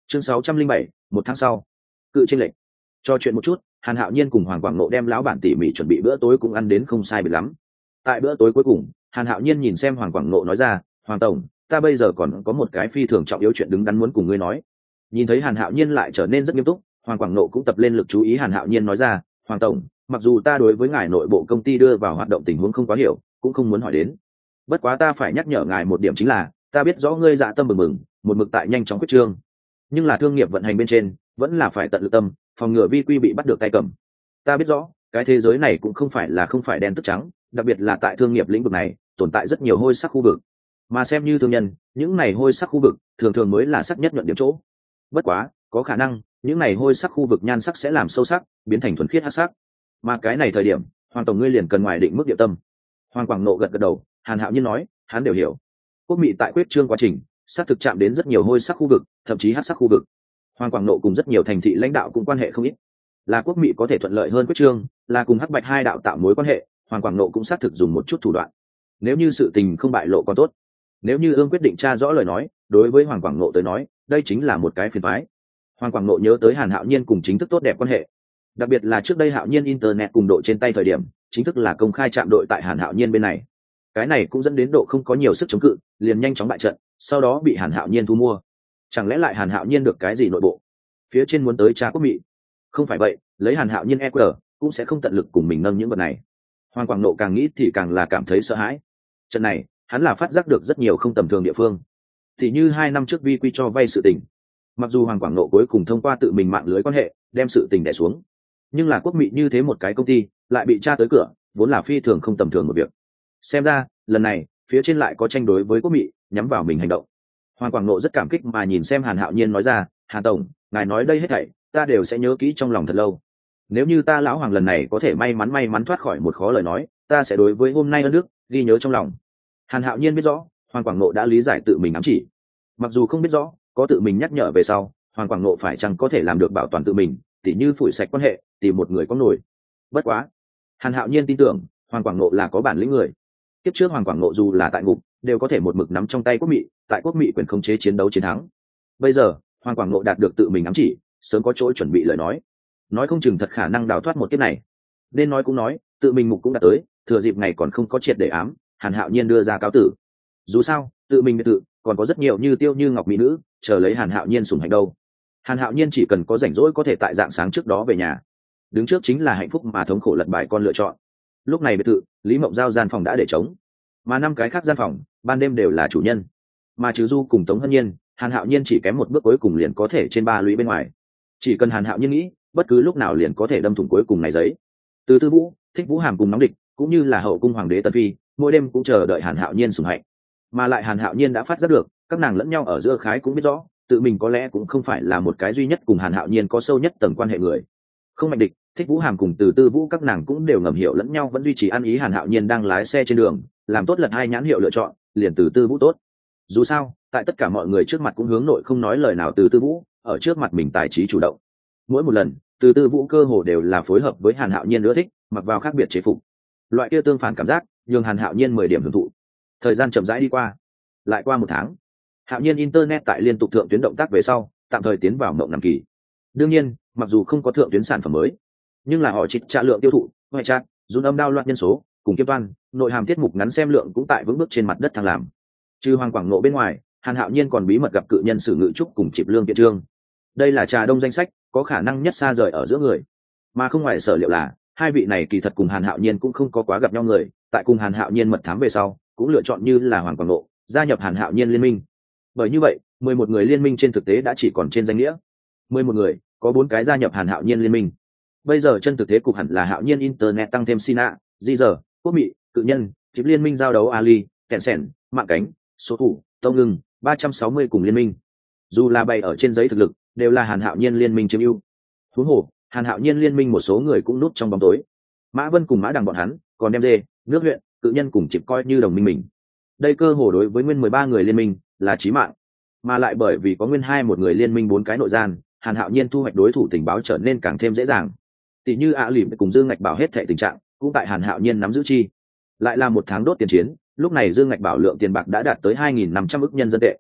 chương 607, một tháng sau. Cự chênh lệch. Cho chuyện một chút, Hàn Hạo Nhiên cùng Hoàng Quảng Nộ đem lão bản tỉ mỉ chuẩn bị bữa tối cũng ăn đến không sai biệt lắm. Tại bữa tối cuối cùng, Hàn Hạo Nhiên nhìn xem Hoàng Quảng Nộ nói ra, "Hoàng tổng, ta bây giờ còn có một cái phi thường trọng yếu chuyện đứng đắn muốn cùng ngươi nói." Nhìn thấy Hàn Hạo Nhiên lại trở nên rất nghiêm túc, Hoàng Quảng Nộ cũng tập lên lực chú ý Hàn Hạo Nhiên nói ra, "Hoàng tổng, mặc dù ta đối với ngài nội bộ công ty đưa vào hoạt động tình huống không quá hiểu, cũng không muốn hỏi đến. Bất quá ta phải nhắc nhở ngài một điểm chính là, ta biết rõ ngươi dạ tâm bừng bừng, một mực tại nhanh chóng quyết trương, nhưng là thương nghiệp vận hành bên trên, vẫn là phải tận lực tâm, phòng ngừa vi quy bị bắt được tay cầm. Ta biết rõ, cái thế giới này cũng không phải đen tức trắng, đặc biệt là tại thương nghiệp lĩnh vực này, tồn tại rất nhiều hôi sắc khu vực. Mà xem như thương nhân, những này hôi sắc khu vực thường thường mới là sắc nhất nhuận điểm chỗ. Bất quá, có khả năng, những này hôi sắc khu vực nhan sắc sẽ làm sâu sắc, biến thành thuần khiết hắc sắc. Mà cái này thời điểm, Hoàng tổng ngươi liền cần ngoài định mức địa tâm." Hoàng Quảng Nộ gật gật đầu, Hàn Hạo Nhiên nói, hắn đều hiểu. Quốc Mị tại quyết trương quá trình, xác thực chạm đến rất nhiều hôi sắc khu vực, thậm chí hắc sắc khu vực. Hoàng Quảng Nộ cùng rất nhiều thành thị lãnh đạo cũng quan hệ không ít. Là Quốc Mị có thể thuận lợi hơn quyết trương, là cùng hắc bạch hai đạo tạo mối quan hệ, Hoàng Quảng Nộ cũng xác thực dùng một chút thủ đoạn. Nếu như sự tình không bại lộ còn tốt. Nếu như ương quyết định tra rõ lời nói, đối với Hoàng Quảng Nộ tới nói, đây chính là một cái phiền toái. Hoàng Quảng Nộ nhớ tới Hàn Hạo Nhiên cùng chính thức tốt đẹp quan hệ. Đặc biệt là trước đây Hạo Nhiên internet cùng độ trên tay thời điểm, chính thức là công khai chạm đội tại Hàn Hạo Nhiên bên này. Cái này cũng dẫn đến độ không có nhiều sức chống cự, liền nhanh chóng bại trận, sau đó bị Hàn Hạo Nhiên thu mua. Chẳng lẽ lại Hàn Hạo Nhiên được cái gì nội bộ? Phía trên muốn tới tra Quốc Mị. Không phải vậy, lấy Hàn Hạo Nhiên EQ, cũng sẽ không tận lực cùng mình nâng những vật này. Hoàng Quảng Nộ càng nghĩ thì càng là cảm thấy sợ hãi. Trận này, hắn là phát giác được rất nhiều không tầm thường địa phương. Thì như 2 năm trước vi quy cho vay sự tình. Mặc dù Hoàng Quảng Nộ cuối cùng thông qua tự mình mạng lưới quan hệ, đem sự tình đè xuống, nhưng là Quốc Mị như thế một cái công ty, lại bị tra tới cửa, vốn là phi thường không tầm thường một việc. Xem ra, lần này, phía trên lại có tranh đối với Quốc Mị, nhắm vào mình hành động. Hoàng Quảng Nộ rất cảm kích mà nhìn xem Hàn Hạo Nhiên nói ra, "Hàn tổng, ngài nói đây hết thảy, ta đều sẽ nhớ kỹ trong lòng thật lâu. Nếu như ta lão Hoàng lần này có thể may mắn thoát khỏi một khó lời nói, ta sẽ đối với hôm nay ơn đức ghi nhớ trong lòng." Hàn Hạo Nhiên biết rõ, Hoàng Quảng Nộ đã lý giải tự mình ám chỉ. Mặc dù không biết rõ, có tự mình nhắc nhở về sau, Hoàng Quảng Nộ phải chăng có thể làm được bảo toàn tự mình, tỉ như phủi sạch quan hệ, tìm một người có nổi. Bất quá, Hàn Hạo Nhiên tin tưởng, Hoàng Quảng Nộ là có bản lĩnh người. Tiếp trước Hoàng Quảng Nộ dù là tại ngục, đều có thể một mực nắm trong tay Quốc Mị, tại Quốc Mị quyền khống chế chiến đấu chiến thắng. Bây giờ, Hoàng Quảng Nộ đạt được tự mình ám chỉ, sớm có chỗ chuẩn bị lời nói không chừng thật khả năng đào thoát một kiếp này. Nên nói cũng nói, tự mình mục cũng đã tới, thừa dịp ngày còn không có triệt để ám, Hàn Hạo Nhiên đưa ra cáo tử. Dù sao, tự mình biệt thự còn có rất nhiều như Tiêu Như Ngọc mỹ nữ chờ lấy Hàn Hạo Nhiên sủng hạnh đâu. Hàn Hạo Nhiên chỉ cần có rảnh rỗi có thể tại dạng sáng trước đó về nhà. Đứng trước chính là hạnh phúc mà thống khổ lật bài con lựa chọn. Lúc này biệt thự, Lý Mộng Giao gian phòng đã để trống, mà 5 cái khác gian phòng ban đêm đều là chủ nhân. Mà trừ Du cùng Tống Hân Nhiên, Hàn Hạo Nhiên chỉ kém một bước cuối cùng liền có thể trên 3 lũy bên ngoài. Chỉ cần Hàn Hạo Nhiên nghĩ, bất cứ lúc nào liền có thể đâm thủng cuối cùng này giấy. Từ Tư Vũ, Thích Vũ Hàm cùng nóng địch, cũng như là hậu cung hoàng đế Tần Phi, mỗi đêm cũng chờ đợi Hàn Hạo Nhiên sủng hạnh. Mà lại Hàn Hạo Nhiên đã phát giác được, các nàng lẫn nhau ở giữa khái cũng biết rõ, tự mình có lẽ cũng không phải là một cái duy nhất cùng Hàn Hạo Nhiên có sâu nhất tầng quan hệ người. Không Mạnh Địch, Thích Vũ Hàm cùng Từ Tư Vũ các nàng cũng đều ngầm hiểu lẫn nhau vẫn duy trì ăn ý Hàn Hạo Nhiên đang lái xe trên đường, làm tốt lật 2 nhãn hiệu lựa chọn, liền Từ Tư Vũ tốt. Dù sao, tại tất cả mọi người trước mặt cũng hướng nội không nói lời nào Từ Tư Vũ, ở trước mặt mình tài trí chủ động. Mỗi một lần, Từ Tư Vũ cơ hồ đều là phối hợp với Hàn Hạo Nhiên ưa thích, mặc vào khác biệt chế phục. Loại kia tương phản cảm giác, nhường Hàn Hạo Nhiên 10 điểm hưởng thụ. Thời gian chậm rãi đi qua, lại qua 1 tháng. Hạo Nhiên internet tại liên tục thượng tuyến động tác về sau, tạm thời tiến vào mộng năm kỳ. Đương nhiên, mặc dù không có thượng tuyến sản phẩm mới, nhưng là họ chỉ trả lượng tiêu thụ, ngoại chat, dùn âm đao loạt nhân số, cùng kiêm toán, nội hàm tiết mục ngắn xem lượng cũng tại vững bước trên mặt đất thăng làm. Trừ Hoàng Quảng Nộ bên ngoài, Hàn Hạo Nhiên còn bí mật gặp cự nhân Sử Ngự Trúc cùng Trịp Lương Kiện Trương. Đây là trà đông danh sách, có khả năng nhất xa rời ở giữa người. Mà không ngoài sở liệu là, 2 vị này kỳ thật cùng Hàn Hạo Nhiên cũng không có quá gặp nhau người, tại cùng Hàn Hạo Nhiên mật thám về sau, cũng lựa chọn như là Hoàng Quảng Nộ, gia nhập Hàn Hạo Nhiên liên minh. Bởi như vậy, 11 người liên minh trên thực tế đã chỉ còn trên danh nghĩa. 11 người, có 4 cái gia nhập Hàn Hạo Nhiên liên minh. Bây giờ chân thực thế cục hẳn là Hạo Nhiên internet tăng thêm Sina, Di giờ, Quốc Mị, cự nhân, Trịp liên minh giao đấu Ali, Kẹn Sẻn, Mạng Cánh, Số Thủ, Tông Ngưng, 360 cùng liên minh. Dù là bày ở trên giấy thực lực, đều là Hàn Hạo Nhiên liên minh chiếm ưu. Huống hồ, Hàn Hạo Nhiên liên minh một số người cũng núp trong bóng tối. Mã Vân cùng Mã Đằng bọn hắn, còn đem Dê, Nước huyện, cự nhân cùng Trịp coi như đồng minh mình. Đây cơ hồ đối với nguyên 13 người liên minh là chí mạng. Mà lại bởi vì có nguyên 1 người liên minh 4 cái nội gian, Hàn Hạo Nhiên thu hoạch đối thủ tình báo trở nên càng thêm dễ dàng. Tỷ như Lìm cùng Dương Ngạch Bảo hết thảy tình trạng, cũng tại Hàn Hạo Nhiên nắm giữ chi. Lại là 1 tháng đốt tiền chiến, lúc này Dương Ngạch Bảo lượng tiền bạc đã đạt tới 2.500 ức nhân dân tệ.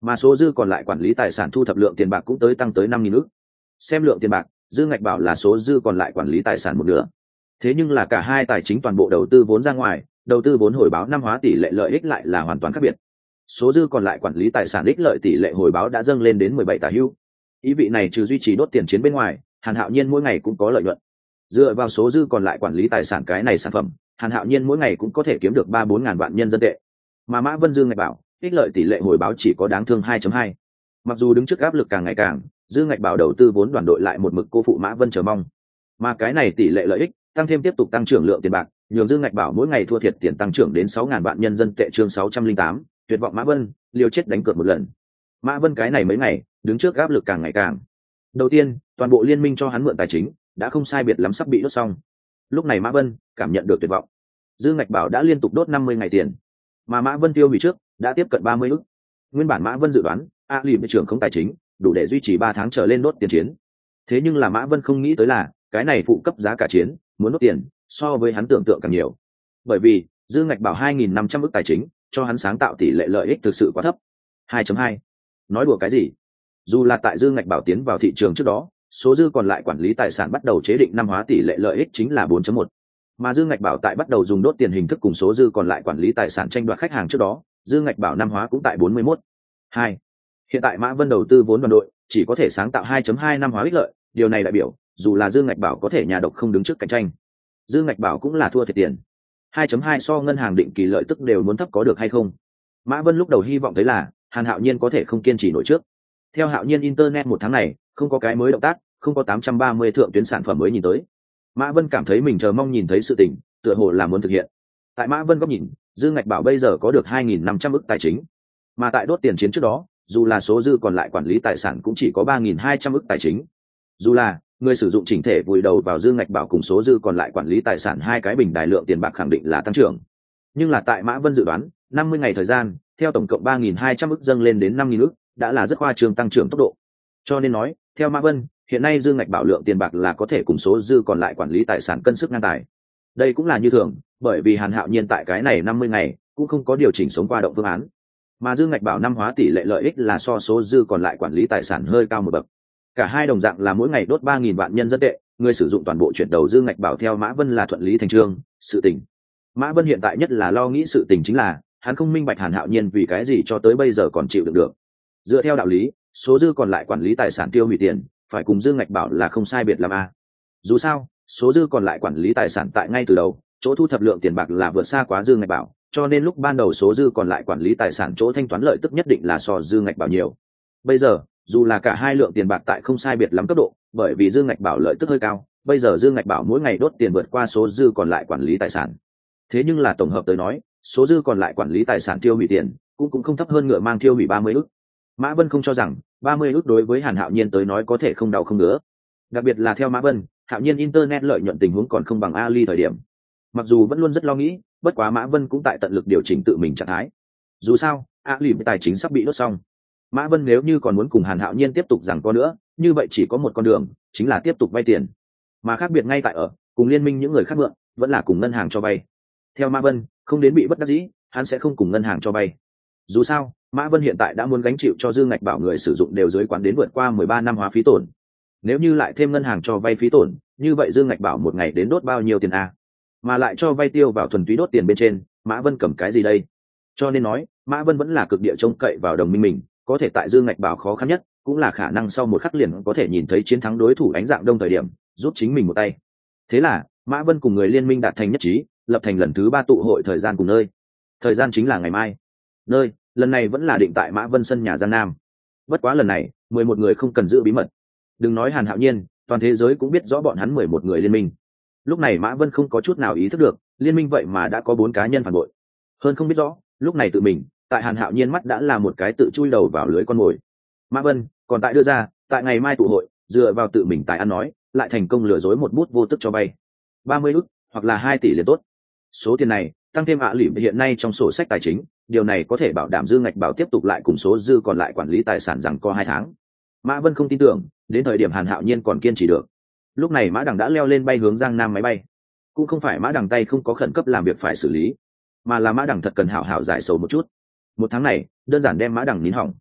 mà số dư còn lại quản lý tài sản thu thập lượng tiền bạc cũng tăng tới 5.000 ức. Xem lượng tiền bạc, dư ngạch bảo là số dư còn lại quản lý tài sản một nửa. Thế nhưng là cả hai tài chính toàn bộ đầu tư vốn ra ngoài, đầu tư vốn hồi báo năm hóa tỷ lệ lợi ích lại là hoàn toàn khác biệt. Số dư còn lại quản lý tài sản ích lợi tỷ lệ hồi báo đã dâng lên đến 17 tả hữu. Ý vị này trừ duy trì đốt tiền chiến bên ngoài, Hàn Hạo Nhiên mỗi ngày cũng có lợi nhuận. Dựa vào số dư còn lại quản lý tài sản cái này sản phẩm, Hàn Hạo Nhiên mỗi ngày cũng có thể kiếm được 3-4 ngàn vạn nhân dân tệ. Mà Mã Vân dư ngạch bảo, ích lợi tỷ lệ hồi báo chỉ có đáng thương 2.2. Mặc dù đứng trước áp lực càng ngày càng, dư ngạch bảo đầu tư vốn đoàn đội lại một mực cô phụ Mã Vân chờ mong. Mà cái này tỷ lệ lợi ích tăng thêm tiếp tục tăng trưởng lượng tiền bạc, nhường dư ngạch bảo mỗi ngày thua thiệt tiền tăng trưởng đến 6 ngàn vạn nhân dân tệ. Chương 608, tuyệt vọng Mã Vân, liều chết đánh cược một lần. Mã Vân cái này mấy ngày, đứng trước áp lực càng ngày càng. Đầu tiên, toàn bộ liên minh cho hắn mượn tài chính, đã không sai biệt lắm sắp bị đốt xong. Lúc này Mã Vân cảm nhận được tuyệt vọng. Dư ngạch bảo đã liên tục đốt 50 ngày tiền, mà Mã Vân tiêu hủy trước đã tiếp cận 30 ức. Nguyên bản Mã Vân dự đoán, lìm trưởng không tài chính, đủ để duy trì 3 tháng trở lên đốt tiền chiến. Thế nhưng là Mã Vân không nghĩ tới là, cái này phụ cấp giá cả chiến, muốn đốt tiền, so với hắn tưởng tượng càng nhiều. Bởi vì, dư ngạch bảo 2.500 ức tài chính, cho hắn sáng tạo tỷ lệ lợi ích thực sự quá thấp. 2.2. Nói đùa cái gì? Dù là tại dư ngạch bảo tiến vào thị trường trước đó, số dư còn lại quản lý tài sản bắt đầu chế định năm hóa tỷ lệ lợi ích chính là 4.1. Mà dư ngạch bảo tại bắt đầu dùng đốt tiền hình thức cùng số dư còn lại quản lý tài sản tranh đoạt khách hàng trước đó, dư ngạch bảo năm hóa cũng tại 41. 2. Hiện tại Mã Vân đầu tư vốn đoàn đội chỉ có thể sáng tạo 2.2 năm hóa ích lợi, điều này đại biểu dù là dư ngạch bảo có thể nhà độc không đứng trước cạnh tranh, dư ngạch bảo cũng là thua thiệt tiền. 2.2 so ngân hàng định kỳ lợi tức đều muốn thấp có được hay không? Mã Vân lúc đầu hy vọng thấy là Hàn Hạo Nhiên có thể không kiên trì nổi trước. Theo Hạo Nhiên Internet một tháng này không có cái mới động tác, không có 830 thượng tuyến sản phẩm mới nhìn tới. Mã Vân cảm thấy mình chờ mong nhìn thấy sự tình, tựa hồ là muốn thực hiện. Tại Mã Vân góc nhìn, dư ngạch bảo bây giờ có được 2.500 ức tài chính, mà tại đốt tiền chiến trước đó, dù là số dư còn lại quản lý tài sản cũng chỉ có 3.200 ức tài chính. Dù là người sử dụng chỉnh thể vùi đầu vào dư ngạch bảo cùng số dư còn lại quản lý tài sản hai cái bình đài lượng tiền bạc khẳng định là tăng trưởng. Nhưng là tại Mã Vân dự đoán, 50 ngày thời gian, theo tổng cộng 3.200 ức dâng lên đến 5.000 ức, đã là rất khoa trương tăng trưởng tốc độ. Cho nên nói, theo Mã Vân, hiện nay dư ngạch bảo lượng tiền bạc là có thể cùng số dư còn lại quản lý tài sản cân sức ngang tài. Đây cũng là như thường, bởi vì Hàn Hạo Nhiên tại cái này 50 ngày cũng không có điều chỉnh sống qua động phương án, mà dư ngạch bảo năm hóa tỷ lệ lợi ích là so số dư còn lại quản lý tài sản hơi cao một bậc. Cả hai đồng dạng là mỗi ngày đốt 3.000 vạn nhân dân tệ, người sử dụng toàn bộ chuyển đầu dư ngạch bảo theo Mã Vân là thuận lý thành trương. Sự tình Mã Vân hiện tại nhất là lo nghĩ sự tình chính là hắn không minh bạch Hàn Hạo Nhiên vì cái gì cho tới bây giờ còn chịu được. Dựa theo đạo lý, số dư còn lại quản lý tài sản tiêu hủy tiền phải cùng dư ngạch bảo là không sai biệt làm a. Dù sao, số dư còn lại quản lý tài sản tại ngay từ đầu, chỗ thu thập lượng tiền bạc là vượt xa quá dư ngạch bảo, cho nên lúc ban đầu số dư còn lại quản lý tài sản chỗ thanh toán lợi tức nhất định là so dư ngạch bảo nhiều. Bây giờ, dù là cả hai lượng tiền bạc tại không sai biệt lắm cấp độ, bởi vì dư ngạch bảo lợi tức hơi cao, bây giờ dư ngạch bảo mỗi ngày đốt tiền vượt qua số dư còn lại quản lý tài sản. Thế nhưng là tổng hợp tới nói, số dư còn lại quản lý tài sản tiêu hủy tiền cũng không thấp hơn ngựa mang tiêu hủy 30 ức. Mã Vân không cho rằng 30 ức đối với Hàn Hạo Nhiên tới nói có thể không đau không ngứa. Đặc biệt là theo Mã Vân, Hạo Nhiên Internet lợi nhuận tình huống còn không bằng Ali thời điểm. Mặc dù vẫn luôn rất lo nghĩ, bất quá Mã Vân cũng tại tận lực điều chỉnh tự mình trạng thái. Dù sao, Ali tài chính sắp bị đốt xong. Mã Vân nếu như còn muốn cùng Hàn Hạo Nhiên tiếp tục giằng co nữa, như vậy chỉ có một con đường, chính là tiếp tục vay tiền. Mà khác biệt ngay tại ở, cùng liên minh những người khác mượn, vẫn là cùng ngân hàng cho vay. Theo Mã Vân, không đến bị bất đắc dĩ, hắn sẽ không cùng ngân hàng cho vay. Dù sao, Mã Vân hiện tại đã muốn gánh chịu cho dư ngạch bảo người sử dụng đều dưới quán đến vượt qua 13 năm hóa phí tổn. Nếu như lại thêm ngân hàng cho vay phí tổn, như vậy dư ngạch bảo một ngày đến đốt bao nhiêu tiền a? Mà lại cho vay tiêu vào thuần túy đốt tiền bên trên, Mã Vân cầm cái gì đây? Cho nên nói, Mã Vân vẫn là cực địa trông cậy vào đồng minh mình, có thể tại dư ngạch bảo khó khăn nhất, cũng là khả năng sau một khắc liền có thể nhìn thấy chiến thắng đối thủ ánh dạng đông thời điểm, giúp chính mình một tay. Thế là, Mã Vân cùng người liên minh đạt thành nhất trí, lập thành lần thứ 3 tụ hội thời gian cùng nơi. Thời gian chính là ngày mai. Nơi, lần này vẫn là định tại Mã Vân sân nhà Giang Nam. Bất quá lần này, 11 người không cần giữ bí mật. Đừng nói Hàn Hạo Nhiên, toàn thế giới cũng biết rõ bọn hắn 11 người liên minh. Lúc này Mã Vân không có chút nào ý thức được, liên minh vậy mà đã có 4 cá nhân phản bội. Hơn không biết rõ, lúc này tự mình, tại Hàn Hạo Nhiên mắt đã là một cái tự chui đầu vào lưới con mồi. Mã Vân còn tại đưa ra, tại ngày mai tụ hội, dựa vào tự mình tài ăn nói, lại thành công lừa dối một bút vô tức cho vay 30 ức hoặc là 2 tỷ liền tốt. Số tiền này tăng thêm lỉ hiện nay trong sổ sách tài chính, điều này có thể bảo đảm dư ngạch bảo tiếp tục lại cùng số dư còn lại quản lý tài sản rằng co 2 tháng. Mã Vân không tin tưởng, đến thời điểm Hàn Hạo Nhiên còn kiên trì được. Lúc này Mã Đằng đã leo lên bay hướng Giang Nam máy bay. Cũng không phải Mã Đằng tay không có khẩn cấp làm việc phải xử lý, mà là Mã Đằng thật cần hảo hảo giải sầu một chút. Một tháng này, đơn giản đem Mã Đằng nín hỏng.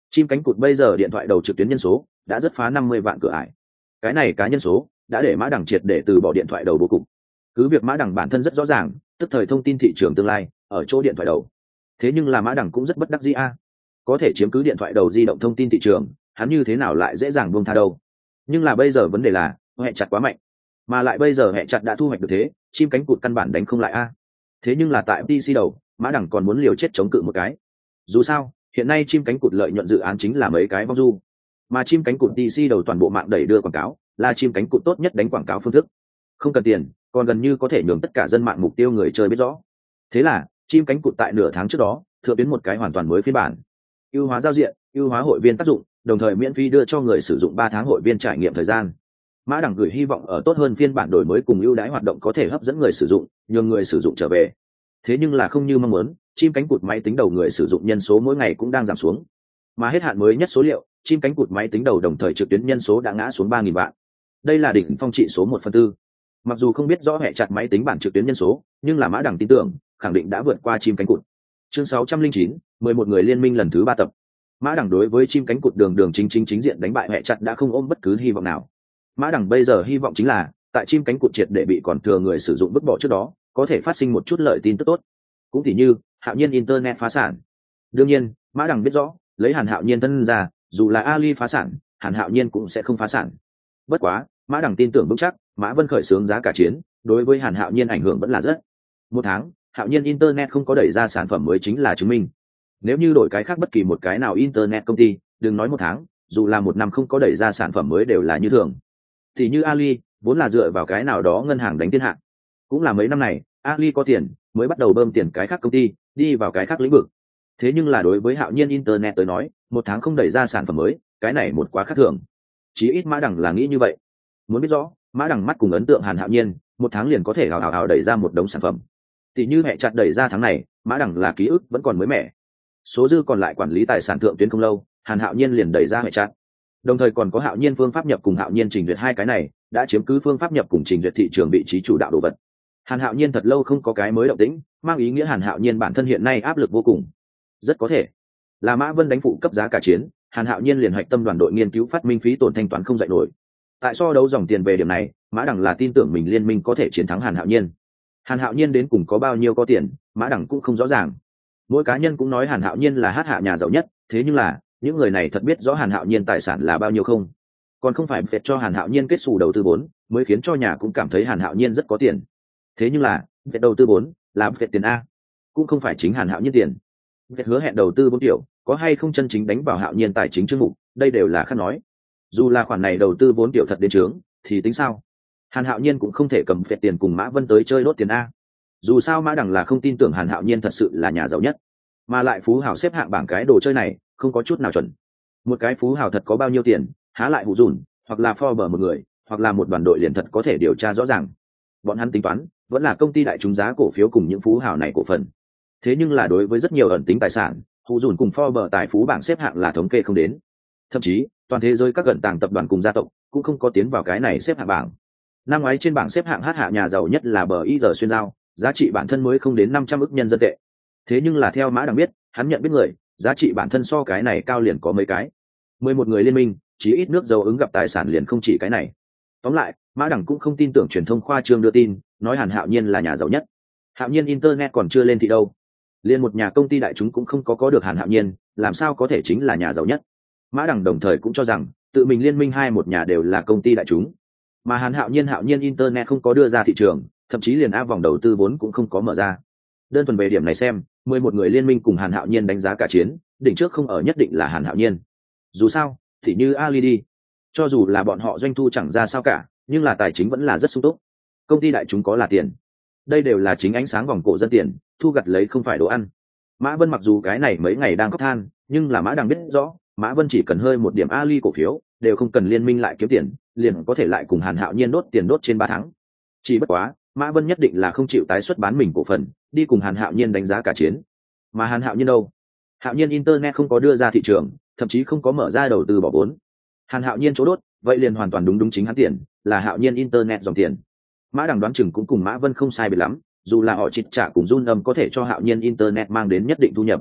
Chim cánh cụt bây giờ điện thoại đầu trực tuyến nhân số đã rất phá 50 vạn cửa ải. Cái này cá nhân số đã để Mã Đằng triệt để từ bỏ điện thoại đầu bố cục. Cứ việc Mã Đằng bản thân rất rõ ràng, tức thời thông tin thị trường tương lai ở chỗ điện thoại đầu. Thế nhưng là Mã Đằng cũng rất bất đắc dĩ a. Có thể chiếm cứ điện thoại đầu di động thông tin thị trường, hắn như thế nào lại dễ dàng buông tha đâu. Nhưng là bây giờ vấn đề là hệ chặt quá mạnh, mà lại bây giờ hệ chặt đã thu hoạch được thế, chim cánh cụt căn bản đánh không lại a. Thế nhưng là tại PC đầu, Mã Đằng còn muốn liều chết chống cự một cái. Dù sao, hiện nay chim cánh cụt lợi nhuận dự án chính là mấy cái vong du, mà chim cánh cụt DC đầu toàn bộ mạng đẩy đưa quảng cáo, là chim cánh cụt tốt nhất đánh quảng cáo phương thức. Không cần tiền, còn gần như có thể nhường tất cả dân mạng mục tiêu người chơi biết rõ. Thế là, chim cánh cụt tại nửa tháng trước đó, thượng tuyến một cái hoàn toàn mới phiên bản. Ưu hóa giao diện, ưu hóa hội viên tác dụng, đồng thời miễn phí đưa cho người sử dụng 3 tháng hội viên trải nghiệm thời gian. Mã Đằng gửi hy vọng ở tốt hơn phiên bản đổi mới cùng ưu đãi hoạt động có thể hấp dẫn người sử dụng, nhường người sử dụng trở về. Thế nhưng là không như mong muốn, chim cánh cụt máy tính đầu người sử dụng nhân số mỗi ngày cũng đang giảm xuống. Mà hết hạn mới nhất số liệu, chim cánh cụt máy tính đầu đồng thời trực tuyến nhân số đã ngã xuống 3.000 vạn. Đây là đỉnh phong trị số 1/4. Mặc dù không biết rõ hệ chặt máy tính bản trực tuyến nhân số, nhưng là Mã Đằng tin tưởng, khẳng định đã vượt qua chim cánh cụt. Chương 609, 11 người liên minh lần thứ 3 tập. Mã Đằng đối với chim cánh cụt đường đường chính diện đánh bại hệ chặt đã không ôm bất cứ hy vọng nào. Mã Đằng bây giờ hy vọng chính là tại chim cánh cụt triệt để bị còn thừa người sử dụng vứt bỏ trước đó, có thể phát sinh một chút lợi tin tức tốt. Cũng tỉ như Hạo Nhiên internet phá sản. Đương nhiên, Mã Đằng biết rõ, lấy Hàn Hạo Nhiên thân ra, dù là Ali phá sản, Hàn Hạo Nhiên cũng sẽ không phá sản. Bất quá, Mã Đằng tin tưởng vững chắc, Mã Vân khởi xướng giá cả chiến, đối với Hàn Hạo Nhiên ảnh hưởng vẫn là rất. Một tháng, Hạo Nhiên internet không có đẩy ra sản phẩm mới chính là chứng minh. Nếu như đổi cái khác bất kỳ một cái nào internet công ty, đừng nói một tháng, dù là một năm không có đẩy ra sản phẩm mới đều là như thường. Thì như Ali, vốn là dựa vào cái nào đó ngân hàng đánh thiên hạ. Cũng là mấy năm này, Ali có tiền, mới bắt đầu bơm tiền cái khác công ty, đi vào cái khác lĩnh vực. Thế nhưng là đối với Hạo Nhiên internet tới nói, một tháng không đẩy ra sản phẩm mới, cái này một quá khác thường. Chí ít Mã Đằng là nghĩ như vậy. Muốn biết rõ, Mã Đằng mắt cùng ấn tượng Hàn Hạo Nhiên, một tháng liền có thể hào đẩy ra một đống sản phẩm. Tỷ như mẹ chặt đẩy ra tháng này, Mã Đằng là ký ức vẫn còn mới mẻ. Số dư còn lại quản lý tài sản thượng tuyến không lâu, Hàn Hạo Nhiên liền đẩy ra mẹ chặt. Đồng thời còn có Hạo Nhiên phương pháp nhập cùng Hạo Nhiên trình duyệt hai cái này, đã chiếm cứ phương pháp nhập cùng trình duyệt thị trường vị trí chủ đạo đồ vật. Hàn Hạo Nhiên thật lâu không có cái mới động tĩnh, mang ý nghĩa Hàn Hạo Nhiên bản thân hiện nay áp lực vô cùng. Rất có thể là Mã Vân đánh phụ cấp giá cả chiến, Hàn Hạo Nhiên liền hoạch tâm đoàn đội nghiên cứu phát minh phí tổn thanh toán không dạy nổi. Tại so đấu dòng tiền về điểm này, Mã Đằng là tin tưởng mình liên minh có thể chiến thắng Hàn Hạo Nhiên. Hàn Hạo Nhiên đến cùng có bao nhiêu có tiền, Mã Đằng cũng không rõ ràng. Mỗi cá nhân cũng nói Hàn Hạo Nhiên là hát hạ nhà giàu nhất, thế nhưng là những người này thật biết rõ Hàn Hạo Nhiên tài sản là bao nhiêu không? Còn không phải phệt cho Hàn Hạo Nhiên kết xù đầu tư vốn, mới khiến cho nhà cũng cảm thấy Hàn Hạo Nhiên rất có tiền. Thế nhưng là phệt đầu tư vốn là phệt tiền a, cũng không phải chính Hàn Hạo Nhiên tiền. Phệt hứa hẹn đầu tư vốn tiểu, có hay không chân chính đánh vào Hạo Nhiên tài chính chương mục, đây đều là khác nói. Dù là khoản này đầu tư vốn tiểu thật đến trướng, thì tính sao? Hàn Hạo Nhiên cũng không thể cầm phệt tiền cùng Mã Vân tới chơi đốt tiền a. Dù sao Mã Đằng là không tin tưởng Hàn Hạo Nhiên thật sự là nhà giàu nhất, mà lại phú hào xếp hạng bảng cái đồ chơi này không có chút nào chuẩn. Một cái phú hào thật có bao nhiêu tiền, há lại hụ dùn, hoặc là Forbes một người, hoặc là một đoàn đội liền thật có thể điều tra rõ ràng. Bọn hắn tính toán vẫn là công ty đại chúng giá cổ phiếu cùng những phú hào này cổ phần. Thế nhưng là đối với rất nhiều ẩn tính tài sản, hụ dùn cùng Forbes tài phú bảng xếp hạng là thống kê không đến. Thậm chí toàn thế giới các gần tàng tập đoàn cùng gia tộc cũng không có tiến vào cái này xếp hạng bảng. Năm ngoái trên bảng xếp hạng hát hạ nhà giàu nhất là BIR xuyên giao, giá trị bản thân mới không đến 500 ức nhân dân tệ. Thế nhưng là theo Mã Đằng biết, hắn nhận biết người, giá trị bản thân so cái này cao liền có mấy cái. 11 người liên minh, chỉ ít nước dầu ứng gặp tài sản liền không chỉ cái này. Tóm lại, Mã Đằng cũng không tin tưởng truyền thông khoa trương đưa tin, nói Hàn Hạo Nhiên là nhà giàu nhất. Hạo Nhiên internet còn chưa lên thị đâu. Liên một nhà công ty đại chúng cũng không có được Hàn Hạo Nhiên, làm sao có thể chính là nhà giàu nhất. Mã Đằng đồng thời cũng cho rằng, tự mình liên minh hai một nhà đều là công ty đại chúng. Mà Hàn Hạo Nhiên internet không có đưa ra thị trường, thậm chí liền vòng đầu tư vốn cũng không có mở ra. Đơn thuần về điểm này xem, 11 người liên minh cùng Hàn Hạo Nhiên đánh giá cả chiến, đỉnh trước không ở nhất định là Hàn Hạo Nhiên. Dù sao, thì như Ali đi, cho dù là bọn họ doanh thu chẳng ra sao cả, nhưng là tài chính vẫn là rất sung túc. Công ty đại chúng có là tiền, đây đều là chính ánh sáng vòng cổ dân tiền, thu gặt lấy không phải đồ ăn. Mã Vân mặc dù cái này mấy ngày đang khóc than, nhưng là Mã Đằng biết rõ, Mã Vân chỉ cần hơi một điểm Ali cổ phiếu, đều không cần liên minh lại kiếm tiền, liền có thể lại cùng Hàn Hạo Nhiên đốt tiền đốt trên 3 tháng. Chỉ bất quá, Mã Vân nhất định là không chịu tái xuất bán mình cổ phần, đi cùng Hàn Hạo Nhiên đánh giá cả chiến. Mà Hàn Hạo Nhiên đâu? Hạo Nhiên internet không có đưa ra thị trường, thậm chí không có mở ra đầu tư bỏ vốn. Hàn Hạo Nhiên chỗ đốt, vậy liền hoàn toàn đúng chính hắn tiền, là Hạo Nhiên internet dòng tiền. Mã Đằng đoán chừng cũng cùng Mã Vân không sai biệt lắm, dù là họ chịt trả cùng Jun âm có thể cho Hạo Nhiên internet mang đến nhất định thu nhập.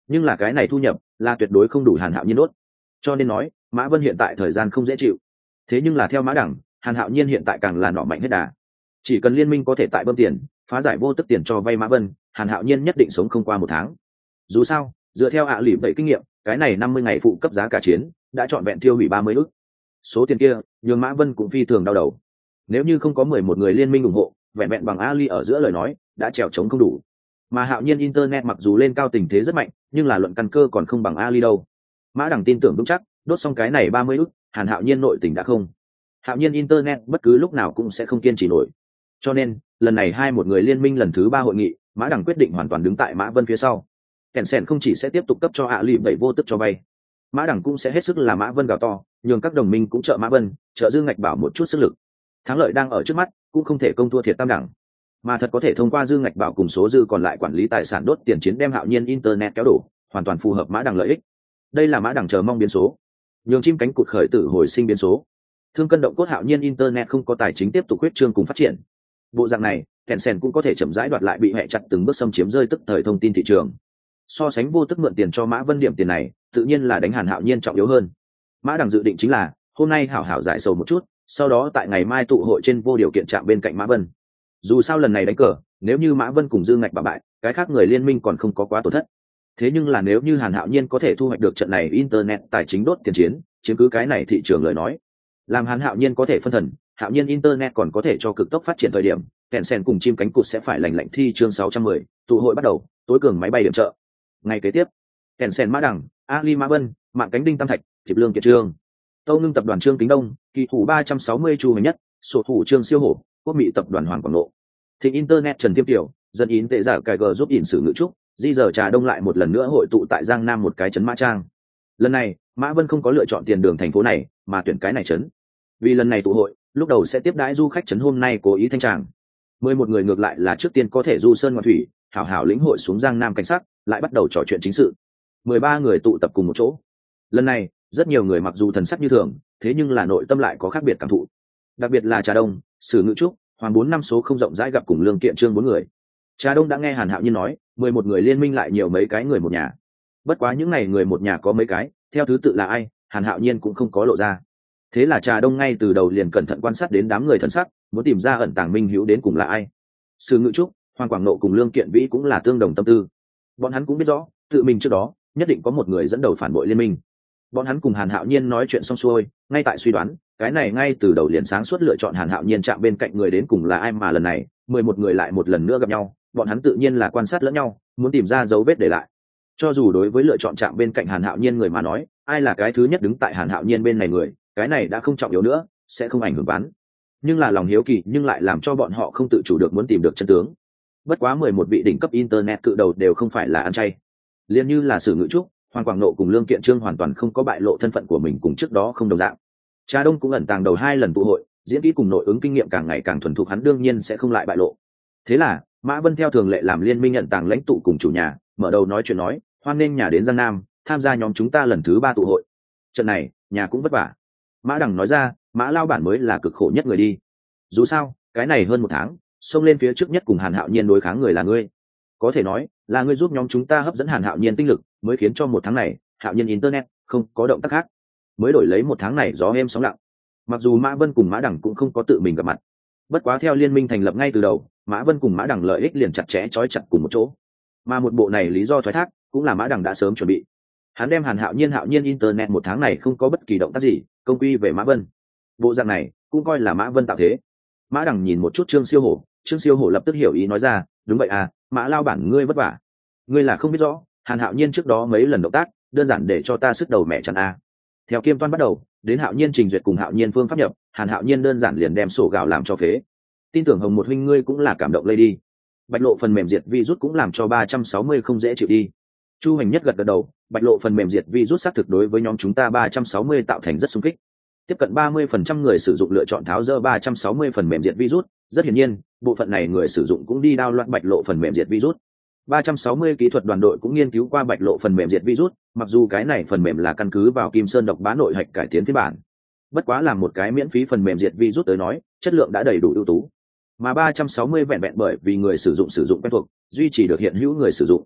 nhưng là cái này thu nhập là tuyệt đối không đủ Hàn Hạo Nhiên đốt, cho nên nói Mã Vân hiện tại thời gian không dễ chịu. Thế nhưng là theo Mã Đẳng, Hàn Hạo Nhiên hiện tại càng là nỏ mạnh hết đà, chỉ cần liên minh có thể tại bơm tiền phá giải vô tức tiền cho vay Mã Vân, Hàn Hạo Nhiên nhất định sống không qua một tháng. Dù sao dựa theo lì bảy kinh nghiệm, cái này 50 ngày phụ cấp giá cả chiến đã trọn vẹn tiêu hủy 30 ức. Số tiền kia nhường Mã Vân cũng phi thường đau đầu. Nếu như không có 11 người liên minh ủng hộ, vẹn vẹn bằng Ali ở giữa lời nói đã trèo trống không đủ. Mà Hạo Nhiên internet mặc dù lên cao tình thế rất mạnh, nhưng là luận căn cơ còn không bằng Ali đâu. Mã Đẳng tin tưởng vững chắc, đốt xong cái này 30 ức, Hàn Hạo Nhiên nội tình đã không. Hạo Nhiên internet bất cứ lúc nào cũng sẽ không kiên trì nổi. Cho nên lần này một người liên minh lần thứ 3 hội nghị, Mã Đẳng quyết định hoàn toàn đứng tại Mã Vân phía sau. Tencent không chỉ sẽ tiếp tục cấp cho Ali 7 vô tức cho vay, Mã Đẳng cũng sẽ hết sức là Mã Vân gào to, nhường các đồng minh cũng trợ Mã Vân, trợ Dương Ngạch Bảo một chút sức lực. Thắng lợi đang ở trước mắt, cũng không thể công thua thiệt Tam Đẳng, mà thật có thể thông qua Dương Ngạch Bảo cùng số dư còn lại quản lý tài sản đốt tiền chiến đem Hạo Nhiên internet kéo đổ, hoàn toàn phù hợp Mã Đẳng lợi ích. Đây là Mã Đẳng chờ mong biến số, nhường chim cánh cụt khởi tử hồi sinh biến số. Thương cân động cốt Hạo Nhiên internet không có tài chính tiếp tục huyết trương cùng phát triển. Bộ dạng này, Tencent cũng có thể chậm rãi đoạt lại bị hệ chặt từng bước xâm chiếm rơi tức thời thông tin thị trường. So sánh vô tức mượn tiền cho Mã Vân điểm tiền này, tự nhiên là đánh Hàn Hạo Nhiên trọng yếu hơn. Mã Đẳng dự định chính là hôm nay hảo hảo giải sầu một chút, sau đó tại ngày mai tụ hội trên vô điều kiện chạm bên cạnh Mã Vân. Dù sao lần này đánh cờ, nếu như Mã Vân cùng Dương Ngạch bại, cái khác người liên minh còn không có quá tổn thất. Thế nhưng là nếu như Hàn Hạo Nhiên có thể thu hoạch được trận này internet tài chính đốt tiền chiến, chiếm cứ cái này thị trường lời nói, làm Hàn Hạo Nhiên có thể phân thần, Hạo Nhiên internet còn có thể cho cực tốc phát triển thời điểm, Tencent cùng chim cánh cụt sẽ phải lành lạnh thi chương 610, tụ hội bắt đầu, tối cường máy bay điểm trợ. Ngày kế tiếp, Tencent Mã Đẳng, Ali Mã Vân, Mạng Cánh Đinh Tam Thạch, Thiệp Lương Kiệt Trương, Tâu Ngưng tập đoàn Trương Kính Đông, kỳ thủ 360 Chu Hành Nhất, sổ thủ Trương Siêu Hổ, Quốc Mỹ tập đoàn Hoàng Quảng Nộ, Thịnh internet Trần Tiêm Tiểu, dân yến tệ giả cài gờ giúp ỉn sử ngữ trúc, di giờ Trà Đông lại một lần nữa hội tụ tại Giang Nam một cái trấn Mã Trang. Lần này Mã Vân không có lựa chọn tiền đường thành phố này, mà tuyển cái này trấn. Vì lần này tụ hội lúc đầu sẽ tiếp đãi du khách trấn hôm nay cố ý thanh tràng. 11 người ngược lại là trước tiên có thể du sơn ngoạn thủy, hảo hảo lĩnh hội xuống Giang Nam cảnh sát, lại bắt đầu trò chuyện chính sự. 13 người tụ tập cùng một chỗ. Lần này rất nhiều người mặc dù thần sắc như thường, thế nhưng là nội tâm lại có khác biệt cảm thụ. Đặc biệt là Trà Đông, Sử Ngự Trúc, Hoàng 4 năm số không rộng rãi gặp cùng Lương Kiện Trương 4 người. Trà Đông đã nghe Hàn Hạo Nhiên nói, 11 người liên minh lại nhiều mấy cái người một nhà. Bất quá những này người một nhà có mấy cái, theo thứ tự là ai, Hàn Hạo Nhiên cũng không có lộ ra. Thế là Trà Đông ngay từ đầu liền cẩn thận quan sát đến đám người thần sắc, muốn tìm ra ẩn tàng minh hữu đến cùng là ai. Sử Ngự Trúc, Hoàng Quảng Nộ cùng Lương Kiện Vĩ cũng là tương đồng tâm tư. Bọn hắn cũng biết rõ, tự mình trước đó nhất định có một người dẫn đầu phản bội liên minh. Bọn hắn cùng Hàn Hạo Nhiên nói chuyện xong xuôi, ngay tại suy đoán, cái này ngay từ đầu liền sáng suốt lựa chọn Hàn Hạo Nhiên chạm bên cạnh người đến cùng là ai, mà lần này 11 người lại một lần nữa gặp nhau, bọn hắn tự nhiên là quan sát lẫn nhau, muốn tìm ra dấu vết để lại. Cho dù đối với lựa chọn chạm bên cạnh Hàn Hạo Nhiên người mà nói, ai là cái thứ nhất đứng tại Hàn Hạo Nhiên bên này người, cái này đã không trọng yếu nữa, sẽ không ảnh hưởng bán. Nhưng là lòng hiếu kỳ nhưng lại làm cho bọn họ không tự chủ được muốn tìm được chân tướng. Bất quá 11 vị đỉnh cấp internet cự đầu đều không phải là ăn chay. Liên như là Sử Ngự Trúc, Hoàng Quảng Nộ cùng Lương Kiện Trương hoàn toàn không có bại lộ thân phận của mình, cùng trước đó không đồng dạng. Trà Đông cũng ẩn tàng đầu 2 lần tụ hội, diễn kỹ cùng nội ứng kinh nghiệm càng ngày càng thuần thục, hắn đương nhiên sẽ không lại bại lộ. Thế là Mã Vân theo thường lệ làm liên minh ẩn tàng lãnh tụ cùng chủ nhà, mở đầu nói chuyện nói, hoan nghênh nhà đến Giang Nam, tham gia nhóm chúng ta lần thứ 3 tụ hội. Trận này, nhà cũng vất vả. Mã Đẳng nói ra, Mã lao bản mới là cực khổ nhất người đi. Dù sao, cái này hơn 1 tháng, xông lên phía trước nhất cùng Hàn Hạo Nhiên đối kháng người là ngươi. Có thể nói, là ngươi giúp nhóm chúng ta hấp dẫn Hàn Hạo Nhiên tinh lực, mới khiến cho 1 tháng này, Hạo Nhiên internet không có động tác khác, mới đổi lấy 1 tháng này gió êm sóng lặng. Mặc dù Mã Vân cùng Mã Đẳng cũng không có tự mình gặp mặt, bất quá theo liên minh thành lập ngay từ đầu, Mã Vân cùng Mã Đẳng lợi ích liền chặt chẽ trói chặt cùng một chỗ. Mà một bộ này lý do thoái thác cũng là Mã Đẳng đã sớm chuẩn bị. Hắn đem Hàn Hạo Nhiên internet 1 tháng này không có bất kỳ động tác gì, công quy về Mã Vân. Bộ dạng này cũng coi là Mã Vân tạo thế. Mã Đẳng nhìn một chút Trương Siêu Hổ, Trương Siêu Hổ lập tức hiểu ý nói ra, đúng vậy à, Mã lao bản ngươi vất vả. Ngươi là không biết rõ, Hàn Hạo Nhiên trước đó mấy lần động tác, đơn giản để cho ta sức đầu mẹ chăn a. Theo Kiêm Toan bắt đầu, đến Hạo Nhiên trình duyệt cùng Hạo Nhiên phương pháp nhập, Hàn Hạo Nhiên đơn giản liền đem sổ gạo làm cho phế. Tin tưởng Hồng một huynh ngươi cũng là cảm động lây đi. Bạch lộ phần mềm diệt virus cũng làm cho 360 không dễ chịu đi. Chu Hành Nhất gật gật đầu, bạch lộ phần mềm diệt virus xác thực đối với nhóm chúng ta 360 tạo thành rất xung kích. Tiếp cận 30% người sử dụng lựa chọn tháo dỡ 360 phần mềm diệt virus, rất hiển nhiên, bộ phận này người sử dụng cũng đi download bạch lộ phần mềm diệt virus. 360 kỹ thuật đoàn đội cũng nghiên cứu qua bạch lộ phần mềm diệt virus, mặc dù cái này phần mềm là căn cứ vào Kim Sơn độc bá nội hạch cải tiến phiên bản. Bất quá làm một cái miễn phí phần mềm diệt virus tới nói, chất lượng đã đầy đủ ưu tú. Mà 360 vẹn vẹn bởi vì người sử dụng quen thuộc, duy trì được hiện hữu người sử dụng.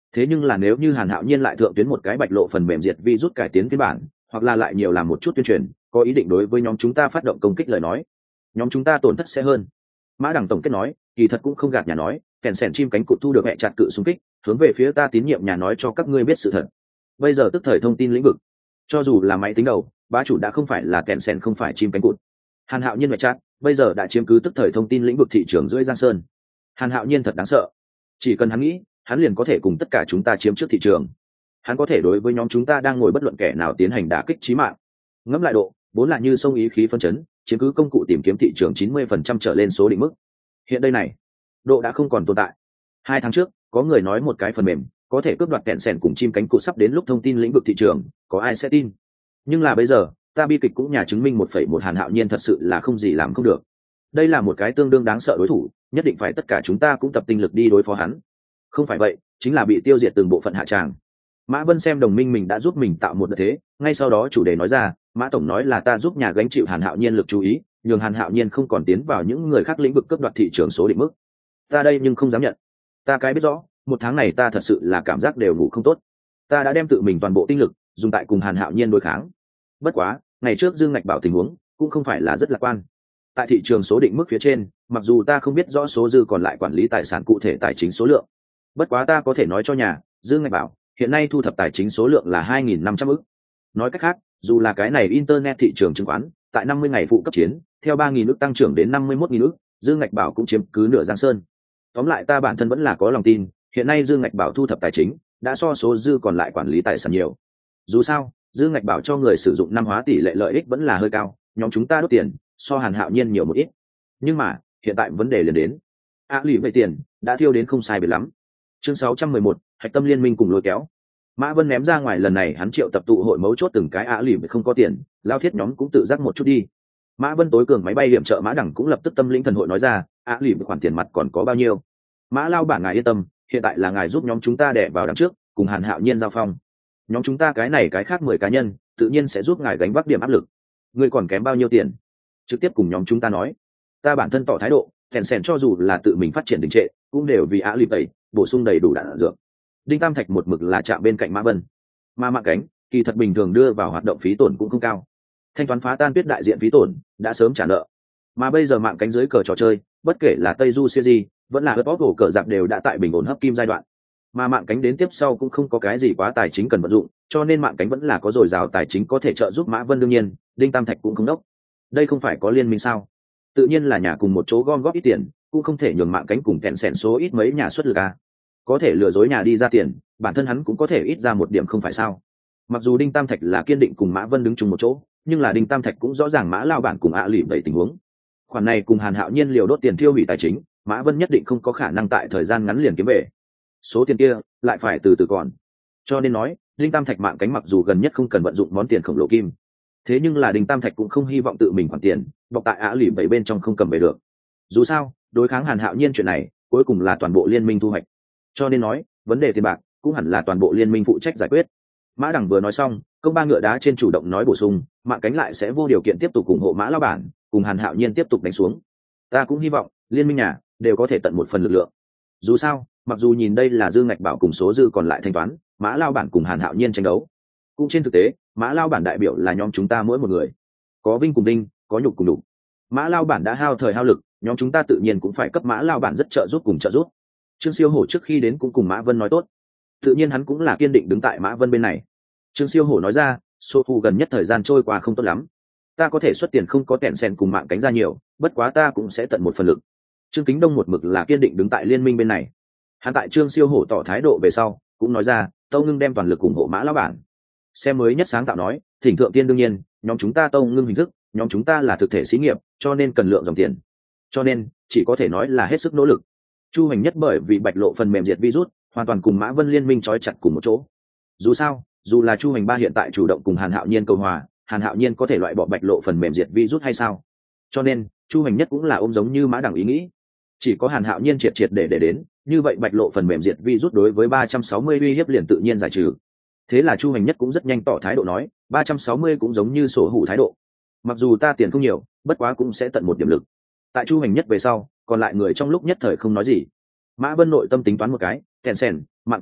Thế nhưng là nếu như Hàn Hạo Nhiên lại thượng tuyến một cái bạch lộ phần mềm diệt virus cải tiến phiên bản, hoặc là lại nhiều làm một chút tuyên truyền, có ý định đối với nhóm chúng ta phát động công kích lời nói, nhóm chúng ta tổn thất sẽ hơn. Mã Đằng tổng kết nói, kỳ thật cũng không gạt nhà nói, kèn sèn chim cánh cụt thu được mẹ chặt cự xung kích, hướng về phía ta tín nhiệm nhà nói cho các ngươi biết sự thật. Bây giờ tức thời thông tin lĩnh vực, cho dù là máy tính đầu, bá chủ đã không phải là kèn sèn, không phải chim cánh cụt. Hàn Hạo Nhiên mẹ chặt bây giờ đã chiếm cứ tức thời thông tin lĩnh vực thị trường dưới Giang Sơn. Hàn Hạo Nhiên thật đáng sợ, chỉ cần hắn nghĩ, hắn liền có thể cùng tất cả chúng ta chiếm trước thị trường. Hắn có thể đối với nhóm chúng ta đang ngồi bất luận kẻ nào tiến hành đả kích chí mạng. Ngẫm lại độ, vốn là như sông ý khí phân chấn, chiếm cứ công cụ tìm kiếm thị trường 90% trở lên số định mức. Hiện đây này, độ đã không còn tồn tại. 2 tháng trước, có người nói một cái phần mềm có thể cướp đoạt kẹn sèn cùng chim cánh cụt sắp đến lúc thông tin lĩnh vực thị trường, có ai sẽ tin? Nhưng là bây giờ, ta bi kịch cũng nhà chứng minh 1,1 Hàn Hạo Nhiên thật sự là không gì làm không được. Đây là một cái tương đương đáng sợ đối thủ, nhất định phải tất cả chúng ta cũng tập tinh lực đi đối phó hắn. Không phải vậy, chính là bị tiêu diệt từng bộ phận hạ tràng. Mã Vân xem đồng minh mình đã giúp mình tạo một đợt thế, ngay sau đó chủ đề nói ra, Mã tổng nói là ta giúp nhà gánh chịu Hàn Hạo Nhiên lực chú ý, nhường Hàn Hạo Nhiên không còn tiến vào những người khác lĩnh vực cướp đoạt thị trường số định mức. Ta đây nhưng không dám nhận. Ta cái biết rõ, 1 tháng này ta thật sự là cảm giác đều ngủ không tốt. Ta đã đem tự mình toàn bộ tinh lực dùng tại cùng Hàn Hạo Nhiên đối kháng. Bất quá, ngày trước Dương Ngạch bảo tình huống cũng không phải là rất lạc quan. Tại thị trường số định mức phía trên, mặc dù ta không biết rõ số dư còn lại quản lý tài sản cụ thể tài chính số lượng, bất quá ta có thể nói cho nhà Dương Ngạch bảo hiện nay thu thập tài chính số lượng là 2.500 ức. Nói cách khác, dù là cái này internet thị trường chứng khoán tại 50 ngày phụ cấp chiến theo 3.000 ức tăng trưởng đến 51.000 ức, Dương Ngạch bảo cũng chiếm cứ nửa Giang Sơn. Tóm lại ta bản thân vẫn là có lòng tin, hiện nay Dương Ngạch bảo thu thập tài chính đã so số dư còn lại quản lý tài sản nhiều. Dù sao, Dương Ngạch bảo cho người sử dụng năm hóa tỷ lệ lợi ích vẫn là hơi cao, nhóm chúng ta đốt tiền so Hàn Hạo Nhiên nhiều một ít. Nhưng mà hiện tại vấn đề liền đến, lì về tiền đã thiêu đến không sai biệt lắm. Chương 611, hạch tâm liên minh cùng lôi kéo. Mã Vân ném ra ngoài lần này hắn triệu tập tụ hội mấu chốt từng cái lì về không có tiền, lao thiết nhóm cũng tự giác một chút đi. Mã Vân tối cường máy bay điểm trợ Mã Đẳng cũng lập tức tâm lĩnh thần hội nói ra, lì về khoản tiền mặt còn có bao nhiêu? Mã lao bản ngài yên tâm, hiện tại là ngài giúp nhóm chúng ta đè vào đằng trước, cùng Hàn Hạo Nhiên giao phong. Nhóm chúng ta cái này cái khác 10 cá nhân, tự nhiên sẽ giúp ngài gánh vác điểm áp lực. Ngươi còn kém bao nhiêu tiền? Trực tiếp cùng nhóm chúng ta nói. Ta bản thân tỏ thái độ, kèn sèn cho dù là tự mình phát triển đình trệ, cũng đều vì lì tẩy, bổ sung đầy đủ đạn dược. Đinh Tam Thạch một mực là chạm bên cạnh Mã Vân. Mà Mạng Cánh, kỳ thật bình thường đưa vào hoạt động phí tổn cũng không cao. Thanh toán phá tan tuyết đại diện phí tổn đã sớm trả nợ. Mà bây giờ Mạng Cánh dưới cờ trò chơi, bất kể là Tây Du Series, vẫn là Hot cổ cờ giặc đều đã tại bình ổn hấp kim giai đoạn. Mà Mạng Cánh đến tiếp sau cũng không có cái gì quá tài chính cần vận dụng, cho nên Mạng Cánh vẫn là có dồi dào tài chính có thể trợ giúp Mã Vân. Đương nhiên, Đinh Tam Thạch cũng không đốc. Đây không phải có liên minh sao? Tự nhiên là nhà cùng một chỗ gom góp ít tiền, cũng không thể nhường Mạng Cánh cùng kẹn sẻn số ít mấy nhà xuất lực à. Có thể lừa dối nhà đi ra tiền, bản thân hắn cũng có thể ít ra một điểm không phải sao? Mặc dù Đinh Tam Thạch là kiên định cùng Mã Vân đứng chung một chỗ, nhưng là Đinh Tam Thạch cũng rõ ràng Mã lao bản cùng lì bảy tình huống. Khoản này cùng Hàn Hạo Nhiên liều đốt tiền tiêu hủy tài chính, Mã Vân nhất định không có khả năng tại thời gian ngắn liền kiếm về. Số tiền kia lại phải từ từ còn. Cho nên nói, Đinh Tam Thạch Mạng Cánh mặc dù gần nhất không cần vận dụng món tiền khổng lồ kim, thế nhưng là Đinh Tam Thạch cũng không hy vọng tự mình khoản tiền bọc tại lì bảy bên trong không cầm về được. Dù sao, đối kháng Hàn Hạo Nhiên chuyện này cuối cùng là toàn bộ liên minh thu hoạch, cho nên nói vấn đề tiền bạc cũng hẳn là toàn bộ liên minh phụ trách giải quyết. Mã Đằng vừa nói xong, công ba ngựa đá trên chủ động nói bổ sung, Mạng Cánh lại sẽ vô điều kiện tiếp tục ủng hộ Mã lao bản, cùng Hàn Hạo Nhiên tiếp tục đánh xuống. Ta cũng hy vọng liên minh nhà đều có thể tận một phần lực lượng. Dù sao, mặc dù nhìn đây là Dương Ngạch bảo cùng số dư còn lại thanh toán, Mã lao bản cùng Hàn Hạo Nhiên tranh đấu, cũng trên thực tế Mã lao bản đại biểu là nhóm chúng ta mỗi một người, có vinh cùng đinh, có nhục cùng đục. Mã lao bản đã hao thời hao lực, nhóm chúng ta tự nhiên cũng phải cấp Mã lao bản rất trợ giúp cùng trợ giúp. Trương Siêu Hổ trước khi đến cũng cùng Mã Vân nói tốt, tự nhiên hắn cũng là kiên định đứng tại Mã Vân bên này. Trương Siêu Hổ nói ra, số thu gần nhất thời gian trôi qua không tốt lắm, ta có thể xuất tiền không có kẹn sèn cùng Mạng Cánh ra nhiều, bất quá ta cũng sẽ tận một phần lực. Trương Kính Đông một mực là kiên định đứng tại liên minh bên này. Hắn tại Trương Siêu Hổ tỏ thái độ về sau cũng nói ra, Tâu Ngưng đem toàn lực ủng hộ Mã lão bản. Xem mới nhất sáng tạo nói, thỉnh thượng tiên đương nhiên, nhóm chúng ta Tâu Ngưng hình thức, nhóm chúng ta là thực thể xí nghiệp, cho nên cần lượng dòng tiền, cho nên chỉ có thể nói là hết sức nỗ lực. Chu Hành Nhất bởi vì bạch lộ phần mềm diệt virus, hoàn toàn cùng Mã Vân liên minh trói chặt cùng một chỗ. Dù sao, dù là Chu Hành Ba hiện tại chủ động cùng Hàn Hạo Nhiên cầu hòa, Hàn Hạo Nhiên có thể loại bỏ bạch lộ phần mềm diệt virus hay sao? Cho nên Chu Hành Nhất cũng là ôm giống như Mã Đằng ý nghĩ, chỉ có Hàn Hạo Nhiên triệt để đến, như vậy bạch lộ phần mềm diệt virus đối với 360 uy hiếp liền tự nhiên giải trừ. Thế là Chu Hành Nhất cũng rất nhanh tỏ thái độ nói, 360 cũng giống như sổ hủ thái độ, mặc dù ta tiền không nhiều, bất quá cũng sẽ tận một điểm lực. Tại Chu Hành Nhất về sau, còn lại người trong lúc nhất thời không nói gì. Mã Vân nội tâm tính toán một cái, kèn sèn, Mạng Cánh,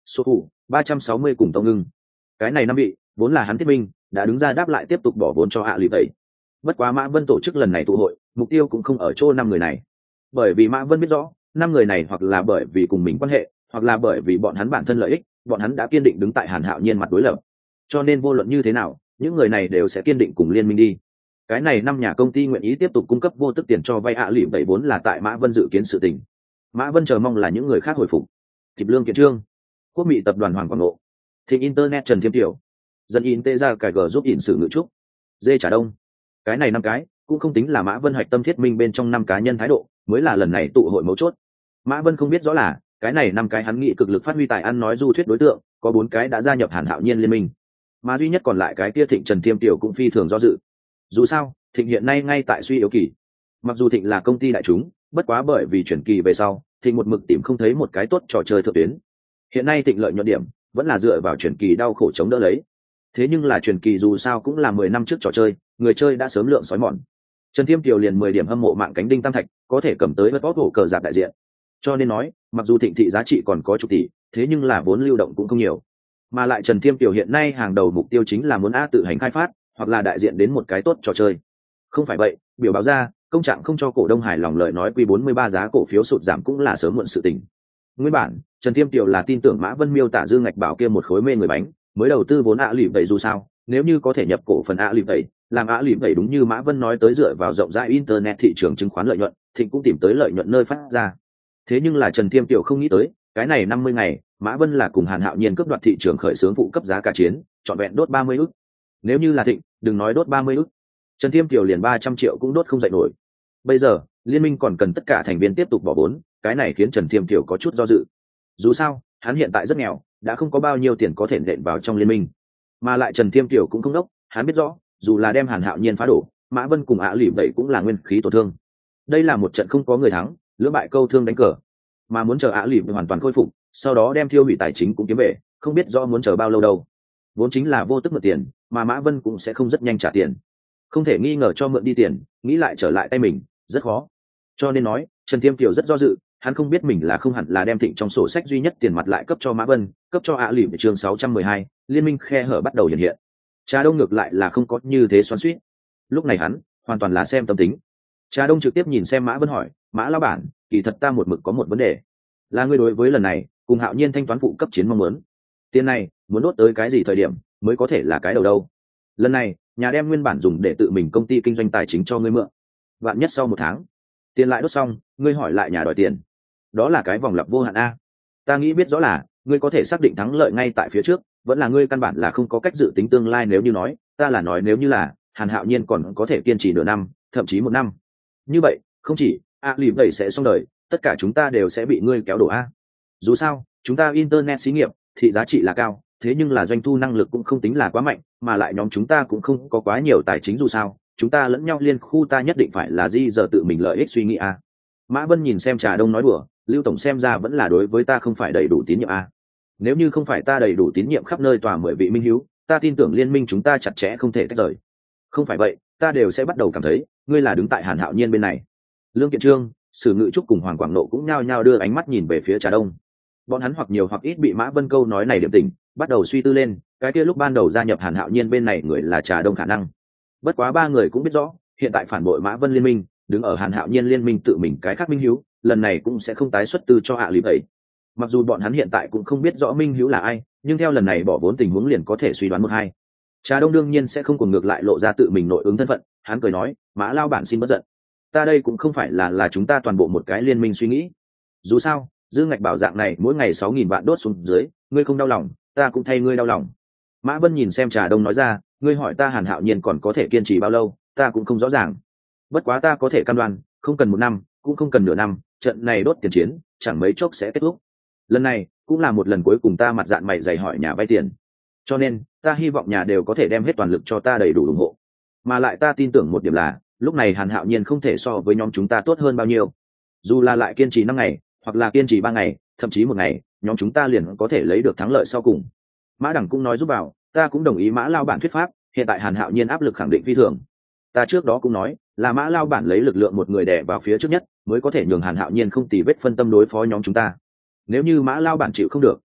số thủ 360 cùng Tông Ngưng. Cái này năm vị vốn là hắn thiết minh đã đứng ra đáp lại tiếp tục bỏ vốn cho ạ lì tẩy. Bất quá Mã Vân tổ chức lần này tụ hội, mục tiêu cũng không ở chỗ năm người này. Bởi vì Mã Vân biết rõ, năm người này hoặc là bởi vì cùng mình quan hệ, hoặc là bởi vì bọn hắn bản thân lợi ích, bọn hắn đã kiên định đứng tại Hàn Hạo Nhiên mặt đối lập. Cho nên vô luận như thế nào, những người này đều sẽ kiên định cùng liên minh đi. Cái này năm nhà công ty nguyện ý tiếp tục cung cấp vô tức tiền cho vay ạ lì tẩy vốn là tại Mã Vân dự kiến sự tình. Mã Vân chờ mong là những người khác hồi phục. Thịt Lương Kiện Trương, Quốc Mỹ tập đoàn Hoàng Quảng Nộ, Thịnh Internet Trần Thiêm Tiểu, Dân in tê ra cải gờ giúp in sự ngữ trúc, Dê Trả Đông. Cái này năm cái cũng không tính là Mã Vân hoạch tâm thiết minh bên trong năm cá nhân thái độ, mới là lần này tụ hội mấu chốt. Mã Vân không biết rõ là cái này năm cái hắn nghĩ cực lực phát huy tài ăn nói du thuyết đối tượng, có 4 cái đã gia nhập Hàn Hạo Nhiên liên minh, mà duy nhất còn lại cái kia Thịnh Trần Thiêm Tiểu cũng phi thường do dự. Dù sao, Thịnh hiện nay ngay tại suy yếu kỳ. Mặc dù Thịnh là công ty đại chúng, bất quá bởi vì chuyển kỳ về sau, Thịnh một mực tìm không thấy một cái tốt trò chơi thượng tuyến. Hiện nay Thịnh lợi nhuận điểm vẫn là dựa vào chuyển kỳ đau khổ chống đỡ lấy. Thế nhưng là chuyển kỳ dù sao cũng là 10 năm trước trò chơi, người chơi đã sớm lượng sói mòn. Trần Thiêm Kiều liền 10 điểm hâm mộ mạng cánh đinh tam thạch, có thể cầm tới vớt bóp hổ cờ giáp đại diện. Cho nên nói, mặc dù Thịnh thị giá trị còn có chục tỷ, thế nhưng là vốn lưu động cũng không nhiều. Mà lại Trần Thiêm Kiều hiện nay hàng đầu mục tiêu chính là muốn tự hành khai phát, hoặc là đại diện đến một cái tốt trò chơi. Không phải vậy, biểu báo ra, công trạng không cho cổ đông hài lòng lợi nói Q43 giá cổ phiếu sụt giảm cũng là sớm muộn sự tình. Nguyên bản, Trần Thiêm Kiều là tin tưởng Mã Vân miêu tả Dương Ngạch Bảo kia một khối mê người bánh, mới đầu tư vốn ạ lì vậy dù sao, nếu như có thể nhập cổ phần ạ lì vậy, làm ạ lì vậy đúng như Mã Vân nói tới dựa vào rộng rãi internet thị trường chứng khoán lợi nhuận, Thịnh cũng tìm tới lợi nhuận nơi phát ra. Thế nhưng là Trần Thiêm Kiều không nghĩ tới, cái này 50 ngày, Mã Vân là cùng Hàn Hạo Nhiên cướp đoạt thị trường khởi xướng phụ cấp giá cả chiến, trọn vẹn đốt 30 ức. Nếu như là Thịnh, đừng nói đốt 30 ức. Trần Thiêm Kiều liền 300 triệu cũng đốt không dậy nổi. Bây giờ, liên minh còn cần tất cả thành viên tiếp tục bỏ vốn, cái này khiến Trần Thiêm Kiều có chút do dự. Dù sao, hắn hiện tại rất nghèo, đã không có bao nhiêu tiền có thể nện vào trong liên minh. Mà lại Trần Thiêm Kiều cũng không đốc, hắn biết rõ, dù là đem Hàn Hạo Nhiên phá đổ, Mã Vân cùng ạ lì vậy cũng là nguyên khí tổn thương. Đây là một trận không có người thắng, lưỡng bại câu thương đánh cờ, mà muốn chờ ạ lì hoàn toàn khôi phục, sau đó đem thiêu hủy tài chính cũng kiếm về, không biết rõ muốn chờ bao lâu đâu. Vốn chính là vô tức mượn tiền, mà Mã Vân cũng sẽ không rất nhanh trả tiền. Không thể nghi ngờ cho mượn đi tiền, nghĩ lại trở lại tay mình, rất khó. Cho nên nói, Trần Thiêm Kiều rất do dự, hắn không biết mình là không hẳn là đem Thịnh trong sổ sách duy nhất tiền mặt lại cấp cho Mã Vân, cấp cho ạ lì chương 612, liên minh khe hở bắt đầu hiện hiện. Trà Đông ngược lại là không có như thế xoắn xuýt. Lúc này hắn hoàn toàn là xem tâm tính. Trà Đông trực tiếp nhìn xem Mã Vân hỏi, Mã lão bản, kỳ thật ta một mực có một vấn đề, là ngươi đối với lần này cùng Hạo Nhiên thanh toán phụ cấp chiến mong muốn, tiền này muốn đốt tới cái gì thời điểm mới có thể là cái đầu đâu? Lần này nhà đem nguyên bản dùng để tự mình công ty kinh doanh tài chính cho ngươi mượn, vạn nhất sau 1 tháng tiền lại đốt xong, ngươi hỏi lại nhà đòi tiền, đó là cái vòng lặp vô hạn a. Ta nghĩ biết rõ là ngươi có thể xác định thắng lợi ngay tại phía trước, vẫn là ngươi căn bản là không có cách dự tính tương lai. Nếu như nói, ta là nói nếu như là Hàn Hạo Nhiên còn có thể kiên trì nửa năm, thậm chí 1 năm, như vậy không chỉ lì vậy sẽ xong đời, tất cả chúng ta đều sẽ bị ngươi kéo đổ a. Dù sao chúng ta internet xí nghiệp thị giá trị là cao, thế nhưng là doanh thu năng lực cũng không tính là quá mạnh, mà lại nhóm chúng ta cũng không có quá nhiều tài chính. Dù sao chúng ta lẫn nhau liên khu, ta nhất định phải là gì giờ tự mình lợi ích suy nghĩ a. Mã Vân nhìn xem Trà Đông nói đùa, Lưu tổng xem ra vẫn là đối với ta không phải đầy đủ tín nhiệm a. Nếu như không phải ta đầy đủ tín nhiệm khắp nơi tòa 10 vị minh hiếu, ta tin tưởng liên minh chúng ta chặt chẽ không thể tách rời. Không phải vậy, ta đều sẽ bắt đầu cảm thấy ngươi là đứng tại Hàn Hạo Nhiên bên này. Lương Kiện Trương, Sử Ngự Trúc cùng Hoàng Quảng Nộ cũng nhao nhao đưa ánh mắt nhìn về phía Trà Đông. Bọn hắn hoặc nhiều hoặc ít bị Mã Vân câu nói này điểm tình, bắt đầu suy tư lên, cái kia lúc ban đầu gia nhập Hàn Hạo Nhiên bên này người là Trà Đông khả năng. Bất quá 3 người cũng biết rõ, hiện tại phản bội Mã Vân liên minh, đứng ở Hàn Hạo Nhiên liên minh tự mình cái khác minh hiếu, lần này cũng sẽ không tái xuất tư cho hạ lý vậy. Mặc dù bọn hắn hiện tại cũng không biết rõ minh hiếu là ai, nhưng theo lần này bỏ vốn tình huống liền có thể suy đoán 1-2. Trà Đông đương nhiên sẽ không còn ngược lại lộ ra tự mình nội ứng thân phận, hắn cười nói, Mã lao bản xin bất giận, ta đây cũng không phải là chúng ta toàn bộ một cái liên minh suy nghĩ. Dù sao Dương Ngạch Bảo dạng này mỗi ngày 6.000 vạn đốt xuống dưới, ngươi không đau lòng, ta cũng thay ngươi đau lòng. Mã Vân nhìn xem Trà Đông nói ra, ngươi hỏi ta Hàn Hạo Nhiên còn có thể kiên trì bao lâu, ta cũng không rõ ràng. Bất quá ta có thể cam đoan, không cần 1 năm, cũng không cần nửa năm, trận này đốt tiền chiến chẳng mấy chốc sẽ kết thúc. Lần này cũng là một lần cuối cùng ta mặt dạn mày dày hỏi nhà vay tiền, cho nên ta hy vọng nhà đều có thể đem hết toàn lực cho ta đầy đủ ủng hộ. Mà lại ta tin tưởng một điểm là, lúc này Hàn Hạo Nhiên không thể so với nhóm chúng ta tốt hơn bao nhiêu. Dù là lại kiên trì 5 ngày, hoặc là kiên trì 3 ngày, thậm chí 1 ngày, nhóm chúng ta liền có thể lấy được thắng lợi sau cùng. Mã Đẳng cũng nói giúp vào, ta cũng đồng ý Mã lao bản thuyết pháp, hiện tại Hàn Hạo Nhiên áp lực khẳng định phi thường. Ta trước đó cũng nói, là Mã lao bản lấy lực lượng một người đè vào phía trước nhất, mới có thể nhường Hàn Hạo Nhiên không tì vết phân tâm đối phó nhóm chúng ta. Nếu như Mã lao bản chịu không được,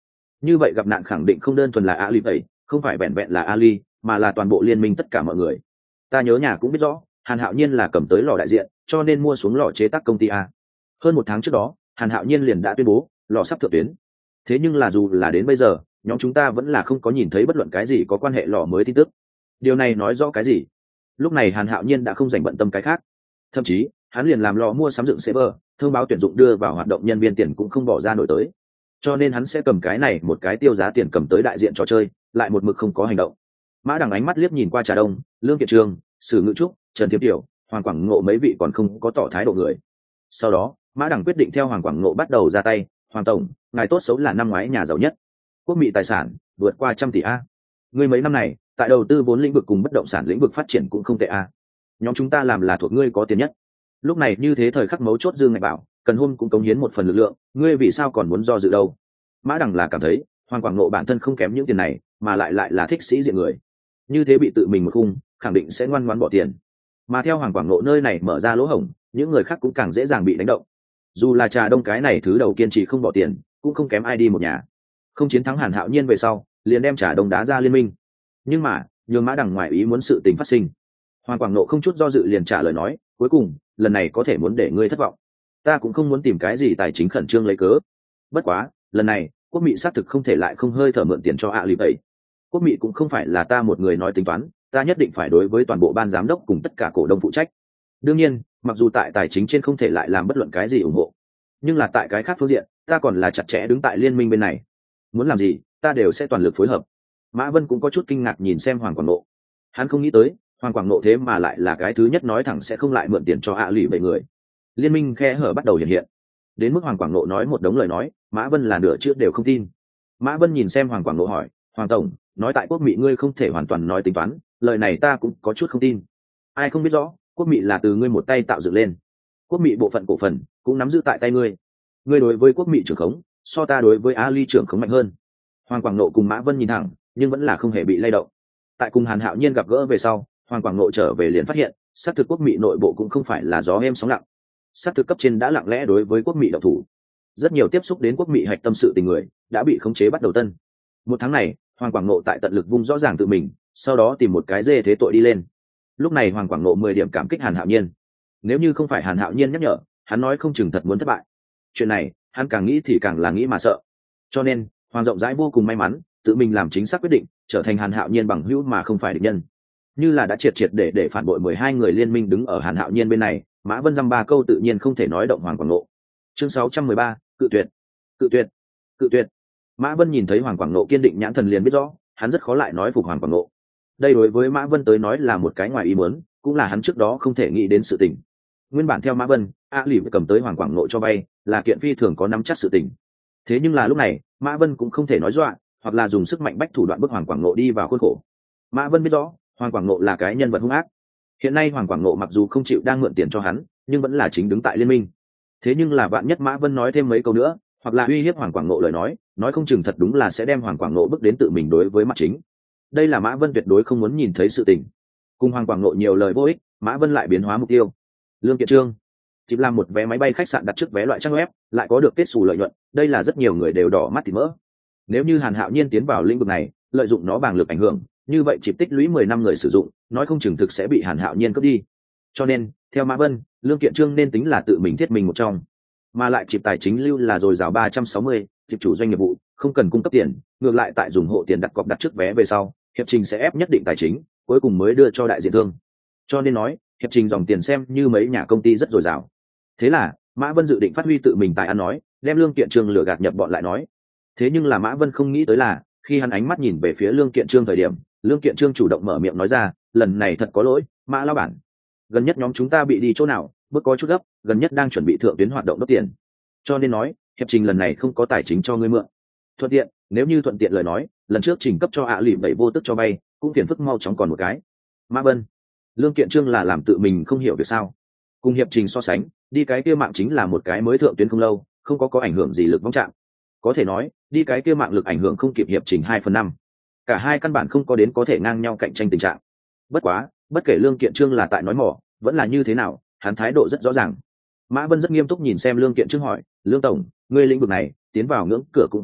như vậy gặp nạn khẳng định không đơn thuần là Ali vậy, không phải vẹn vẹn là Ali, mà là toàn bộ liên minh tất cả mọi người. Ta nhớ nhà cũng biết rõ, Hàn Hạo Nhiên là cầm tới lò đại diện, cho nên mua xuống lò chế tác công ty A. Hơn 1 tháng trước đó, Hàn Hạo Nhiên liền đã tuyên bố lò sắp thượng tuyến. Thế nhưng là dù là đến bây giờ, nhóm chúng ta vẫn là không có nhìn thấy bất luận cái gì có quan hệ lò mới tin tức. Điều này nói rõ cái gì? Lúc này Hàn Hạo Nhiên đã không dành bận tâm cái khác, thậm chí hắn liền làm lò mua sắm dựng server, thông báo tuyển dụng đưa vào hoạt động nhân viên tiền cũng không bỏ ra nổi tới, cho nên hắn sẽ cầm cái này một cái tiêu giá tiền cầm tới đại diện trò chơi, lại một mực không có hành động. Mã Đằng ánh mắt liếc nhìn qua Trà Đông, Lương Kiệt Trương, Sử Ngự Trúc, Trần Thiệp Tiểu, Hoàng Quảng Ngộ mấy vị còn không có tỏ thái độ người. Sau đó Mã Đằng quyết định theo Hoàng Quảng Ngộ bắt đầu ra tay. Hoàng tổng, ngài tốt xấu là năm ngoái nhà giàu nhất, quốc mỹ tài sản vượt qua 100 tỷ a. Ngươi mấy năm này tại đầu tư vốn lĩnh vực cùng bất động sản lĩnh vực phát triển cũng không tệ a. Nhóm chúng ta làm là thuộc ngươi có tiền nhất. Lúc này như thế thời khắc mấu chốt Dương Ngạch bảo, cần hôm cũng cống hiến một phần lực lượng, ngươi vì sao còn muốn do dự đâu? Mã Đằng là cảm thấy Hoàng Quảng Ngộ bản thân không kém những tiền này, mà lại là thích sĩ diện người, như thế bị tự mình một khung, khẳng định sẽ ngoan ngoãn bỏ tiền. Mà theo Hoàng Quảng Ngộ nơi này mở ra lỗ hổng, những người khác cũng càng dễ dàng bị đánh động. Dù là Trà Đông cái này thứ đầu kiên trì không bỏ tiền, cũng không kém ai đi một nhà. Không chiến thắng Hàn Hạo Nhiên về sau, liền đem Trà Đông đá ra liên minh. Nhưng mà nhường Mã Đằng ngoài ý muốn sự tình phát sinh, Hoàng Quảng Ngộ không chút do dự liền trả lời nói, cuối cùng lần này có thể muốn để ngươi thất vọng. Ta cũng không muốn tìm cái gì tài chính khẩn trương lấy cớ. Bất quá lần này quốc mỹ xác thực không thể lại không hơi thở mượn tiền cho lì vậy. Quốc mỹ cũng không phải là ta một người nói tính toán, ta nhất định phải đối với toàn bộ ban giám đốc cùng tất cả cổ đông phụ trách. Đương nhiên mặc dù tại tài chính trên không thể lại làm bất luận cái gì ủng hộ, nhưng là tại cái khác phương diện ta còn là chặt chẽ đứng tại liên minh bên này, muốn làm gì ta đều sẽ toàn lực phối hợp. Mã Vân cũng có chút kinh ngạc nhìn xem Hoàng Quảng Ngộ, hắn không nghĩ tới Hoàng Quảng Ngộ thế mà lại là cái thứ nhất nói thẳng sẽ không lại mượn tiền cho lì vậy người. Liên minh khe hở bắt đầu hiện hiện, đến mức Hoàng Quảng Ngộ nói một đống lời nói, Mã Vân là nửa trước đều không tin. Mã Vân nhìn xem Hoàng Quảng Ngộ hỏi, Hoàng tổng, nói tại quốc mỹ ngươi không thể hoàn toàn nói tính toán, lời này ta cũng có chút không tin. Ai không biết rõ, quốc mỹ là từ ngươi một tay tạo dựng lên, quốc mỹ bộ phận cổ phần cũng nắm giữ tại tay ngươi. Ngươi đối với quốc mỹ trưởng khống so ta đối với Ali trưởng khống mạnh hơn. Hoàng Quảng Ngộ cùng Mã Vân nhìn thẳng, nhưng vẫn là không hề bị lay động. Tại cùng Hàn Hạo Nhiên gặp gỡ về sau, Hoàng Quảng Ngộ trở về liền phát hiện, xác thực quốc mỹ nội bộ cũng không phải là gió êm sóng lặng, xác thực cấp trên đã lặng lẽ đối với quốc mỹ động thủ. Rất nhiều tiếp xúc đến quốc mỹ hạch tâm sự tình người đã bị khống chế bắt đầu tân. 1 tháng này Hoàng Quảng Ngộ tại tận lực vung rõ ràng tự mình, sau đó tìm một cái dê thế tội đi lên. Lúc này Hoàng Quảng Ngộ 10 điểm cảm kích Hàn Hạo Nhiên, nếu như không phải Hàn Hạo Nhiên nhắc nhở, hắn nói không chừng thật muốn thất bại. Chuyện này hắn càng nghĩ thì càng là nghĩ mà sợ, cho nên Hoàng rộng rãi vô cùng may mắn tự mình làm chính xác quyết định, trở thành Hàn Hạo Nhiên bằng hữu mà không phải địch nhân. Như là đã triệt để phản bội 12 người liên minh đứng ở Hàn Hạo Nhiên bên này, Mã Vân dăm 3 câu tự nhiên không thể nói động Hoàng Quảng Ngộ. Chương 613, cự tuyệt, cự tuyệt, cự tuyệt. Mã Vân nhìn thấy Hoàng Quảng Ngộ kiên định nhãn thần liền biết rõ, hắn rất khó lại nói phục Hoàng Quảng Ngộ. Đây đối với Mã Vân tới nói là một cái ngoài ý muốn, cũng là hắn trước đó không thể nghĩ đến sự tình. Nguyên bản theo Mã Vân, lì cầm tới Hoàng Quảng Ngộ cho vay là kiện phi thường có nắm chắc sự tình. Thế nhưng là lúc này Mã Vân cũng không thể nói dọa, hoặc là dùng sức mạnh bách thủ đoạn bức Hoàng Quảng Ngộ đi vào khuôn khổ. Mã Vân biết rõ Hoàng Quảng Ngộ là cái nhân vật hung ác. Hiện nay Hoàng Quảng Ngộ mặc dù không chịu đang mượn tiền cho hắn, nhưng vẫn là chính đứng tại liên minh. Thế nhưng là vạn nhất Mã Vân nói thêm mấy câu nữa, hoặc là uy hiếp Hoàng Quảng Ngộ lời nói không chừng thật đúng là sẽ đem Hoàng Quảng Ngộ bước đến tự mình đối với mặt chính. Đây là Mã Vân tuyệt đối không muốn nhìn thấy sự tình. Cùng Hoàng Quảng Ngộ nhiều lời vô ích, Mã Vân lại biến hóa mục tiêu. Lương Kiệt Trương chỉ làm một vé máy bay khách sạn đặt trước vé loại trang web, lại có được kết xù lợi nhuận, đây là rất nhiều người đều đỏ mắt thì mỡ. Nếu như Hàn Hạo Nhiên tiến vào lĩnh vực này, lợi dụng nó bằng lực ảnh hưởng, như vậy chỉ tích lũy 10 năm người sử dụng, nói không chừng thực sẽ bị Hàn Hạo Nhiên cướp đi. Cho nên theo Mã Vân, Lương Kiện Trương nên tính là tự mình thiết mình một trong, mà lại chịp tài chính lưu là dồi dào 360, chịp chủ doanh nghiệp vụ không cần cung cấp tiền, ngược lại tại dùng hộ tiền đặt cọc đặt trước vé về sau, hiệp trình sẽ ép nhất định tài chính, cuối cùng mới đưa cho đại diện thương. Cho nên nói hiệp trình dòng tiền xem như mấy nhà công ty rất dồi dào. Thế là Mã Vân dự định phát huy tự mình tài ăn nói, đem Lương Kiện Trương lừa gạt nhập bọn lại nói. Thế nhưng là Mã Vân không nghĩ tới là, khi hắn ánh mắt nhìn về phía Lương Kiện Trương thời điểm, Lương Kiện Trương chủ động mở miệng nói ra, lần này thật có lỗi, Mã lão bản, gần nhất nhóm chúng ta bị đi chỗ nào, bước có chút gấp, gần nhất đang chuẩn bị thượng tuyến hoạt động đốt tiền, cho nên nói hiệp trình lần này không có tài chính cho ngươi mượn. Thuận tiện, nếu như thuận tiện lời nói, lần trước trình cấp cho lìm vậy vô tức cho vay, cũng phiền phức mau chóng còn một cái. Mã Vân, Lương Kiện Trương là làm tự mình không hiểu việc sao? Cùng hiệp trình so sánh, đi cái kia mạng chính là một cái mới thượng tuyến không lâu, không có ảnh hưởng gì lực vong trạng. Có thể nói, đi cái kia mạng lực ảnh hưởng không kịp hiệp trình 2/5. Cả hai căn bản không có đến có thể ngang nhau cạnh tranh tình trạng. Bất quá, bất kể Lương Kiện Trương là tại nói mỏ, vẫn là như thế nào, hắn thái độ rất rõ ràng. Mã Vân rất nghiêm túc nhìn xem Lương Kiện Trương hỏi, Lương tổng, ngươi lĩnh vực này tiến vào ngưỡng cửa cũng không cao,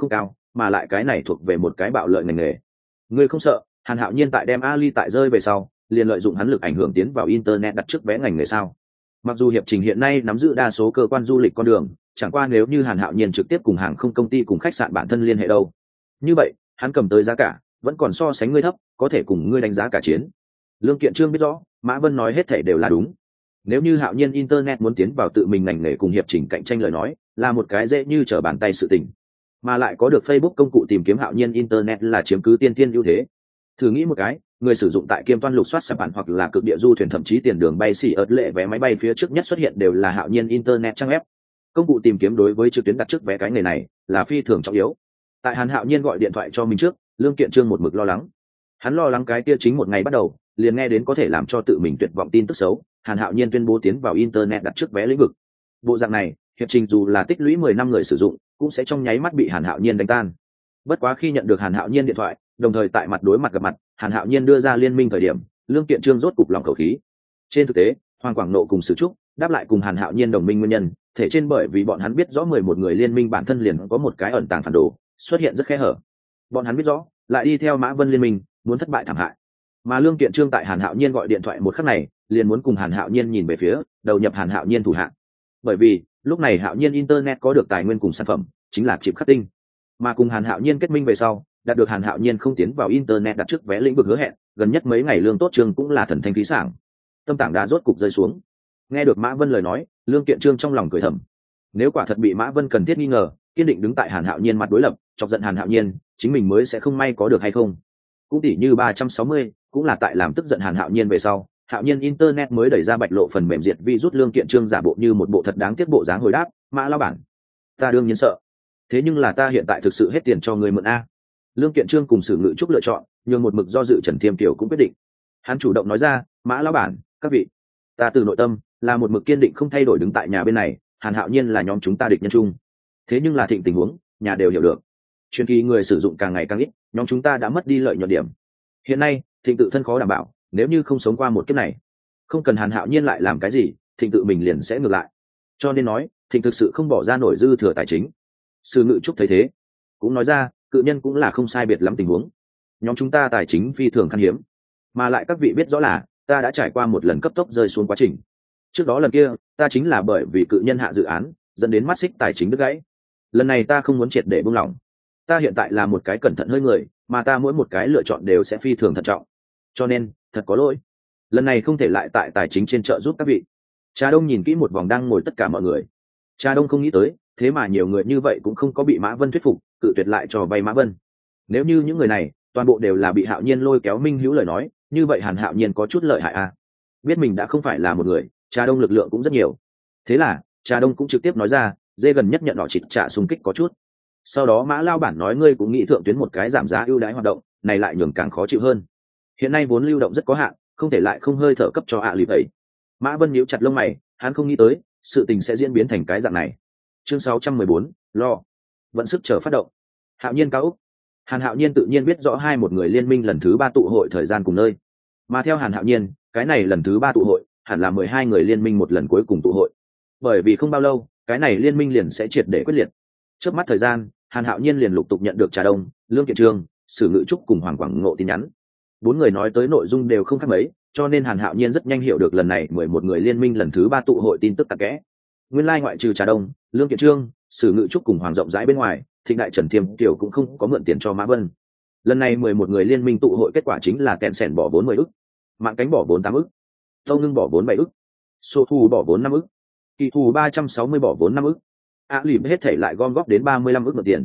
mà lại cái này thuộc về một cái bạo lợi ngành nghề. Ngươi không sợ Hàn Hạo Nhiên tại đem Ali tại rơi về sau liền lợi dụng hắn lực ảnh hưởng tiến vào internet đặt trước vé ngành nghề sao? Mặc dù hiệp trình hiện nay nắm giữ đa số cơ quan du lịch con đường, chẳng qua nếu như Hàn Hạo Nhiên trực tiếp cùng hàng không công ty cùng khách sạn bản thân liên hệ đâu, như vậy hắn cầm tới giá cả vẫn còn so sánh ngươi thấp, có thể cùng ngươi đánh giá cả chiến. Lương Kiện Trương biết rõ Mã Vân nói hết thảy đều là đúng. Nếu như Hạo Nhiên internet muốn tiến vào tự mình ngành nghề cùng hiệp trình cạnh tranh lời nói, là một cái dễ như trở bàn tay sự tình. Mà lại có được Facebook công cụ tìm kiếm Hạo Nhiên internet là chiếm cứ tiên tiên ưu thế. Thử nghĩ một cái, người sử dụng tại Kiêm Toan lục soát sạp bản hoặc là cực địa du thuyền thậm chí tiền đường bay xỉ ớt lệ vé máy bay phía trước nhất xuất hiện đều là Hạo Nhiên internet trang web. Công cụ tìm kiếm đối với trực tuyến đặt trước vé cái nghề này là phi thường trọng yếu. Tại Hàn Hạo Nhiên gọi điện thoại cho mình trước, Lương Kiện Trương một mực lo lắng. Hắn lo lắng cái kia chính một ngày bắt đầu, liền nghe đến có thể làm cho tự mình tuyệt vọng tin tức xấu, Hàn Hạo Nhiên tuyên bố tiến vào internet đặt trước vé lĩnh vực. Bộ dạng này, hiệp trình dù là tích lũy 10 năm người sử dụng, cũng sẽ trong nháy mắt bị Hàn Hạo Nhiên đánh tan. Bất quá khi nhận được Hàn Hạo Nhiên điện thoại, đồng thời tại mặt đối mặt gặp mặt, Hàn Hạo Nhiên đưa ra liên minh thời điểm, Lương Kiện Trương rốt cục lòng khẩu khí. Trên thực tế, Hoàng Quảng Nộ cùng Sử Trúc đáp lại cùng Hàn Hạo Nhiên đồng minh nguyên nhân, thể trên bởi vì bọn hắn biết rõ 11 người liên minh bản thân liền có một cái ẩn tàng phản đồ, xuất hiện rất khe hở. Bọn hắn biết rõ, lại đi theo Mã Vân liên minh, muốn thất bại thảm hại. Mà Lương Kiện Trương tại Hàn Hạo Nhiên gọi điện thoại một khắc này, liền muốn cùng Hàn Hạo Nhiên nhìn về phía, đầu nhập Hàn Hạo Nhiên thủ hạng. Bởi vì, lúc này Hạo Nhiên internet có được tài nguyên cùng sản phẩm, chính là chip khắc tinh. Mà cùng Hàn Hạo Nhiên kết minh về sau, đạt được Hàn Hạo Nhiên không tiến vào internet đặt trước vé lĩnh vực hứa hẹn, gần nhất mấy ngày lương tốt Trương cũng là thần thanh khí sảng. Tâm tảng đã rốt cục rơi xuống. Nghe được Mã Vân lời nói, Lương Kiện Trương trong lòng cười thầm. Nếu quả thật bị Mã Vân cần thiết nghi ngờ, kiên định đứng tại Hàn Hạo Nhiên mặt đối lập, chọc giận Hàn Hạo Nhiên, chính mình mới sẽ không may có được hay không. Cũng tỉ như 360, cũng là tại làm tức giận Hàn Hạo Nhiên về sau, Hạo Nhiên internet mới đẩy ra bạch lộ phần mềm diệt virus. Lương Kiện Trương giả bộ như một bộ thật đáng tiếc bộ dáng hồi đáp, Mã lão bản, ta đương nhiên sợ. Thế nhưng là ta hiện tại thực sự hết tiền cho người mượn a. Lương Kiện Trương cùng Sử Ngự Trúc lựa chọn, nhưng một mực do dự Trần Thiêm Kiều cũng quyết định. Hắn chủ động nói ra, Mã lão bản, các vị, ta từ nội tâm là một mực kiên định không thay đổi đứng tại nhà bên này, Hàn Hạo Nhiên là nhóm chúng ta địch nhân chung. Thế nhưng là thịnh tình huống, nhà đều hiểu được. Chuyên kỳ người sử dụng càng ngày càng ít, nhóm chúng ta đã mất đi lợi nhuận điểm. Hiện nay, thịnh tự thân khó đảm bảo, nếu như không sống qua một kiếp này, không cần Hàn Hạo Nhiên lại làm cái gì, thịnh tự mình liền sẽ ngược lại. Cho nên nói, thịnh thực sự không bỏ ra nổi dư thừa tài chính. Sử Ngự Trúc thấy thế, cũng nói ra, cự nhân cũng là không sai biệt lắm tình huống. Nhóm chúng ta tài chính phi thường khan hiếm, mà lại các vị biết rõ là ta đã trải qua một lần cấp tốc rơi xuống quá trình. Trước đó lần kia, ta chính là bởi vì cự nhân hạ dự án, dẫn đến mắt xích tài chính đứt gãy. Lần này ta không muốn triệt để buông lỏng. Ta hiện tại là một cái cẩn thận hơi người, mà ta mỗi một cái lựa chọn đều sẽ phi thường thận trọng. Cho nên, thật có lỗi. Lần này không thể lại tại tài chính trên trợ giúp các vị. Trà Đông nhìn kỹ một vòng đang ngồi tất cả mọi người. Trà Đông không nghĩ tới, thế mà nhiều người như vậy cũng không có bị Mã Vân thuyết phục, cự tuyệt lại cho vay Mã Vân. Nếu như những người này toàn bộ đều là bị Hạo Nhiên lôi kéo minh hữu lời nói, như vậy Hàn Hạo Nhiên có chút lợi hại à? Biết mình đã không phải là một người, Trà Đông lực lượng cũng rất nhiều. Thế là, Trà Đông cũng trực tiếp nói ra, dê gần nhất nhận họ chịt trả xung kích có chút. Sau đó Mã lao bản nói ngươi cũng nghĩ thượng tuyến một cái giảm giá ưu đãi hoạt động, này lại nhường càng khó chịu hơn. Hiện nay vốn lưu động rất có hạn, không thể lại không hơi thở cấp cho lì vậy. Mã Vân nhíu chặt lông mày, hắn không nghĩ tới, sự tình sẽ diễn biến thành cái dạng này. Chương 614, lo. Vận sức chờ phát động. Hạo Nhiên cao úc. Hàn Hạo Nhiên tự nhiên biết rõ một người liên minh lần thứ 3 tụ hội thời gian cùng nơi. Mà theo Hàn Hạo Nhiên, cái này lần thứ 3 tụ hội, hẳn là 12 người liên minh một lần cuối cùng tụ hội. Bởi vì không bao lâu, cái này liên minh liền sẽ triệt để quyết liệt. Trước mắt thời gian, Hàn Hạo Nhiên liền lục tục nhận được Trà Đông, Lương Kiện Trương, Sử Ngự Trúc cùng Hoàng Quảng Ngộ tin nhắn. 4 người nói tới nội dung đều không khác mấy, cho nên Hàn Hạo Nhiên rất nhanh hiểu được lần này 11 người liên minh lần thứ 3 tụ hội tin tức tặc kẽ. Nguyên lai ngoại trừ Trà Đông, Lương Kiện Trương, Sử Ngự Trúc cùng Hoàng rộng rãi bên ngoài, Thịnh đại Trần Thiêm Kiều cũng không có mượn tiền cho Mã Vân. Lần này 11 người liên minh tụ hội kết quả chính là kẹn sẻn bỏ vốn 10 ức, Mạng Cánh bỏ vốn 8 ức, Tâu Ngưng bỏ vốn 7 ức, Sô Thu bỏ vốn 5 ức, Kỳ Thù 360 bỏ vốn 5 ức. Lìm hết thể lại gom góp đến 35 ức mượn tiền.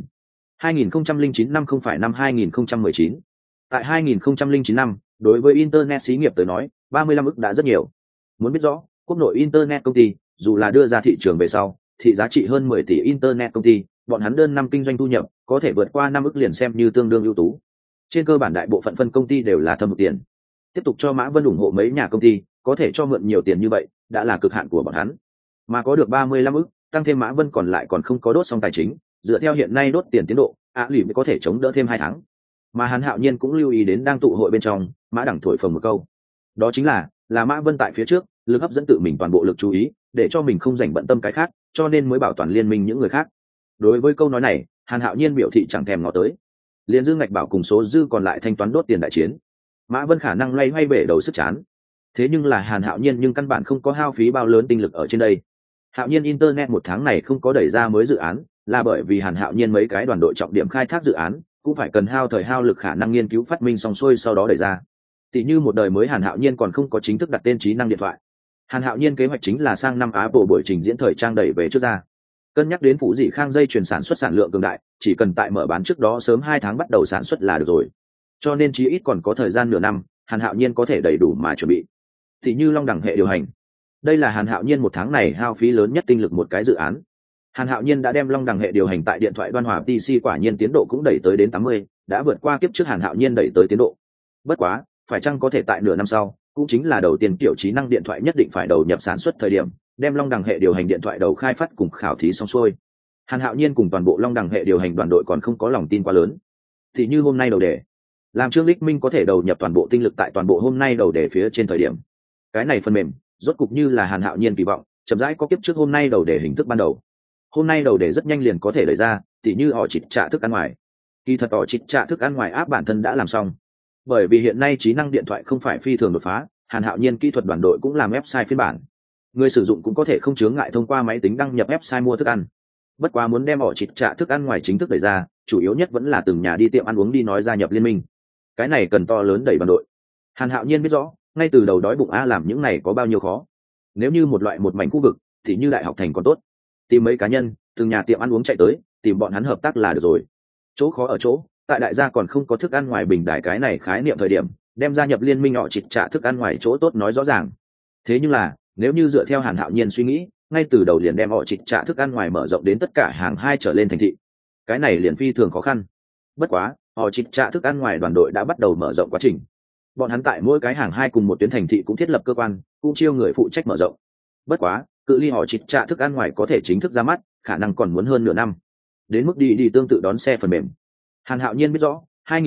2009 năm không phải năm 2019. Tại 2009 năm, đối với internet xí nghiệp tới nói, 35 ức đã rất nhiều. Muốn biết rõ, quốc nội internet công ty, dù là đưa ra thị trường về sau, thì giá trị hơn 10 tỷ internet công ty, bọn hắn đơn năm kinh doanh thu nhập có thể vượt qua 5 ức liền xem như tương đương ưu tú. Trên cơ bản đại bộ phận phân công ty đều là thâm hụt tiền. Tiếp tục cho Mã Vân ủng hộ mấy nhà công ty, có thể cho mượn nhiều tiền như vậy, đã là cực hạn của bọn hắn. Mà có được 35 ức, tăng thêm Mã Vân còn lại còn không có đốt xong tài chính, dựa theo hiện nay đốt tiền tiến độ, lì mới có thể chống đỡ thêm 2 tháng. Mà Hàn Hạo Nhiên cũng lưu ý đến đang tụ hội bên trong, Mã Đẳng thổi phồng một câu. Đó chính là Mã Vân tại phía trước, lực hấp dẫn tự mình toàn bộ lực chú ý, để cho mình không rảnh bận tâm cái khác, cho nên mới bảo toàn liên minh những người khác. Đối với câu nói này, Hàn Hạo Nhiên biểu thị chẳng thèm ngó tới. Liên Dương Ngạch Bảo cùng số dư còn lại thanh toán đốt tiền đại chiến. Mã Vân khả năng loay hoay bể đầu sức chán. Thế nhưng là Hàn Hạo Nhiên nhưng căn bản không có hao phí bao lớn tinh lực ở trên đây. Hạo Nhiên Internet một tháng này không có đẩy ra mới dự án, là bởi vì Hàn Hạo Nhiên mấy cái đoàn đội trọng điểm khai thác dự án, cũng phải cần hao thời hao lực khả năng nghiên cứu phát minh xong xuôi sau đó đẩy ra. Tỷ như một đời mới Hàn Hạo Nhiên còn không có chính thức đặt tên trí năng điện thoại. Hàn Hạo Nhiên kế hoạch chính là sang năm Apple buổi trình diễn thời trang đẩy về trước ra. Cân nhắc đến phụ dị khang dây chuyển sản xuất sản lượng cường đại, chỉ cần tại mở bán trước đó sớm 2 tháng bắt đầu sản xuất là được rồi. Cho nên chí ít còn có thời gian nửa năm, Hàn Hạo Nhiên có thể đầy đủ mà chuẩn bị. Thì như Long Đẳng hệ điều hành, đây là Hàn Hạo Nhiên một tháng này hao phí lớn nhất tinh lực một cái dự án. Hàn Hạo Nhiên đã đem Long Đẳng hệ điều hành tại điện thoại đoan hòa PC quả nhiên tiến độ cũng đẩy tới đến 80, đã vượt qua kiếp trước Hàn Hạo Nhiên đẩy tới tiến độ. Bất quá, phải chăng có thể tại nửa năm sau, cũng chính là đầu tiên kiểu trí năng điện thoại nhất định phải đầu nhập sản xuất thời điểm, đem Long Đẳng hệ điều hành điện thoại đầu khai phát cùng khảo thí xong xuôi. Hàn Hạo Nhiên cùng toàn bộ Long Đẳng hệ điều hành đoàn đội còn không có lòng tin quá lớn. Thì như hôm nay đầu đề, làm Trương Lịch Minh có thể đầu nhập toàn bộ tinh lực tại toàn bộ hôm nay đầu đề phía trên thời điểm. Cái này phần mềm, rốt cục như là Hàn Hạo Nhiên kỳ vọng, chậm rãi có kiếp trước hôm nay đầu đề hình thức ban đầu. Hôm nay đầu đề rất nhanh liền có thể đẩy ra, tỉ như họ chịt trả thức ăn ngoài. Kỳ thật họ chịt trả thức ăn ngoài áp bản thân đã làm xong. Bởi vì hiện nay trí năng điện thoại không phải phi thường đột phá, Hàn Hạo Nhiên kỹ thuật đoàn đội cũng làm website phiên bản. Người sử dụng cũng có thể không chướng ngại thông qua máy tính đăng nhập website mua thức ăn. Bất quá muốn đem họ chịt trả thức ăn ngoài chính thức đẩy ra, chủ yếu nhất vẫn là từng nhà đi tiệm ăn uống đi nói gia nhập liên minh. Cái này cần to lớn đẩy đoàn đội. Hàn Hạo Nhiên biết rõ, ngay từ đầu đói bụng a làm những này có bao nhiêu khó. Nếu như một mảnh khu vực, thì như đại học thành còn tốt. Tìm mấy cá nhân, từng nhà tiệm ăn uống chạy tới, tìm bọn hắn hợp tác là được rồi. Chỗ khó ở chỗ, tại đại gia còn không có thức ăn ngoài bình đại cái này khái niệm thời điểm, đem gia nhập liên minh họ chịt trả thức ăn ngoài chỗ tốt nói rõ ràng. Thế nhưng là, nếu như dựa theo Hàn Hạo Nhiên suy nghĩ, ngay từ đầu liền đem họ chịt trả thức ăn ngoài mở rộng đến tất cả hàng 2 trở lên thành thị, cái này liền phi thường khó khăn. Bất quá, họ chịt trả thức ăn ngoài đoàn đội đã bắt đầu mở rộng quá trình. Bọn hắn tại mỗi cái hàng 2 cùng một tuyến thành thị cũng thiết lập cơ quan, cũng chiêu người phụ trách mở rộng. Bất quá, cự ly họ chịt trả thức ăn ngoài có thể chính thức ra mắt, khả năng còn muốn hơn nửa năm. Đến mức đi tương tự đón xe phần mềm. Hàn Hạo Nhiên biết rõ,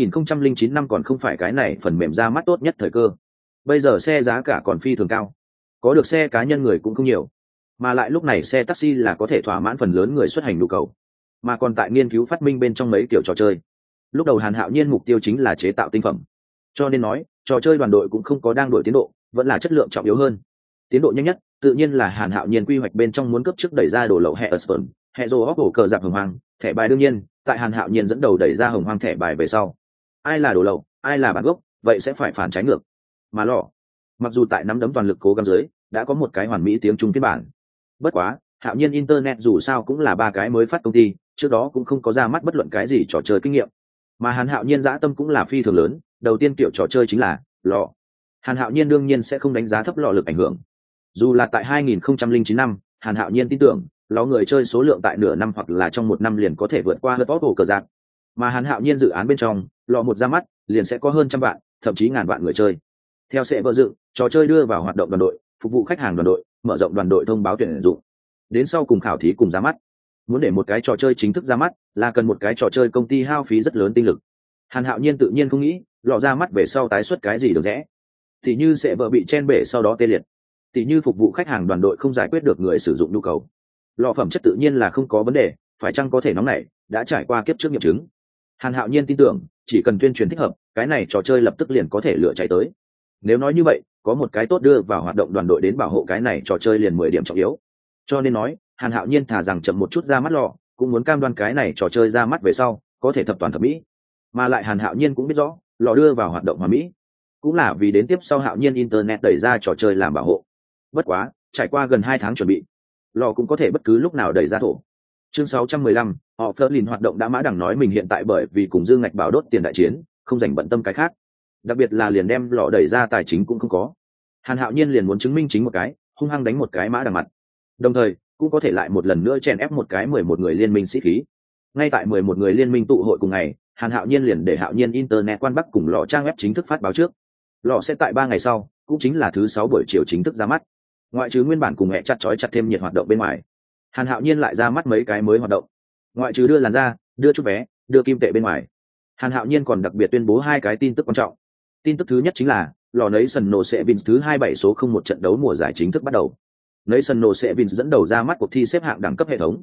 2009 năm còn không phải cái này phần mềm ra mắt tốt nhất thời cơ. Bây giờ xe giá cả còn phi thường cao, có được xe cá nhân người cũng không nhiều, mà lại lúc này xe taxi là có thể thỏa mãn phần lớn người xuất hành nhu cầu, mà còn tại nghiên cứu phát minh bên trong mấy kiểu trò chơi. Lúc đầu Hàn Hạo Nhiên mục tiêu chính là chế tạo tinh phẩm, cho nên nói trò chơi đoàn đội cũng không có đang đổi tiến độ, vẫn là chất lượng trọng yếu hơn. Tiến độ nhanh nhất tự nhiên là Hàn Hạo Nhiên quy hoạch bên trong muốn cấp trước đẩy ra đồ lậu hệ Osborne, hệ rô hóc cờ giặc hồng hoang thẻ bài. Đương nhiên, tại Hàn Hạo Nhiên dẫn đầu đẩy ra hồng hoang thẻ bài về sau, ai là đồ lậu, ai là bản gốc, vậy sẽ phải phản trái ngược. Mà lọ, mặc dù tại nắm đấm toàn lực cố gắng dưới, đã có một cái hoàn mỹ tiếng Trung phiên bản. Bất quá, Hạo Nhiên Internet dù sao cũng là 3 cái mới phát công ty, trước đó cũng không có ra mắt bất luận cái gì trò chơi kinh nghiệm. Mà Hàn Hạo Nhiên dã tâm cũng là phi thường lớn, đầu tiên kiểu trò chơi chính là lọ. Hàn Hạo Nhiên đương nhiên sẽ không đánh giá thấp lọ lực ảnh hưởng. Dù là tại 2009 năm, Hàn Hạo Nhiên tin tưởng, ló người chơi số lượng tại nửa năm hoặc là trong 1 năm liền có thể vượt qua top cờ giặc. Mà Hàn Hạo Nhiên dự án bên trong, lọ một ra mắt, liền sẽ có hơn trăm vạn, thậm chí ngàn vạn người chơi. Theo sẽ vợ dựng, trò chơi đưa vào hoạt động đoàn đội, phục vụ khách hàng đoàn đội, mở rộng đoàn đội thông báo tuyển dụng. Đến sau cùng khảo thí cùng ra mắt. Muốn để một cái trò chơi chính thức ra mắt, là cần một cái trò chơi công ty hao phí rất lớn tinh lực. Hàn Hạo Nhiên tự nhiên không nghĩ, lọ ra mắt về sau tái xuất cái gì được rẽ. Thì như sẽ vợ bị chen bể sau đó tê liệt. Thì như phục vụ khách hàng đoàn đội không giải quyết được người sử dụng nhu cầu. Lọ phẩm chất tự nhiên là không có vấn đề, phải chăng có thể nóng nảy, đã trải qua kiếp trước nghiệm chứng. Hàn Hạo Nhiên tin tưởng, chỉ cần tuyên truyền thích hợp, cái này trò chơi lập tức liền có thể lựa cháy tới. Nếu nói như vậy, có một cái tốt đưa vào hoạt động đoàn đội đến bảo hộ cái này trò chơi liền 10 điểm trọng yếu. Cho nên nói, Hàn Hạo Nhiên thà rằng chậm một chút ra mắt lọ, cũng muốn cam đoan cái này trò chơi ra mắt về sau, có thể thập toàn thập mỹ. Mà lại Hàn Hạo Nhiên cũng biết rõ, lọ đưa vào hoạt động hòa mỹ, cũng là vì đến tiếp sau Hạo Nhiên Internet đẩy ra trò chơi làm bảo hộ. Bất quá, trải qua gần 2 tháng chuẩn bị, lọ cũng có thể bất cứ lúc nào đẩy ra thổ. Chương 615, họ Flerlin hoạt động đã mã đẳng nói mình hiện tại bởi vì cùng Dương Ngạch Bảo đốt tiền đại chiến, không dành bận tâm cái khác. Đặc biệt là liền đem lọ đẩy ra tài chính cũng không có. Hàn Hạo Nhiên liền muốn chứng minh chính một cái, hung hăng đánh một cái mã đằng mặt. Đồng thời, cũng có thể lại một lần nữa chèn ép một cái 11 người liên minh sĩ khí. Ngay tại 11 người liên minh tụ hội cùng ngày, Hàn Hạo Nhiên liền để Hạo Nhiên Internet quan bắc cùng lọ trang web chính thức phát báo trước. Lọ sẽ tại 3 ngày sau, cũng chính là thứ 6 buổi chiều chính thức ra mắt. Ngoại trừ nguyên bản cùng mẹ chặt chói chặt thêm nhiệt hoạt động bên ngoài, Hàn Hạo Nhiên lại ra mắt mấy cái mới hoạt động. Ngoại trừ đưa làn da, đưa chút vé, đưa kim tệ bên ngoài, Hàn Hạo Nhiên còn đặc biệt tuyên bố 2 cái tin tức quan trọng. Tin tức thứ nhất chính là lò Nation No Sevens thứ 27 số 01 trận đấu mùa giải chính thức bắt đầu. Nation No Sevens dẫn đầu ra mắt cuộc thi xếp hạng đẳng cấp hệ thống.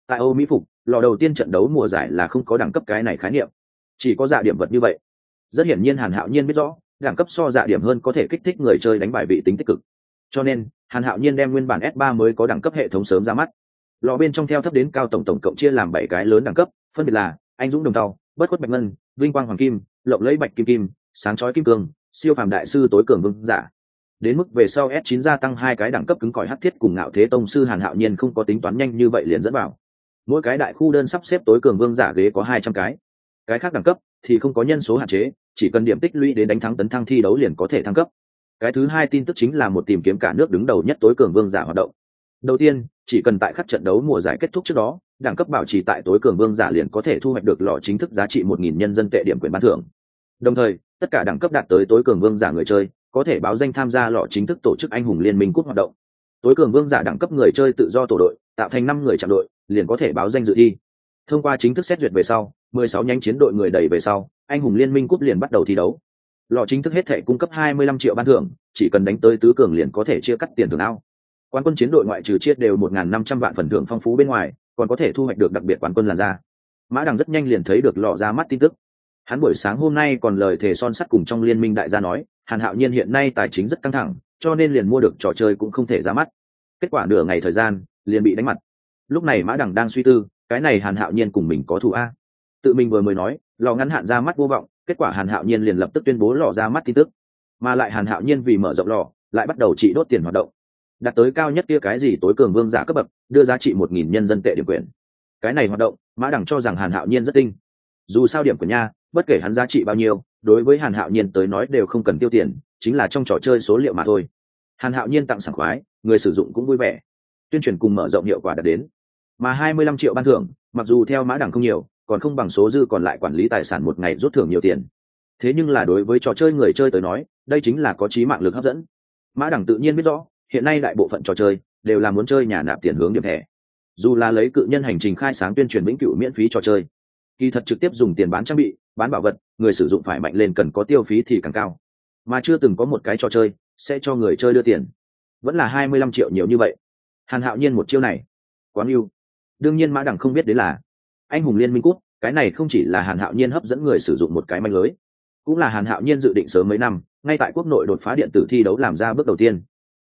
Tại Âu Mỹ phục, lò đầu tiên trận đấu mùa giải là không có đẳng cấp cái này khái niệm, chỉ có dạ điểm vật như vậy. Rất hiển nhiên Hàn Hạo Nhiên biết rõ, đẳng cấp so dạ điểm hơn có thể kích thích người chơi đánh bài vị tính tích cực. Cho nên, Hàn Hạo Nhiên đem nguyên bản S3 mới có đẳng cấp hệ thống sớm ra mắt. Lò bên trong theo thấp đến cao tổng cộng chia làm 7 cái lớn đẳng cấp, phân biệt là anh dũng đồng tàu, bất khuất bạch ngân, vinh quang hoàng kim, lộng lẫy bạch kim kim, sáng chói kim cương, siêu phàm đại sư tối cường vương giả. Đến mức về sau S9 gia tăng 2 cái đẳng cấp cứng cỏi hắc thiết cùng ngạo thế tông sư, Hàn Hạo Nhiên không có tính toán nhanh như vậy liền dẫn vào. Mỗi cái đại khu đơn sắp xếp tối cường vương giả ghế có 200 cái. Cái khác đẳng cấp thì không có nhân số hạn chế, chỉ cần điểm tích lũy đến đánh thắng tấn thăng thi đấu liền có thể thăng cấp. Cái thứ hai tin tức chính là một tìm kiếm cả nước đứng đầu nhất tối cường vương giả hoạt động. Đầu tiên, chỉ cần tại khắc trận đấu mùa giải kết thúc trước đó, đẳng cấp bảo trì tại tối cường vương giả liền có thể thu hoạch được lọ chính thức giá trị 1000 nhân dân tệ điểm quyền bán thưởng. Đồng thời, tất cả đẳng cấp đạt tới tối cường vương giả người chơi có thể báo danh tham gia lọ chính thức tổ chức anh hùng liên minh cúp hoạt động. Tối cường vương giả đẳng cấp người chơi tự do tổ đội, tạo thành 5 người chạm đội, liền có thể báo danh dự thi. Thông qua chính thức xét duyệt về sau, 16 nhánh chiến đội người đầy về sau, anh hùng liên minh cúp liền bắt đầu thi đấu. Lọ chính thức hết thể cung cấp 25 triệu ban thưởng, chỉ cần đánh tới tứ cường liền có thể chia cắt tiền thưởng ao. Quán quân chiến đội ngoại trừ chia đều 1.500 vạn phần thưởng phong phú bên ngoài, còn có thể thu hoạch được đặc biệt quán quân làn da. Mã Đằng rất nhanh liền thấy được lọ ra mắt tin tức. Hắn buổi sáng hôm nay còn lời thề son sắt cùng trong liên minh đại gia nói, Hàn Hạo Nhiên hiện nay tài chính rất căng thẳng, cho nên liền mua được trò chơi cũng không thể ra mắt. Kết quả nửa ngày thời gian, liền bị đánh mặt. Lúc này Mã Đằng đang suy tư, cái này Hàn Hạo Nhiên cùng mình có thù a. Tự mình vừa mới nói, lọ ngắn hạn ra mắt vô vọng, kết quả Hàn Hạo Nhiên liền lập tức tuyên bố lọ ra mắt tin tức. Mà lại Hàn Hạo Nhiên vì mở rộng lọ, lại bắt đầu trị đốt tiền hoạt động. Đạt tới cao nhất kia cái gì tối cường vương giả cấp bậc, đưa giá trị 1000 nhân dân tệ điểm quyền. Cái này hoạt động, Mã Đằng cho rằng Hàn Hạo Nhiên rất tinh. Dù sao điểm của nha, bất kể hắn giá trị bao nhiêu, đối với Hàn Hạo Nhiên tới nói đều không cần tiêu tiền, chính là trong trò chơi số liệu mà thôi. Hàn Hạo Nhiên tặng sảng khoái, người sử dụng cũng vui vẻ. Tuyên truyền cùng mở rộng hiệu quả đạt đến. Mà 25 triệu ban thưởng, mặc dù theo Mã Đằng không nhiều, còn không bằng số dư còn lại quản lý tài sản một ngày rút thưởng nhiều tiền. Thế nhưng là đối với trò chơi người chơi tới nói, đây chính là có chí mạng lực hấp dẫn. Mã Đằng tự nhiên biết rõ, hiện nay đại bộ phận trò chơi đều là muốn chơi nhà nạp tiền hướng điểm thẻ. Dù là lấy cự nhân hành trình khai sáng tuyên truyền vĩnh cửu miễn phí trò chơi, kỳ thật trực tiếp dùng tiền bán trang bị, bán bảo vật, người sử dụng phải mạnh lên cần có tiêu phí thì càng cao. Mà chưa từng có một cái trò chơi sẽ cho người chơi đưa tiền. Vẫn là 25 triệu nhiều như vậy. Hàn Hạo Nhiên một chiêu này, quá ưu. Đương nhiên Mã Đằng không biết đến là anh hùng liên minh cúp, cái này không chỉ là Hàn Hạo Nhiên hấp dẫn người sử dụng một cái manh lưới, cũng là Hàn Hạo Nhiên dự định sớm mấy năm, ngay tại quốc nội đột phá điện tử thi đấu làm ra bước đầu tiên.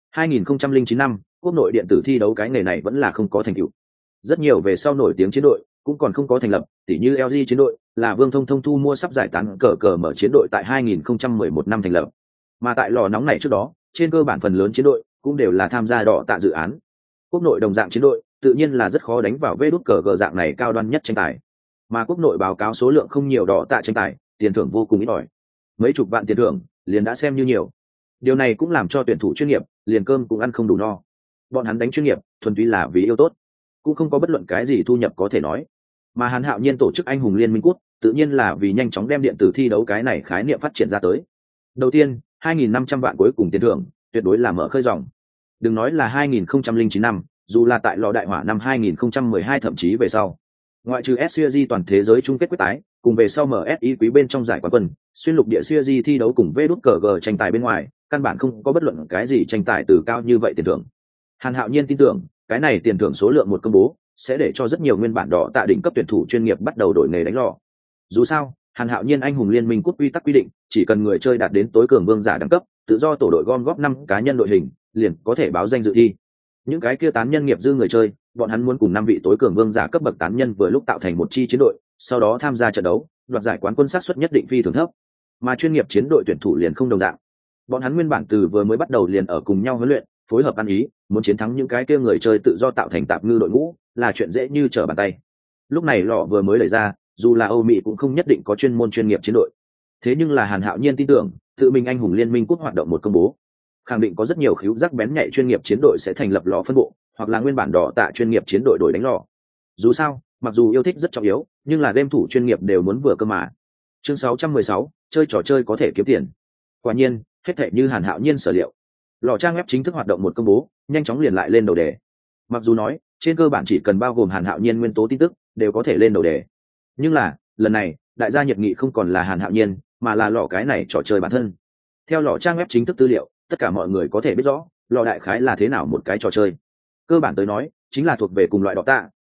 2009 năm, quốc nội điện tử thi đấu cái nghề này vẫn là không có thành tựu. Rất nhiều về sau nổi tiếng chiến đội cũng còn không có thành lập, tỉ như LG chiến đội là Vương Thông Thông thu mua sắp giải tán cờ mở chiến đội tại 2011 năm thành lập. Mà tại lò nóng này trước đó, trên cơ bản phần lớn chiến đội cũng đều là tham gia đỏ tạ dự án. Quốc nội đồng dạng chiến đội tự nhiên là rất khó đánh vào vê đút cờ dạng này cao đoan nhất tranh tài. Mà quốc nội báo cáo số lượng không nhiều đỏ tạ tranh tài, tiền thưởng vô cùng ít ỏi. Mấy chục vạn tiền thưởng liền đã xem như nhiều. Điều này cũng làm cho tuyển thủ chuyên nghiệp liền cơm cũng ăn không đủ no. Bọn hắn đánh chuyên nghiệp thuần túy là vì yêu tốt, cũng không có bất luận cái gì thu nhập có thể nói. Mà Hàn Hạo Nhiên tổ chức anh hùng liên minh quốc tự nhiên là vì nhanh chóng đem điện tử thi đấu cái này khái niệm phát triển ra tới. Đầu tiên, 2.500 vạn cuối cùng tiền thưởng tuyệt đối là mở khơi dòng. Đừng nói là 2009 năm, dù là tại lò đại hỏa năm 2012 thậm chí về sau, ngoại trừ SCG toàn thế giới chung kết quyết tái, cùng về sau MSI quý bên trong giải quán quân, xuyên lục địa CG thi đấu cùng VđG tranh tài bên ngoài, căn bản không có bất luận cái gì tranh tài từ cao như vậy tiền thưởng. Hàn Hạo Nhiên tin tưởng, cái này tiền thưởng số lượng một công bố, sẽ để cho rất nhiều nguyên bản đỏ tạ đỉnh cấp tuyển thủ chuyên nghiệp bắt đầu đổi nghề đánh lò. Dù sao, Hàn Hạo Nhiên anh hùng liên minh quốc quy tắc quy định, chỉ cần người chơi đạt đến tối cường vương giả đẳng cấp, tự do tổ đội gom góp 5 cá nhân đội hình, liền có thể báo danh dự thi. Những cái kia tán nhân nghiệp dư người chơi, bọn hắn muốn cùng 5 vị tối cường vương giả cấp bậc tán nhân vừa lúc tạo thành một chi chiến đội, sau đó tham gia trận đấu, đoạt giải quán quân xác suất nhất định phi thường thấp. Mà chuyên nghiệp chiến đội tuyển thủ liền không đồng dạng. Bọn hắn nguyên bản từ vừa mới bắt đầu liền ở cùng nhau huấn luyện, phối hợp ăn ý, muốn chiến thắng những cái kia người chơi tự do tạo thành tạp ngư đội ngũ, là chuyện dễ như trở bàn tay. Lúc này lọ vừa mới đẩy ra, dù là Âu Mỹ cũng không nhất định có chuyên môn chuyên nghiệp chiến đội. Thế nhưng là Hàn Hạo Nhiên tin tưởng, tự mình anh hùng liên minh quốc hoạt động một công bố, khẳng định có rất nhiều khíu giác bén nhạy chuyên nghiệp chiến đội sẽ thành lập lò phân bộ, hoặc là nguyên bản đỏ tạ chuyên nghiệp chiến đội đổi đánh lò. Dù sao, mặc dù yêu thích rất trọng yếu, nhưng là game thủ chuyên nghiệp đều muốn vừa cơ mà. Chương 616, chơi trò chơi có thể kiếm tiền. Quả nhiên, hết thảy như Hàn Hạo Nhiên sở liệu. Lò trang web chính thức hoạt động một công bố, nhanh chóng liền lại lên đầu đề. Mặc dù nói, trên cơ bản chỉ cần bao gồm Hàn Hạo Nhiên nguyên tố tin tức, đều có thể lên đầu đề. Nhưng là, lần này, đại gia nhiệt nghị không còn là Hàn Hạo Nhiên, mà là lò cái này trò chơi bản thân. Theo lò trang web chính thức tư liệu, tất cả mọi người có thể biết rõ, lò đại khái là thế nào một cái trò chơi. Cơ bản tới nói, chính là thuộc về cùng loại đỏ tạ,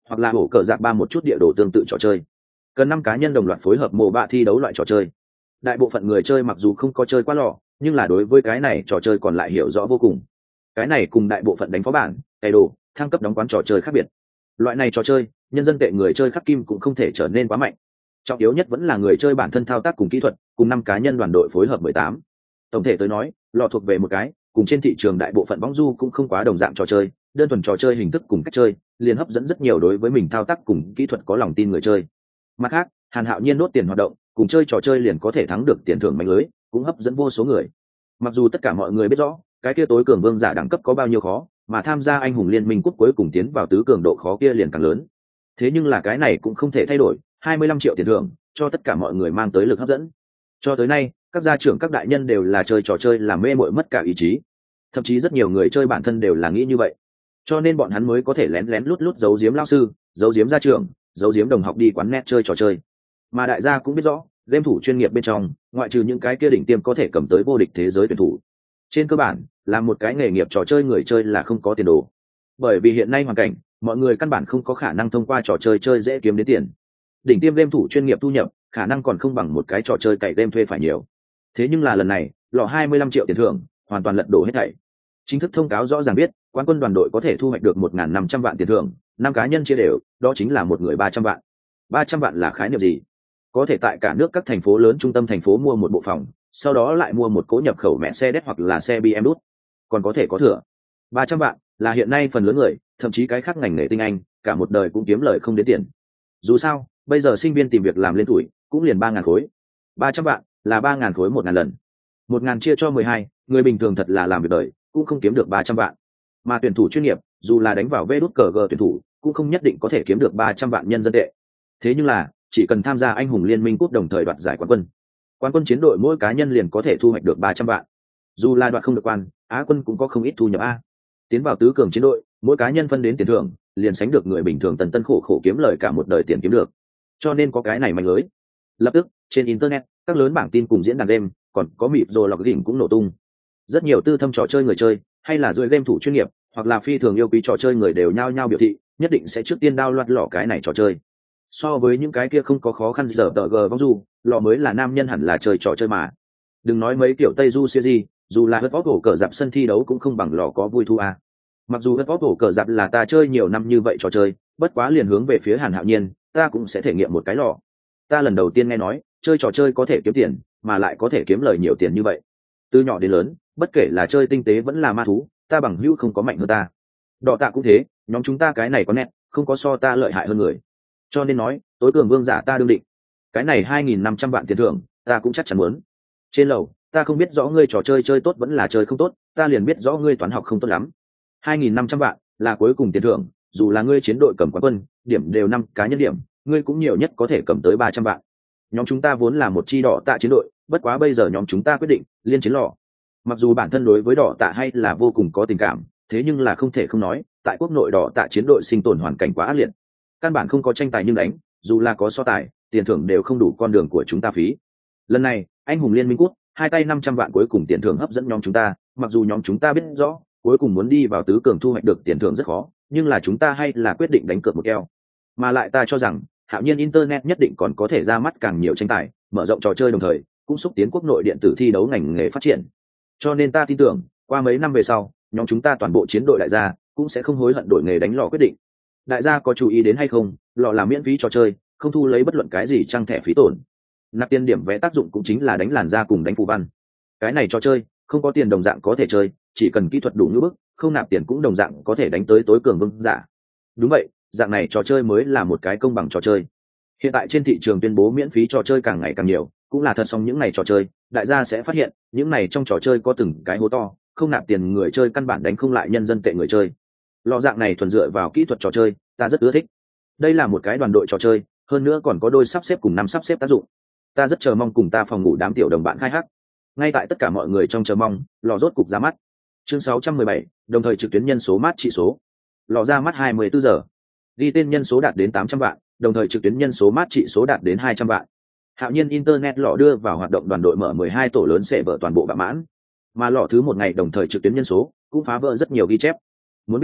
hoặc là hổ cờ giặc ba một chút địa đồ tương tự trò chơi. Cần 5 cá nhân đồng loạt phối hợp mô bạ thi đấu loại trò chơi. Đại bộ phận người chơi mặc dù không có chơi quá lò, nhưng là đối với cái này trò chơi còn lại hiểu rõ vô cùng. Cái này cùng đại bộ phận đánh phó bản, cày đồ, thăng cấp đóng quán trò chơi khác biệt. Loại này trò chơi, nhân dân tệ người chơi khắc kim cũng không thể trở nên quá mạnh. Trọng yếu nhất vẫn là người chơi bản thân thao tác cùng kỹ thuật, cùng 5 cá nhân đoàn đội phối hợp 18. Tổng thể tới nói, lò thuộc về một cái, cùng trên thị trường đại bộ phận bóng du cũng không quá đồng dạng trò chơi, đơn thuần trò chơi hình thức cùng cách chơi, liền hấp dẫn rất nhiều đối với mình thao tác cùng kỹ thuật có lòng tin người chơi. Mặt khác, Hàn Hạo Nhiên đốt tiền hoạt động, cùng chơi trò chơi liền có thể thắng được tiền thưởng mạnh lưới, cũng hấp dẫn vô số người. Mặc dù tất cả mọi người biết rõ, cái kia tối cường vương giả đẳng cấp có bao nhiêu khó, mà tham gia anh hùng liên minh quốc cuối cùng tiến vào tứ cường độ khó kia liền càng lớn. Thế nhưng là cái này cũng không thể thay đổi, 25 triệu tiền thưởng, cho tất cả mọi người mang tới lực hấp dẫn. Cho tới nay, các gia trưởng các đại nhân đều là chơi trò chơi làm mê muội mất cả ý chí. Thậm chí rất nhiều người chơi bản thân đều là nghĩ như vậy. Cho nên bọn hắn mới có thể lén lén lút lút giấu giếm lão sư, giấu giếm gia trưởng, giấu giếm đồng học đi quán net chơi trò chơi. Mà đại gia cũng biết rõ, game thủ chuyên nghiệp bên trong, ngoại trừ những cái kia đỉnh tiêm có thể cầm tới vô địch thế giới tuyển thủ, trên cơ bản là một cái nghề nghiệp trò chơi người chơi là không có tiền đồ. Bởi vì hiện nay hoàn cảnh, mọi người căn bản không có khả năng thông qua trò chơi chơi dễ kiếm đến tiền. Đỉnh tiêm game thủ chuyên nghiệp thu nhập khả năng còn không bằng một cái trò chơi cày game thuê phải nhiều. Thế nhưng là lần này, lọ 25 triệu tiền thưởng hoàn toàn lật đổ hết thảy. Chính thức thông cáo rõ ràng biết, quán quân đoàn đội có thể thu hoạch được 1.500 vạn tiền thưởng, 5 cá nhân chia đều, đó chính là một người 300 vạn. 300 vạn là khái niệm gì? Có thể tại cả nước các thành phố lớn trung tâm thành phố mua một bộ phòng, sau đó lại mua một cỗ nhập khẩu mẹ xe đét hoặc là xe BMW, còn có thể có thừa. 300 vạn là hiện nay phần lớn người, thậm chí cái khác ngành nghề tinh anh, cả một đời cũng kiếm lời không đến tiền. Dù sao, bây giờ sinh viên tìm việc làm lên tuổi, cũng liền 3.000 khối. 300 vạn là 3.000 khối 1.000 lần. 1.000 chia cho 12, người bình thường thật là làm việc đời, cũng không kiếm được 300 vạn. Mà tuyển thủ chuyên nghiệp, dù là đánh vào VđG tuyển thủ, cũng không nhất định có thể kiếm được 300 vạn nhân dân tệ. Thế nhưng là, chỉ cần tham gia anh hùng liên minh quốc đồng thời đoạt giải quán quân. Quán quân chiến đội mỗi cá nhân liền có thể thu hoạch được 300 vạn. Dù là đoạt không được quan, Á quân cũng có không ít thu nhập a. Tiến vào tứ cường chiến đội, mỗi cá nhân phân đến tiền thưởng, liền sánh được người bình thường tần tân khổ khổ kiếm lời cả một đời tiền kiếm được. Cho nên có cái này mạnh lưới. Lập tức, trên internet, các lớn bảng tin cùng diễn đàn game, còn có mịp rồi lọc đỉnh cũng nổ tung. Rất nhiều tư thâm trò chơi người chơi, hay là dưới game thủ chuyên nghiệp, hoặc là phi thường yêu quý trò chơi người đều nhao nhao biểu thị, nhất định sẽ trước tiên download lọ cái này trò chơi. So với những cái kia không có khó khăn giờ tờ g vong du, lọ mới là nam nhân hẳn là chơi trò chơi mà. Đừng nói mấy kiểu Tây Du series, dù là hớt vót hổ cờ dạp sân thi đấu cũng không bằng lọ có vui thu a. Mặc dù hớt vót hổ cờ dạp là ta chơi nhiều năm như vậy trò chơi, bất quá liền hướng về phía Hàn Hạo Nhiên, ta cũng sẽ thể nghiệm một cái lọ. Ta lần đầu tiên nghe nói, chơi trò chơi có thể kiếm tiền, mà lại có thể kiếm lời nhiều tiền như vậy. Từ nhỏ đến lớn, bất kể là chơi tinh tế vẫn là ma thú, ta bằng hữu không có mạnh hơn ta. Đọ tạ cũng thế, nhóm chúng ta cái này có nét, không có so ta lợi hại hơn người. Cho nên nói, tối cường vương giả ta đương định. Cái này 2.500 vạn tiền thưởng, ta cũng chắc chắn muốn. Trên lầu, ta không biết rõ ngươi trò chơi chơi tốt vẫn là chơi không tốt, ta liền biết rõ ngươi toán học không tốt lắm. 2.500 vạn là cuối cùng tiền thưởng, dù là ngươi chiến đội cầm quán quân, điểm đều 5 cá nhân điểm, ngươi cũng nhiều nhất có thể cầm tới 300 vạn. Nhóm chúng ta vốn là một chi đỏ tạ chiến đội, bất quá bây giờ nhóm chúng ta quyết định liên chiến lò. Mặc dù bản thân đối với đỏ tạ hay là vô cùng có tình cảm, thế nhưng là không thể không nói, tại quốc nội đỏ tạ chiến đội sinh tồn hoàn cảnh quá ác liệt. Căn bản không có tranh tài nhưng đánh, dù là có so tài, tiền thưởng đều không đủ con đường của chúng ta phí. Lần này, anh hùng liên minh quốc, hai tay 500 vạn cuối cùng tiền thưởng hấp dẫn nhóm chúng ta, mặc dù nhóm chúng ta biết rõ, cuối cùng muốn đi vào tứ cường thu hoạch được tiền thưởng rất khó, nhưng là chúng ta hay là quyết định đánh cược một keo. Mà lại ta cho rằng, Hạo Nhiên internet nhất định còn có thể ra mắt càng nhiều tranh tài, mở rộng trò chơi đồng thời, cũng xúc tiến quốc nội điện tử thi đấu ngành nghề phát triển. Cho nên ta tin tưởng, qua mấy năm về sau, nhóm chúng ta toàn bộ chiến đội đại gia cũng sẽ không hối hận đổi nghề đánh lò quyết định. Đại gia có chú ý đến hay không, lò là miễn phí trò chơi, không thu lấy bất luận cái gì trang thẻ phí tổn. Nạp tiền điểm vé tác dụng cũng chính là đánh làn da cùng đánh phù văn. Cái này trò chơi, không có tiền đồng dạng có thể chơi, chỉ cần kỹ thuật đủ như bức, không nạp tiền cũng đồng dạng có thể đánh tới tối cường vương giả. Đúng vậy, dạng này trò chơi mới là một cái công bằng trò chơi. Hiện tại trên thị trường tuyên bố miễn phí trò chơi càng ngày càng nhiều, cũng là thật, song những này trò chơi, đại gia sẽ phát hiện, những này trong trò chơi có từng cái hố to, không nạp tiền người chơi căn bản đánh không lại nhân dân tệ người chơi. Lò dạng này thuần dựa vào kỹ thuật trò chơi, ta rất ưa thích. Đây là một cái đoàn đội trò chơi, hơn nữa còn có đôi sắp xếp cùng năm sắp xếp tác dụng. Ta rất chờ mong cùng ta phòng ngủ đám tiểu đồng bạn khai hát. Ngay tại tất cả mọi người trong chờ mong, lò rốt cục ra mắt. Chương 617, đồng thời trực tuyến nhân số mát trị số. Lò ra mắt 24 giờ. Ghi tên nhân số đạt đến 800 vạn, đồng thời trực tuyến nhân số mát trị số đạt đến 200 vạn. Hạo Nhiên internet lò đưa vào hoạt động đoàn đội mở 12 tổ lớn sẽ vỡ toàn bộ bạ mãn. Mà lò thứ một ngày đồng thời trực tuyến nhân số cũng phá vỡ rất nhiều ghi chép. Muốn biết rõ,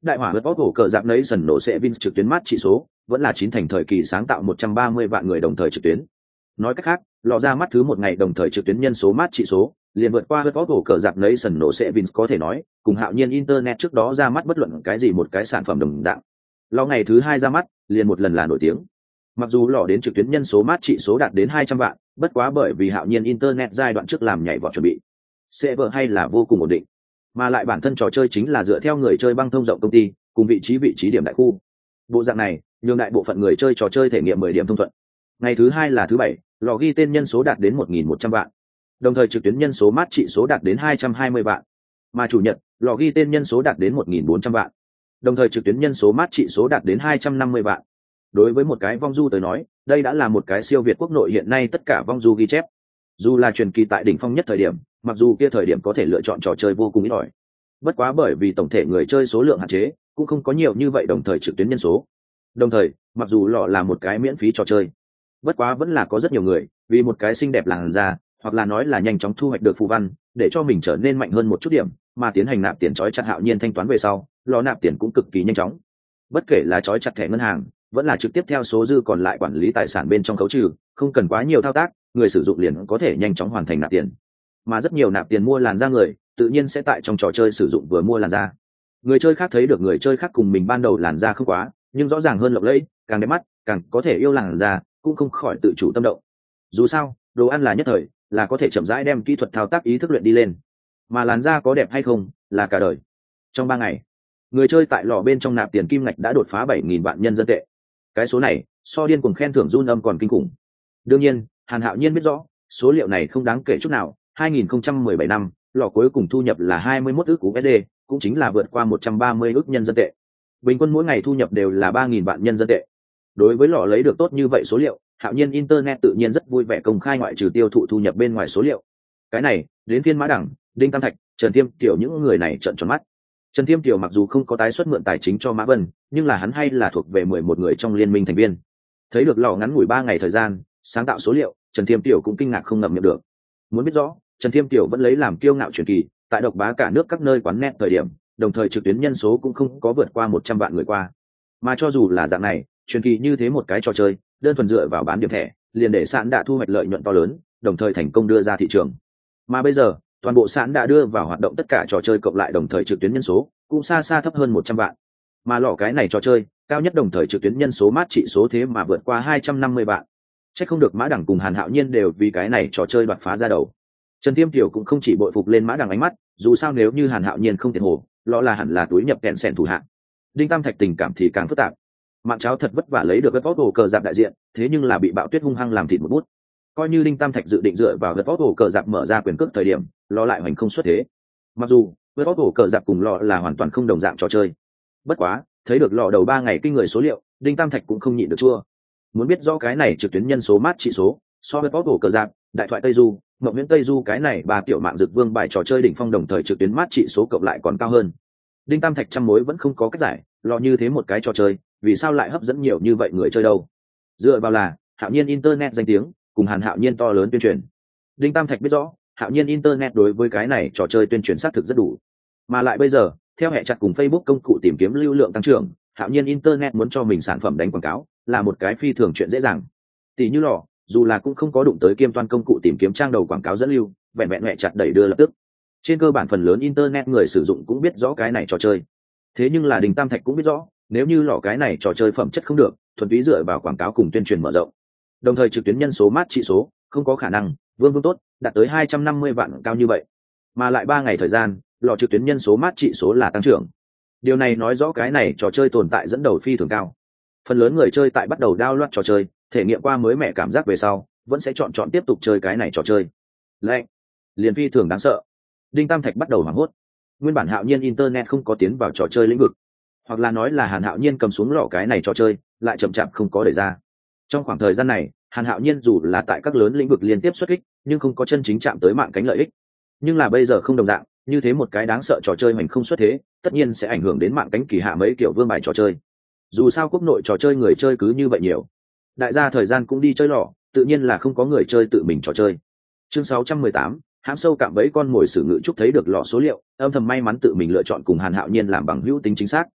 Đại hỏa vượt bóp hổ cờ giặc nấy sần nổ sẽ Vince trực tuyến mát trị số vẫn là chín thành thời kỳ sáng tạo 130 vạn người đồng thời trực tuyến. Nói cách khác, lò ra mắt thứ một ngày đồng thời trực tuyến nhân số mát trị số liền vượt qua vượt bóp hổ cờ giặc nấy sần nổ sẽ Vince, có thể nói cùng Hạo Nhiên Internet trước đó ra mắt bất luận cái gì một cái sản phẩm đồng dạng. Lò ngày thứ hai ra mắt liền một lần là nổi tiếng. Mặc dù lò đến trực tuyến nhân số mát trị số đạt đến 200 vạn, bất quá bởi vì Hạo Nhiên Internet giai đoạn trước làm nhảy vọt chuẩn bị, server hay là vô cùng ổn định, mà lại bản thân trò chơi chính là dựa theo người chơi băng thông rộng công ty cùng vị trí điểm đại khu. Bộ dạng này nhường đại bộ phận người chơi trò chơi thể nghiệm 10 điểm thông thuận. Ngày thứ hai là thứ bảy, lò ghi tên nhân số đạt đến 1.100 vạn, đồng thời trực tuyến nhân số mát trị số đạt đến 220 vạn, mà chủ nhật lò ghi tên nhân số đạt đến 1.400 vạn, đồng thời trực tuyến nhân số mát trị số đạt đến 250 vạn. Đối với một cái vong du tới nói, đây đã là một cái siêu việt quốc nội hiện nay tất cả vong du ghi chép. Dù là truyền kỳ tại đỉnh phong nhất thời điểm, mặc dù kia thời điểm có thể lựa chọn trò chơi vô cùng ít ỏi, bất quá bởi vì tổng thể người chơi số lượng hạn chế, cũng không có nhiều như vậy đồng thời trực tuyến nhân số. Đồng thời, mặc dù lọ là một cái miễn phí trò chơi, bất quá vẫn là có rất nhiều người vì một cái xinh đẹp làn da, hoặc là nói là nhanh chóng thu hoạch được phù văn, để cho mình trở nên mạnh hơn một chút điểm, mà tiến hành nạp tiền trói chặt Hạo Nhiên thanh toán về sau, lọ nạp tiền cũng cực kỳ nhanh chóng. Bất kể là trói chặt thẻ ngân hàng, vẫn là trực tiếp theo số dư còn lại quản lý tài sản bên trong khấu trừ, không cần quá nhiều thao tác, người sử dụng liền có thể nhanh chóng hoàn thành nạp tiền. Mà rất nhiều nạp tiền mua làn da người, tự nhiên sẽ tại trong trò chơi sử dụng vừa mua làn da. Người chơi khác thấy được người chơi khác cùng mình ban đầu làn da không quá, nhưng rõ ràng hơn lộng lẫy, càng đẹp mắt, càng có thể yêu làn da, cũng không khỏi tự chủ tâm động. Dù sao, đồ ăn là nhất thời, là có thể chậm rãi đem kỹ thuật thao tác ý thức luyện đi lên. Mà làn da có đẹp hay không, là cả đời. Trong 3 ngày, người chơi tại lò bên trong nạp tiền kim ngạch đã đột phá 7.000 vạn nhân dân tệ. Cái số này, so điên cuồng khen thưởng run âm còn kinh khủng. Đương nhiên, Hàn Hạo Nhiên biết rõ, số liệu này không đáng kể chút nào. 2017 năm, lò cuối cùng thu nhập là 21 ức USD, cũng chính là vượt qua 130 ức nhân dân tệ. Bình quân mỗi ngày thu nhập đều là 3.000 vạn nhân dân tệ. Đối với lò lấy được tốt như vậy số liệu, Hạo Nhiên Internet tự nhiên rất vui vẻ công khai ngoại trừ tiêu thụ thu nhập bên ngoài số liệu. Cái này, đến phiên Mã Đẳng, Đinh Tam Thạch, Trần Tiêm Tiểu những người này trợn tròn mắt. Trần Tiêm Tiểu mặc dù không có tái xuất mượn tài chính cho Mã Vân, nhưng là hắn hay là thuộc về 11 người trong liên minh thành viên. Thấy được lò ngắn ngủi 3 ngày thời gian, sáng tạo số liệu, Trần Tiêm Tiểu cũng kinh ngạc không ngậm miệng được. Muốn biết rõ, Trần Tiêm Tiểu vẫn lấy làm kiêu ngạo truyền kỳ, tại độc bá cả nước các nơi quán net thời điểm, đồng thời trực tuyến nhân số cũng không có vượt qua 100 vạn người qua. Mà cho dù là dạng này, truyền kỳ như thế một cái trò chơi, đơn thuần dựa vào bán điểm thẻ, liền để sẵn đã thu hoạch lợi nhuận to lớn, đồng thời thành công đưa ra thị trường. Mà bây giờ, toàn bộ sẵn đã đưa vào hoạt động tất cả trò chơi cộng lại đồng thời trực tuyến nhân số, cũng xa xa thấp hơn 100 vạn. Mà lọ cái này trò chơi, cao nhất đồng thời trực tuyến nhân số mát trị số thế mà vượt qua 250 vạn. Chắc không được Mã Đẳng cùng Hàn Hạo Nhiên đều vì cái này trò chơi đoạt phá ra đầu. Trần Tiêm Tiểu cũng không chỉ bội phục lên Mã Đẳng ánh mắt, dù sao nếu như Hàn Hạo Nhiên không tiền hồ, lọ là hẳn là túi nhập kẹn sẻn thủ hạng. Đinh Tam Thạch tình cảm thì càng phức tạp. Mạng cháo thật vất vả lấy được gật vót ổ cờ giặc đại diện, thế nhưng là bị Bạo Tuyết hung hăng làm thịt một bút. Coi như Đinh Tam Thạch dự định dựa vào gật vót ổ cờ giặc mở ra quyền cước thời điểm, lọ lại hoành không xuất thế. Mặc dù gật vót ổ cờ giặc cùng lọ là hoàn toàn không đồng dạng trò chơi, bất quá thấy được lọ đầu 3 ngày kinh người số liệu, Đinh Tam Thạch cũng không nhịn được chua. Muốn biết rõ cái này trực tuyến nhân số mát trị số, so với gật vót ổ cờ giặc, đại thoại Tây Du, Mộng Viễn Tây Du cái này 3 tiểu mạng dược vương bài trò chơi đỉnh phong đồng thời trực tuyến mát trị số cộng lại còn cao hơn. Đinh Tam Thạch trăm mối vẫn không có cách giải, lọ như thế một cái trò chơi, vì sao lại hấp dẫn nhiều như vậy người chơi đâu? Dựa vào là Hạo Nhiên Internet danh tiếng cùng Hàn Hạo Nhiên to lớn tuyên truyền. Đinh Tam Thạch biết rõ, Hạo Nhiên Internet đối với cái này trò chơi tuyên truyền xác thực rất đủ. Mà lại bây giờ, theo hệ chặt cùng Facebook công cụ tìm kiếm lưu lượng tăng trưởng, Hạo Nhiên Internet muốn cho mình sản phẩm đánh quảng cáo, là một cái phi thường chuyện dễ dàng. Tỷ như lọ, dù là cũng không có đụng tới kiêm toan công cụ tìm kiếm trang đầu quảng cáo dẫn lưu, vẹn vẹn hệ chặt đẩy đưa lập tức. Trên cơ bản phần lớn Internet người sử dụng cũng biết rõ cái này trò chơi. Thế nhưng là Đinh Tam Thạch cũng biết rõ, nếu như lọ cái này trò chơi phẩm chất không được, thuần túy dựa vào quảng cáo cùng tuyên truyền mở rộng, đồng thời trực tuyến nhân số mát trị số không có khả năng vương tốt đạt tới 250 vạn cao như vậy. Mà lại 3 ngày thời gian, lọ trực tuyến nhân số mát trị số là tăng trưởng. Điều này nói rõ cái này trò chơi tồn tại dẫn đầu phi thường cao. Phần lớn người chơi tại bắt đầu download trò chơi, thể nghiệm qua mới mẻ cảm giác về sau, vẫn sẽ chọn tiếp tục chơi cái này trò chơi. Lạnh, liền phi thường đáng sợ. Đinh Tam Thạch bắt đầu hoảng hốt. Nguyên bản Hạo Nhiên Internet không có tiến vào trò chơi lĩnh vực, hoặc là nói là Hàn Hạo Nhiên cầm xuống lọ cái này trò chơi, lại chậm chạp không có đẩy ra. Trong khoảng thời gian này, Hàn Hạo Nhiên dù là tại các lớn lĩnh vực liên tiếp xuất kích, nhưng không có chân chính chạm tới mạng cánh lợi ích. Nhưng là bây giờ không đồng dạng, như thế một cái đáng sợ trò chơi hoành không xuất thế, tất nhiên sẽ ảnh hưởng đến mạng cánh kỳ hạ mấy kiểu vương bài trò chơi. Dù sao quốc nội trò chơi người chơi cứ như vậy nhiều, đại gia thời gian cũng đi chơi lọ, tự nhiên là không có người chơi tự mình trò chơi. Chương 618, hãm sâu cạm bẫy con mồi sử ngự trúc thấy được lọ số liệu, âm thầm may mắn tự mình lựa chọn cùng Hàn Hạo Nhiên làm bằng hữu tính chính xác.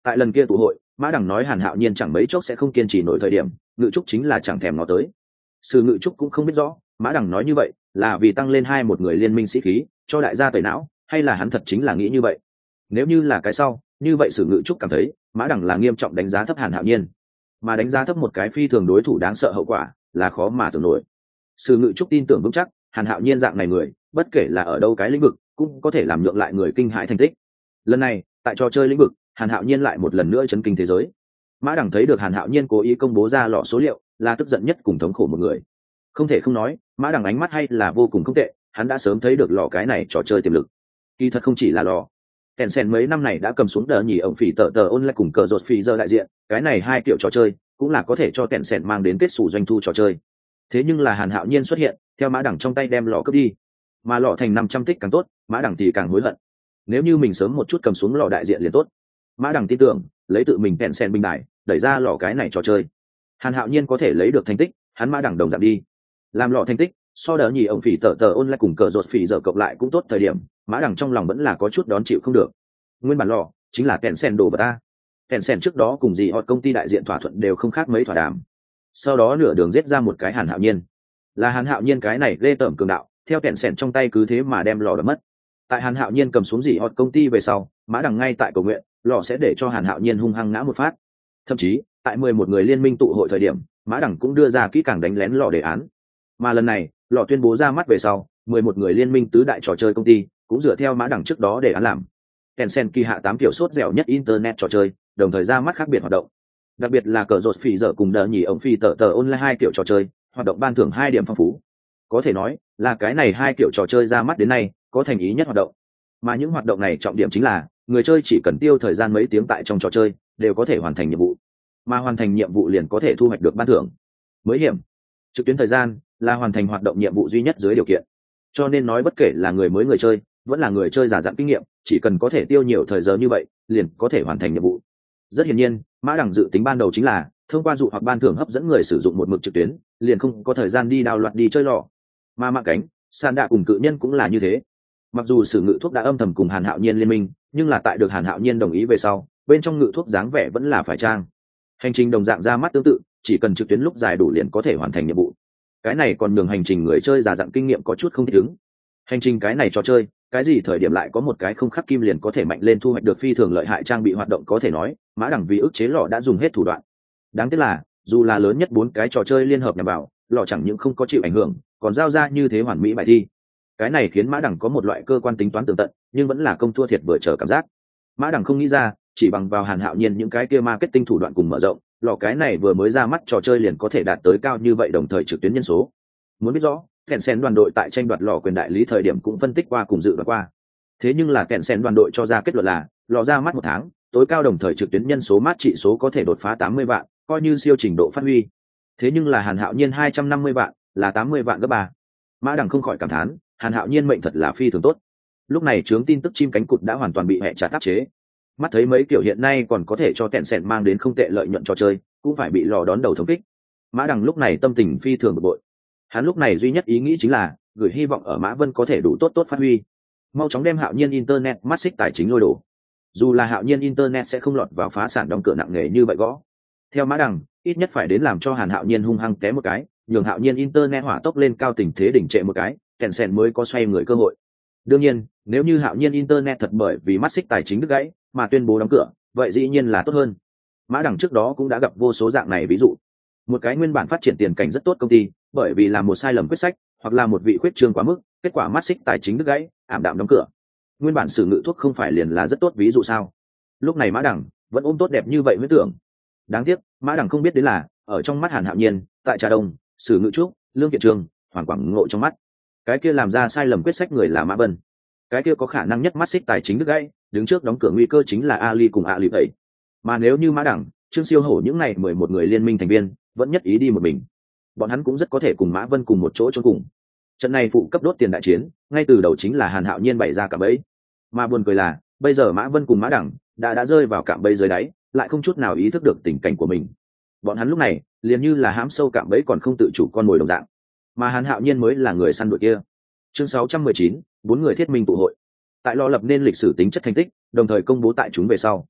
Tại lần kia tụ hội, Mã Đằng nói Hàn Hạo Nhiên chẳng mấy chốc sẽ không kiên trì nổi thời điểm, Ngự Trúc chính là chẳng thèm nó tới. Sử Ngự Trúc cũng không biết rõ, Mã Đằng nói như vậy là vì tăng lên một người liên minh sĩ khí, cho đại gia tẩy não, hay là hắn thật chính là nghĩ như vậy. Nếu như là cái sau, như vậy Sử Ngự Trúc cảm thấy Mã Đằng là nghiêm trọng đánh giá thấp Hàn Hạo Nhiên, mà đánh giá thấp một cái phi thường đối thủ đáng sợ hậu quả là khó mà tưởng nổi. Sử Ngự Trúc tin tưởng vững chắc Hàn Hạo Nhiên dạng này người, bất kể là ở đâu cái lĩnh vực, cũng có thể làm nhượng lại người kinh hãi thành tích. Lần này tại trò chơi lĩnh vực, Hàn Hạo Nhiên lại một lần nữa chấn kinh thế giới. Mã Đằng thấy được Hàn Hạo Nhiên cố ý công bố ra lọ số liệu, là tức giận nhất cùng thống khổ một người. Không thể không nói, Mã Đằng ánh mắt hay là vô cùng không tệ, hắn đã sớm thấy được lọ cái này trò chơi tiềm lực. Kỳ thật không chỉ là lọ, Tencent mấy năm này đã cầm xuống đờ nhỉ ổng phỉ tờ online cùng cờ rột phỉ giờ đại diện, cái này hai kiểu trò chơi cũng là có thể cho Tencent mang đến kết xù doanh thu trò chơi. Thế nhưng là Hàn Hạo Nhiên xuất hiện, theo Mã Đằng trong tay đem lọ cướp đi, mà lọ thành 500 tích càng tốt, Mã Đằng thì càng hối hận. Nếu như mình sớm một chút cầm xuống lọ đại diện liền tốt. Mã Đằng tin tưởng, lấy tự mình Tencent bình đại, đẩy ra lọ cái này trò chơi, Hàn Hạo Nhiên có thể lấy được thành tích, hắn Mã Đằng đồng dạng đi. Làm lọ thành tích, so đỡ nhỉ ổng phỉ tờ online cùng cờ rột phỉ giờ cộng lại cũng tốt thời điểm, Mã Đằng trong lòng vẫn là có chút đón chịu không được. Nguyên bản lọ chính là Tencent đồ vật ta. Tencent trước đó cùng gì họ công ty đại diện thỏa thuận đều không khác mấy thỏa đàm. Sau đó nửa đường giết ra một cái Hàn Hạo Nhiên. Là Hàn Hạo Nhiên cái này lê tởm cường đạo, theo Tencent trong tay cứ thế mà đem lọ đập mất. Tại Hàn Hạo Nhiên cầm xuống gì họ công ty về sau, Mã Đằng ngay tại cầu nguyện, lọ sẽ để cho Hàn Hạo Nhiên hung hăng ngã một phát. Thậm chí, tại 11 người liên minh tụ hội thời điểm, Mã Đằng cũng đưa ra kỹ càng đánh lén lọ đề án. Mà lần này, lọ tuyên bố ra mắt về sau, 11 người liên minh tứ đại trò chơi công ty cũng dựa theo Mã Đằng trước đó đề án làm. Tencent kỳ hạ 8 kiểu sốt dẻo nhất internet trò chơi, đồng thời ra mắt khác biệt hoạt động. Đặc biệt là cờ rột phỉ dở cùng đỡ nhỉ ổng phỉ tờ online hai kiểu trò chơi, hoạt động ban thưởng 2 điểm phong phú. Có thể nói, là cái này hai kiểu trò chơi ra mắt đến nay, có thành ý nhất hoạt động. Mà những hoạt động này trọng điểm chính là, người chơi chỉ cần tiêu thời gian mấy tiếng tại trong trò chơi, đều có thể hoàn thành nhiệm vụ. Mà hoàn thành nhiệm vụ liền có thể thu hoạch được ban thưởng. Mới hiểm, trực tuyến thời gian là hoàn thành hoạt động nhiệm vụ duy nhất dưới điều kiện. Cho nên nói bất kể là người mới người chơi, vẫn là người chơi già dặn kinh nghiệm, chỉ cần có thể tiêu nhiều thời giờ như vậy, liền có thể hoàn thành nhiệm vụ. Rất hiển nhiên, Mã Đằng dự tính ban đầu chính là thông qua dụ hoặc ban thưởng hấp dẫn người sử dụng một mực trực tuyến, liền không có thời gian đi đào loạt đi chơi lọ. Mà Mạng Cánh, San Đạ cùng Cự Nhân cũng là như thế. Mặc dù Sử Ngự Thuốc đã âm thầm cùng Hàn Hạo Nhiên liên minh, nhưng là tại được Hàn Hạo Nhiên đồng ý về sau, bên trong Ngự Thuốc dáng vẻ vẫn là phải trang. Hành trình đồng dạng ra mắt tương tự, chỉ cần trực tuyến lúc dài đủ liền có thể hoàn thành nhiệm vụ. Cái này còn nhường hành trình người chơi già dặn kinh nghiệm có chút không thích ứng. Hành trình cái này trò chơi, cái gì thời điểm lại có một cái không khắc kim liền có thể mạnh lên thu hoạch được phi thường lợi hại trang bị hoạt động, có thể nói Mã Đằng vì ức chế lọ đã dùng hết thủ đoạn. Đáng tiếc là dù là lớn nhất 4 cái trò chơi liên hợp nhằm vào, lọ chẳng những không có chịu ảnh hưởng, còn giao ra như thế hoàn mỹ bài thi. Cái này khiến Mã Đằng có một loại cơ quan tính toán tường tận, nhưng vẫn là công thua thiệt vừa chờ cảm giác. Mã Đằng không nghĩ ra, chỉ bằng vào Hàn Hạo Nhiên những cái kia marketing thủ đoạn cùng mở rộng, lọ cái này vừa mới ra mắt trò chơi liền có thể đạt tới cao như vậy, đồng thời trực tuyến nhân số. Muốn biết rõ, Tencent đoàn đội tại tranh đoạt lọ quyền đại lý thời điểm cũng phân tích qua cùng dự đoán qua. Thế nhưng là Tencent đoàn đội cho ra kết luận là, lọ ra mắt 1 tháng, tối cao đồng thời trực tuyến nhân số mát trị số có thể đột phá 80 vạn, coi như siêu trình độ phát huy. Thế nhưng là Hàn Hạo Nhiên 250 vạn, là 80 vạn gấp 3. Mã Đằng không khỏi cảm thán, Hàn Hạo Nhiên mệnh thật là phi thường tốt. Lúc này chướng tin tức chim cánh cụt đã hoàn toàn bị hệ trả áp chế. Mắt thấy mấy kiểu hiện nay còn có thể cho Tencent mang đến không tệ lợi nhuận trò chơi, cũng phải bị lò đón đầu thống kích. Mã Đằng lúc này tâm tình phi thường bực bội. Hắn lúc này duy nhất ý nghĩ chính là gửi hy vọng ở Mã Vân có thể đủ tốt phát huy, mau chóng đem Hạo Nhiên Internet mắt xích tài chính lôi đổ. Dù là Hạo Nhiên Internet sẽ không lọt vào phá sản đóng cửa nặng nề như vậy gõ, theo Mã Đằng, ít nhất phải đến làm cho Hàn Hạo Nhiên hung hăng té một cái, nhường Hạo Nhiên Internet hỏa tốc lên cao tình thế đỉnh trệ một cái, Tencent mới có xoay người cơ hội. Đương nhiên, nếu như Hạo Nhiên Internet thật bởi vì mắt xích tài chính đứt gãy mà tuyên bố đóng cửa, vậy dĩ nhiên là tốt hơn. Mã Đằng trước đó cũng đã gặp vô số dạng này ví dụ. Một cái nguyên bản phát triển tiền cảnh rất tốt công ty, bởi vì làm một sai lầm quyết sách, hoặc là một vị khuyết trương quá mức, kết quả mắt xích tài chính đứt gãy, ảm đạm đóng cửa. Nguyên bản Sử Ngự Thuốc không phải liền là rất tốt ví dụ sao? Lúc này Mã Đằng vẫn ôm tốt đẹp như vậy huyết tưởng. Đáng tiếc, Mã Đằng không biết đến là, ở trong mắt Hàn Hạo Nhiên, tại Trà Đông, Sử Ngự Trúc, Lương Kiện Trường, Hoàng Quảng Ngộ trong mắt, cái kia làm ra sai lầm quyết sách người là Mã Vân. Cái kia có khả năng nhất mắt xích tài chính đứt gãy, đứng trước đóng cửa nguy cơ chính là Ali cùng Ali vậy. Mà nếu như Mã Đằng, Trương Siêu Hổ những này 11 người liên minh thành viên vẫn nhất ý đi một mình, bọn hắn cũng rất có thể cùng Mã Vân cùng một chỗ chôn cùng. Trận này phụ cấp đốt tiền đại chiến, ngay từ đầu chính là Hàn Hạo Nhiên bày ra cả bẫy. Mà buồn cười là, bây giờ Mã Vân cùng Mã Đằng đã rơi vào cạm bẫy dưới đáy, lại không chút nào ý thức được tình cảnh của mình. Bọn hắn lúc này liền như là hãm sâu cạm bẫy còn không tự chủ con mồi đồng dạng, mà Hàn Hạo Nhiên mới là người săn đuổi kia. Chương 619, 4 người thiết minh tụ hội. Tại lo lập nên lịch sử tính chất thành tích, đồng thời công bố tại chúng về sau,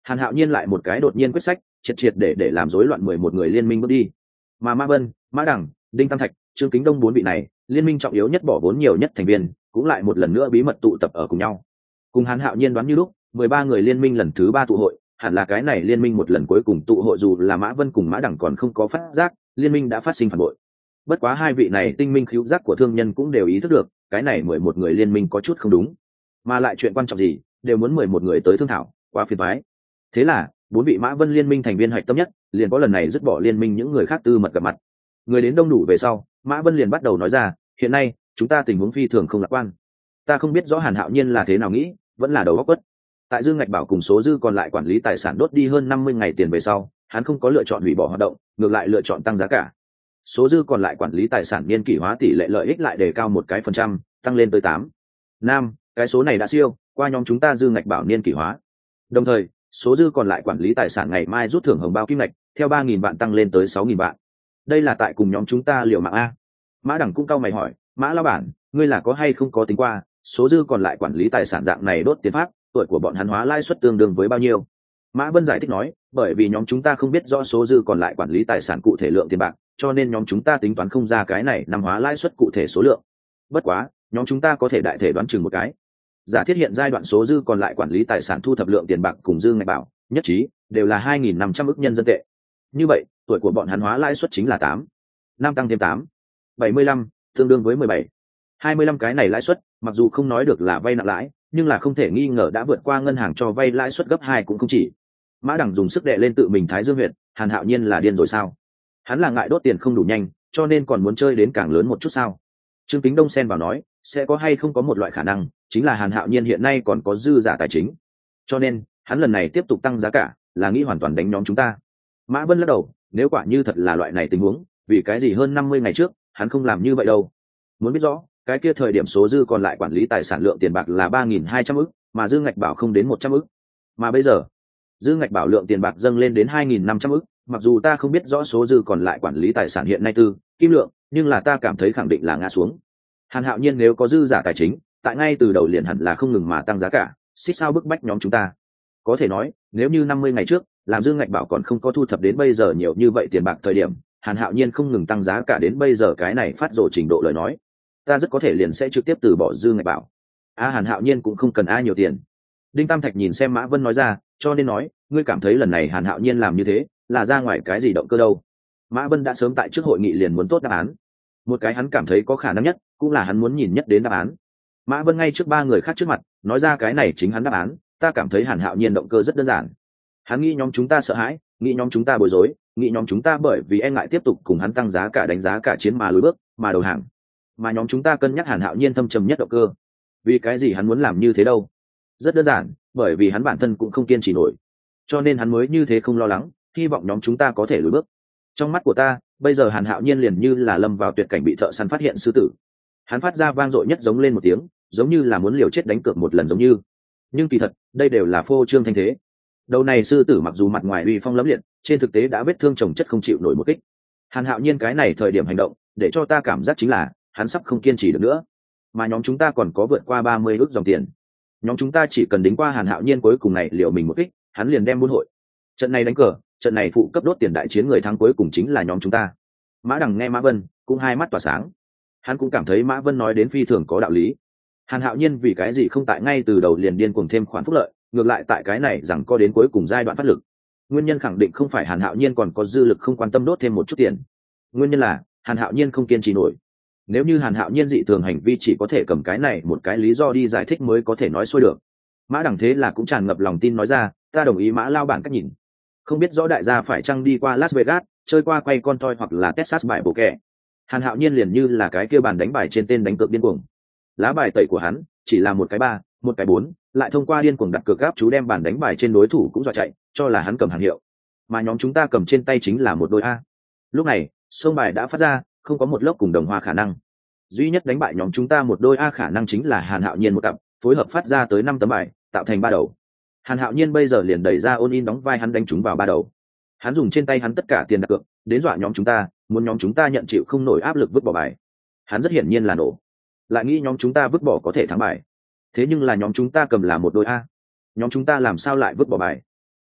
Hàn Hạo Nhiên lại một cái đột nhiên quyết sách, triệt triệt để làm rối loạn 11 người liên minh bước đi. Mà Mã Vân, Mã Đằng, Đinh Tam Thạch, Trương Kính Đông bốn vị này, liên minh trọng yếu nhất bỏ vốn nhiều nhất thành viên, cũng lại một lần nữa bí mật tụ tập ở cùng nhau. Cùng Hàn Hạo Nhiên đoán như lúc, 13 người liên minh lần thứ 3 tụ hội, hẳn là cái này liên minh một lần cuối cùng tụ hội, dù là Mã Vân cùng Mã Đằng còn không có phát giác, liên minh đã phát sinh phản bội. Bất quá hai vị này tinh minh khứu giác của thương nhân cũng đều ý thức được, cái này 11 người liên minh có chút không đúng, mà lại chuyện quan trọng gì, đều muốn 11 người tới thương thảo, quá phiền toái. Thế là, bốn vị Mã Vân liên minh thành viên hạch tâm nhất, liền có lần này dứt bỏ liên minh những người khác tư mật gặp mặt. Người đến đông đủ về sau, Mã Vân liền bắt đầu nói ra, hiện nay, chúng ta tình huống phi thường không lạc quan. Ta không biết rõ Hàn Hạo Nhiên là thế nào nghĩ, vẫn là đầu óc quất. Tại Dương Ngạch Bảo cùng số dư còn lại quản lý tài sản đốt đi hơn 50 ngày tiền về sau, hắn không có lựa chọn hủy bỏ hoạt động, ngược lại lựa chọn tăng giá cả. Số dư còn lại quản lý tài sản niên kỷ hóa tỷ lệ lợi ích lại đề cao một cái phần trăm, tăng lên tới 8. Nam, cái số này đã siêu qua nhóm chúng ta Dương Ngạch Bảo niên kỷ hóa. Đồng thời, số dư còn lại quản lý tài sản ngày mai rút thưởng hồng bao kim ngạch theo 3.000 vạn tăng lên tới 6.000 vạn. Đây là tại cùng nhóm chúng ta liều mạng a. Mã Đằng cũng cau mày hỏi, Mã lão bản, ngươi là có hay không có tính qua số dư còn lại quản lý tài sản dạng này đốt tiền pháp, tuổi của bọn hắn hóa lãi suất tương đương với bao nhiêu? Mã Vân giải thích nói, bởi vì nhóm chúng ta không biết rõ số dư còn lại quản lý tài sản cụ thể lượng tiền bạc, cho nên nhóm chúng ta tính toán không ra cái này năm hóa lãi suất cụ thể số lượng. Bất quá, nhóm chúng ta có thể đại thể đoán chừng một cái. Giả thiết hiện giai đoạn số dư còn lại quản lý tài sản thu thập lượng tiền bạc cùng Dương Ngạch Bảo nhất trí đều là 2.500 ức nhân dân tệ. Như vậy, tuổi của bọn hắn hóa lãi suất chính là 8. Năm tăng thêm 8, 75, tương đương với 17. 25 cái này lãi suất, mặc dù không nói được là vay nặng lãi, nhưng là không thể nghi ngờ đã vượt qua ngân hàng cho vay lãi suất gấp 2 cũng không chỉ. Mã Đằng dùng sức đè lên tự mình Thái Dương huyện, Hàn Hạo Nhiên là điên rồi sao? Hắn là ngại đốt tiền không đủ nhanh, cho nên còn muốn chơi đến càng lớn một chút sao? Trương Kính Đông xen vào nói, sẽ có hay không có một loại khả năng, chính là Hàn Hạo Nhiên hiện nay còn có dư giả tài chính, cho nên hắn lần này tiếp tục tăng giá cả, là nghĩ hoàn toàn đánh nhóm chúng ta. Mã Vân lắc đầu, nếu quả như thật là loại này tình huống, vì cái gì hơn 50 ngày trước hắn không làm như vậy đâu? Muốn biết rõ, cái kia thời điểm số dư còn lại quản lý tài sản lượng tiền bạc là 3.200 ức, mà Dương Ngạch Bảo không đến 100 ức. Mà bây giờ, Dương Ngạch Bảo lượng tiền bạc dâng lên đến 2.500 ức, mặc dù ta không biết rõ số dư còn lại quản lý tài sản hiện nay tư kim lượng, nhưng là ta cảm thấy khẳng định là ngã xuống. Hàn Hạo Nhiên nếu có dư giả tài chính, tại ngay từ đầu liền hẳn là không ngừng mà tăng giá cả, xích sao bức bách nhóm chúng ta. Có thể nói, nếu như 50 ngày trước, làm Dương Ngạch Bảo còn không có thu thập đến bây giờ nhiều như vậy tiền bạc thời điểm, Hàn Hạo Nhiên không ngừng tăng giá cả đến bây giờ cái này phát rồ trình độ lời nói, ta rất có thể liền sẽ trực tiếp từ bỏ Dương Ngạch Bảo. Hàn Hạo Nhiên cũng không cần ai nhiều tiền. Đinh Tam Thạch nhìn xem Mã Vân nói ra, cho nên nói, ngươi cảm thấy lần này Hàn Hạo Nhiên làm như thế, là ra ngoài cái gì động cơ đâu? Mã Vân đã sớm tại trước hội nghị liền muốn tốt đáp án. Một cái hắn cảm thấy có khả năng nhất, cũng là hắn muốn nhìn nhất đến đáp án. Mã Vân ngay trước 3 người khác trước mặt, nói ra cái này chính hắn đáp án, ta cảm thấy Hàn Hạo Nhiên động cơ rất đơn giản. Hắn nghĩ nhóm chúng ta sợ hãi, nghĩ nhóm chúng ta bối rối, nghĩ nhóm chúng ta bởi vì e ngại tiếp tục cùng hắn tăng giá cả đánh giá cả chiến mà lùi bước, mà đầu hàng. Mà nhóm chúng ta cân nhắc Hàn Hạo Nhiên thâm trầm nhất động cơ. Vì cái gì hắn muốn làm như thế đâu? Rất đơn giản, bởi vì hắn bản thân cũng không kiên trì nổi. Cho nên hắn mới như thế không lo lắng, hy vọng nhóm chúng ta có thể lùi bước. Trong mắt của ta, bây giờ Hàn Hạo Nhiên liền như là lâm vào tuyệt cảnh bị thợ săn phát hiện sư tử. Hắn phát ra vang dội nhất giống lên một tiếng, giống như là muốn liều chết đánh cược một lần giống như. Nhưng kỳ thật, đây đều là phô trương thanh thế. Đầu này sư tử mặc dù mặt ngoài uy phong lẫm liệt, trên thực tế đã vết thương chồng chất không chịu nổi một kích. Hàn Hạo Nhiên cái này thời điểm hành động, để cho ta cảm giác chính là hắn sắp không kiên trì được nữa. Mà nhóm chúng ta còn có vượt qua 30 ức dòng tiền. Nhóm chúng ta chỉ cần đính qua Hàn Hạo Nhiên cuối cùng này liệu mình một kích, hắn liền đem buôn hội. Trận này đánh cờ, trận này phụ cấp đốt tiền đại chiến người thắng cuối cùng chính là nhóm chúng ta. Mã Đằng nghe Mã Vân, cũng hai mắt tỏa sáng. Hắn cũng cảm thấy Mã Vân nói đến phi thường có đạo lý. Hàn Hạo Nhiên vì cái gì không tại ngay từ đầu liền điên cuồng thêm khoản phúc lợi, ngược lại tại cái này rằng có đến cuối cùng giai đoạn phát lực. Nguyên nhân khẳng định không phải Hàn Hạo Nhiên còn có dư lực không quan tâm đốt thêm một chút tiền. Nguyên nhân là Hàn Hạo Nhiên không kiên trì nổi. Nếu như Hàn Hạo Nhiên dị thường hành vi chỉ có thể cầm cái này một cái lý do đi giải thích mới có thể nói xuôi được. Mã Đằng thế là cũng tràn ngập lòng tin nói ra, ta đồng ý Mã lao bản cách nhìn. Không biết rõ đại gia phải chăng đi qua Las Vegas, chơi qua quay con toy hoặc là Texas bài bổ kẻ. Hàn Hạo Nhiên liền như là cái kia bàn đánh bài trên tên đánh cược điên cuồng. Lá bài tẩy của hắn chỉ là một cái 3, một cái 4, lại thông qua điên cuồng đặt cược gáp chú đem bàn đánh bài trên đối thủ cũng dọa chạy, cho là hắn cầm hàng hiệu. Mà nhóm chúng ta cầm trên tay chính là một đôi A. Lúc này, sông bài đã phát ra, không có một lốc cùng đồng hoa khả năng. Duy nhất đánh bại nhóm chúng ta một đôi A khả năng chính là Hàn Hạo Nhiên một cặp, phối hợp phát ra tới 5 tấm bài, tạo thành 3 đầu. Hàn Hạo Nhiên bây giờ liền đẩy ra ôn in đóng vai hắn đánh chúng vào 3 đầu. Hắn dùng trên tay hắn tất cả tiền đặt cược, đến dọa nhóm chúng ta, muốn nhóm chúng ta nhận chịu không nổi áp lực vứt bỏ bài. Hắn rất hiển nhiên là nổ. Lại nghĩ nhóm chúng ta vứt bỏ có thể thắng bài. Thế nhưng là nhóm chúng ta cầm là một đôi A. Nhóm chúng ta làm sao lại vứt bỏ bài?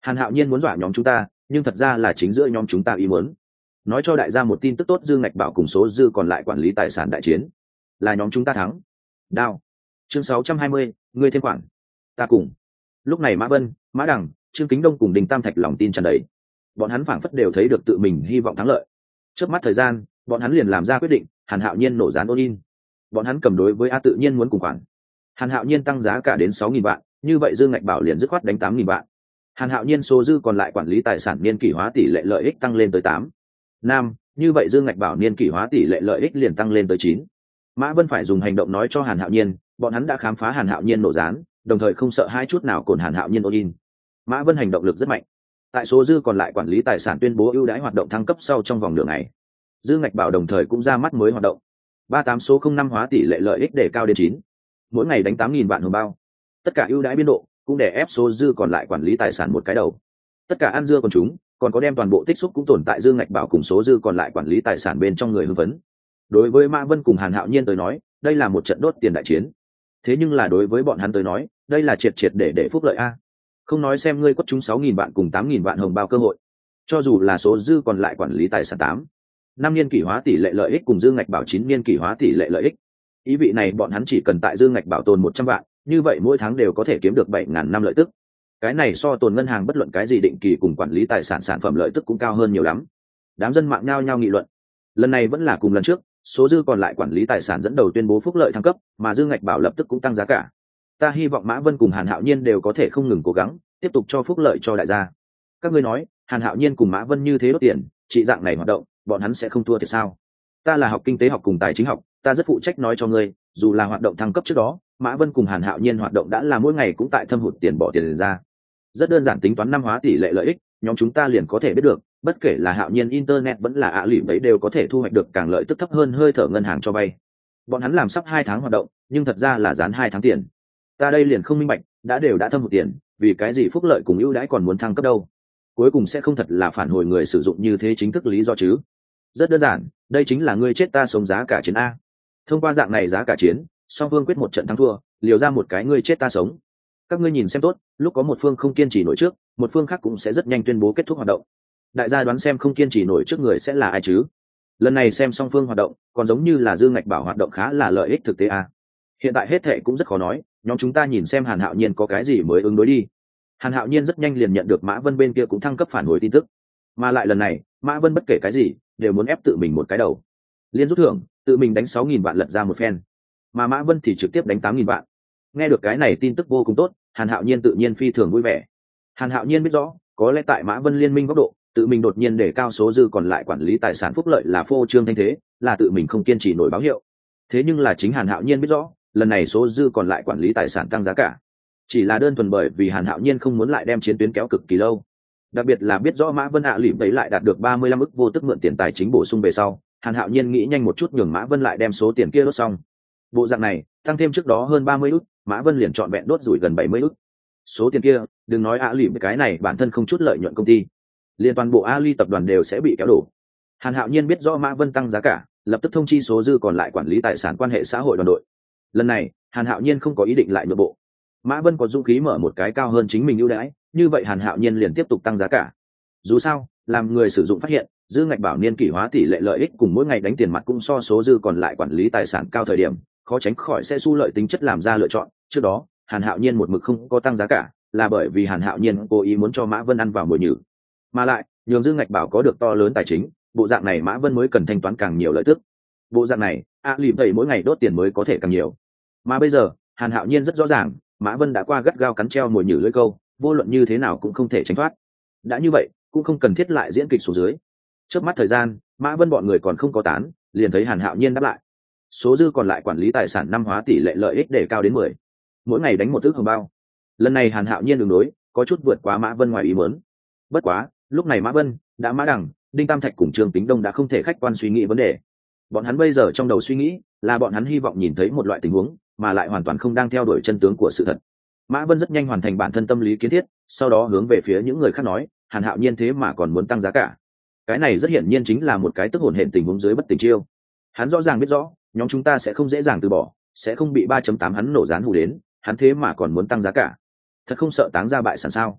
Hàn Hạo Nhiên muốn dọa nhóm chúng ta, nhưng thật ra là chính giữa nhóm chúng ta ý muốn nói cho đại gia một tin tức tốt. Dương Ngạch Bảo cùng số dư còn lại quản lý tài sản đại chiến, là nhóm chúng ta thắng. Đao. Chương 620, ngươi thêm khoản, ta cùng. Lúc này Mã Vân, Mã Đằng, Trương Kính Đông cùng Đình Tam Thạch lòng tin tràn đầy. Bọn hắn phảng phất đều thấy được tự mình hy vọng thắng lợi. Trước mắt thời gian, bọn hắn liền làm ra quyết định, Hàn Hạo Nhiên nổ dán all-in. Bọn hắn cầm đối với A tự nhiên muốn cùng khoản. Hàn Hạo Nhiên tăng giá cả đến 6.000 vạn, như vậy Dương Ngạch Bảo liền dứt khoát đánh 8.000 vạn. Hàn Hạo Nhiên số dư còn lại quản lý tài sản niên kỷ hóa tỷ lệ lợi ích tăng lên tới 8. Nam, như vậy Dương Ngạch Bảo niên kỷ hóa tỷ lệ lợi ích liền tăng lên tới 9. Mã Vân phải dùng hành động nói cho Hàn Hạo Nhiên, bọn hắn đã khám phá Hàn Hạo Nhiên nổ dán, đồng thời không sợ hai chút nào cồn Hàn Hạo Nhiên all-in. Mã Vân hành động lực rất mạnh. Tại số dư còn lại quản lý tài sản tuyên bố ưu đãi hoạt động thăng cấp sau trong vòng nửa ngày, Dương Ngạch Bảo đồng thời cũng ra mắt mới hoạt động. 38 số 05 hóa tỷ lệ lợi ích để cao đến 9. Mỗi ngày đánh 8.000 vạn hồng bao. Tất cả ưu đãi biên độ cũng để ép số dư còn lại quản lý tài sản một cái đầu. Tất cả ăn dưa còn chúng, còn có đem toàn bộ tích xúc cũng tồn tại Dương Ngạch Bảo cùng số dư còn lại quản lý tài sản bên trong người hưng phấn. Đối với Mã Vân cùng Hàn Hạo Nhiên tới nói, đây là một trận đốt tiền đại chiến. Thế nhưng là đối với bọn hắn tới nói, đây là triệt để phúc lợi a. Không nói xem ngươi quất chúng 6.000 vạn cùng 8.000 vạn hồng bao cơ hội, cho dù là số dư còn lại quản lý tài sản 8. 5 niên kỷ hóa tỷ lệ lợi ích cùng Dương Ngạch Bảo 9 niên kỷ hóa tỷ lệ lợi ích. Ý vị này bọn hắn chỉ cần tại Dương Ngạch Bảo tồn 100 vạn, như vậy mỗi tháng đều có thể kiếm được 7.000 năm lợi tức. Cái này so tồn ngân hàng bất luận cái gì định kỳ cùng quản lý tài sản sản phẩm lợi tức cũng cao hơn nhiều lắm. Đám dân mạng nhao nhao nghị luận. Lần này vẫn là cùng lần trước, số dư còn lại quản lý tài sản dẫn đầu tuyên bố phúc lợi thăng cấp, mà Dương Ngạch Bảo lập tức cũng tăng giá cả. Ta hy vọng Mã Vân cùng Hàn Hạo Nhiên đều có thể không ngừng cố gắng, tiếp tục cho phúc lợi cho đại gia. Các ngươi nói, Hàn Hạo Nhiên cùng Mã Vân như thế đốt tiền, trị dạng này hoạt động, bọn hắn sẽ không thua thiệt sao? Ta là học kinh tế học cùng tài chính học, ta rất phụ trách nói cho ngươi, dù là hoạt động thăng cấp trước đó, Mã Vân cùng Hàn Hạo Nhiên hoạt động đã là mỗi ngày cũng tại thâm hụt tiền bỏ tiền ra. Rất đơn giản tính toán năm hóa tỷ lệ lợi ích, nhóm chúng ta liền có thể biết được, bất kể là Hạo Nhiên internet vẫn là lụy bấy đều có thể thu hoạch được càng lợi tức thấp hơn hơi thở ngân hàng cho vay. Bọn hắn làm sắp 2 tháng hoạt động, nhưng thật ra là dán 2 tháng tiền. Ta đây liền không minh bạch, đã thâm hụt tiền, vì cái gì phúc lợi cùng ưu đãi còn muốn thăng cấp đâu? Cuối cùng sẽ không thật là phản hồi người sử dụng như thế chính thức lý do chứ? Rất đơn giản, đây chính là ngươi chết ta sống giá cả chiến a. Thông qua dạng này giá cả chiến, song phương quyết một trận thắng thua, liều ra một cái ngươi chết ta sống. Các ngươi nhìn xem tốt, lúc có một phương không kiên trì nổi trước, một phương khác cũng sẽ rất nhanh tuyên bố kết thúc hoạt động. Đại gia đoán xem không kiên trì nổi trước người sẽ là ai chứ? Lần này xem song phương hoạt động, còn giống như là Dương Ngạch Bảo hoạt động khá là lợi ích thực tế a. Hiện tại hết thệ cũng rất khó nói, nhóm chúng ta nhìn xem Hàn Hạo Nhiên có cái gì mới ứng đối đi. Hàn Hạo Nhiên rất nhanh liền nhận được Mã Vân bên kia cũng thăng cấp phản hồi tin tức, mà lại lần này Mã Vân bất kể cái gì đều muốn ép tự mình một cái đầu, liên rút thưởng tự mình đánh 6.000 vạn lật ra một phen, mà Mã Vân thì trực tiếp đánh 8.000 vạn. Nghe được cái này tin tức vô cùng tốt, Hàn Hạo Nhiên tự nhiên phi thường vui vẻ. Hàn Hạo Nhiên biết rõ, có lẽ tại Mã Vân liên minh góc độ, tự mình đột nhiên để cao số dư còn lại quản lý tài sản phúc lợi là phô trương thanh thế, là tự mình không kiên trì nổi báo hiệu. Thế nhưng là chính Hàn Hạo Nhiên biết rõ, lần này số dư còn lại quản lý tài sản tăng giá cả, chỉ là đơn thuần bởi vì Hàn Hạo Nhiên không muốn lại đem chiến tuyến kéo cực kỳ lâu. Đặc biệt là biết rõ Mã Vân lụy bấy lại đạt được 35 ức vô tức mượn tiền tài chính bổ sung về sau, Hàn Hạo Nhiên nghĩ nhanh một chút nhường Mã Vân lại đem số tiền kia đốt xong. Bộ dạng này, tăng thêm trước đó hơn 30 ức, Mã Vân liền trọn vẹn đốt rủi gần 70 ức. Số tiền kia, đừng nói lụy cái này bản thân không chút lợi nhuận công ty, liên toàn bộ Ali tập đoàn đều sẽ bị kéo đổ. Hàn Hạo Nhiên biết rõ Mã Vân tăng giá cả, lập tức thông chi số dư còn lại quản lý tài sản quan hệ xã hội đoàn đội. Lần này, Hàn Hạo Nhiên không có ý định lại nhượng bộ. Mã Vân có dũng khí mở một cái cao hơn chính mình ưu đãi, như vậy Hàn Hạo Nhiên liền tiếp tục tăng giá cả. Dù sao, làm người sử dụng phát hiện, dư Ngạch Bảo niên kỷ hóa tỷ lệ lợi ích cùng mỗi ngày đánh tiền mặt cũng so số dư còn lại quản lý tài sản cao thời điểm, khó tránh khỏi sẽ xu lợi tính chất làm ra lựa chọn. Trước đó, Hàn Hạo Nhiên một mực không có tăng giá cả, là bởi vì Hàn Hạo Nhiên cố ý muốn cho Mã Vân ăn vào mồi nhử, mà lại nhường dư Ngạch Bảo có được to lớn tài chính, bộ dạng này Mã Vân mới cần thanh toán càng nhiều lợi tức. Bộ dạng này, lụy vậy mỗi ngày đốt tiền mới có thể càng nhiều. Mà bây giờ, Hàn Hạo Nhiên rất rõ ràng, Mã Vân đã qua gắt gao cắn treo mồi nhử lưỡi câu, vô luận như thế nào cũng không thể tránh thoát. Đã như vậy, cũng không cần thiết lại diễn kịch xuống dưới. Trước mắt thời gian, Mã Vân bọn người còn không có tán, liền thấy Hàn Hạo Nhiên đáp lại. Số dư còn lại quản lý tài sản năm hóa tỷ lệ lợi ích để cao đến 10. Mỗi ngày đánh một ức hồng bao. Lần này Hàn Hạo Nhiên đường đối, có chút vượt quá Mã Vân ngoài ý muốn. Bất quá, lúc này Mã Vân, đã Mã Đằng, Đinh Tam Thạch cùng Trương Tính Đông đã không thể khách quan suy nghĩ vấn đề. Bọn hắn bây giờ trong đầu suy nghĩ là bọn hắn hy vọng nhìn thấy một loại tình huống mà lại hoàn toàn không đang theo đuổi chân tướng của sự thật. Mã Vân rất nhanh hoàn thành bản thân tâm lý kiến thiết, sau đó hướng về phía những người khác nói, Hàn Hạo Nhiên thế mà còn muốn tăng giá cả. Cái này rất hiển nhiên chính là một cái tức hồn hển tình huống dưới bất tình chiêu. Hắn rõ ràng biết rõ, nhóm chúng ta sẽ không dễ dàng từ bỏ, sẽ không bị 3.8 hắn nổ dán hù đến, hắn thế mà còn muốn tăng giá cả. Thật không sợ táng ra bại sản sao?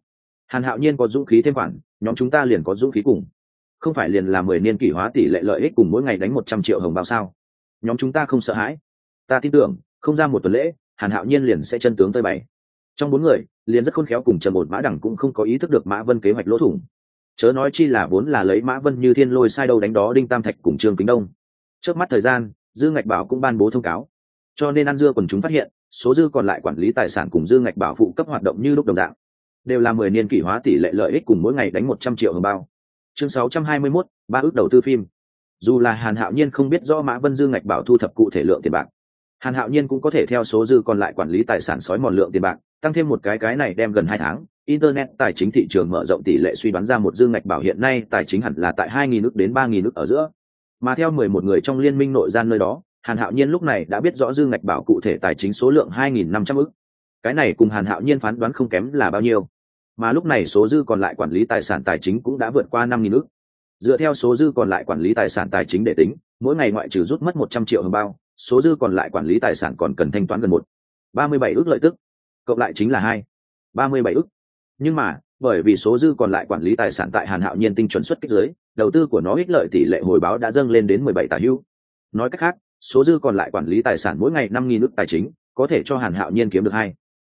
Hàn Hạo Nhiên có dũng khí thêm khoản, nhóm chúng ta liền có dũng khí cùng. Không phải liền là 10 niên kỷ hóa tỷ lệ lợi ích cùng mỗi ngày đánh 100 triệu hồng bao sao? Nhóm chúng ta không sợ hãi. Ta tin tưởng, không ra một tuần lễ, Hàn Hạo Nhiên liền sẽ chân tướng phơi bày. Trong 4 người, liền rất khôn khéo cùng Trầm Ổn Mã Đẳng cũng không có ý thức được Mã Vân kế hoạch lỗ thủng. Chớ nói chi là vốn là lấy Mã Vân như thiên lôi sai đâu đánh đó Đinh Tam Thạch cùng Trương Kính Đông. Trước mắt thời gian, Dư Ngạch Bảo cũng ban bố thông cáo. Cho nên ăn dưa quần chúng phát hiện, số dư còn lại quản lý tài sản cùng Dư Ngạch Bảo phụ cấp hoạt động như lúc đồng dạng. Đều là 10 niên kỷ hóa tỷ lệ lợi ích cùng mỗi ngày đánh 100 triệu hồng bao. Chương 621, 3 ước đầu tư phim. Dù là Hàn Hạo Nhiên không biết rõ Mã Vân Dư Ngạch Bảo thu thập cụ thể lượng tiền bạc, Hàn Hạo Nhiên cũng có thể theo số dư còn lại quản lý tài sản sói mòn lượng tiền bạc, tăng thêm một cái này đem gần 2 tháng, internet tài chính thị trường mở rộng tỷ lệ suy đoán ra một Dư Ngạch Bảo hiện nay tài chính hẳn là tại 2.000 ức đến 3.000 ức ở giữa. Mà theo 11 người trong liên minh nội gian nơi đó, Hàn Hạo Nhiên lúc này đã biết rõ Dư Ngạch Bảo cụ thể tài chính số lượng 2.500 ức. Cái này cùng Hàn Hạo Nhiên phán đoán không kém là bao nhiêu. Mà lúc này số dư còn lại quản lý tài sản tài chính cũng đã vượt qua 5.000 ức. Dựa theo số dư còn lại quản lý tài sản tài chính để tính, mỗi ngày ngoại trừ rút mất 100 triệu hồng bao, số dư còn lại quản lý tài sản còn cần thanh toán gần 37 ức lợi tức, cộng lại chính là 37 ức. Nhưng mà, bởi vì số dư còn lại quản lý tài sản tại Hàn Hạo Nhiên tinh chuẩn xuất kích dưới, đầu tư của nó ích lợi tỷ lệ hồi báo đã dâng lên đến 17 tả hữu. Nói cách khác, số dư còn lại quản lý tài sản mỗi ngày 5.000 ức tài chính, có thể cho Hàn Hạo Nhiên kiếm được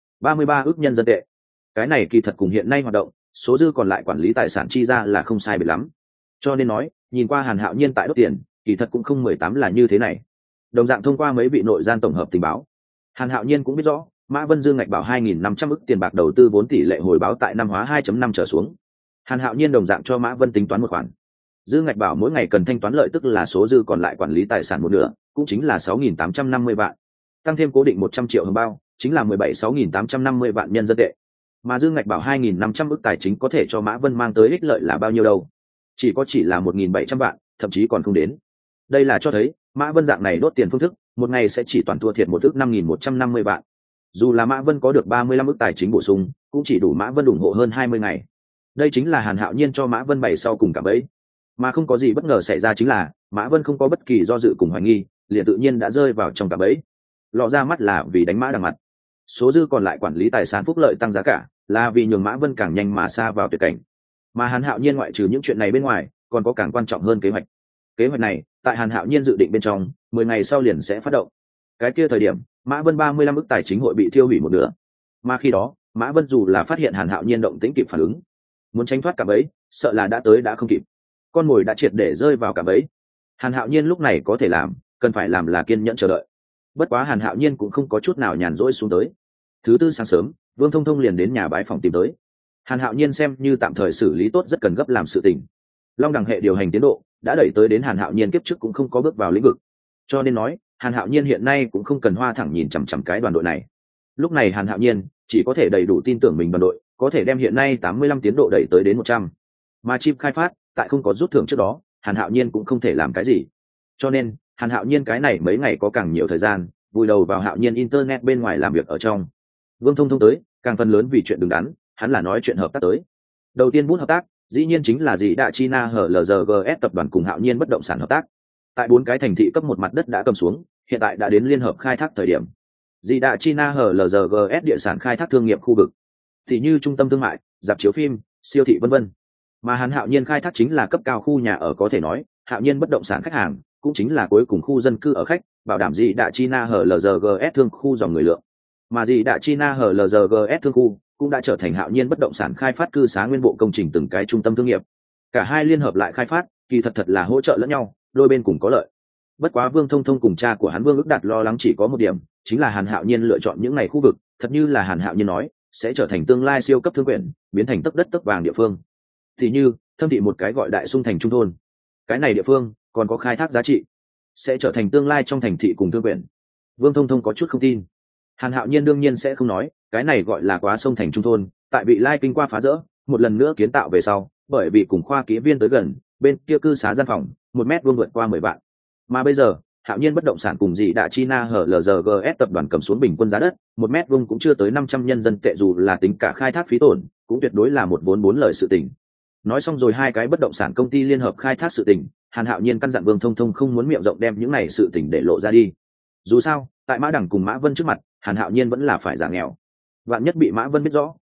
33 ức nhân dân tệ. Cái này kỳ thật cùng hiện nay hoạt động, số dư còn lại quản lý tài sản chi ra là không sai biệt lắm. Cho nên nói, nhìn qua Hàn Hạo Nhiên tại đốt tiền, kỳ thật cũng không 18 là như thế này. Đồng dạng thông qua mấy vị nội gian tổng hợp tình báo, Hàn Hạo Nhiên cũng biết rõ, Mã Vân Dương Ngạch Bảo 2.500 ức tiền bạc đầu tư vốn tỷ lệ hồi báo tại năm hóa 2.5 trở xuống. Hàn Hạo Nhiên đồng dạng cho Mã Vân tính toán một khoản. Dương Ngạch Bảo mỗi ngày cần thanh toán lợi tức là số dư còn lại quản lý tài sản một nửa, cũng chính là 6.850 vạn. Tăng thêm cố định 100 triệu hồng bao, chính là 6.850 vạn nhân dân tệ. Mà Dương Ngạch Bảo 2.500 ức tài chính có thể cho Mã Vân mang tới ích lợi là bao nhiêu đâu? Chỉ là 1.700 vạn, thậm chí còn không đến. Đây là cho thấy, Mã Vân dạng này đốt tiền phương thức, một ngày sẽ chỉ toàn thua thiệt một ức 5.150 vạn. Dù là Mã Vân có được 35 ức tài chính bổ sung, cũng chỉ đủ Mã Vân ủng hộ hơn 20 ngày. Đây chính là Hàn Hạo Nhiên cho Mã Vân bày sau cùng cả bấy. Mà không có gì bất ngờ xảy ra chính là, Mã Vân không có bất kỳ do dự cùng hoài nghi, liền tự nhiên đã rơi vào trong cả bấy. Lọ ra mắt là vì đánh Mã Đằng mặt. Số dư còn lại quản lý tài sản phúc lợi tăng giá cả, là vì nhường Mã Vân càng nhanh mà xa vào tuyệt cảnh. Mà Hàn Hạo Nhiên ngoại trừ những chuyện này bên ngoài, còn có càng quan trọng hơn kế hoạch. Kế hoạch này, tại Hàn Hạo Nhiên dự định bên trong, 10 ngày sau liền sẽ phát động. Cái kia thời điểm, Mã Vân 35 ức tài chính hội bị tiêu hủy một nửa. Mà khi đó, Mã Vân dù là phát hiện Hàn Hạo Nhiên động tĩnh kịp phản ứng, muốn tránh thoát cả bẫy, sợ là đã tới đã không kịp. Con mồi đã triệt để rơi vào cả bẫy. Hàn Hạo Nhiên lúc này có thể làm, cần phải làm là kiên nhẫn chờ đợi. Bất quá Hàn Hạo Nhiên cũng không có chút nào nhàn rỗi xuống tới. Thứ tư sáng sớm, Vương Thông Thông liền đến nhà bái phòng tìm tới. Hàn Hạo Nhiên xem như tạm thời xử lý tốt rất cần gấp làm sự tình. Long đẳng hệ điều hành tiến độ đã đẩy tới đến Hàn Hạo Nhiên kiếp trước cũng không có bước vào lĩnh vực. Cho nên nói, Hàn Hạo Nhiên hiện nay cũng không cần hoa thẳng nhìn chằm chằm cái đoàn đội này. Lúc này Hàn Hạo Nhiên chỉ có thể đầy đủ tin tưởng mình đoàn đội có thể đem hiện nay 85 tiến độ đẩy tới đến 100. Mà chip khai phát, tại không có rút thưởng trước đó, Hàn Hạo Nhiên cũng không thể làm cái gì. Cho nên, Hàn Hạo Nhiên cái này mấy ngày có càng nhiều thời gian, vùi đầu vào Hạo Nhiên internet bên ngoài làm việc ở trong. Vương Thông Thông tới, càng phần lớn vì chuyện đứng đắn, hắn là nói chuyện hợp tác tới. Đầu tiên bút hợp tác, dĩ nhiên chính là Dĩ Đạ China HLGGS tập đoàn cùng Hạo Nhiên bất động sản hợp tác. Tại 4 cái thành thị cấp 1 mặt đất đã cầm xuống, hiện tại đã đến liên hợp khai thác thời điểm. Dĩ Đạ China HLGGS địa sản khai thác thương nghiệp khu vực, thì như trung tâm thương mại, rạp chiếu phim, siêu thị vân vân. Mà hắn Hạo Nhiên khai thác chính là cấp cao khu nhà ở, có thể nói, Hạo Nhiên bất động sản khách hàng cũng chính là cuối cùng khu dân cư ở khách, bảo đảm Dĩ Đạ China HLGGS thương khu dòng người lượng. Mà Dĩ Đạ China HLGGS thương khu cũng đã trở thành Hạo Nhiên bất động sản khai phát cư xá nguyên bộ công trình từng cái trung tâm thương nghiệp. Cả hai liên hợp lại khai phát, kỳ thật là hỗ trợ lẫn nhau, đôi bên cùng có lợi. Bất quá Vương Thông Thông cùng cha của hắn Vương Ước Đạt lo lắng chỉ có một điểm, chính là Hàn Hạo Nhiên lựa chọn những ngày khu vực, thật như là Hàn Hạo Nhiên nói, sẽ trở thành tương lai siêu cấp thương quyền, biến thành tấc đất tấc vàng địa phương. Thì như, Thâm thị một cái gọi Đại Sung thành trung thôn. Cái này địa phương còn có khai thác giá trị, sẽ trở thành tương lai trong thành thị cùng thương quyền. Vương Thông Thông có chút không tin. Hàn Hạo Nhiên đương nhiên sẽ không nói, cái này gọi là quá sông thành trung thôn, tại vị lai kinh qua phá rỡ, một lần nữa kiến tạo về sau, bởi vì cùng khoa kỹ viên tới gần, bên kia cư xá gian phòng, 1 mét vuông vượt qua 10 vạn. Mà bây giờ, Hạo Nhiên bất động sản cùng Dĩ Đạ China HLGGS tập đoàn cầm xuống bình quân giá đất, 1 mét vuông cũng chưa tới 500 nhân dân tệ, dù là tính cả khai thác phí tổn, cũng tuyệt đối là một vốn 4 lời sự tình. Nói xong rồi hai cái bất động sản công ty liên hợp khai thác sự tình, Hàn Hạo Nhiên căn dặn Vương Thông Thông không muốn miệng rộng đem những này sự tình để lộ ra đi. Dù sao, tại Mã Đằng cùng Mã Vân trước mặt, Hàn Hạo Nhiên vẫn là phải giả nghèo. Vạn nhất bị Mã Vân biết rõ,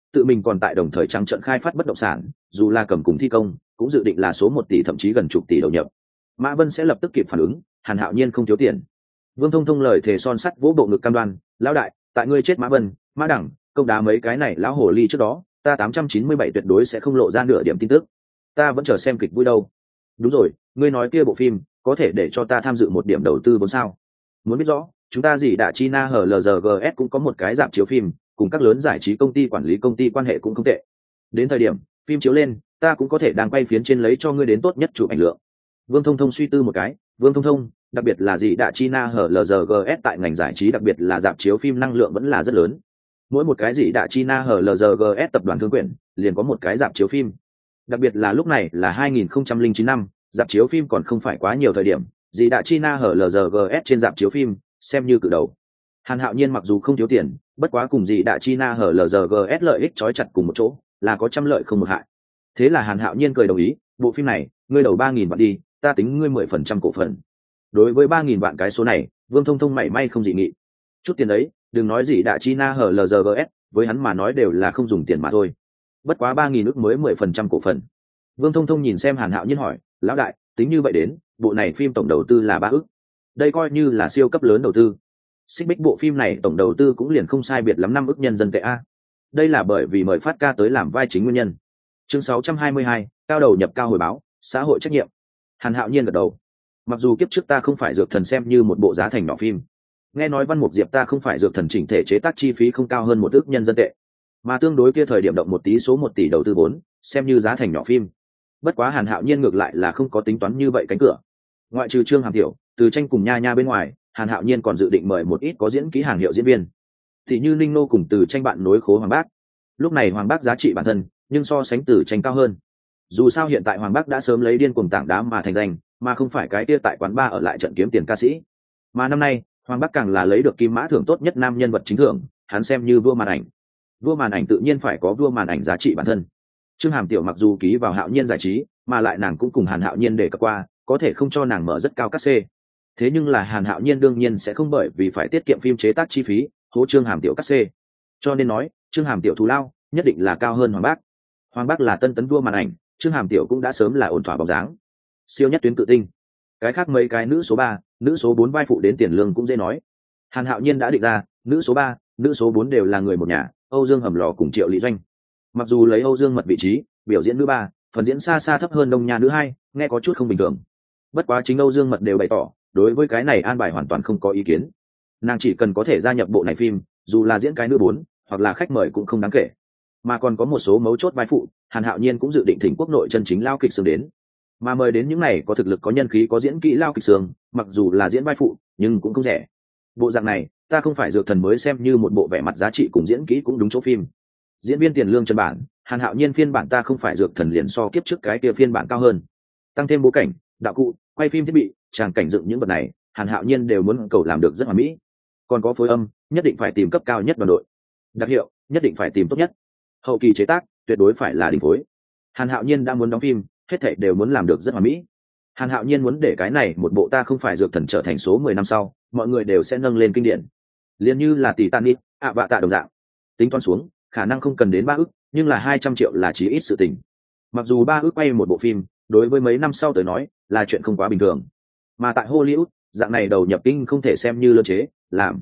tự mình còn tại đồng thời trắng trợn khai phát bất động sản, dù là cầm cùng thi công cũng dự định là số 1 tỷ thậm chí gần chục tỷ đầu nhập. Mã Vân sẽ lập tức kịp phản ứng, Hàn Hạo Nhiên không thiếu tiền. Vương Thông Thông lời thề son sắt vỗ bộ ngực cam đoan, lão đại, tại ngươi chết Mã Vân, Mã Đẳng, công đá mấy cái này lão hồ ly trước đó, ta 897 tuyệt đối sẽ không lộ ra nửa điểm tin tức. Ta vẫn chờ xem kịch vui đâu. Đúng rồi, ngươi nói kia bộ phim có thể để cho ta tham dự một điểm đầu tư vốn sao? Muốn biết rõ, chúng ta gì đã China HLGS cũng có một cái rạp chiếu phim, cùng các lớn giải trí công ty quản lý công ty quan hệ cũng không tệ. Đến thời điểm phim chiếu lên, ta cũng có thể đang quay phiến trên lấy cho ngươi đến tốt nhất chụp ảnh lượng. Vương Thông Thông suy tư một cái, Vương Thông Thông, đặc biệt là gì đã China HLGS tại ngành giải trí đặc biệt là rạp chiếu phim năng lượng vẫn là rất lớn. Mỗi một cái gì đã China HLGS tập đoàn thương quyền liền có một cái rạp chiếu phim. Đặc biệt là lúc này là 2009 năm, rạp chiếu phim còn không phải quá nhiều thời điểm, gì đã China HLGS trên rạp chiếu phim xem như cự đầu. Hàn Hạo Nhiên mặc dù không thiếu tiền, bất quá cùng gì đã China HLGS lợi ích trói chặt cùng một chỗ, là có trăm lợi không một hại. Thế là Hàn Hạo Nhiên cười đồng ý, bộ phim này, ngươi đầu 3.000 vạn đi, ta tính ngươi 10% cổ phần. Đối với 3.000 vạn cái số này, Vương Thông Thông mảy may không dị nghị. Chút tiền ấy, đừng nói gì đã China HLGS, với hắn mà nói đều là không dùng tiền mà thôi. Bất quá 3.000 ức mới 10% cổ phần. Vương Thông Thông nhìn xem Hàn Hạo Nhiên hỏi, lão đại, tính như vậy đến, bộ này phim tổng đầu tư là 3 ức. Đây coi như là siêu cấp lớn đầu tư. Xích Bích bộ phim này tổng đầu tư cũng liền không sai biệt lắm 5 ức nhân dân tệ a. Đây là bởi vì mời Phát Ca tới làm vai chính nguyên nhân. Chương 622, cao đầu nhập cao hồi báo, xã hội trách nhiệm. Hàn Hạo Nhiên gật đầu. Mặc dù kiếp trước ta không phải dược thần xem như một bộ giá thành nhỏ phim, nghe nói Văn Mục Diệp ta không phải dược thần chỉnh thể chế tác chi phí không cao hơn 1 ức nhân dân tệ, mà tương đối kia thời điểm động một tí số 1 tỷ đầu tư vốn, xem như giá thành nhỏ phim. Bất quá Hàn Hạo Nhiên ngược lại là không có tính toán như vậy cánh cửa. Ngoại trừ Trương Hàm Tiểu, Từ Tranh cùng Nha Nha bên ngoài, Hàn Hạo Nhiên còn dự định mời một ít có diễn kỹ hàng hiệu diễn viên, thì như Ninh Nô cùng Từ Tranh bạn nối khố Hoàng Bác. Lúc này Hoàng Bác giá trị bản thân, nhưng so sánh Từ Tranh cao hơn. Dù sao hiện tại Hoàng Bác đã sớm lấy điên cuồng tảng đá mà thành danh, mà không phải cái kia tại quán bar ở lại trận kiếm tiền ca sĩ. Mà năm nay, Hoàng Bác càng là lấy được kim mã thưởng tốt nhất nam nhân vật chính thưởng, hắn xem như vua màn ảnh. Vua màn ảnh tự nhiên phải có vua màn ảnh giá trị bản thân. Trương Hàm Tiểu mặc dù ký vào Hạo Nhiên giải trí, mà lại nàng cũng cùng Hàn Hạo Nhiên đề cập qua, có thể không cho nàng mở rất cao các xê. Thế nhưng là Hàn Hạo Nhiên đương nhiên sẽ không bởi vì phải tiết kiệm phim chế tác chi phí, hố Trương Hàm Tiểu các xê. Cho nên nói, Trương Hàm Tiểu thù lao nhất định là cao hơn Hoàng Bác. Hoàng Bác là tân tấn vua màn ảnh, Trương Hàm Tiểu cũng đã sớm là ổn thỏa bóng dáng. Siêu nhất tuyến cự tinh. Cái khác mấy cái nữ số 3, nữ số 4 vai phụ đến tiền lương cũng dễ nói. Hàn Hạo Nhiên đã định ra, nữ số 3, nữ số 4 đều là người một nhà, Âu Dương Hầm Lò cùng Triệu Lý Doanh. Mặc dù lấy Âu Dương Mật vị trí, biểu diễn nữ 3, phần diễn xa xa thấp hơn Đông Nha nữ 2, nghe có chút không bình thường. Bất quá chính Âu Dương Mật đều bày tỏ, đối với cái này an bài hoàn toàn không có ý kiến. Nàng chỉ cần có thể gia nhập bộ này phim, dù là diễn cái nữ 4, hoặc là khách mời cũng không đáng kể. Mà còn có một số mấu chốt vai phụ, Hàn Hạo Nhiên cũng dự định thỉnh quốc nội chân chính lao kịch xương đến. Mà mời đến những này có thực lực có nhân khí có diễn kỹ lao kịch xương, mặc dù là diễn vai phụ, nhưng cũng không rẻ. Bộ dạng này, ta không phải dược thần mới xem như một bộ vẻ mặt giá trị cùng diễn kỹ cũng đúng chỗ phim. Diễn viên tiền lương chân bản, Hàn Hạo Nhiên phiên bản ta không phải dược thần liền so kiếp trước cái kia phiên bản cao hơn. Tăng thêm bố cảnh, đạo cụ, quay phim thiết bị, tràng cảnh dựng những vật này, Hàn Hạo Nhiên đều muốn cầu làm được rất hoàn mỹ. Còn có phối âm, nhất định phải tìm cấp cao nhất đoàn đội. Đặc hiệu, nhất định phải tìm tốt nhất. Hậu kỳ chế tác, tuyệt đối phải là đỉnh phối. Hàn Hạo Nhiên đã muốn đóng phim, hết thảy đều muốn làm được rất hoàn mỹ. Hàn Hạo Nhiên muốn để cái này một bộ ta không phải dược thần trở thành số 10 năm sau, mọi người đều sẽ nâng lên kinh điển. Liên như là Titanic, vạ tạ đồng dạng. Tính toán xuống, khả năng không cần đến 3 ức, nhưng là 200 triệu là chí ít sự tình. Mặc dù 3 ức quay một bộ phim, đối với mấy năm sau tới nói, là chuyện không quá bình thường. Mà tại Hollywood, dạng này đầu nhập kinh không thể xem như lơ chế, làm.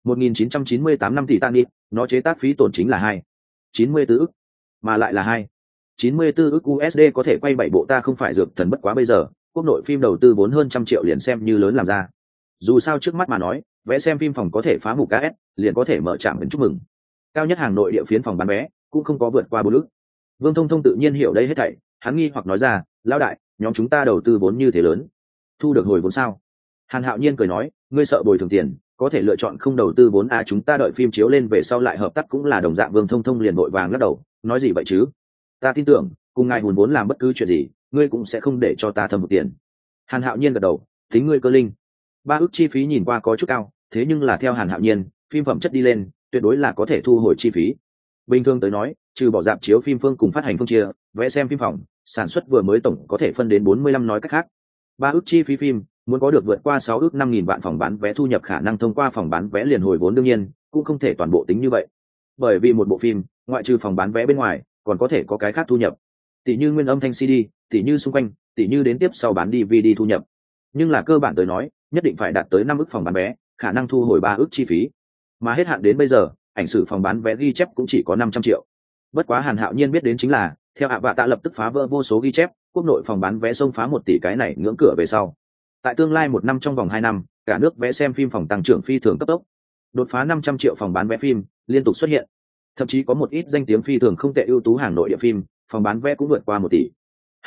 1998 năm Titanic, nó chế tác phí tổn chính là 94 ức, mà lại là 94 ức USD có thể quay 7 bộ ta không phải dược thần bất quá bây giờ, quốc nội phim đầu tư vốn hơn 100 triệu liền xem như lớn làm ra. Dù sao trước mắt mà nói, vé xem phim phòng có thể phá mục KS, liền có thể mở trạm ấn chúc mừng. Cao nhất hàng nội địa phiến phòng bán vé cũng không có vượt qua 4 ức. Vương Thông Thông tự nhiên hiểu đây hết thảy, hắn nghi hoặc nói ra, lão đại, nhóm chúng ta đầu tư vốn như thế lớn, thu được hồi vốn sao? Hàn Hạo Nhiên cười nói, ngươi sợ bồi thường tiền, có thể lựa chọn không đầu tư vốn chúng ta đợi phim chiếu lên về sau lại hợp tác cũng là đồng dạng. Vương Thông Thông liền vội vàng lắc đầu, nói gì vậy chứ? Ta tin tưởng, cùng ngài hùn vốn làm bất cứ chuyện gì, ngươi cũng sẽ không để cho ta thâm hụt tiền. Hàn Hạo Nhiên gật đầu, tính ngươi cơ linh. 3 ức chi phí nhìn qua có chút cao, thế nhưng là theo Hàn Hạo Nhiên, phim phẩm chất đi lên, tuyệt đối là có thể thu hồi chi phí. Bình thường tới nói, trừ bỏ rạp chiếu phim phương cùng phát hành phương chia, vé xem phim phòng, sản xuất vừa mới tổng có thể phân đến 45 nói cách khác. 3 ức chi phí phim, muốn có được vượt qua 6 ức 5.000 vạn phòng bán vé thu nhập khả năng thông qua phòng bán vé liền hồi vốn đương nhiên, cũng không thể toàn bộ tính như vậy. bởi vì một bộ phim ngoại trừ phòng bán vé bên ngoài còn có thể có cái khác thu nhập, tỷ như nguyên âm thanh CD, tỷ như xung quanh, tỷ như đến tiếp sau bán DVD thu nhập. Nhưng là cơ bản tới nói nhất định phải đạt tới 5 ức phòng bán vé, khả năng thu hồi 3 ức chi phí, mà hết hạn đến bây giờ ảnh sử phòng bán vé ghi chép cũng chỉ có 500 triệu. Bất quá Hàn Hạo Nhiên biết đến chính là theo ạ vạ tạ lập tức phá vỡ vô số ghi chép, quốc nội phòng bán vé xông phá 1 tỷ cái này ngưỡng cửa về sau, tại tương lai 1 năm trong vòng 2 năm cả nước vé xem phim phòng tăng trưởng phi thường cấp tốc, đột phá 500 triệu phòng bán vé phim liên tục xuất hiện, thậm chí có một ít danh tiếng phi thường không tệ ưu tú hàng nội địa phim phòng bán vé cũng vượt qua 1 tỷ.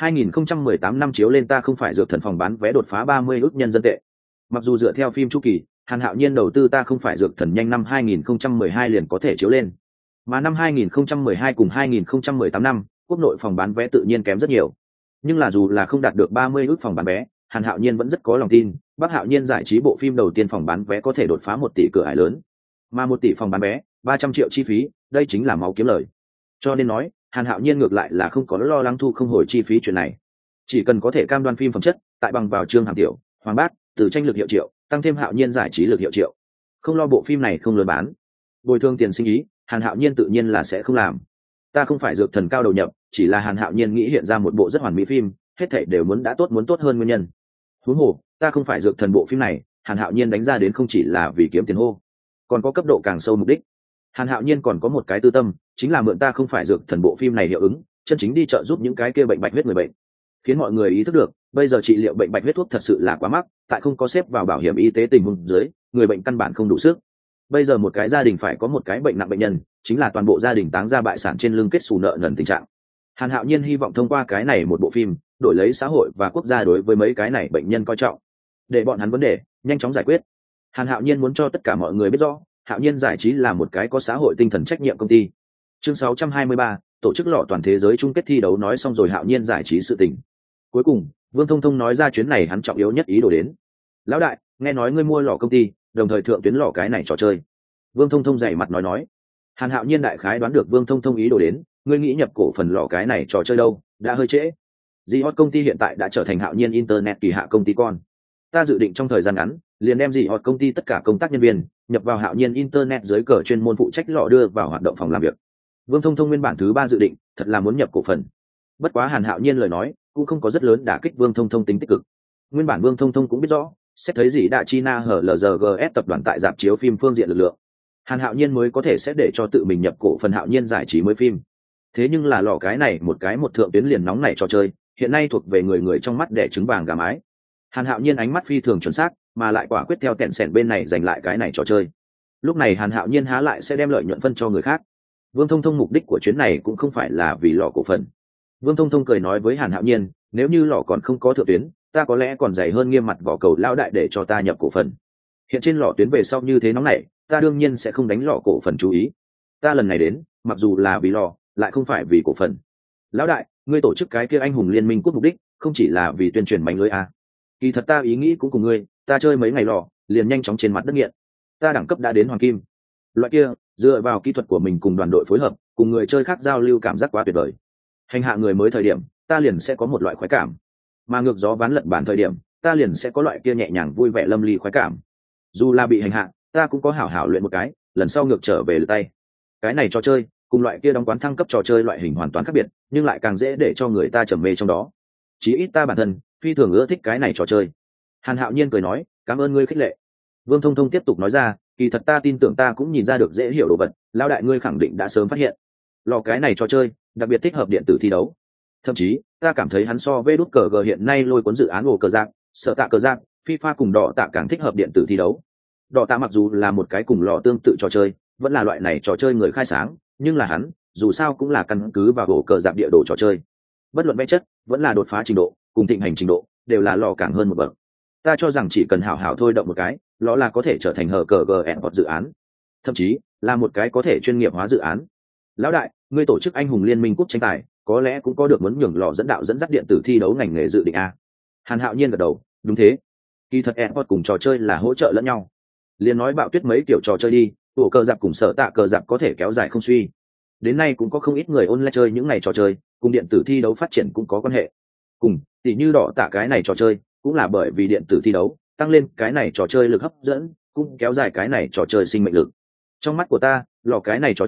2018 năm chiếu lên Ta Không Phải Dược Thần phòng bán vé đột phá 30 ức nhân dân tệ. Mặc dù dựa theo phim chu kỳ, Hàn Hạo Nhiên đầu tư Ta Không Phải Dược Thần nhanh năm 2012 liền có thể chiếu lên, mà năm 2012 cùng 2018 năm quốc nội phòng bán vé tự nhiên kém rất nhiều. Nhưng là dù là không đạt được 30 ức phòng bán vé, Hàn Hạo Nhiên vẫn rất có lòng tin Bắc Hạo Nhiên giải trí bộ phim đầu tiên phòng bán vé có thể đột phá 1 tỷ cửa ải lớn, mà 1 tỷ phòng bán vé 300 triệu chi phí, đây chính là máu kiếm lời. Cho nên nói Hàn Hạo Nhiên ngược lại là không có lo lắng thu không hồi chi phí chuyện này, chỉ cần có thể cam đoan phim phẩm chất tại bằng vào Trương Hàm Tiểu, Hoàng Bát từ tranh lực hiệu triệu, tăng thêm Hạo Nhiên giải trí lực hiệu triệu, không lo bộ phim này không lớn bán, bồi thường tiền sinh ý Hàn Hạo Nhiên tự nhiên là sẽ không làm. Ta Không Phải Dược Thần cao đầu nhập chỉ là Hàn Hạo Nhiên nghĩ hiện ra một bộ rất hoàn mỹ phim, hết thảy đều muốn tốt hơn nguyên nhân. Huống hồ Ta Không Phải Dược Thần bộ phim này Hàn Hạo Nhiên đánh ra đến không chỉ là vì kiếm tiền hô, còn có cấp độ càng sâu mục đích. Hàn Hạo Nhiên còn có một cái tư tâm, chính là mượn Ta Không Phải Dược Thần bộ phim này hiệu ứng chân chính đi trợ giúp những cái kia bệnh bạch huyết người bệnh, khiến mọi người ý thức được bây giờ trị liệu bệnh bạch huyết thuốc thật sự là quá mắc, tại không có xếp vào bảo hiểm y tế tình huống dưới người bệnh căn bản không đủ sức. Bây giờ một cái gia đình phải có một cái bệnh nặng bệnh nhân, chính là toàn bộ gia đình táng ra bại sản trên lưng kết xù nợ nần tình trạng. Hàn Hạo Nhiên hy vọng thông qua cái này một bộ phim đổi lấy xã hội và quốc gia đối với mấy cái này bệnh nhân coi trọng, để bọn hắn vấn đề nhanh chóng giải quyết. Hàn Hạo Nhiên muốn cho tất cả mọi người biết rõ Hạo Nhiên giải trí là một cái có xã hội tinh thần trách nhiệm công ty. Chương 623, tổ chức lọ toàn thế giới chung kết thi đấu nói xong rồi Hạo Nhiên giải trí sự tình. Cuối cùng Vương Thông Thông nói ra chuyến này hắn trọng yếu nhất ý đồ đến. Lão đại, nghe nói ngươi mua lọ công ty, đồng thời thượng tuyến lọ cái này trò chơi. Vương Thông Thông dày mặt nói. Hàn Hạo Nhiên đại khái đoán được Vương Thông Thông ý đồ đến, ngươi nghĩ nhập cổ phần lọ cái này trò chơi đâu, đã hơi trễ. Dihot công ty hiện tại đã trở thành Hạo Nhiên Internet kỳ hạ công ty con. Ta dự định trong thời gian ngắn liền đem Dihot công ty tất cả công tác nhân viên nhập vào Hạo Nhiên Internet dưới cờ chuyên môn phụ trách lọ đưa vào hoạt động phòng làm việc. Vương Thông Thông nguyên bản thứ 3 dự định thật là muốn nhập cổ phần. Bất quá Hàn Hạo Nhiên lời nói cũng không có rất lớn đả kích Vương Thông Thông tính tích cực. Nguyên bản Vương Thông Thông cũng biết rõ sẽ thấy gì đã China hở LGGS tập đoàn tại rạp chiếu phim phương diện lực lượng, Hàn Hạo Nhiên mới có thể sẽ để cho tự mình nhập cổ phần Hạo Nhiên giải trí mới phim. Thế nhưng là lọ cái này một thượng tuyến liền nóng này trò chơi, hiện nay thuộc về người trong mắt đẻ trứng vàng gà mái. Hàn Hạo Nhiên ánh mắt phi thường chuẩn xác, mà lại quả quyết theo kẹn sẻn bên này giành lại cái này trò chơi. Lúc này Hàn Hạo Nhiên há lại sẽ đem lợi nhuận phân cho người khác. Vương Thông Thông mục đích của chuyến này cũng không phải là vì lọ cổ phần. Vương Thông Thông cười nói với Hàn Hạo Nhiên, nếu như lọ còn không có thượng tuyến, ta có lẽ còn dày hơn nghiêm mặt vỏ cầu lão đại để cho ta nhập cổ phần. Hiện trên lọ tuyến về sau như thế nóng này, ta đương nhiên sẽ không đánh lọ cổ phần chú ý. Ta lần này đến, mặc dù là vì lọ, lại không phải vì cổ phần. Lão đại, ngươi tổ chức cái kia anh hùng liên minh quốc mục đích không chỉ là vì tuyên truyền bánh lưới à? Kỳ thật ta ý nghĩ cũng cùng ngươi, ta chơi mấy ngày lọ liền nhanh chóng trên mặt đất nghiện. Ta đẳng cấp đã đến hoàng kim. Loại kia dựa vào kỹ thuật của mình cùng đoàn đội phối hợp, cùng người chơi khác giao lưu cảm giác quá tuyệt vời. Hành hạ người mới thời điểm, ta liền sẽ có một loại khoái cảm, mà ngược gió ván lật bản thời điểm, ta liền sẽ có loại kia nhẹ nhàng vui vẻ lâm ly khoái cảm. Dù là bị hành hạ, ta cũng có hảo hảo luyện một cái, lần sau ngược trở về lượt tay. Cái này trò chơi cùng loại kia đóng quán thăng cấp trò chơi loại hình hoàn toàn khác biệt, nhưng lại càng dễ để cho người ta trầm mê trong đó. Chí ít ta bản thân phi thường ưa thích cái này trò chơi. Hàn Hạo Nhiên cười nói, cảm ơn ngươi khích lệ. Vương Thông Thông tiếp tục nói ra, kỳ thật ta tin tưởng ta cũng nhìn ra được dễ hiểu đồ vật, lão đại ngươi khẳng định đã sớm phát hiện. Lò cái này trò chơi đặc biệt thích hợp điện tử thi đấu. Thậm chí ta cảm thấy hắn so với đút cờ g hiện nay lôi cuốn dự án ổ cờ giặc, sợ tạ cờ giặc, FIFA cùng đỏ tạ càng thích hợp điện tử thi đấu. Đỏ tạ mặc dù là một cái cùng lò tương tự trò chơi, vẫn là loại này trò chơi người khai sáng, nhưng là hắn dù sao cũng là căn cứ vào ổ cờ giặc địa đồ trò chơi. Bất luận vẽ chất vẫn là đột phá trình độ cùng thịnh hành trình độ đều là lò càng hơn một bậc. Ta cho rằng chỉ cần hảo hảo thôi động một cái, lò là có thể trở thành hờ cờ gn hoặc dự án, thậm chí là một cái có thể chuyên nghiệp hóa dự án. Lão đại, ngươi tổ chức anh hùng liên minh quốc tranh tài, có lẽ cũng có được muốn nhường lò dẫn đạo dẫn dắt điện tử thi đấu ngành nghề dự định a? Hàn Hạo Nhiên gật đầu, đúng thế. Kỳ thật Esports cùng trò chơi là hỗ trợ lẫn nhau. Liên nói bạo tuyết mấy kiểu trò chơi đi, tổ cờ giặc cùng sở tạ cờ giặc có thể kéo dài không suy. Đến nay cũng có không ít người online chơi những ngày trò chơi, cùng điện tử thi đấu phát triển cũng có quan hệ. Cùng, tỉ như đỏ tạ cái này trò chơi, cũng là bởi vì điện tử thi đấu tăng lên cái này trò chơi lực hấp dẫn, cũng kéo dài cái này trò chơi sinh mệnh lực. Trong mắt của ta, lò cái này trò chơi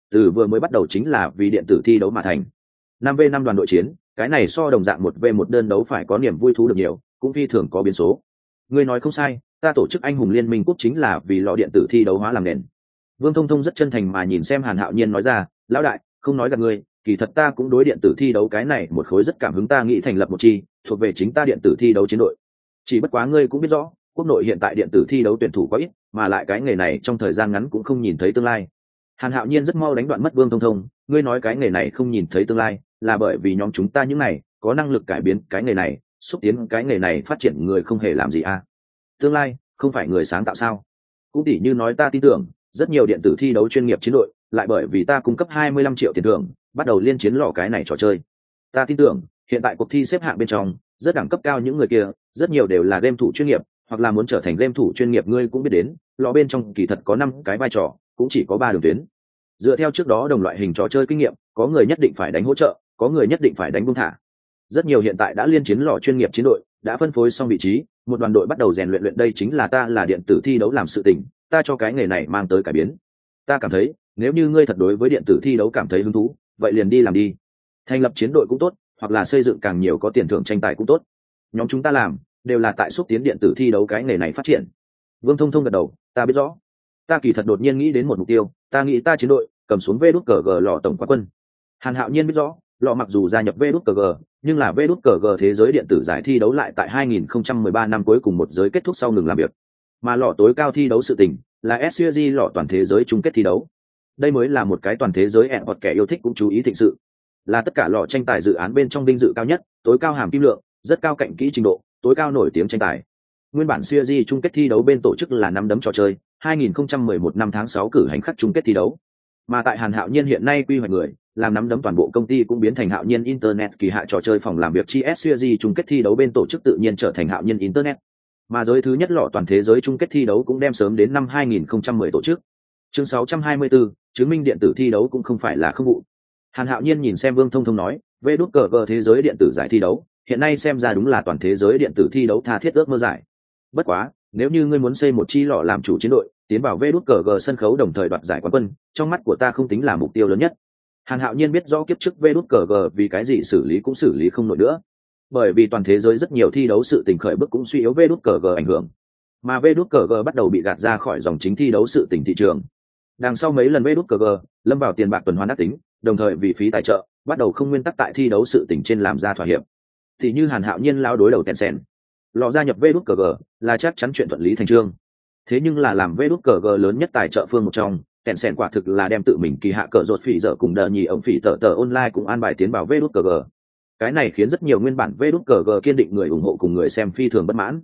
từ vừa mới bắt đầu chính là vì điện tử thi đấu mà thành. 5v5 đoàn đội chiến, cái này so đồng dạng 1v1 đơn đấu phải có niềm vui thú được nhiều, cũng phi thường có biến số. Ngươi nói không sai, ta tổ chức anh hùng liên minh quốc chính là vì lò điện tử thi đấu hóa làm nền. Vương Thông Thông rất chân thành mà nhìn xem Hàn Hạo Nhiên nói ra, lão đại, không nói gạt ngươi, kỳ thật ta cũng đối điện tử thi đấu cái này một khối rất cảm hứng, ta nghĩ thành lập một chi thuộc về chính ta điện tử thi đấu chiến đội. Chỉ bất quá ngươi cũng biết rõ, quốc nội hiện tại điện tử thi đấu tuyển thủ quá ít, mà lại cái nghề này trong thời gian ngắn cũng không nhìn thấy tương lai. Hàn Hạo Nhiên rất mau đánh đoạn mất Vương Thông Thông, ngươi nói cái nghề này không nhìn thấy tương lai, là bởi vì nhóm chúng ta những này có năng lực cải biến cái nghề này, xúc tiến cái nghề này phát triển người không hề làm gì à? Tương lai không phải người sáng tạo sao? Cũng tỉ như nói ta tin tưởng, rất nhiều điện tử thi đấu chuyên nghiệp chiến đội, lại bởi vì ta cung cấp 25 triệu tiền thưởng, bắt đầu liên chiến lò cái này trò chơi. Ta tin tưởng, hiện tại cuộc thi xếp hạng bên trong, rất đẳng cấp cao những người kia, rất nhiều đều là game thủ chuyên nghiệp, hoặc là muốn trở thành game thủ chuyên nghiệp, ngươi cũng biết đến, lò bên trong kỳ thật có 5 cái vai trò, cũng chỉ có 3 đường tuyến. Dựa theo trước đó đồng loại hình trò chơi kinh nghiệm, có người nhất định phải đánh hỗ trợ, có người nhất định phải đánh buông thả. Rất nhiều hiện tại đã liên chiến lò chuyên nghiệp chiến đội, đã phân phối xong vị trí, một đoàn đội bắt đầu rèn luyện, đây chính là ta là điện tử thi đấu làm sự tình, ta cho cái nghề này mang tới cải biến. Ta cảm thấy, nếu như ngươi thật đối với điện tử thi đấu cảm thấy hứng thú, vậy liền đi làm đi. Thành lập chiến đội cũng tốt, hoặc là xây dựng càng nhiều có tiền thưởng tranh tài cũng tốt. Nhóm chúng ta làm, đều là tại xúc tiến điện tử thi đấu cái nghề này phát triển. Vương Thông Thông gật đầu, ta biết rõ. Ta kỳ thật đột nhiên nghĩ đến một mục tiêu, ta nghĩ ta chiến đội cầm xuống VđG lọ tổng quán quân. Hàn Hạo Nhiên biết rõ, lọ mặc dù gia nhập VđG, nhưng là VđG thế giới điện tử giải thi đấu lại tại 2013 năm cuối cùng một giới kết thúc sau ngừng làm việc. Mà lọ tối cao thi đấu sự tình là SCG lọ toàn thế giới chung kết thi đấu. Đây mới là một cái toàn thế giới ẹn hoặc kẻ yêu thích cũng chú ý thịnh sự. Là tất cả lọ tranh tài dự án bên trong vinh dự cao nhất, tối cao hàm kim lượng, rất cao cạnh kỹ trình độ, tối cao nổi tiếng tranh tài. Nguyên bản SCG chung kết thi đấu bên tổ chức là năm đấm trò chơi, 2011 năm tháng 6 cử hành khắc chung kết thi đấu. Mà tại Hàn Hạo Nhiên hiện nay quy hoạch người, làm nắm đấm toàn bộ công ty cũng biến thành Hạo Nhiên Internet kỳ hạ trò chơi phòng làm việc chi SCG chung kết thi đấu bên tổ chức tự nhiên trở thành Hạo Nhiên Internet. Mà giới thứ nhất lọ toàn thế giới chung kết thi đấu cũng đem sớm đến năm 2010 tổ chức. Chương 624, chứng minh điện tử thi đấu cũng không phải là không vụ. Hàn Hạo Nhiên nhìn xem Vương Thông Thông nói, VđG thế giới điện tử giải thi đấu, hiện nay xem ra đúng là toàn thế giới điện tử thi đấu tha thiết ước mơ giải. Bất quá, nếu như ngươi muốn xây một chi lọ làm chủ chiến đội, tiến vào VđG sân khấu đồng thời đoạt giải quán quân, trong mắt của ta không tính là mục tiêu lớn nhất. Hàn Hạo Nhiên biết rõ kiếp trước VđG vì cái gì xử lý cũng xử lý không nổi nữa. Bởi vì toàn thế giới rất nhiều thi đấu sự tình khởi bước cũng suy yếu VđG ảnh hưởng. Mà VđG bắt đầu bị gạt ra khỏi dòng chính thi đấu sự tình thị trường. Đằng sau mấy lần VđG lâm vào tiền bạc tuần hoàn ác tính, đồng thời vì phí tài trợ, bắt đầu không nguyên tắc tại thi đấu sự tình trên làm ra thỏa hiệp. Thì như Hàn Hạo Nhiên lao đối đầu Tencent, lọ gia nhập VđG là chắc chắn chuyện thuận lý thành chương. Thế nhưng là làm VđG lớn nhất tài trợ phương một trong, Tencent quả thực là đem tự mình kỳ hạ cờ rột phỉ dở cùng đờ nhì ông phỉ tờ online cũng an bài tiến vào VđG. Cái này khiến rất nhiều nguyên bản VđG kiên định người ủng hộ cùng người xem phi thường bất mãn.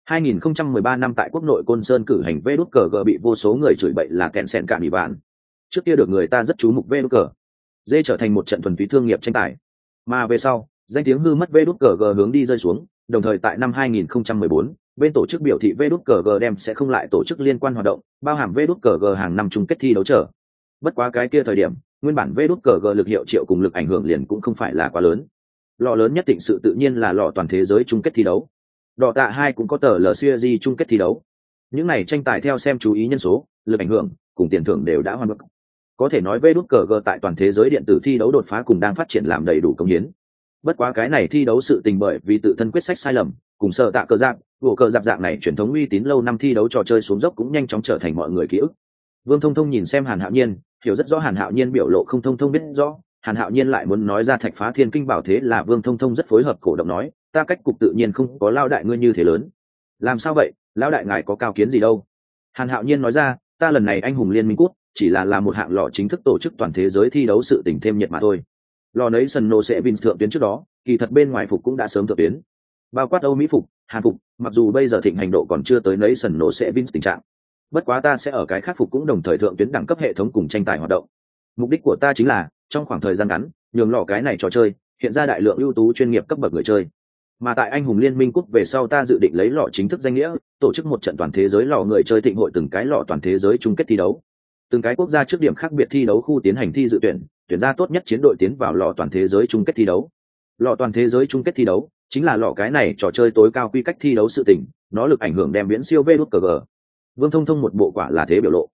2013 năm tại quốc nội Côn Sơn cử hành VđG bị vô số người chửi bậy là Tencent cạn bị bạn. Trước kia được người ta rất chú mục VđG, dê trở thành một trận thuần túy thương nghiệp tranh tài. Mà về sau, danh tiếng hư mất VđG hướng đi rơi xuống, đồng thời tại năm 2014, bên tổ chức biểu thị VđG đem sẽ không lại tổ chức liên quan hoạt động, bao hàm VđG hàng năm chung kết thi đấu trở. Bất quá cái kia thời điểm, nguyên bản VđG lực hiệu triệu cùng lực ảnh hưởng liền cũng không phải là quá lớn. Lọ lớn nhất thịnh sự tự nhiên là lọ toàn thế giới chung kết thi đấu. Đỏ tạ 2 cũng có tờ LCG chung kết thi đấu. Những này tranh tài theo xem chú ý nhân số, lực ảnh hưởng cùng tiền thưởng đều đã hoàn bất. Có thể nói VđG tại toàn thế giới điện tử thi đấu đột phá cùng đang phát triển làm đầy đủ công hiến. Bất quá cái này thi đấu sự tình bởi vì tự thân quyết sách sai lầm, cùng sợ tạ cờ giáp, vụ cờ giáp dạng này truyền thống uy tín lâu năm thi đấu trò chơi xuống dốc cũng nhanh chóng trở thành mọi người ký ức. Vương Thông Thông nhìn xem Hàn Hạo Nhiên, hiểu rất rõ Hàn Hạo Nhiên biểu lộ không thông thông biết rõ, Hàn Hạo Nhiên lại muốn nói ra thạch phá thiên kinh bảo, thế là Vương Thông Thông rất phối hợp cổ động nói, ta cách cục tự nhiên không có lao đại ngươi như thế lớn. Làm sao vậy, lão đại ngài có cao kiến gì đâu? Hàn Hạo Nhiên nói ra, ta lần này anh hùng liên minh cút, chỉ là một hạng lọ chính thức tổ chức toàn thế giới thi đấu sự tình thêm nhiệt mà thôi. Lò nấy sân nô sẽ vin thượng tuyến trước đó, kỳ thật bên ngoài phục cũng đã sớm thượng tuyến, bao quát Âu Mỹ phục, Hàn phục, mặc dù bây giờ thịnh hành độ còn chưa tới nấy sân nô sẽ vin tình trạng. Bất quá ta sẽ ở cái khác phục cũng đồng thời thượng tuyến đẳng cấp hệ thống cùng tranh tài hoạt động. Mục đích của ta chính là trong khoảng thời gian ngắn, nhường lọ cái này trò chơi hiện ra đại lượng ưu tú chuyên nghiệp cấp bậc người chơi. Mà tại anh hùng liên minh cúp về sau, ta dự định lấy lọ chính thức danh nghĩa tổ chức một trận toàn thế giới lọ người chơi thịnh hội, từng cái lọ toàn thế giới chung kết thi đấu, từng cái quốc gia trước điểm khác biệt thi đấu khu tiến hành thi dự tuyển, tuyển ra tốt nhất chiến đội tiến vào lọ toàn thế giới chung kết thi đấu. Lọ toàn thế giới chung kết thi đấu chính là lọ cái này trò chơi tối cao quy cách thi đấu sự tình, nó lực ảnh hưởng đem viễn siêu VđG. Vương Thông Thông một bộ quả là thế biểu lộ.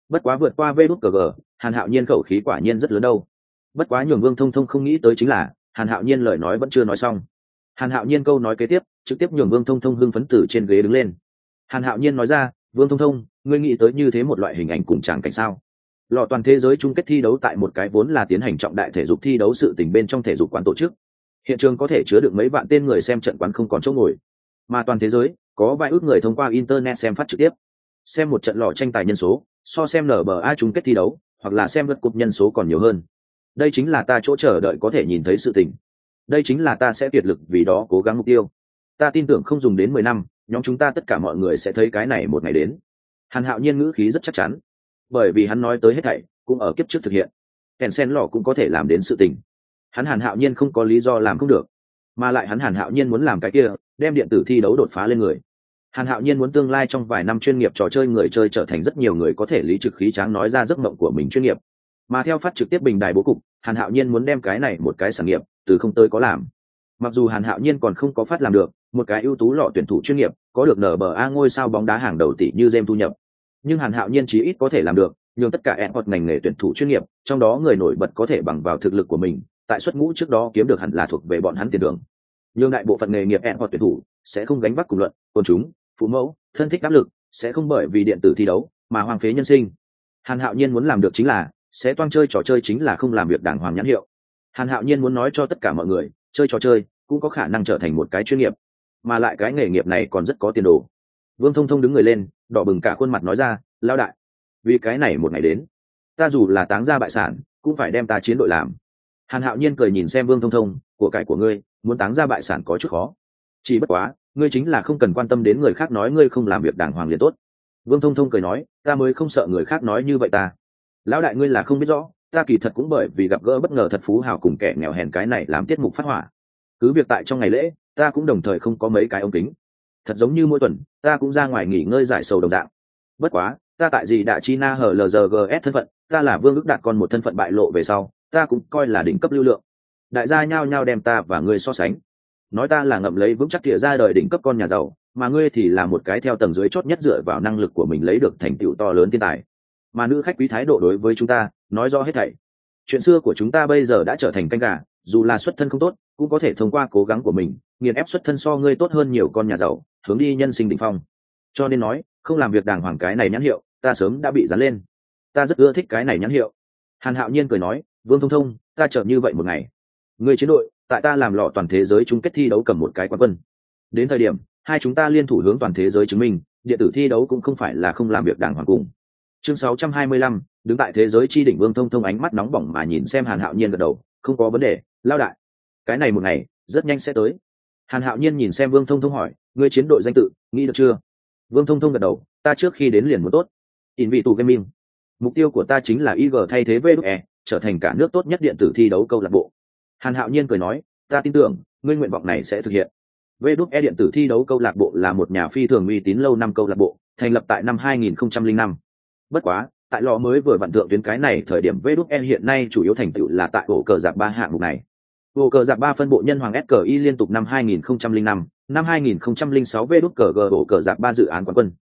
Bất quá vượt qua VđG, Hàn Hạo Nhiên khẩu khí quả nhiên rất lớn đâu. Bất quá nhường Vương Thông Thông không nghĩ tới chính là, Hàn Hạo Nhiên lời nói vẫn chưa nói xong. Hàn Hạo Nhiên câu nói kế tiếp, trực tiếp nhường Vương Thông Thông hưng phấn từ trên ghế đứng lên. Hàn Hạo Nhiên nói ra, Vương Thông Thông, ngươi nghĩ tới như thế một loại hình ảnh cùng tràng cảnh sao? Lọ toàn thế giới chung kết thi đấu tại một cái vốn là tiến hành trọng đại thể dục thi đấu sự tình bên trong thể dục quán tổ chức. Hiện trường có thể chứa được mấy vạn tên người xem trận quán không còn chỗ ngồi, mà toàn thế giới có vài ước người thông qua internet xem phát trực tiếp. Xem một trận lọ tranh tài nhân số, so xem NBA chung kết thi đấu, hoặc là xem lượt cúp nhân số còn nhiều hơn. Đây chính là ta chỗ chờ đợi có thể nhìn thấy sự tình. Đây chính là ta sẽ kiệt lực vì đó cố gắng mục tiêu. Ta tin tưởng không dùng đến 10 năm, nhóm chúng ta tất cả mọi người sẽ thấy cái này một ngày đến. Hàn Hạo Nhiên ngữ khí rất chắc chắn, bởi vì hắn nói tới hết thảy cũng ở kiếp trước thực hiện. Kèn sen lọ cũng có thể làm đến sự tình. Hắn Hàn Hạo Nhiên không có lý do làm không được, mà lại hắn Hàn Hạo Nhiên muốn làm cái kia, đem điện tử thi đấu đột phá lên người. Hàn Hạo Nhiên muốn tương lai trong vài năm chuyên nghiệp trò chơi người chơi trở thành rất nhiều người có thể lý trực khí tráng nói ra giấc mộng của mình chuyên nghiệp. Mà theo phát trực tiếp bình đài bố cục, Hàn Hạo Nhiên muốn đem cái này một cái sản nghiệp từ không tới có làm. Mặc dù Hàn Hạo Nhiên còn không có phát làm được một cái ưu tú lọ tuyển thủ chuyên nghiệp, có được NBA ngôi sao bóng đá hàng đầu tỷ như James thu nhập, nhưng Hàn Hạo Nhiên chí ít có thể làm được, nhưng tất cả e-sport ngành nghề tuyển thủ chuyên nghiệp, trong đó người nổi bật có thể bằng vào thực lực của mình, tại xuất ngũ trước đó kiếm được hẳn là thuộc về bọn hắn tiền đường. Nhưng đại bộ phận nghề nghiệp e-sport tuyển thủ sẽ không gánh vác cùng luận, tôn chúng, phụ mẫu, thân thích áp lực, sẽ không bởi vì điện tử thi đấu mà hoang phế nhân sinh. Hàn Hạo Nhiên muốn làm được chính là sẽ toan chơi trò chơi chính là không làm việc đàng hoàng nhãn hiệu. Hàn Hạo Nhiên muốn nói cho tất cả mọi người, chơi trò chơi cũng có khả năng trở thành một cái chuyên nghiệp, mà lại cái nghề nghiệp này còn rất có tiền đồ. Vương Thông Thông đứng người lên, đỏ bừng cả khuôn mặt nói ra, lão đại, vì cái này một ngày đến, ta dù là táng ra bại sản cũng phải đem ta chiến đội làm. Hàn Hạo Nhiên cười nhìn xem Vương Thông Thông, của cải của ngươi muốn táng ra bại sản có chút khó, chỉ bất quá ngươi chính là không cần quan tâm đến người khác nói ngươi không làm việc đàng hoàng liền tốt. Vương Thông Thông cười nói, ta mới không sợ người khác nói như vậy ta. Lão đại ngươi là không biết rõ, ta kỳ thật cũng bởi vì gặp gỡ bất ngờ thật phú hào cùng kẻ nghèo hèn cái này làm tiết mục phát hỏa. Cứ việc tại trong ngày lễ ta cũng đồng thời không có mấy cái ống kính, thật giống như mỗi tuần ta cũng ra ngoài nghỉ ngơi giải sầu đồng dạng. Bất quá ta tại gì đã China hở LGS thân phận, ta là Vương Ước Đạt con một thân phận bại lộ về sau, ta cũng coi là đỉnh cấp lưu lượng. Đại gia nhao nhao đem ta và ngươi so sánh, nói ta là ngậm lấy vững chắc địa ra đời đỉnh cấp con nhà giàu, mà ngươi thì là một cái theo tầng dưới chót nhất dựa vào năng lực của mình lấy được thành tựu to lớn thiên tài. Mà nữ khách quý thái độ đối với chúng ta nói rõ hết thảy. Chuyện xưa của chúng ta bây giờ đã trở thành canh gà, dù là xuất thân không tốt cũng có thể thông qua cố gắng của mình nghiền ép xuất thân so ngươi tốt hơn nhiều con nhà giàu, hướng đi nhân sinh đỉnh phong. Cho nên nói không làm việc đàng hoàng cái này nhãn hiệu ta sớm đã bị dán lên, ta rất ưa thích cái này nhãn hiệu. Hàn Hạo Nhiên cười nói, Vương Thông Thông, ta chợt như vậy một ngày ngươi chiến đội tại ta làm lọ toàn thế giới chung kết thi đấu cầm một cái quán quân, đến thời điểm hai chúng ta liên thủ hướng toàn thế giới chứng minh điện tử thi đấu cũng không phải là không làm việc đàng hoàng cùng. Chương 625, đứng tại thế giới chi đỉnh. Vương Thông Thông ánh mắt nóng bỏng mà nhìn xem Hàn Hạo Nhiên gật đầu, không có vấn đề, lao đại, cái này một ngày rất nhanh sẽ tới. Hàn Hạo Nhiên nhìn xem Vương Thông Thông hỏi, ngươi chiến đội danh tự nghĩ được chưa? Vương Thông Thông gật đầu, ta trước khi đến liền muốn tốt. Invitu Gaming, mục tiêu của ta chính là IG thay thế VE, trở thành cả nước tốt nhất điện tử thi đấu câu lạc bộ. Hàn Hạo Nhiên cười nói, ta tin tưởng ngươi nguyện vọng này sẽ thực hiện. VE điện tử thi đấu câu lạc bộ là một nhà phi thường uy tín lâu năm câu lạc bộ, thành lập tại năm 2005. Bất quá tại lò mới vừa vặn thượng tuyến cái này thời điểm VE hiện nay chủ yếu thành tựu là tại ổ cờ giặc 3 hạng mục này. Ổ cờ giặc 3 phân bộ nhân hoàng SKI liên tục năm 2005, năm 2006 VE ổ cờ giặc 3 dự án quán quân.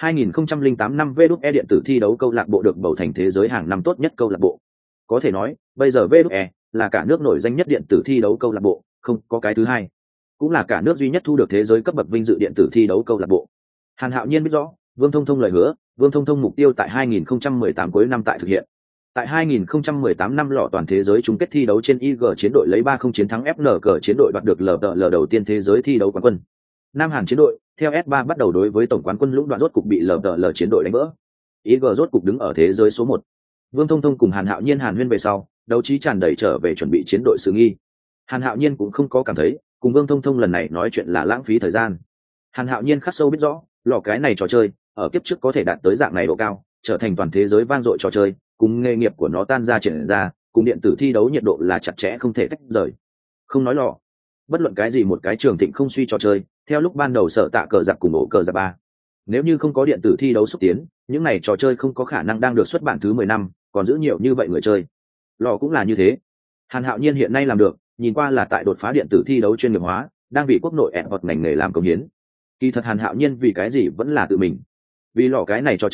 2008 năm VE điện tử thi đấu câu lạc bộ được bầu thành thế giới hàng năm tốt nhất câu lạc bộ. Có thể nói, bây giờ VE là cả nước nổi danh nhất điện tử thi đấu câu lạc bộ, không có cái thứ hai. Cũng là cả nước duy nhất thu được thế giới cấp bậc vinh dự điện tử thi đấu câu lạc bộ. Hàn Hạo Nhiên biết rõ, Vương Thông Thông lời hứa, Vương Thông Thông mục tiêu tại 2018 cuối năm tại thực hiện. Tại 2018 năm lọ toàn thế giới chung kết thi đấu trên IG chiến đội lấy 3-0 chiến thắng FNC chiến đội đoạt được LPL đầu tiên thế giới thi đấu quán quân. Nam Hàn chiến đội theo S3 bắt đầu đối với tổng quán quân lũng đoạn rốt cục bị LPL chiến đội đánh vỡ. IG rốt cục đứng ở thế giới số 1. Vương Thông Thông cùng Hàn Hạo Nhiên hàn huyên về sau, đấu trí tràn đầy trở về chuẩn bị chiến đội sự nghi. Hàn Hạo Nhiên cũng không có cảm thấy cùng Vương Thông Thông lần này nói chuyện là lãng phí thời gian. Hàn Hạo Nhiên khắc sâu biết rõ, lọ cái này trò chơi ở kiếp trước có thể đạt tới dạng này độ cao, trở thành toàn thế giới vang dội trò chơi, cùng nghề nghiệp của nó tan ra triển ra, cùng điện tử thi đấu nhiệt độ là chặt chẽ không thể tách rời. Không nói lọ, bất luận cái gì một cái trường thịnh không suy trò chơi, theo lúc ban đầu sở tạ cờ giặc cùng ổ cờ giặc 3. Nếu như không có điện tử thi đấu xúc tiến, những này trò chơi không có khả năng đang được xuất bản thứ 10 năm, còn giữ nhiều như vậy người chơi. Lọ cũng là như thế. Hàn Hạo Nhiên hiện nay làm được, nhìn qua là tại đột phá điện tử thi đấu chuyên nghiệp hóa, đang vì quốc nội hoặc ngành nghề làm công hiến. Kỳ thật Hàn Hạo Nhiên vì cái gì vẫn là tự mình. Vì lọ cái này trò chơi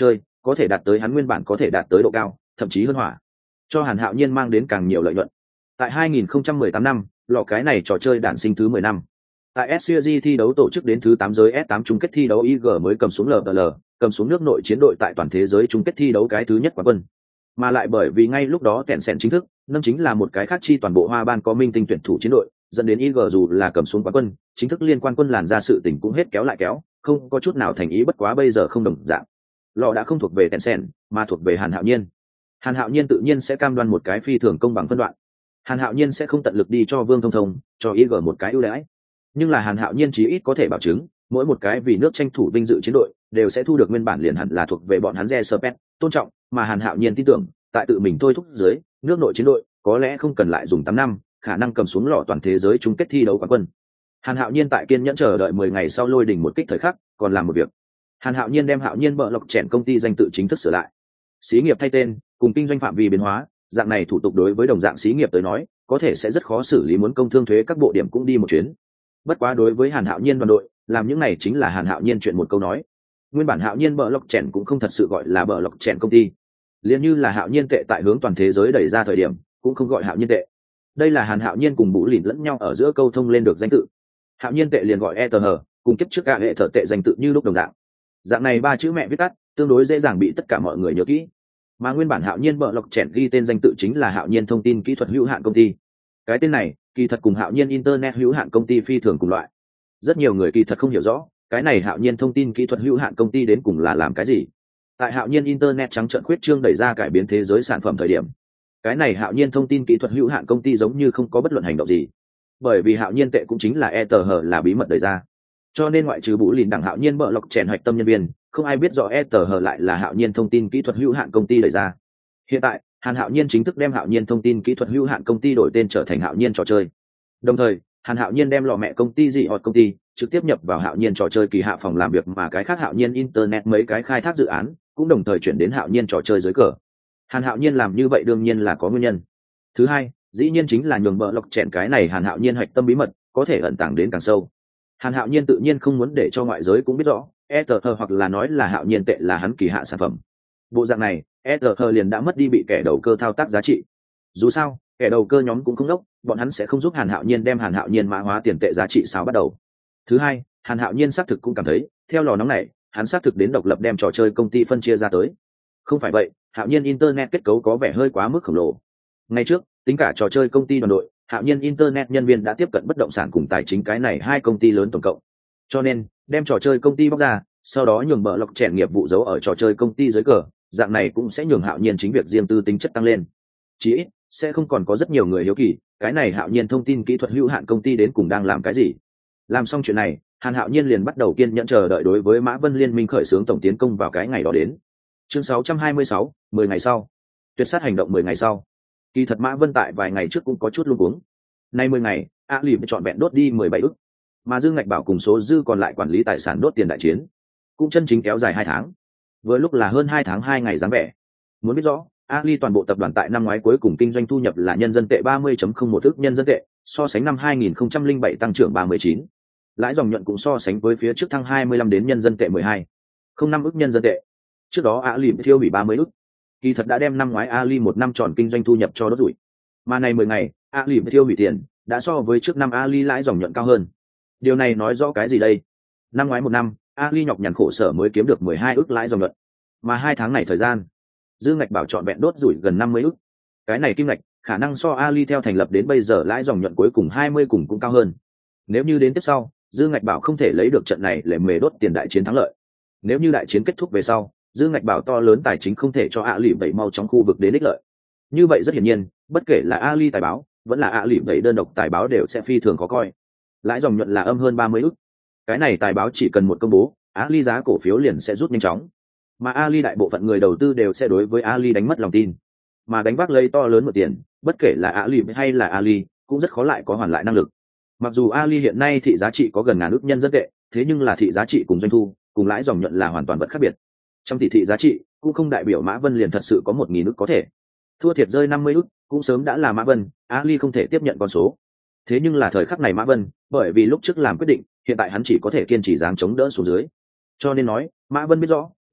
có thể đạt tới hắn nguyên bản có thể đạt tới độ cao, thậm chí hơn hỏa, cho Hàn Hạo Nhiên mang đến càng nhiều lợi nhuận. Tại 2018 năm, lọ cái này trò chơi đản sinh thứ 10 năm. Tại SCG thi đấu tổ chức đến thứ 8 giới S8 chung kết thi đấu IG mới cầm xuống LPL, cầm xuống nước nội chiến đội tại toàn thế giới chung kết thi đấu cái thứ nhất quán quân. Mà lại bởi vì ngay lúc đó kẹn sẹn chính thức, nâng chính là một cái khác chi toàn bộ hoa ban có minh tinh tuyển thủ chiến đội, dẫn đến IG dù là cầm xuống quán quân, chính thức liên quan quân làn ra sự tình cũng hết kéo lại kéo, không có chút nào thành ý, bất quá bây giờ không đồng dạng. Lọ đã không thuộc về kẹn sẹn, mà thuộc về Hàn Hạo Nhiên. Hàn Hạo Nhiên tự nhiên sẽ cam đoan một cái phi thường công bằng phân đoạn. Hàn Hạo Nhiên sẽ không tận lực đi cho Vương Thông Thông, cho IG một cái ưu đãi. Nhưng là Hàn Hạo Nhiên chí ít có thể bảo chứng, mỗi một cái vì nước tranh thủ vinh dự chiến đội đều sẽ thu được nguyên bản liền hẳn là thuộc về bọn hắn Respect, tôn trọng, mà Hàn Hạo Nhiên tin tưởng, tại tự mình thôi thúc dưới, nước nội chiến đội có lẽ không cần lại dùng 8 năm, khả năng cầm xuống lọ toàn thế giới chung kết thi đấu quán quân. Hàn Hạo Nhiên tại kiên nhẫn chờ đợi 10 ngày sau lôi đỉnh một kích thời khắc, còn làm một việc. Hàn Hạo Nhiên đem Hạo Nhiên bợ lộc chèn công ty danh tự chính thức sửa lại. Xí nghiệp thay tên, cùng kinh doanh phạm vi biến hóa, dạng này thủ tục đối với đồng dạng xí nghiệp tới nói, có thể sẽ rất khó xử lý, muốn công thương thuế các bộ điểm cũng đi một chuyến. Bất quá đối với Hàn Hạo Nhiên đoàn đội, làm những này chính là Hàn Hạo Nhiên chuyện một câu nói. Nguyên bản Hạo Nhiên bợ lộc chèn cũng không thật sự gọi là bợ lộc chèn công ty, liền như là Hạo Nhiên tệ tại hướng toàn thế giới đẩy ra thời điểm, cũng không gọi Hạo Nhiên tệ. Đây là Hàn Hạo Nhiên cùng Vũ Lìn lẫn nhau ở giữa câu thông lên được danh tự. Hạo Nhiên tệ liền gọi ETH, cùng kiếp trước cả hệ thợ tệ danh tự như lúc đồng dạng. Dạng này ba chữ mẹ viết tắt, tương đối dễ dàng bị tất cả mọi người nhớ kỹ. Mà nguyên bản Hạo Nhiên bợ lộc chèn ghi tên danh tự chính là Hạo Nhiên thông tin kỹ thuật hữu hạn công ty. Cái tên này kỳ thật cùng Hạo Nhiên internet hữu hạn công ty phi thường cùng loại. Rất nhiều người kỳ thật không hiểu rõ, cái này Hạo Nhiên thông tin kỹ thuật hữu hạn công ty đến cùng là làm cái gì. Tại Hạo Nhiên internet trắng trợn khuyết trương đẩy ra cải biến thế giới sản phẩm thời điểm, cái này Hạo Nhiên thông tin kỹ thuật hữu hạn công ty giống như không có bất luận hành động gì, bởi vì Hạo Nhiên tệ cũng chính là ETH là bí mật đẩy ra, cho nên ngoại trừ Vũ Lìn đẳng Hạo Nhiên bợ lộc chèn hoạch tâm nhân viên, không ai biết rõ ETH lại là Hạo Nhiên thông tin kỹ thuật hữu hạn công ty đẩy ra. Hiện tại Hàn Hạo Nhiên chính thức đem Hạo Nhiên thông tin kỹ thuật hữu hạn công ty đổi tên trở thành Hạo Nhiên trò chơi. Đồng thời, Hàn Hạo Nhiên đem lọ mẹ công ty dị họt công ty trực tiếp nhập vào Hạo Nhiên trò chơi kỳ hạ phòng làm việc, mà cái khác Hạo Nhiên internet mấy cái khai thác dự án cũng đồng thời chuyển đến Hạo Nhiên trò chơi dưới cờ. Hàn Hạo Nhiên làm như vậy đương nhiên là có nguyên nhân. Thứ hai, dĩ nhiên chính là nhường bợ lộc chèn cái này Hàn Hạo Nhiên hoạch tâm bí mật có thể ẩn tàng đến càng sâu. Hàn Hạo Nhiên tự nhiên không muốn để cho ngoại giới cũng biết rõ ETH hoặc là nói là Hạo Nhiên tệ là hắn kỳ hạ sản phẩm. Bộ dạng này, ETH liền đã mất đi bị kẻ đầu cơ thao tác giá trị. Dù sao, kẻ đầu cơ nhóm cũng không đốc, bọn hắn sẽ không giúp Hàn Hạo Nhiên đem Hàn Hạo Nhiên mã hóa tiền tệ giá trị sao bắt đầu. Thứ hai, Hàn Hạo Nhiên xác thực cũng cảm thấy, theo lò nóng này, hắn xác thực đến độc lập đem trò chơi công ty phân chia ra tới. Không phải vậy, Hạo Nhiên internet kết cấu có vẻ hơi quá mức khổng lồ. Ngay trước, tính cả trò chơi công ty đoàn đội, Hạo Nhiên internet nhân viên đã tiếp cận bất động sản cùng tài chính cái này hai công ty lớn tổng cộng. Cho nên, đem trò chơi công ty bóc ra, sau đó nhường bợ lộc chèn nghiệp vụ giấu ở trò chơi công ty dưới cờ, dạng này cũng sẽ nhường Hạo Nhiên chính việc riêng tư tính chất tăng lên. Chỉ ít sẽ không còn có rất nhiều người hiếu kỳ, cái này Hạo Nhiên thông tin kỹ thuật hữu hạn công ty đến cùng đang làm cái gì. Làm xong chuyện này, Hàn Hạo Nhiên liền bắt đầu kiên nhẫn chờ đợi đối với Mã Vân liên minh khởi xướng tổng tiến công vào cái ngày đó đến. Chương 626, 10 ngày sau. Tuyệt sát hành động 10 ngày sau. Kỳ thật Mã Vân tại vài ngày trước cũng có chút luống cuống. Nay 10 ngày, A Lì chọn vẹn đốt đi 17 ức, mà Dương Ngạch Bảo cùng số dư còn lại quản lý tài sản đốt tiền đại chiến, cũng chân chính kéo dài 2 tháng. Vừa lúc là hơn 2 tháng 2 ngày dáng vẻ. Muốn biết rõ, Ali toàn bộ tập đoàn tại năm ngoái cuối cùng kinh doanh thu nhập là nhân dân tệ 30.01 ức nhân dân tệ, so sánh năm 2007 tăng trưởng 39. Lãi dòng nhuận cũng so sánh với phía trước thăng 25 đến nhân dân tệ 12.05 ức nhân dân tệ. Trước đó Ali thiêu hủy 30 ức. Kỳ thật đã đem năm ngoái Ali một năm tròn kinh doanh thu nhập cho đốt rủi. Mà này 10 ngày, Ali thiêu hủy tiền, đã so với trước năm Ali lãi dòng nhuận cao hơn. Điều này nói rõ cái gì đây? Năm ngoái một năm, Ali nhọc nhằn khổ sở mới kiếm được 12 ức lãi dòng nhuận. Mà 2 tháng này thời gian, Dư Ngạch Bảo trọn vẹn đốt rủi gần 50 ức. Cái này kim ngạch, khả năng so Ali theo thành lập đến bây giờ lãi dòng nhuận cuối cùng 20 cùng cũng cao hơn. Nếu như đến tiếp sau, Dư Ngạch Bảo không thể lấy được trận này lệ mề đốt tiền đại chiến thắng lợi. Nếu như đại chiến kết thúc về sau, Dư Ngạch Bảo to lớn tài chính không thể cho Ali vậy mau trong khu vực đến ích lợi. Như vậy rất hiển nhiên, bất kể là Ali tài báo, vẫn là Ali vậy đơn độc tài báo đều sẽ phi thường khó coi. Lãi dòng nhuận là âm hơn 30 ức. Cái này tài báo chỉ cần một công bố, Ali giá cổ phiếu liền sẽ rút nhanh chóng. Mà Ali đại bộ phận người đầu tư đều sẽ đối với Ali đánh mất lòng tin, mà đánh vác lấy to lớn một tiền, bất kể là Ali hay là Ali, cũng rất khó lại có hoàn lại năng lực. Mặc dù Ali hiện nay thị giá trị có gần ngàn ức nhân dân tệ, thế nhưng là thị giá trị cùng doanh thu, cùng lãi dòng nhuận là hoàn toàn vật khác biệt. Trong thị giá trị, cũng không đại biểu Mã Vân liền thật sự có 1.000 ức có thể. Thua thiệt rơi 50 ức, cũng sớm đã là Mã Vân, Ali không thể tiếp nhận con số. Thế nhưng là thời khắc này Mã Vân, bởi vì lúc trước làm quyết định, hiện tại hắn chỉ có thể kiên trì dáng chống đỡ xuống dưới. Cho nên nói, Mã Vân biết rõ,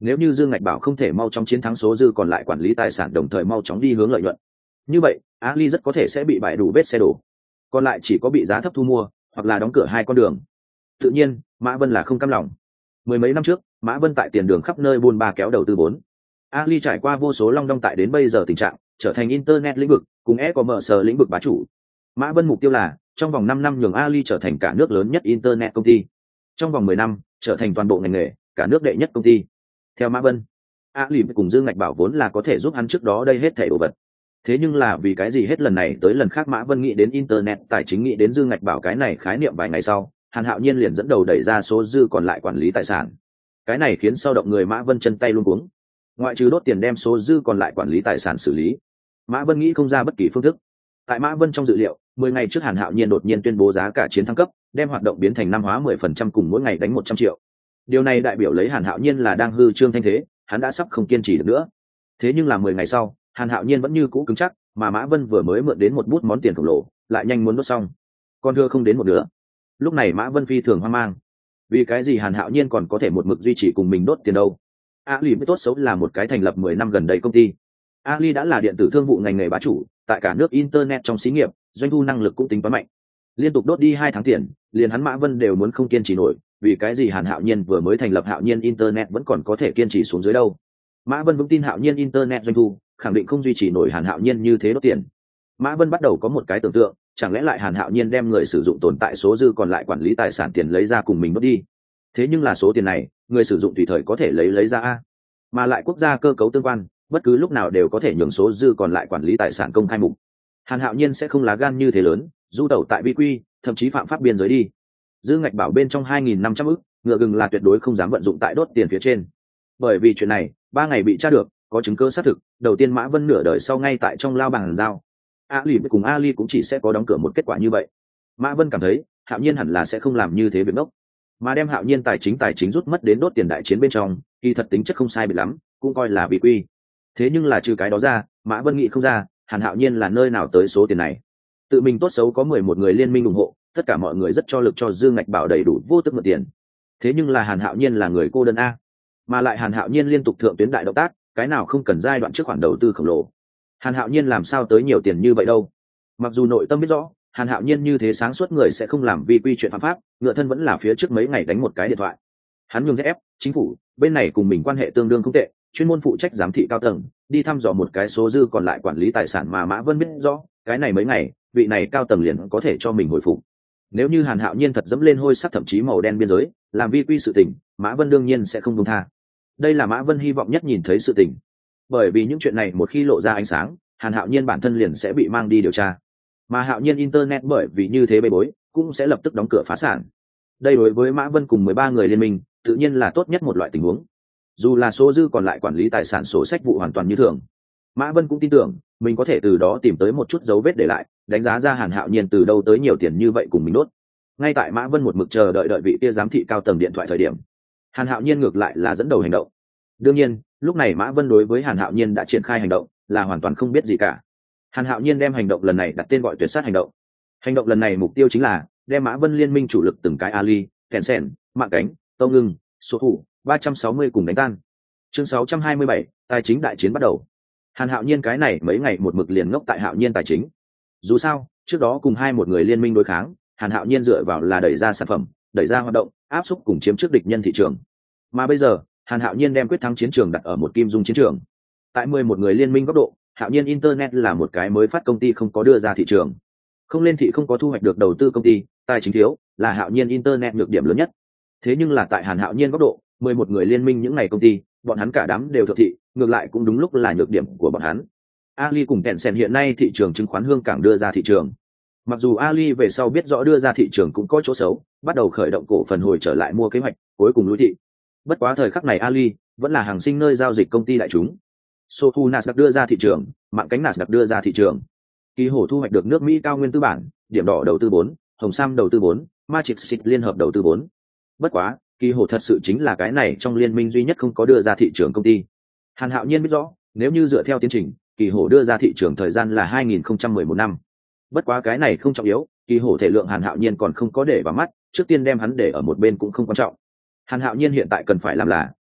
Nếu như Dương Ngạch Bảo không thể mau chóng chiến thắng số dư còn lại quản lý tài sản đồng thời mau chóng đi hướng lợi nhuận, như vậy Ali rất có thể sẽ bị bại đủ vết xe đổ, còn lại chỉ có bị giá thấp thu mua hoặc là đóng cửa hai con đường. Tự nhiên Mã Vân là không cam lòng. Mười mấy năm trước Mã Vân tại tiền đường khắp nơi buôn ba kéo đầu tư vốn. Ali trải qua vô số long đong tại đến bây giờ tình trạng trở thành internet lĩnh vực cùng e-commerce lĩnh vực bá chủ. Mã Vân mục tiêu là trong vòng 5 năm nhường Ali trở thành cả nước lớn nhất internet công ty, trong vòng 10 năm trở thành toàn bộ ngành nghề cả nước đệ nhất công ty. Theo Mã Vân, Ali cùng Dương Ngạch Bảo vốn là có thể giúp hắn trước đó đây hết thảy đồ vật. Thế nhưng là vì cái gì hết lần này tới lần khác Mã Vân nghĩ đến internet tài chính, nghĩ đến Dương Ngạch Bảo cái này khái niệm vài ngày sau, Hàn Hạo Nhiên liền dẫn đầu đẩy ra số dư còn lại quản lý tài sản. Cái này khiến sao động người Mã Vân chân tay luống cuống. Ngoại trừ đốt tiền đem số dư còn lại quản lý tài sản xử lý, Mã Vân nghĩ không ra bất kỳ phương thức. Tại Mã Vân trong dự liệu, 10 ngày trước Hàn Hạo Nhiên đột nhiên tuyên bố giá cả chiến thăng cấp, đem hoạt động biến thành năm hóa 10% cùng mỗi ngày đánh 100 triệu. Điều này đại biểu lấy Hàn Hạo Nhiên là đang hư trương thanh thế, hắn đã sắp không kiên trì được nữa. Thế nhưng là 10 ngày sau, Hàn Hạo Nhiên vẫn như cũ cứng chắc, mà Mã Vân vừa mới mượn đến một bút món tiền khổng lồ, lại nhanh muốn đốt xong. Còn thưa không đến một nửa. Lúc này Mã Vân phi thường hoang mang. Vì cái gì Hàn Hạo Nhiên còn có thể một mực duy trì cùng mình đốt tiền đâu? Ali mới tốt xấu là một cái thành lập 10 năm gần đây công ty. Ali đã là điện tử thương vụ ngành nghề bá chủ, tại cả nước internet trong xí nghiệp, doanh thu năng lực cũng tính toán mạnh. Liên tục đốt đi 2 tháng tiền, liền hắn Mã Vân đều muốn không kiên trì nổi, vì cái gì Hàn Hạo Nhiên vừa mới thành lập Hạo Nhiên internet vẫn còn có thể kiên trì xuống dưới đâu? Mã Vân vững tin Hạo Nhiên internet doanh thu khẳng định không duy trì nổi Hàn Hạo Nhiên như thế đốt tiền. Mã Vân bắt đầu có một cái tưởng tượng, chẳng lẽ lại Hàn Hạo Nhiên đem người sử dụng tồn tại số dư còn lại quản lý tài sản tiền lấy ra cùng mình đốt đi? Thế nhưng là số tiền này, người sử dụng tùy thời có thể lấy ra a, mà lại quốc gia cơ cấu tương quan, bất cứ lúc nào đều có thể nhường số dư còn lại quản lý tài sản công khai mục. Hàn Hạo Nhiên sẽ không lá gan như thế lớn, du tẩu tại vi quy, thậm chí phạm pháp biên giới đi. Dương Ngạch Bảo bên trong 2.500 ức, ngựa gừng là tuyệt đối không dám vận dụng tại đốt tiền phía trên. Bởi vì chuyện này, 3 ngày bị tra được, có chứng cứ xác thực, đầu tiên Mã Vân nửa đời sau ngay tại trong lao bằng dao. Ali cùng Ali cũng chỉ sẽ có đóng cửa một kết quả như vậy. Mã Vân cảm thấy, Hạo Nhiên hẳn là sẽ không làm như thế việc ngốc, mà đem Hạo Nhiên tài chính rút mất đến đốt tiền đại chiến bên trong, kỳ thật tính chất không sai biệt lắm, cũng coi là bị quy. Thế nhưng là trừ cái đó ra, Mã Vân nghĩ không ra, Hàn Hạo Nhiên là nơi nào tới số tiền này. Tự mình tốt xấu có 11 người liên minh ủng hộ, tất cả mọi người rất cho lực cho Dương Ngạch Bảo đầy đủ vô tức mượn tiền. Thế nhưng là Hàn Hạo Nhiên là người cô đơn a, mà lại Hàn Hạo Nhiên liên tục thượng tuyến đại động tác, cái nào không cần giai đoạn trước khoản đầu tư khổng lồ. Hàn Hạo Nhiên làm sao tới nhiều tiền như vậy đâu? Mặc dù nội tâm biết rõ, Hàn Hạo Nhiên như thế sáng suốt người sẽ không làm vi quy chuyện phạm pháp, ngựa thân vẫn là phía trước mấy ngày đánh một cái điện thoại. Hắn nhường ZF, chính phủ bên này cùng mình quan hệ tương đương không tệ, chuyên môn phụ trách giám thị cao tầng, đi thăm dò một cái số dư còn lại quản lý tài sản mà Mã Vân biết rõ, cái này mấy ngày, vị này cao tầng liền có thể cho mình hồi phục. Nếu như Hàn Hạo Nhiên thật dẫm lên hôi sắc thậm chí màu đen biên giới, làm vi quy sự tình, Mã Vân đương nhiên sẽ không buông tha. Đây là Mã Vân hy vọng nhất nhìn thấy sự tình. Bởi vì những chuyện này một khi lộ ra ánh sáng, Hàn Hạo Nhiên bản thân liền sẽ bị mang đi điều tra. Mà Hạo Nhiên internet bởi vì như thế bê bối, cũng sẽ lập tức đóng cửa phá sản. Đây đối với Mã Vân cùng 13 người liên minh, tự nhiên là tốt nhất một loại tình huống. Dù là số dư còn lại quản lý tài sản sổ sách vụ hoàn toàn như thường, Mã Vân cũng tin tưởng mình có thể từ đó tìm tới một chút dấu vết để lại, đánh giá ra Hàn Hạo Nhiên từ đâu tới nhiều tiền như vậy cùng mình đốt. Ngay tại Mã Vân một mực chờ đợi vị kia giám thị cao tầng điện thoại thời điểm, Hàn Hạo Nhiên ngược lại là dẫn đầu hành động. Đương nhiên, lúc này Mã Vân đối với Hàn Hạo Nhiên đã triển khai hành động, là hoàn toàn không biết gì cả. Hàn Hạo Nhiên đem hành động lần này đặt tên gọi tuyệt sát hành động. Hành động lần này mục tiêu chính là đem Mã Vân liên minh chủ lực từng cái Ali, Tencent, Mạng Cánh, Tâu Ngưng, số thủ 360 cùng đánh tan. Chương 627, tài chính đại chiến bắt đầu. Hàn Hạo Nhiên cái này mấy ngày một mực liền ngốc tại Hạo Nhiên tài chính. Dù sao, trước đó cùng một người liên minh đối kháng, Hàn Hạo Nhiên dựa vào là đẩy ra sản phẩm, đẩy ra hoạt động, áp xúc cùng chiếm trước địch nhân thị trường. Mà bây giờ, Hàn Hạo Nhiên đem quyết thắng chiến trường đặt ở một kim dung chiến trường. Tại 11 người liên minh góc độ, Hạo Nhiên internet là một cái mới phát công ty không có đưa ra thị trường, không lên thị không có thu hoạch được đầu tư công ty, tài chính thiếu là Hạo Nhiên internet nhược điểm lớn nhất. Thế nhưng là tại Hàn Hạo Nhiên góc độ, 11 người liên minh những ngày công ty, bọn hắn cả đám đều thượng thị, ngược lại cũng đúng lúc là nhược điểm của bọn hắn. Ali cùng Tencent hiện nay thị trường chứng khoán Hương Cảng đưa ra thị trường. Mặc dù Ali về sau biết rõ đưa ra thị trường cũng có chỗ xấu, bắt đầu khởi động cổ phần hồi trở lại mua kế hoạch, cuối cùng lùi thị. Bất quá thời khắc này Ali vẫn là hàng sinh nơi giao dịch công ty đại chúng. Sohu Nasdaq đưa ra thị trường, Mạng Cánh Nasdaq đưa ra thị trường. Kỳ Hổ thu hoạch được nước Mỹ cao nguyên tư bản, Điểm Đỏ đầu tư 4, Hồng Sam đầu tư 4, Matrix liên hợp đầu tư 4. Bất quá, Kỳ Hổ thật sự chính là cái này trong liên minh duy nhất không có đưa ra thị trường công ty. Hàn Hạo Nhiên biết rõ, nếu như dựa theo tiến trình, Kỳ Hổ đưa ra thị trường thời gian là 2011 năm. Bất quá cái này không trọng yếu, Kỳ Hổ thể lượng Hàn Hạo Nhiên còn không có để vào mắt, trước tiên đem hắn để ở một bên cũng không quan trọng. Hàn Hạo Nhiên hiện tại cần phải làm là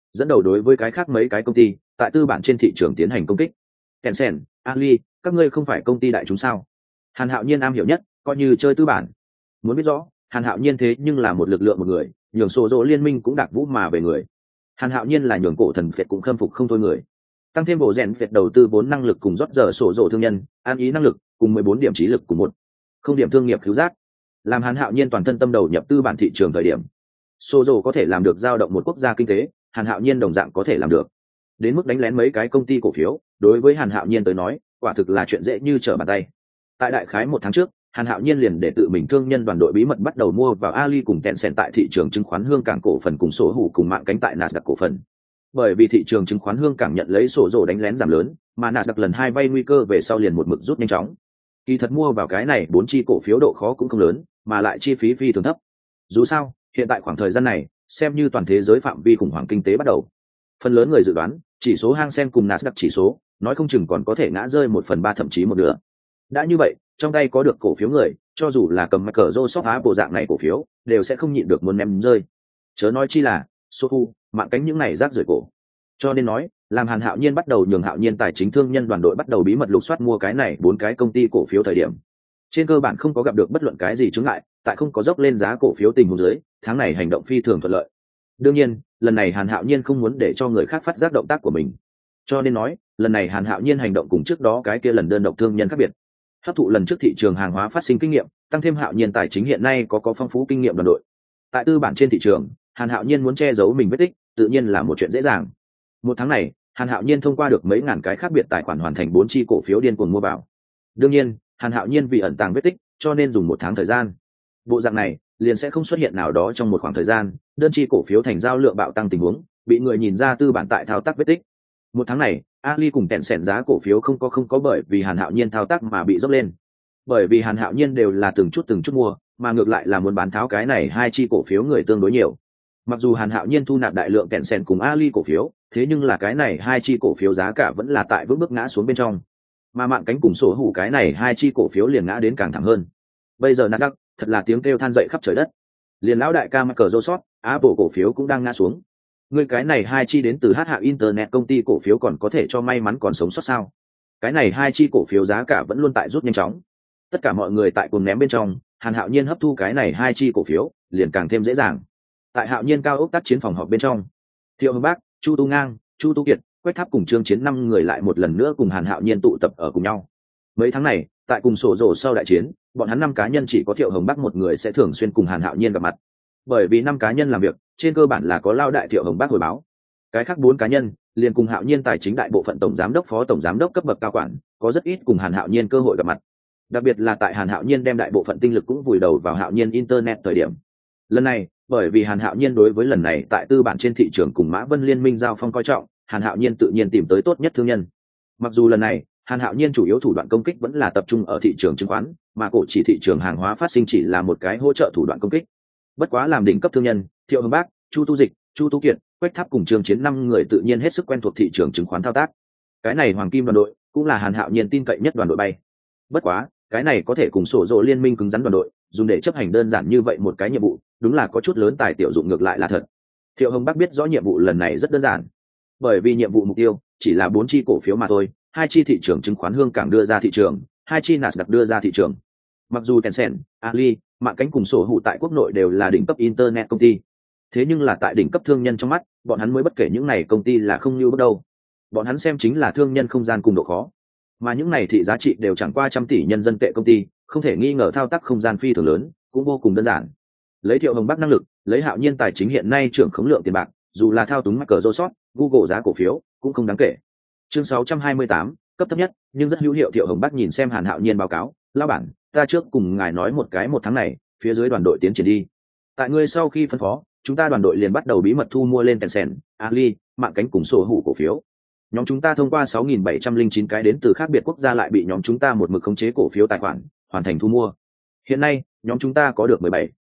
dẫn đầu đối với cái khác mấy cái công ty tại tư bản trên thị trường tiến hành công kích. Tencent, Ali, các ngươi không phải công ty đại chúng sao? Hàn Hạo Nhiên am hiểu nhất, coi như chơi tư bản. Muốn biết rõ, Hàn Hạo Nhiên thế nhưng là một lực lượng một người, nhường sổ dỗ liên minh cũng đạp vũ mà về người. Hàn Hạo Nhiên là nhường cổ thần Việt cũng khâm phục không thôi người. Tăng thêm bộ rèn Việt đầu tư vốn năng lực cùng rót giờ sổ dỗ thương nhân, an ý năng lực, cùng 14 điểm trí lực cùng một không điểm thương nghiệp cứu giác, làm Hàn Hạo Nhiên toàn thân tâm đầu nhập tư bản thị trường thời điểm. Sổ dỗ có thể làm được giao động một quốc gia kinh tế, Hàn Hạo Nhiên đồng dạng có thể làm được. Đến mức đánh lén mấy cái công ty cổ phiếu, đối với Hàn Hạo Nhiên tới nói, quả thực là chuyện dễ như trở bàn tay. Tại đại khái 1 tháng trước, Hàn Hạo Nhiên liền để tự mình thương nhân đoàn đội bí mật bắt đầu mua vào Ali cùng Tencent tại thị trường chứng khoán Hương Cảng cổ phần cùng sổ hủ cùng mạng cánh tại Nasdaq cổ phần. Bởi vì thị trường chứng khoán Hương Cảng nhận lấy sổ rổ đánh lén giảm lớn, mà Nasdaq lần 2 vay nguy cơ về sau liền một mực rút nhanh chóng. Kỳ thật mua vào cái này 4 chi cổ phiếu độ khó cũng không lớn, mà lại chi phí phi thường thấp. Dù sao, hiện tại khoảng thời gian này, xem như toàn thế giới phạm vi khủng hoảng kinh tế bắt đầu. Phần lớn người dự đoán, chỉ số Hang Seng cùng Nasdaq chỉ số, nói không chừng còn có thể ngã rơi 1/3 thậm chí 1/2. Đã như vậy, trong tay có được cổ phiếu người, cho dù là cầm Microsoft Apple dạng này cổ phiếu, đều sẽ không nhịn được muốn ném rơi. Chớ nói chi là, Sohu, mạng cánh những này rác rưởi cổ. Cho nên nói, làm Hàn Hạo Nhiên bắt đầu nhường Hạo Nhiên tài chính thương nhân đoàn đội bắt đầu bí mật lục soát mua cái này 4 cái công ty cổ phiếu thời điểm. Trên cơ bản không có gặp được bất luận cái gì chướng ngại, tại không có dốc lên giá cổ phiếu tình huống dưới, tháng này hành động phi thường thuận lợi. Đương nhiên, lần này Hàn Hạo Nhiên không muốn để cho người khác phát giác động tác của mình. Cho nên nói, lần này Hàn Hạo Nhiên hành động cùng trước đó cái kia lần đơn độc thương nhân khác biệt. Hấp thụ lần trước thị trường hàng hóa phát sinh kinh nghiệm, tăng thêm Hạo Nhiên tài chính hiện nay có phong phú kinh nghiệm đoàn đội. Tại tư bản trên thị trường, Hàn Hạo Nhiên muốn che giấu mình vết tích, tự nhiên là một chuyện dễ dàng. 1 tháng này, Hàn Hạo Nhiên thông qua được mấy ngàn cái khác biệt tài khoản hoàn thành 4 chi cổ phiếu điên cuồng mua vào. Đương nhiên, Hàn Hạo Nhiên vì ẩn tàng vết tích, cho nên dùng 1 tháng thời gian. Bộ dạng này, liền sẽ không xuất hiện nào đó trong một khoảng thời gian, đơn chi cổ phiếu thành giao lượng bạo tăng tình huống, bị người nhìn ra tư bản tại thao tác vết tích. 1 tháng này, Ali cùng Tencent giá cổ phiếu không có bởi vì Hàn Hạo Nhiên thao tác mà bị dốc lên. Bởi vì Hàn Hạo Nhiên đều là từng chút mua, mà ngược lại là muốn bán tháo cái này 2 chi cổ phiếu người tương đối nhiều. Mặc dù Hàn Hạo Nhiên thu nạp đại lượng Tencent cùng Ali cổ phiếu, thế nhưng là cái này 2 chi cổ phiếu giá cả vẫn là tại vững bước ngã xuống bên trong. Mà mạng cánh cùng sổ hủ cái này 2 chi cổ phiếu liền ngã đến càng thẳng hơn. Bây giờ Nasdaq, thật là tiếng kêu than dậy khắp trời đất. Liền lão đại ca Microsoft, Apple cổ phiếu cũng đang ngã xuống. Người cái này 2 chi đến từ Hạ Internet công ty cổ phiếu còn có thể cho may mắn còn sống sót sao? Cái này 2 chi cổ phiếu giá cả vẫn luôn tại rút nhanh chóng. Tất cả mọi người tại cùng ném bên trong, Hàn Hạo Nhiên hấp thu cái này 2 chi cổ phiếu, liền càng thêm dễ dàng. Tại Hạo Nhiên cao ốc tác chiến phòng họp bên trong, Thiệu Hưng Bác, Chu Tu Ngang, Chu Tu Kiệt, Quách Tháp cùng Trương Chiến 5 người lại một lần nữa cùng Hàn Hạo Nhiên tụ tập ở cùng nhau. Mấy tháng này, tại cùng sổ rổ sau đại chiến, bọn hắn 5 cá nhân chỉ có Thiệu Hồng Bắc một người sẽ thường xuyên cùng Hàn Hạo Nhiên gặp mặt. Bởi vì 5 cá nhân làm việc, trên cơ bản là có lao đại Thiệu Hồng Bắc hồi báo. Cái khác 4 cá nhân liền cùng Hạo Nhiên tài chính đại bộ phận tổng giám đốc, phó tổng giám đốc cấp bậc cao quản, có rất ít cùng Hàn Hạo Nhiên cơ hội gặp mặt. Đặc biệt là tại Hàn Hạo Nhiên đem đại bộ phận tinh lực cũng vùi đầu vào Hạo Nhiên Internet thời điểm. Lần này, bởi vì Hàn Hạo Nhiên đối với lần này tại tư bản trên thị trường cùng Mã Vân liên minh giao phong coi trọng, Hàn Hạo Nhiên tự nhiên tìm tới tốt nhất thương nhân. Mặc dù lần này, Hàn Hạo Nhiên chủ yếu thủ đoạn công kích vẫn là tập trung ở thị trường chứng khoán, mà cổ chỉ thị trường hàng hóa phát sinh chỉ là một cái hỗ trợ thủ đoạn công kích. Bất quá làm đỉnh cấp thương nhân, Thiệu Hưng Bác, Chu Tu Dịch, Chu Tu Kiệt, Quách Tháp cùng Trương Chiến 5 người tự nhiên hết sức quen thuộc thị trường chứng khoán thao tác. Cái này hoàng kim đoàn đội cũng là Hàn Hạo Nhiên tin cậy nhất đoàn đội bay. Bất quá, cái này có thể cùng sổ rồ liên minh cứng rắn đoàn đội, dùng để chấp hành đơn giản như vậy một cái nhiệm vụ, đúng là có chút lớn tài tiểu dụng ngược lại là thật. Thiệu Hồng Bắc biết rõ nhiệm vụ lần này rất đơn giản, bởi vì nhiệm vụ mục tiêu chỉ là 4 chi cổ phiếu mà thôi, 2 chi thị trường chứng khoán Hương Cảng đưa ra thị trường, 2 chi Nasdaq đưa ra thị trường. Mặc dù Tencent, Ali, mạng cánh cùng sổ hủ tại quốc nội đều là đỉnh cấp internet công ty, thế nhưng là tại đỉnh cấp thương nhân trong mắt, bọn hắn mới bất kể những này công ty là không như bước đâu. Bọn hắn xem chính là thương nhân không gian cùng độ khó, mà những này thị giá trị đều chẳng qua trăm tỷ nhân dân tệ công ty, không thể nghi ngờ thao tác không gian phi thường lớn, cũng vô cùng đơn giản. Lấy Thiệu Hồng Bắc năng lực, lấy Hạo Nhiên tài chính hiện nay trưởng khống lượng tiền bạc, dù là thao túng Microsoft, Google giá cổ phiếu cũng không đáng kể. Chương 628, cấp thấp nhất, nhưng rất hữu hiệu. Thiệu Hồng Bắc nhìn xem Hàn Hạo Nhiên báo cáo, lão bản, ta trước cùng ngài nói một cái 1 tháng này, phía dưới đoàn đội tiến triển đi. Tại ngươi sau khi phân phó, chúng ta đoàn đội liền bắt đầu bí mật thu mua lên Tencent, Ali, mạng cánh cùng sổ hủ cổ phiếu. Nhóm chúng ta thông qua 6.709 cái đến từ khác biệt quốc gia lại bị nhóm chúng ta một mực khống chế cổ phiếu tài khoản, hoàn thành thu mua. Hiện nay, nhóm chúng ta có được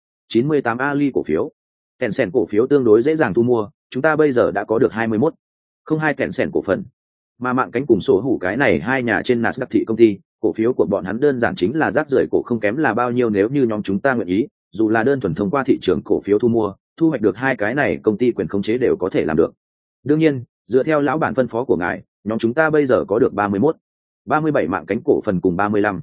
98 Ali cổ phiếu. Tencent cổ phiếu tương đối dễ dàng thu mua, chúng ta bây giờ đã có được 2 Tencent cổ phần. Mà mạng cánh cùng sổ hủ cái này 2 nhà trên Nasdaq thị công ty, cổ phiếu của bọn hắn đơn giản chính là rác rưởi cổ không kém là bao nhiêu, nếu như nhóm chúng ta nguyện ý, dù là đơn thuần thông qua thị trường cổ phiếu thu mua, thu hoạch được 2 cái này công ty quyền khống chế đều có thể làm được. Đương nhiên, dựa theo lão bản phân phó của ngài, nhóm chúng ta bây giờ có được 31, 37 mạng cánh cổ phần cùng 35,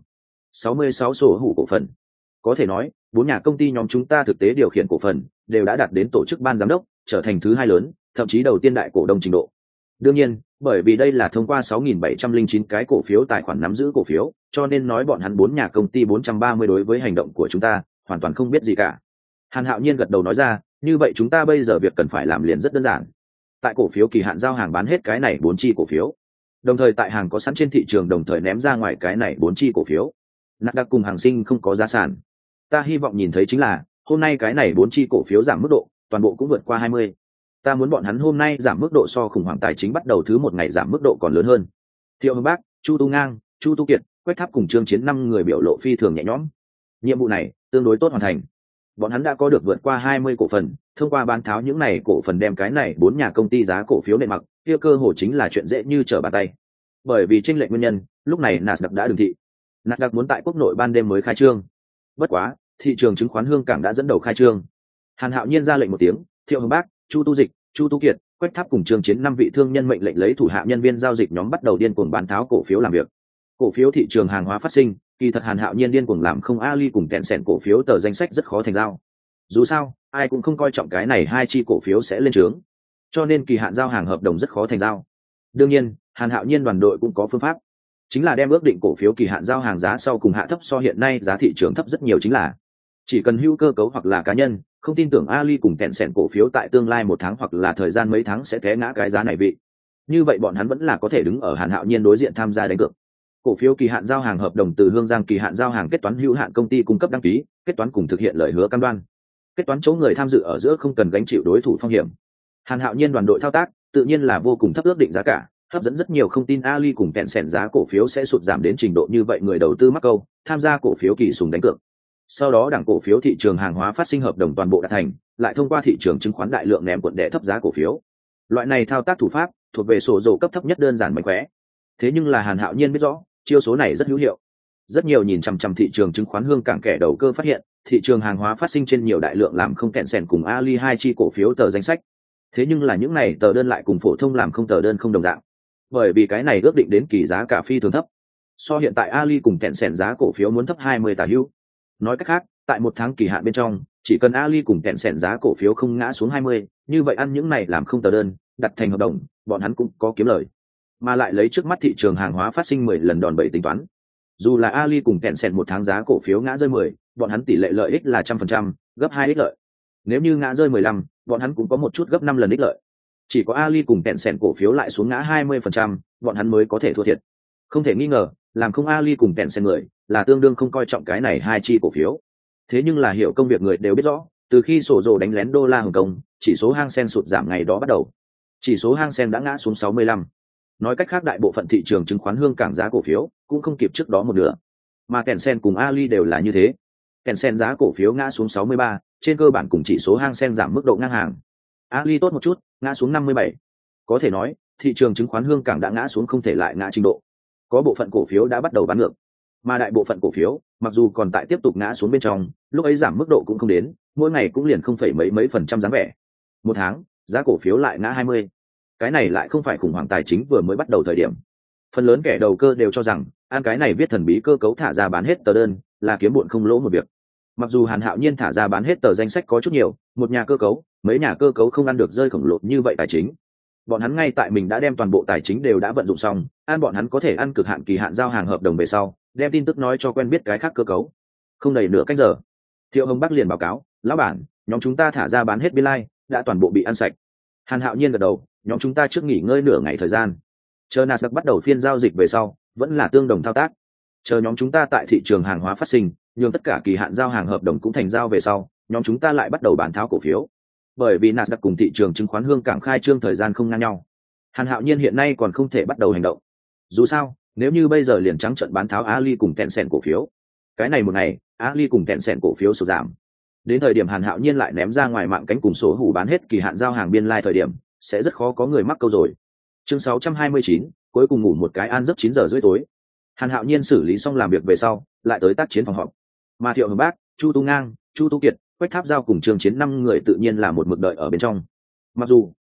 66 sổ hữu cổ phần. Có thể nói, 4 nhà công ty nhóm chúng ta thực tế điều khiển cổ phần đều đã đạt đến tổ chức ban giám đốc, trở thành thứ hai lớn, thậm chí đầu tiên đại cổ đông trình độ. Đương nhiên, bởi vì đây là thông qua 6.709 cái cổ phiếu tài khoản nắm giữ cổ phiếu, cho nên nói bọn hắn 4 nhà công ty 430 đối với hành động của chúng ta hoàn toàn không biết gì cả. Hàn Hạo Nhiên gật đầu nói ra, như vậy chúng ta bây giờ việc cần phải làm liền rất đơn giản. Tại cổ phiếu kỳ hạn giao hàng bán hết cái này 4 chi cổ phiếu, đồng thời tại hàng có sẵn trên thị trường đồng thời ném ra ngoài cái này 4 chi cổ phiếu. Nasdaq cùng hàng sinh không có giá sàn. Ta hy vọng nhìn thấy chính là hôm nay cái này 4 chi cổ phiếu giảm mức độ, toàn bộ cũng vượt qua 20. Ta muốn bọn hắn hôm nay giảm mức độ so khủng hoảng tài chính bắt đầu thứ một ngày giảm mức độ còn lớn hơn. Thiệu Hưng Bác, Chu Tu Ngang, Chu Tu Kiệt, Quách Tháp cùng Trương Chiến 5 người biểu lộ phi thường nhẹ nhõm. Nhiệm vụ này tương đối tốt hoàn thành. Bọn hắn đã có được vượt qua 20 cổ phần, thông qua bán tháo những này cổ phần đem cái này 4 nhà công ty giá cổ phiếu nền mặc, kia cơ hội chính là chuyện dễ như trở bàn tay. Bởi vì chênh lệch nguyên nhân, lúc này Nasdaq đã đừng thị. Nasdaq muốn tại quốc nội ban đêm mới khai trương. Bất quá, thị trường chứng khoán Hương Cảng đã dẫn đầu khai trương. Hàn Hạo Nhiên ra lệnh một tiếng, Thiệu Hưng Bác, Chu Tu Dịch, Chu Tu Kiệt, Quách Tháp cùng Trương Chiến 5 vị thương nhân mệnh lệnh lấy thủ hạ nhân viên giao dịch nhóm bắt đầu điên cuồng bán tháo cổ phiếu làm việc. Cổ phiếu thị trường hàng hóa phát sinh, kỳ thật Hàn Hạo Nhiên điên cuồng làm không Ali cùng kẹn sẹn cổ phiếu tờ danh sách rất khó thành giao. Dù sao, ai cũng không coi trọng cái này hai chi cổ phiếu sẽ lên trướng, cho nên kỳ hạn giao hàng hợp đồng rất khó thành giao. Đương nhiên, Hàn Hạo Nhiên đoàn đội cũng có phương pháp, chính là đem ước định cổ phiếu kỳ hạn giao hàng giá sau cùng hạ thấp so hiện nay giá thị trường thấp rất nhiều, chính là chỉ cần hữu cơ cấu hoặc là cá nhân không tin tưởng Ali cùng kẹn sẹn cổ phiếu tại tương lai 1 tháng hoặc là thời gian mấy tháng sẽ té ngã cái giá này vị, như vậy bọn hắn vẫn là có thể đứng ở Hàn Hạo Nhiên đối diện tham gia đánh cược. Cổ phiếu kỳ hạn giao hàng hợp đồng từ Hương Giang kỳ hạn giao hàng kết toán hữu hạn công ty cung cấp đăng ký, kết toán cùng thực hiện lời hứa cam đoan. Kết toán chỗ người tham dự ở giữa không cần gánh chịu đối thủ phong hiểm. Hàn Hạo Nhiên đoàn đội thao tác tự nhiên là vô cùng thấp ước định giá cả, hấp dẫn rất nhiều không tin Ali cùng kẹn sẹn giá cổ phiếu sẽ sụt giảm đến trình độ như vậy, người đầu tư mắc câu tham gia cổ phiếu kỳ sùng đánh cược. Sau đó đảng cổ phiếu thị trường hàng hóa phát sinh hợp đồng toàn bộ đạt thành, lại thông qua thị trường chứng khoán đại lượng ném cuộn đẻ thấp giá cổ phiếu. Loại này thao tác thủ pháp thuộc về sổ dầu cấp thấp nhất, đơn giản mánh khóe. Thế nhưng là Hàn Hạo Nhiên biết rõ, chiêu số này rất hữu hiệu. Rất nhiều nhìn chằm chằm thị trường chứng khoán Hương Cảng kẻ đầu cơ phát hiện, thị trường hàng hóa phát sinh trên nhiều đại lượng làm không kẹn sèn cùng Ali hai chi cổ phiếu tờ danh sách. Thế nhưng là những này tờ đơn lại cùng phổ thông làm không tờ đơn không đồng dạng. Bởi vì cái này ước định đến kỳ giá cả phi thường thấp. So hiện tại Ali cùng kẹn sèn giá cổ phiếu muốn thấp 20 tả hữu. Nói cách khác, tại 1 tháng kỳ hạn bên trong, chỉ cần Ali cùng kẹn sèn giá cổ phiếu không ngã xuống 20, như vậy ăn những này làm không tờ đơn, đặt thành hợp đồng, bọn hắn cũng có kiếm lời. Mà lại lấy trước mắt thị trường hàng hóa phát sinh 10 lần đòn bẩy tính toán. Dù là Ali cùng kẹn sèn 1 tháng giá cổ phiếu ngã rơi 10, bọn hắn tỷ lệ lợi ích là 100%, gấp 2 ích lợi. Nếu như ngã rơi 15, bọn hắn cũng có một chút gấp 5 lần ích lợi. Chỉ có Ali cùng kẹn sèn cổ phiếu lại xuống ngã 20%, bọn hắn mới có thể thua thiệt. Không thể nghi ngờ, làm không Ali cùng kẹn sèn người là tương đương không coi trọng cái này hai chi cổ phiếu. Thế nhưng là hiểu công việc người đều biết rõ, từ khi sổ rồ đánh lén đô la Hồng Kông, chỉ số Hang Seng sụt giảm ngày đó bắt đầu. Chỉ số Hang Seng đã ngã xuống 65. Nói cách khác, đại bộ phận thị trường chứng khoán Hương Cảng giá cổ phiếu cũng không kịp trước đó một nửa. Mà Tencent cùng Ali đều là như thế. Tencent giá cổ phiếu ngã xuống 63, trên cơ bản cùng chỉ số Hang Seng giảm mức độ ngang hàng. Ali tốt một chút, ngã xuống 57. Có thể nói, thị trường chứng khoán Hương Cảng đã ngã xuống không thể lại ngã trình độ. Có bộ phận cổ phiếu đã bắt đầu bán ngược, mà đại bộ phận cổ phiếu mặc dù còn tại tiếp tục ngã xuống bên trong, lúc ấy giảm mức độ cũng không đến, mỗi ngày cũng liền không phẩy mấy % dáng vẻ. 1 tháng, giá cổ phiếu lại ngã 20. Cái này lại không phải khủng hoảng tài chính vừa mới bắt đầu thời điểm. Phần lớn kẻ đầu cơ đều cho rằng ăn cái này viết thần bí cơ cấu thả ra bán hết tờ đơn là kiếm bộn không lỗ một việc. Mặc dù Hàn Hạo Nhiên thả ra bán hết tờ danh sách có chút nhiều, một nhà cơ cấu, mấy nhà cơ cấu không ăn được rơi khổng lồ như vậy tài chính. Bọn hắn ngay tại mình đã đem toàn bộ tài chính đều đã vận dụng xong, ăn bọn hắn có thể ăn cực hạn kỳ hạn giao hàng hợp đồng về sau, đem tin tức nói cho quen biết cái khác cơ cấu. Không đầy nửa canh giờ, Thiệu Hồng Bắc liền báo cáo, lão bản, nhóm chúng ta thả ra bán hết biên lai, đã toàn bộ bị ăn sạch. Hàn Hạo Nhiên gật đầu, nhóm chúng ta trước nghỉ ngơi nửa ngày thời gian, chờ Nasdaq bắt đầu phiên giao dịch về sau, vẫn là tương đồng thao tác. Chờ nhóm chúng ta tại thị trường hàng hóa phát sinh, nhưng tất cả kỳ hạn giao hàng hợp đồng cũng thành giao về sau, nhóm chúng ta lại bắt đầu bán tháo cổ phiếu. Bởi vì Nasdaq cùng thị trường chứng khoán Hương Cảng khai trương thời gian không ngang nhau, Hàn Hạo Nhiên hiện nay còn không thể bắt đầu hành động. Dù sao, nếu như bây giờ liền trắng trợn bán tháo Ali cùng Tencent cổ phiếu, cái này một ngày, Ali cùng Tencent cổ phiếu sụt giảm. Đến thời điểm Hàn Hạo Nhiên lại ném ra ngoài mạng cánh cùng số hủ bán hết kỳ hạn giao hàng biên lai thời điểm, sẽ rất khó có người mắc câu rồi. Chương 629, cuối cùng ngủ một cái an giấc 9 giờ rưỡi tối. Hàn Hạo Nhiên xử lý xong làm việc về sau, lại tới tác chiến phòng họp. Mà Thiệu Hồng Bác, Chu Tu Ngang, Chu Tu Kiệt, Quách Tháp Giao cùng Trương Chiến 5 người tự nhiên là một mực đợi ở bên trong. Mặc dù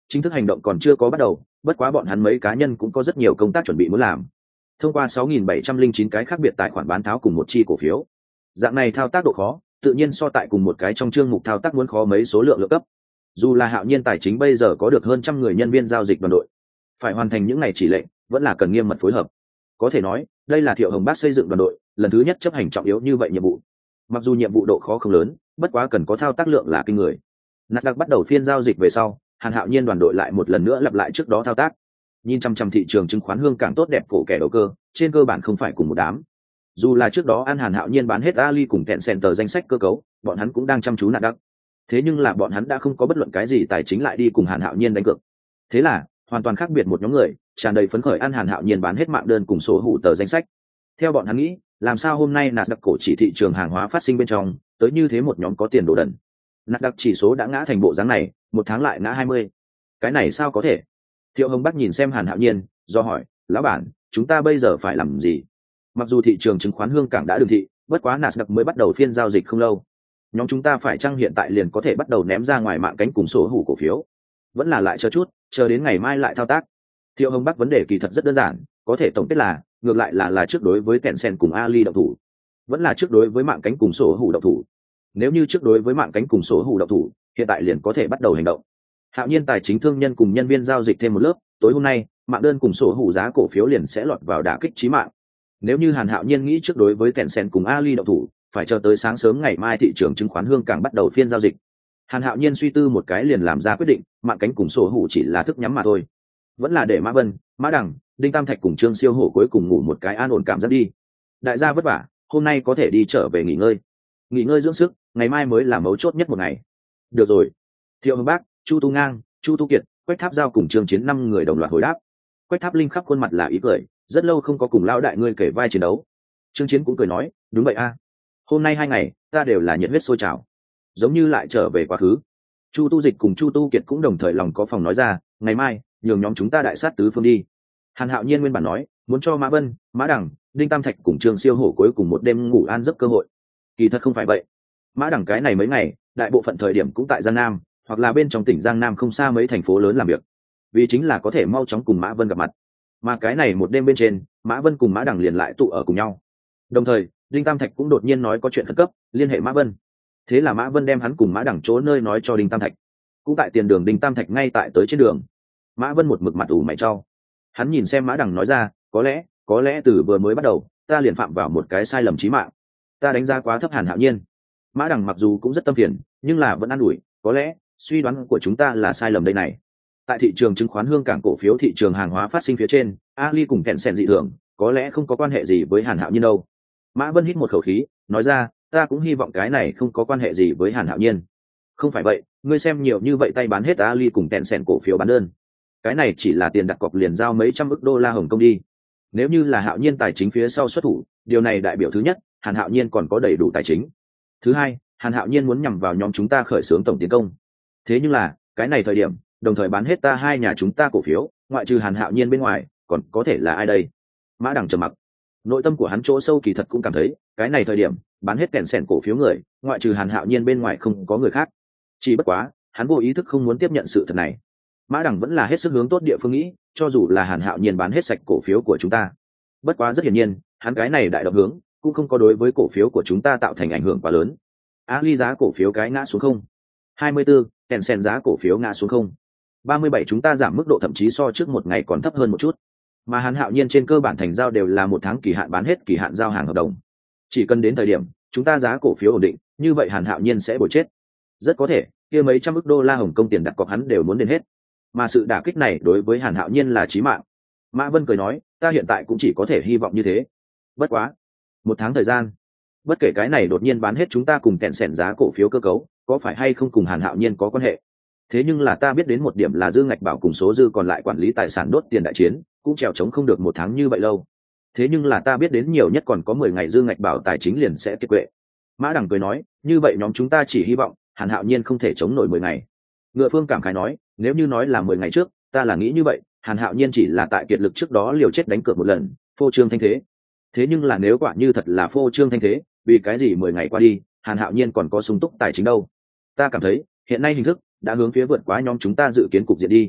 Chính thức hành động còn chưa có bắt đầu, bất quá bọn hắn mấy cá nhân cũng có rất nhiều công tác chuẩn bị muốn làm. Thông qua 6.709 cái khác biệt tài khoản bán tháo cùng một chi cổ phiếu. Dạng này thao tác độ khó, tự nhiên so tại cùng một cái trong chương mục thao tác muốn khó mấy số lượng cấp. Dù là Hạo Nhiên Tài chính bây giờ có được hơn trăm người nhân viên giao dịch đoàn đội, phải hoàn thành những ngày chỉ lệnh, vẫn là cần nghiêm mật phối hợp. Có thể nói, đây là Thiệu Hồng Bác xây dựng đoàn đội lần thứ nhất chấp hành trọng yếu như vậy nhiệm vụ. Mặc dù nhiệm vụ độ khó không lớn, bất quá cần có thao tác lượng là kinh người. Nasdaq bắt đầu phiên giao dịch về sau, Hàn Hạo Nhiên đoàn đội lại một lần nữa lặp lại trước đó thao tác. Nhìn chăm chăm thị trường chứng khoán hương càng tốt đẹp cổ kẻ đầu cơ, trên cơ bản không phải cùng một đám. Dù là trước đó Hàn Hạo Nhiên bán hết Ali cùng Tencent danh sách cơ cấu, bọn hắn cũng đang chăm chú Nasdaq. Thế nhưng là bọn hắn đã không có bất luận cái gì tài chính lại đi cùng Hàn Hạo Nhiên đánh cược. Thế là, hoàn toàn khác biệt một nhóm người, tràn đầy phấn khởi Hàn Hạo Nhiên bán hết mạng đơn cùng số hủ tờ danh sách. Theo bọn hắn nghĩ, làm sao hôm nay Nasdaq cổ chỉ thị trường hàng hóa phát sinh bên trong, tới như thế một nhóm có tiền đồ đần. Nasdaq chỉ số đã ngã thành bộ dáng này, một tháng lại ngã 20. Cái này sao có thể? Thiệu Hồng Bắc nhìn xem Hàn Hạo Nhiên, do hỏi, lão bản, chúng ta bây giờ phải làm gì? Mặc dù thị trường chứng khoán hương cảng đã đường thị, bất quá Nasdaq mới bắt đầu phiên giao dịch không lâu. Nhóm chúng ta phải chăng hiện tại liền có thể bắt đầu ném ra ngoài mạng cánh cùng số hủ cổ phiếu? Vẫn là lại chờ chút, chờ đến ngày mai lại thao tác. Thiệu Hồng Bắc vấn đề kỳ thật rất đơn giản, có thể tổng kết là, ngược lại là trước đối với Tencent cùng Ali động thủ, vẫn là trước đối với mạng cánh cùng số hủ động thủ. Nếu như trước đối với mạng cánh cùng số hủ động thủ, hiện tại liền có thể bắt đầu hành động. Hạo Nhiên Tài chính thương nhân cùng nhân viên giao dịch thêm một lớp, tối hôm nay, mạng đơn cùng số hủ giá cổ phiếu liền sẽ lọt vào đả kích chí mạng. Nếu như Hàn Hạo Nhiên nghĩ trước đối với Tencent cùng Ali động thủ, phải chờ tới sáng sớm ngày mai thị trường chứng khoán hương cảng bắt đầu phiên giao dịch. Hàn Hạo Nhiên suy tư một cái liền làm ra quyết định, mạng cánh cùng số hủ chỉ là thức nhắm mà thôi. Vẫn là để Mã Vân, Mã Đằng, Đinh Tam Thạch cùng Trương Siêu Hổ cuối cùng ngủ một cái an ổn cảm giác đi. Đại gia vất vả, hôm nay có thể đi trở về nghỉ ngơi dưỡng sức, ngày mai mới là mấu chốt nhất một ngày. Được rồi. Thiệu Hồng Bác, Chu Tu Ngang, Chu Tu Kiệt, Quách Tháp Giao cùng Trương Chiến 5 người đồng loạt hồi đáp. Quách Tháp Linh khắp khuôn mặt là ý cười, rất lâu không có cùng lão đại ngươi kể vai chiến đấu. Trương Chiến cũng cười nói, đúng vậy a, hôm nay 2 ngày ta đều là nhiệt huyết sôi trào, giống như lại trở về quá khứ. Chu Tu Dịch cùng Chu Tu Kiệt cũng đồng thời lòng có phòng nói ra, ngày mai nhường nhóm chúng ta đại sát tứ phương đi. Hàn Hạo Nhiên nguyên bản nói muốn cho Mã Vân, Mã Đằng, Đinh Tam Thạch cùng Trương Siêu Hổ cuối cùng một đêm ngủ an giấc cơ hội. Kỳ thật không phải vậy. Mã Đằng cái này mấy ngày, đại bộ phận thời điểm cũng tại Giang Nam, hoặc là bên trong tỉnh Giang Nam không xa mấy thành phố lớn làm việc, vì chính là có thể mau chóng cùng Mã Vân gặp mặt. Mà cái này một đêm bên trên, Mã Vân cùng Mã Đằng liền lại tụ ở cùng nhau. Đồng thời, Đinh Tam Thạch cũng đột nhiên nói có chuyện khẩn cấp, liên hệ Mã Vân. Thế là Mã Vân đem hắn cùng Mã Đằng chỗ nơi nói cho Đinh Tam Thạch. Cũng tại tiền đường Đinh Tam Thạch ngay tại tới trên đường. Mã Vân một mực mặt ủ mày trao. Hắn nhìn xem Mã Đằng nói ra, có lẽ từ vừa mới bắt đầu, ta liền phạm vào một cái sai lầm chí mạng. Ta đánh giá quá thấp Hàn Hạo Nhiên. Mã Đằng mặc dù cũng rất tâm phiền, nhưng là vẫn an ủi, có lẽ suy đoán của chúng ta là sai lầm đây này. Tại thị trường chứng khoán hương cảng cổ phiếu thị trường hàng hóa phát sinh phía trên, Ali cùng Tencent dị thường, có lẽ không có quan hệ gì với Hàn Hạo Nhiên đâu. Mã Vân hít một khẩu khí, nói ra, ta cũng hy vọng cái này không có quan hệ gì với Hàn Hạo Nhiên. Không phải vậy, ngươi xem nhiều như vậy tay bán hết Ali cùng Tencent cổ phiếu bán đơn. Cái này chỉ là tiền đặt cọc liền giao mấy trăm ức đô la Hồng Kông đi. Nếu như là Hạo Nhiên tài chính phía sau xuất thủ, điều này đại biểu thứ nhất, Hàn Hạo Nhiên còn có đầy đủ tài chính. Thứ hai, Hàn Hạo Nhiên muốn nhằm vào nhóm chúng ta khởi xướng tổng tiến công. Thế nhưng là, cái này thời điểm, đồng thời bán hết hai nhà chúng ta cổ phiếu, ngoại trừ Hàn Hạo Nhiên bên ngoài, còn có thể là ai đây? Mã Đằng trầm mặc. Nội tâm của hắn chỗ sâu kỳ thật cũng cảm thấy, cái này thời điểm, bán hết Tencent cổ phiếu người, ngoại trừ Hàn Hạo Nhiên bên ngoài không có người khác. Chỉ bất quá, hắn vô ý thức không muốn tiếp nhận sự thật này. Mã Đằng vẫn là hết sức hướng tốt địa phương nghĩ, cho dù là Hàn Hạo Nhiên bán hết sạch cổ phiếu của chúng ta. Bất quá rất hiển nhiên, hắn cái này đại động hướng, cũng không có đối với cổ phiếu của chúng ta tạo thành ảnh hưởng quá lớn. Ali giá cổ phiếu cái ngã xuống không. 24, Tencent giá cổ phiếu ngã xuống không. 37 chúng ta giảm mức độ thậm chí so trước một ngày còn thấp hơn một chút. Mà Hàn Hạo Nhiên trên cơ bản thành giao đều là một tháng kỳ hạn bán hết kỳ hạn giao hàng hợp đồng. Chỉ cần đến thời điểm, chúng ta giá cổ phiếu ổn định, như vậy Hàn Hạo Nhiên sẽ bồi chết. Rất có thể, kia mấy trăm ức đô la Hồng Kông tiền đặt cọc hắn đều muốn đến hết. Mà sự đả kích này đối với Hàn Hạo Nhiên là chí mạng. Mã Vân cười nói, ta hiện tại cũng chỉ có thể hy vọng như thế. Bất quá, một tháng thời gian, bất kể cái này đột nhiên bán hết chúng ta cùng Tencent giá cổ phiếu cơ cấu, có phải hay không cùng Hàn Hạo Nhiên có quan hệ. Thế nhưng là ta biết đến một điểm là dư ngạch bảo cùng số dư còn lại quản lý tài sản đốt tiền đại chiến, cũng trèo chống không được một tháng như vậy lâu. Thế nhưng là ta biết đến nhiều nhất còn có 10 ngày dư ngạch bảo tài chính liền sẽ kiệt quệ. Mã Đằng cười nói, như vậy nhóm chúng ta chỉ hy vọng Hàn Hạo Nhiên không thể chống nổi 10 ngày. Ngựa Phương cảm khái nói, nếu như nói là 10 ngày trước, ta là nghĩ như vậy, Hàn Hạo Nhiên chỉ là tại kiệt lực trước đó liều chết đánh cược một lần, phô trương thanh thế. Thế nhưng là nếu quả như thật là phô trương thanh thế, vì cái gì 10 ngày qua đi, Hàn Hạo Nhiên còn có sung túc tài chính đâu? Ta cảm thấy, hiện nay hình thức đã hướng phía vượt quá nhóm chúng ta dự kiến cục diện đi.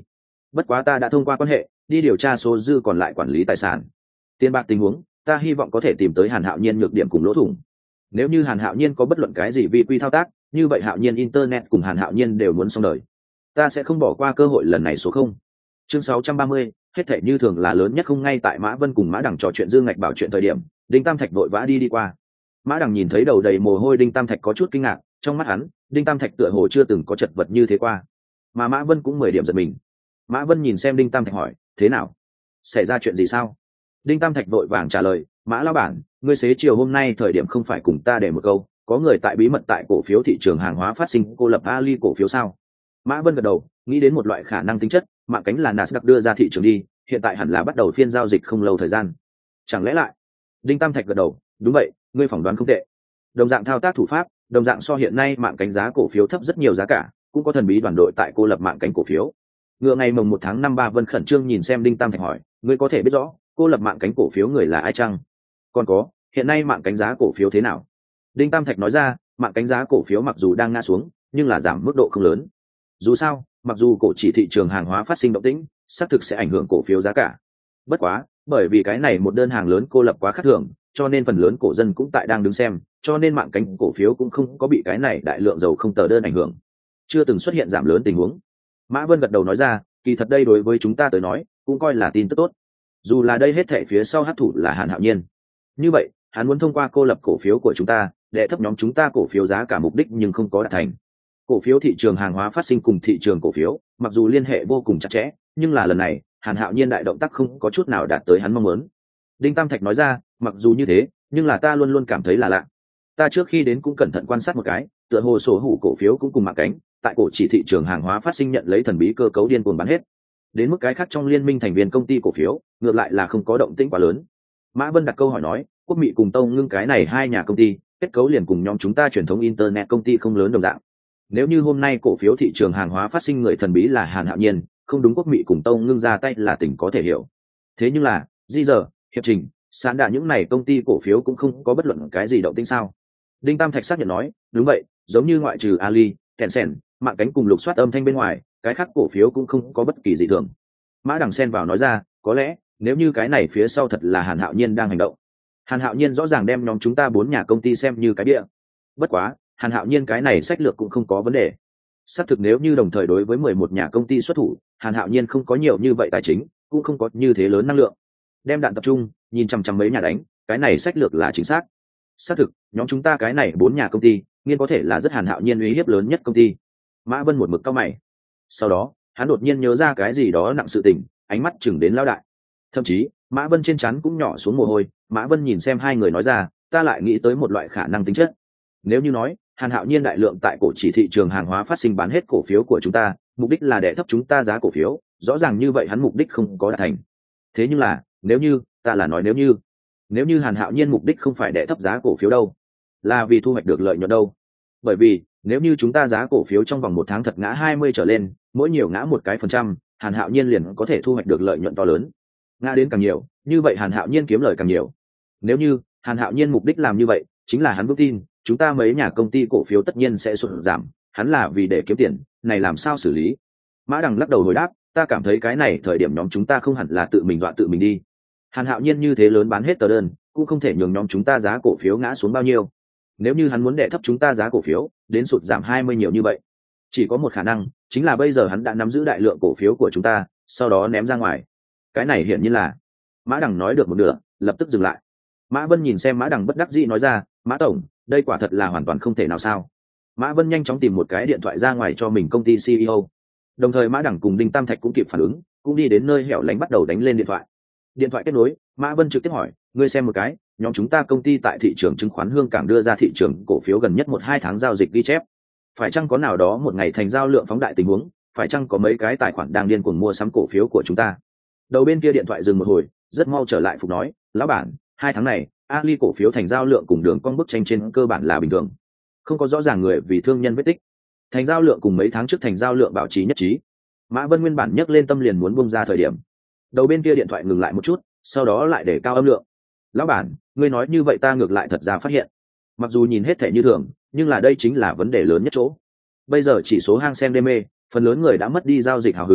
bất quá ta đã thông qua quan hệ đi điều tra số dư còn lại quản lý tài sản. Tiền bạc tình huống ta hy vọng có thể tìm tới Hàn Hạo Nhiên nhược điểm cùng lỗ thủng. Nếu như Hàn Hạo Nhiên có bất luận cái gì vi quy thao tác, như vậy Hạo Nhiên Internet cùng Hàn Hạo Nhiên đều muốn xong đời. Ta sẽ không bỏ qua cơ hội lần này số không. Chương 630, hết thảy như thường là lớn nhất không. Ngay tại Mã Vân cùng Mã Đằng trò chuyện Dương Ngạch bảo chuyện thời điểm, Đinh Tam Thạch vội vã đi qua. Mã Đằng nhìn thấy đầu đầy mồ hôi Đinh Tam Thạch có chút kinh ngạc, trong mắt hắn, Đinh Tam Thạch tựa hồ chưa từng có chật vật như thế qua. Mà Mã Vân cũng 10 điểm giật mình. Mã Vân nhìn xem Đinh Tam Thạch hỏi, thế nào? Xảy ra chuyện gì sao? Đinh Tam Thạch vội vàng trả lời, Mã lão bản, ngươi xế chiều hôm nay thời điểm không phải cùng ta để một câu, có người tại bí mật tại cổ phiếu thị trường hàng hóa phát sinh cô lập Ali cổ phiếu sao? Mã Vân gật đầu, nghĩ đến một loại khả năng tính chất, mạng cánh là Nasdaq đưa ra thị trường đi, hiện tại hẳn là bắt đầu phiên giao dịch không lâu thời gian. Chẳng lẽ lại? Đinh Tam Thạch gật đầu, đúng vậy, ngươi phỏng đoán không tệ. Đồng dạng thao tác thủ pháp, đồng dạng so hiện nay mạng cánh giá cổ phiếu thấp rất nhiều giá cả, cũng có thần bí đoàn đội tại cô lập mạng cánh cổ phiếu. Ngựa ngày mồng 1 tháng 5 Ba Vân khẩn trương nhìn xem Đinh Tam Thạch hỏi, ngươi có thể biết rõ cô lập mạng cánh cổ phiếu người là ai chăng? Còn có, hiện nay mạng cánh giá cổ phiếu thế nào? Đinh Tam Thạch nói ra, mạng cánh giá cổ phiếu mặc dù đang ngã xuống, nhưng là giảm mức độ không lớn. Dù sao, mặc dù cổ chỉ thị trường hàng hóa phát sinh động tĩnh, xác thực sẽ ảnh hưởng cổ phiếu giá cả. Bất quá, bởi vì cái này một đơn hàng lớn cô lập quá khác thường, cho nên phần lớn cổ dân cũng tại đang đứng xem, cho nên mạng cánh cổ phiếu cũng không có bị cái này đại lượng dầu không tờ đơn ảnh hưởng, chưa từng xuất hiện giảm lớn tình huống. Mã Vân gật đầu nói ra, kỳ thật đây đối với chúng ta tới nói cũng coi là tin tức tốt. Dù là đây hết thảy phía sau hắc thủ là Hàn Hạo Nhiên, như vậy hắn muốn thông qua cô lập cổ phiếu của chúng ta để thấp nhóm chúng ta cổ phiếu giá cả mục đích nhưng không có đạt thành. Cổ phiếu thị trường hàng hóa phát sinh cùng thị trường cổ phiếu mặc dù liên hệ vô cùng chặt chẽ, nhưng là lần này Hàn Hạo Nhiên đại động tác không có chút nào đạt tới hắn mong muốn. Đinh Tam Thạch nói ra, mặc dù như thế, nhưng là ta luôn luôn cảm thấy là lạ. Ta trước khi đến cũng cẩn thận quan sát một cái, tựa hồ số hữu cổ phiếu cũng cùng mạng cánh, tại cổ chỉ thị trường hàng hóa phát sinh nhận lấy thần bí cơ cấu điên cuồng bán hết. Đến mức cái khác trong liên minh thành viên công ty cổ phiếu, ngược lại là không có động tĩnh quá lớn. Mã Vân đặt câu hỏi nói, Quốc Mỹ cùng Tông Ngưng cái này hai nhà công ty, kết cấu liền cùng nhóm chúng ta truyền thống internet công ty không lớn đồng dạng. Nếu như hôm nay cổ phiếu thị trường hàng hóa phát sinh người thần bí là Hàn Hạo Nhiên, không đúng Quốc Mỹ cùng Tông Ngưng ra tay là tình có thể hiểu. Thế nhưng là, di giờ, hiệp trình, sán đà những này công ty cổ phiếu cũng không có bất luận cái gì động tĩnh sao? Đinh Tam Thạch xác nhận nói, đúng vậy, giống như ngoại trừ Ali, Tencent, mạng cánh cùng lục soát âm thanh bên ngoài, cái khác cổ phiếu cũng không có bất kỳ dị thường. Mã Đằng xen vào nói ra, có lẽ nếu như cái này phía sau thật là Hàn Hạo Nhiên đang hành động. Hàn Hạo Nhiên rõ ràng đem nhóm chúng ta 4 nhà công ty xem như cái địa. Bất quá, Hàn Hạo Nhiên cái này sách lược cũng không có vấn đề. Xác thực nếu như đồng thời đối với 11 nhà công ty xuất thủ, Hàn Hạo Nhiên không có nhiều như vậy tài chính, cũng không có như thế lớn năng lượng. Đem đạn tập trung, nhìn chằm chằm mấy nhà đánh, cái này sách lược là chính xác. Xác thực, nhóm chúng ta cái này 4 nhà công ty, nghiên có thể là rất Hàn Hạo Nhiên uy hiếp lớn nhất công ty. Mã Vân một mực cau mày. Sau đó, hắn đột nhiên nhớ ra cái gì đó nặng sự tình, ánh mắt chừng đến lão đại. Thậm chí, Mã Vân trên trán cũng nhỏ xuống mồ hôi. Mã Vân nhìn xem hai người nói ra, ta lại nghĩ tới một loại khả năng tính chất. Nếu như nói, Hàn Hạo Nhiên đại lượng tại cổ chỉ thị trường hàng hóa phát sinh bán hết cổ phiếu của chúng ta, mục đích là để thấp chúng ta giá cổ phiếu, rõ ràng như vậy hắn mục đích không có đạt thành. Thế nhưng là, nếu như, ta là nói nếu như Hàn Hạo Nhiên mục đích không phải để thấp giá cổ phiếu đâu, là vì thu hoạch được lợi nhuận đâu. Bởi vì, nếu như chúng ta giá cổ phiếu trong vòng 1 tháng thật ngã 20 trở lên, mỗi nhiều ngã 1%, Hàn Hạo Nhiên liền có thể thu hoạch được lợi nhuận to lớn. Ngã đến càng nhiều, như vậy Hàn Hạo Nhiên kiếm lời càng nhiều. Nếu như Hàn Hạo Nhiên mục đích làm như vậy, chính là hắn vững tin, chúng ta mấy nhà công ty cổ phiếu tất nhiên sẽ sụt giảm, hắn là vì để kiếm tiền, này làm sao xử lý? Mã Đằng lắc đầu hồi đáp, ta cảm thấy cái này thời điểm nhóm chúng ta không hẳn là tự mình dọa tự mình đi. Hàn Hạo Nhiên như thế lớn bán hết tờ đơn, cũng không thể nhường nhóm chúng ta giá cổ phiếu ngã xuống bao nhiêu. Nếu như hắn muốn đè thấp chúng ta giá cổ phiếu, đến sụt giảm 20 nhiều như vậy, chỉ có một khả năng, chính là bây giờ hắn đã nắm giữ đại lượng cổ phiếu của chúng ta, sau đó ném ra ngoài. Cái này hiển nhiên là. Mã Đằng nói được một nửa, lập tức dừng lại. Mã Vân nhìn xem Mã Đằng bất đắc dĩ nói ra, Mã tổng, đây quả thật là hoàn toàn không thể nào sao? Mã Vân nhanh chóng tìm một cái điện thoại ra ngoài cho mình công ty CEO. Đồng thời Mã Đằng cùng Đinh Tam Thạch cũng kịp phản ứng, cũng đi đến nơi hẻo lánh bắt đầu đánh lên điện thoại. Điện thoại kết nối, Mã Vân trực tiếp hỏi, ngươi xem một cái, nhóm chúng ta công ty tại thị trường chứng khoán Hương Cảng đưa ra thị trường cổ phiếu gần nhất 1-2 tháng giao dịch ghi chép. Phải chăng có nào đó một ngày thành giao lượng phóng đại tình huống, phải chăng có mấy cái tài khoản đang điên cuồng mua sắm cổ phiếu của chúng ta? Đầu bên kia điện thoại dừng một hồi, rất mau trở lại phục nói, lão bản, 2 tháng này, Ali cổ phiếu thành giao lượng cùng đường cong bức tranh trên cơ bản là bình thường, không có rõ ràng người vì thương nhân vết tích. Thành giao lượng cùng mấy tháng trước thành giao lượng bảo trì nhất trí. Mã Vân nguyên bản nhấc lên tâm liền muốn bung ra thời điểm, đầu bên kia điện thoại ngừng lại một chút, sau đó lại để cao âm lượng. Lão bản, ngươi nói như vậy ta ngược lại thật ra phát hiện, mặc dù nhìn hết thể như thường, nhưng là đây chính là vấn đề lớn nhất chỗ. Bây giờ chỉ số hang xem đê mê, phần lớn người đã mất đi giao dịch hào hứng,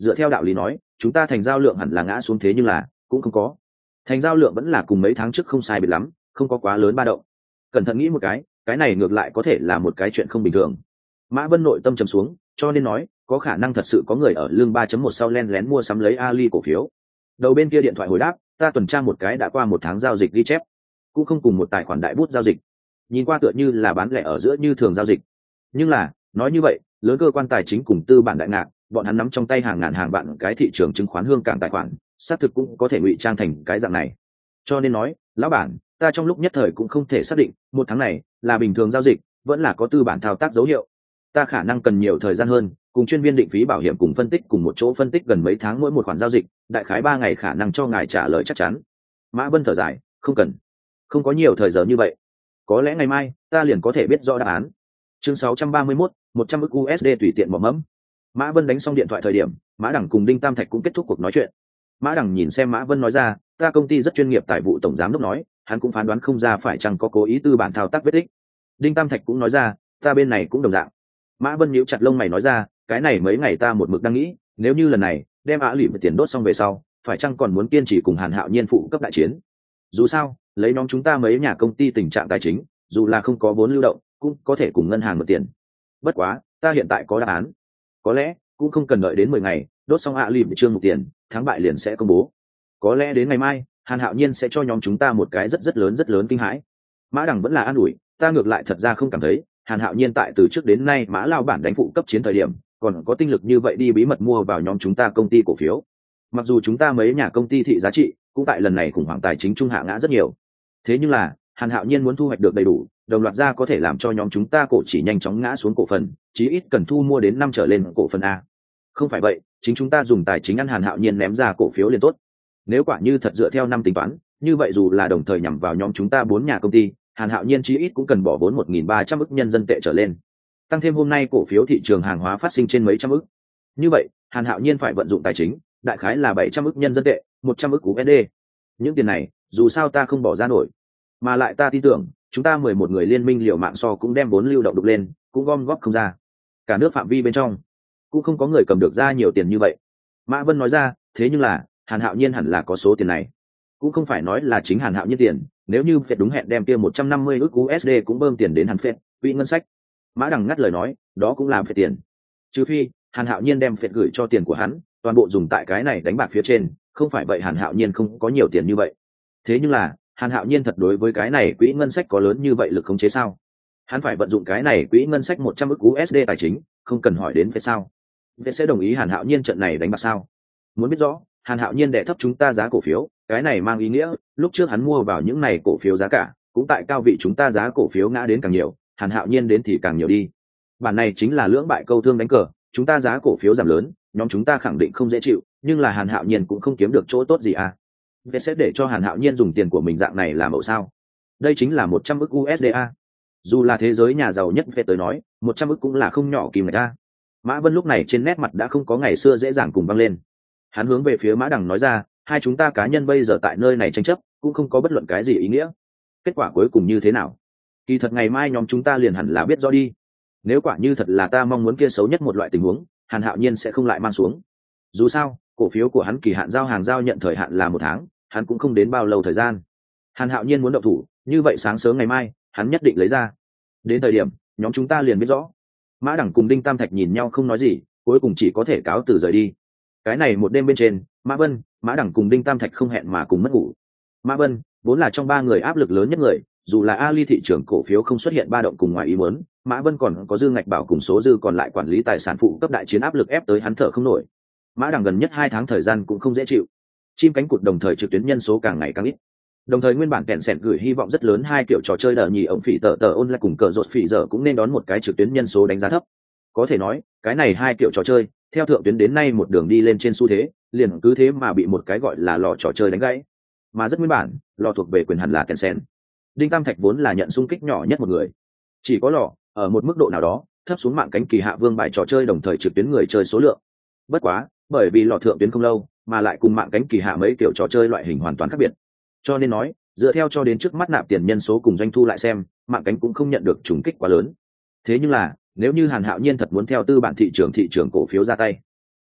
dựa theo đạo lý nói chúng ta thành giao lượng hẳn là ngã xuống, thế nhưng là cũng không có. Thành giao lượng vẫn là cùng mấy tháng trước không sai biệt lắm, không có quá lớn ba động. Cẩn thận nghĩ một cái này ngược lại có thể là một cái chuyện không bình thường. Mã Vân nội tâm trầm xuống, cho nên nói có khả năng thật sự có người ở lương 3.1 sau len lén mua sắm lấy Ali cổ phiếu. Đầu bên kia điện thoại hồi đáp, ta tuần tra một cái đã qua một tháng giao dịch ghi chép, cũng không cùng một tài khoản đại bút giao dịch, nhìn qua tựa như là bán lẻ ở giữa như thường giao dịch. Nhưng là nói như vậy, lớn cơ quan tài chính cùng tư bản đại ngạc, bọn hắn nắm trong tay hàng ngàn hàng vạn cái thị trường chứng khoán hương cảng tài khoản, xác thực cũng có thể ngụy trang thành cái dạng này. Cho nên nói, lão bản, ta trong lúc nhất thời cũng không thể xác định một tháng này là bình thường giao dịch vẫn là có tư bản thao tác dấu hiệu. Ta khả năng cần nhiều thời gian hơn, cùng chuyên viên định phí bảo hiểm cùng phân tích cùng một chỗ phân tích gần mấy tháng mỗi một khoản giao dịch, đại khái 3 ngày khả năng cho ngài trả lời chắc chắn. Mã Vân thở dài, không cần, không có nhiều thời giờ như vậy, có lẽ ngày mai ta liền có thể biết rõ đáp án. Chương 631, 100 ức USD tùy tiện bỏ mẫm. Mã Vân đánh xong điện thoại thời điểm, Mã Đằng cùng Đinh Tam Thạch cũng kết thúc cuộc nói chuyện. Mã Đằng nhìn xem Mã Vân nói ra, ta công ty rất chuyên nghiệp, tài vụ tổng giám đốc nói, hắn cũng phán đoán không ra phải chăng có cố ý tư bản thao tác vết tích. Đinh Tam Thạch cũng nói ra, ta bên này cũng đồng dạng. Mã Vân nhíu chặt lông mày nói ra, cái này mấy ngày ta một mực đang nghĩ, nếu như lần này đem Á lụy tiền đốt xong về sau, phải chăng còn muốn kiên trì cùng Hàn Hạo Nhiên phụ cấp đại chiến. Dù sao, lấy nhóm chúng ta mấy nhà công ty tình trạng tài chính, dù là không có vốn lưu động, cũng có thể cùng ngân hàng mượn tiền. Bất quá, ta hiện tại có đáp án. Có lẽ cũng không cần đợi đến 10 ngày, đốt xong Á lụy trương một tiền, thắng bại liền sẽ công bố. Có lẽ đến ngày mai, Hàn Hạo Nhiên sẽ cho nhóm chúng ta một cái rất lớn kinh hãi. Mã Đằng vẫn là an ủi, ta ngược lại thật ra không cảm thấy Hàn Hạo Nhiên tại từ trước đến nay Mã lao bản đánh phụ cấp chiến thời điểm còn có tinh lực như vậy đi bí mật mua vào nhóm chúng ta công ty cổ phiếu. Mặc dù chúng ta mấy nhà công ty thị giá trị cũng tại lần này khủng hoảng tài chính trung hạ ngã rất nhiều, thế nhưng là Hàn Hạo Nhiên muốn thu hoạch được đầy đủ, đồng loạt ra có thể làm cho nhóm chúng ta cổ chỉ nhanh chóng ngã xuống cổ phần, chí ít cần thu mua đến 5 trở lên cổ phần a. Không phải vậy, chính chúng ta dùng tài chính ăn Hàn Hạo Nhiên ném ra cổ phiếu liền tốt. Nếu quả như thật dựa theo năm tính toán, như vậy dù là đồng thời nhằm vào nhóm chúng ta 4 nhà công ty, Hàn Hạo Nhiên chí ít cũng cần bỏ vốn 1.300 ức nhân dân tệ trở lên. Tăng thêm hôm nay cổ phiếu thị trường hàng hóa phát sinh trên mấy trăm ức. Như vậy, Hàn Hạo Nhiên phải vận dụng tài chính, đại khái là 700 ức nhân dân tệ, 100 ức USD. Những tiền này, dù sao ta không bỏ ra nổi. Mà lại ta tin tưởng, chúng ta 11 người liên minh liều mạng so cũng đem vốn lưu động đục lên, cũng gom góp không ra. Cả nước phạm vi bên trong, cũng không có người cầm được ra nhiều tiền như vậy. Mã Vân nói ra, thế nhưng là, Hàn Hạo Nhiên hẳn là có số tiền này. Cũng không phải nói là chính Hàn Hạo Nhiên tiền, nếu như Fed đúng hẹn đem kia 150 ức USD cũng bơm tiền đến Hàn Fed, quỹ ngân sách. Mã Đằng ngắt lời nói, đó cũng làm Fed tiền. Trừ phi, Hàn Hạo Nhiên đem Fed gửi cho tiền của hắn, toàn bộ dùng tại cái này đánh bạc phía trên, không phải vậy Hàn Hạo Nhiên không có nhiều tiền như vậy. Thế nhưng là, Hàn Hạo Nhiên thật đối với cái này quỹ ngân sách có lớn như vậy lực khống chế sao? Hắn phải vận dụng cái này quỹ ngân sách 100 ức USD tài chính, không cần hỏi đến Fed sao? Fed sẽ đồng ý Hàn Hạo Nhiên trận này đánh bạc sao? Muốn biết rõ, Hàn Hạo Nhiên đè thấp chúng ta giá cổ phiếu, cái này mang ý nghĩa lúc trước hắn mua vào những này cổ phiếu giá cả cũng tại cao vị chúng ta giá cổ phiếu ngã đến càng nhiều, Hàn Hạo Nhiên đến thì càng nhiều đi. Bản này chính là lưỡng bại câu thương đánh cờ, chúng ta giá cổ phiếu giảm lớn, nhóm chúng ta khẳng định không dễ chịu, nhưng là Hàn Hạo Nhiên cũng không kiếm được chỗ tốt gì à. Vậy sẽ để cho Hàn Hạo Nhiên dùng tiền của mình dạng này làm mẫu sao? Đây chính là 100 ức USD a. Dù là thế giới nhà giàu nhất về tới nói, 100 ức cũng là không nhỏ kim ngạch a. Mã Vân lúc này trên nét mặt đã không có ngày xưa dễ dàng cùng văng lên. Hắn hướng về phía Mã Đằng nói ra, hai chúng ta cá nhân bây giờ tại nơi này tranh chấp cũng không có bất luận cái gì ý nghĩa, kết quả cuối cùng như thế nào kỳ thật ngày mai nhóm chúng ta liền hẳn là biết rõ đi. Nếu quả như thật là ta mong muốn kia xấu nhất một loại tình huống, Hàn Hạo Nhiên sẽ không lại mang xuống. Dù sao cổ phiếu của hắn kỳ hạn giao hàng giao nhận thời hạn là 1 tháng, hắn cũng không đến bao lâu thời gian. Hàn Hạo Nhiên muốn động thủ, như vậy sáng sớm ngày mai hắn nhất định lấy ra. Đến thời điểm nhóm chúng ta liền biết rõ. Mã Đằng cùng Đinh Tam Thạch nhìn nhau không nói gì, cuối cùng chỉ có thể cáo từ rời đi. Cái này một đêm bên trên, Mã Vân, Mã Đằng cùng Đinh Tam Thạch không hẹn mà cùng mất ngủ. Mã Vân vốn là trong 3 người áp lực lớn nhất người, dù là Ali thị trường cổ phiếu không xuất hiện ba động cùng ngoài ý muốn, Mã Vân còn có dư ngạch bảo cùng số dư còn lại quản lý tài sản phụ cấp đại chiến áp lực ép tới hắn thở không nổi. Mã Đằng gần nhất 2 tháng thời gian cũng không dễ chịu. Chim cánh cụt đồng thời trực tuyến nhân số càng ngày càng ít. Đồng thời nguyên bản kẹn sẹn gửi hy vọng rất lớn 2 kiểu trò chơi đờ nhì ổng phỉ tờ online cùng cờ rột phỉ giờ cũng nên đón một cái trực tuyến nhân số đánh giá thấp. Có thể nói, cái này 2 kiểu trò chơi theo thượng tuyến đến nay một đường đi lên trên xu thế, liền cứ thế mà bị một cái gọi là lò trò chơi đánh gãy. Mà rất nguyên bản, lò thuộc về quyền hẳn là Tencent. Đinh Tam Thạch vốn là nhận xung kích nhỏ nhất một người, chỉ có lò ở một mức độ nào đó thấp xuống mạng cánh kỳ hạ vương bài trò chơi đồng thời trực tuyến người chơi số lượng. Bất quá, bởi vì lò thượng tuyến không lâu, mà lại cùng mạng cánh kỳ hạ mấy kiểu trò chơi loại hình hoàn toàn khác biệt, cho nên nói dựa theo cho đến trước mắt nạp tiền nhân số cùng doanh thu lại xem, mạng cánh cũng không nhận được trùng kích quá lớn. Thế nhưng là nếu như Hàn Hạo Nhiên thật muốn theo tư bản thị trường cổ phiếu ra tay,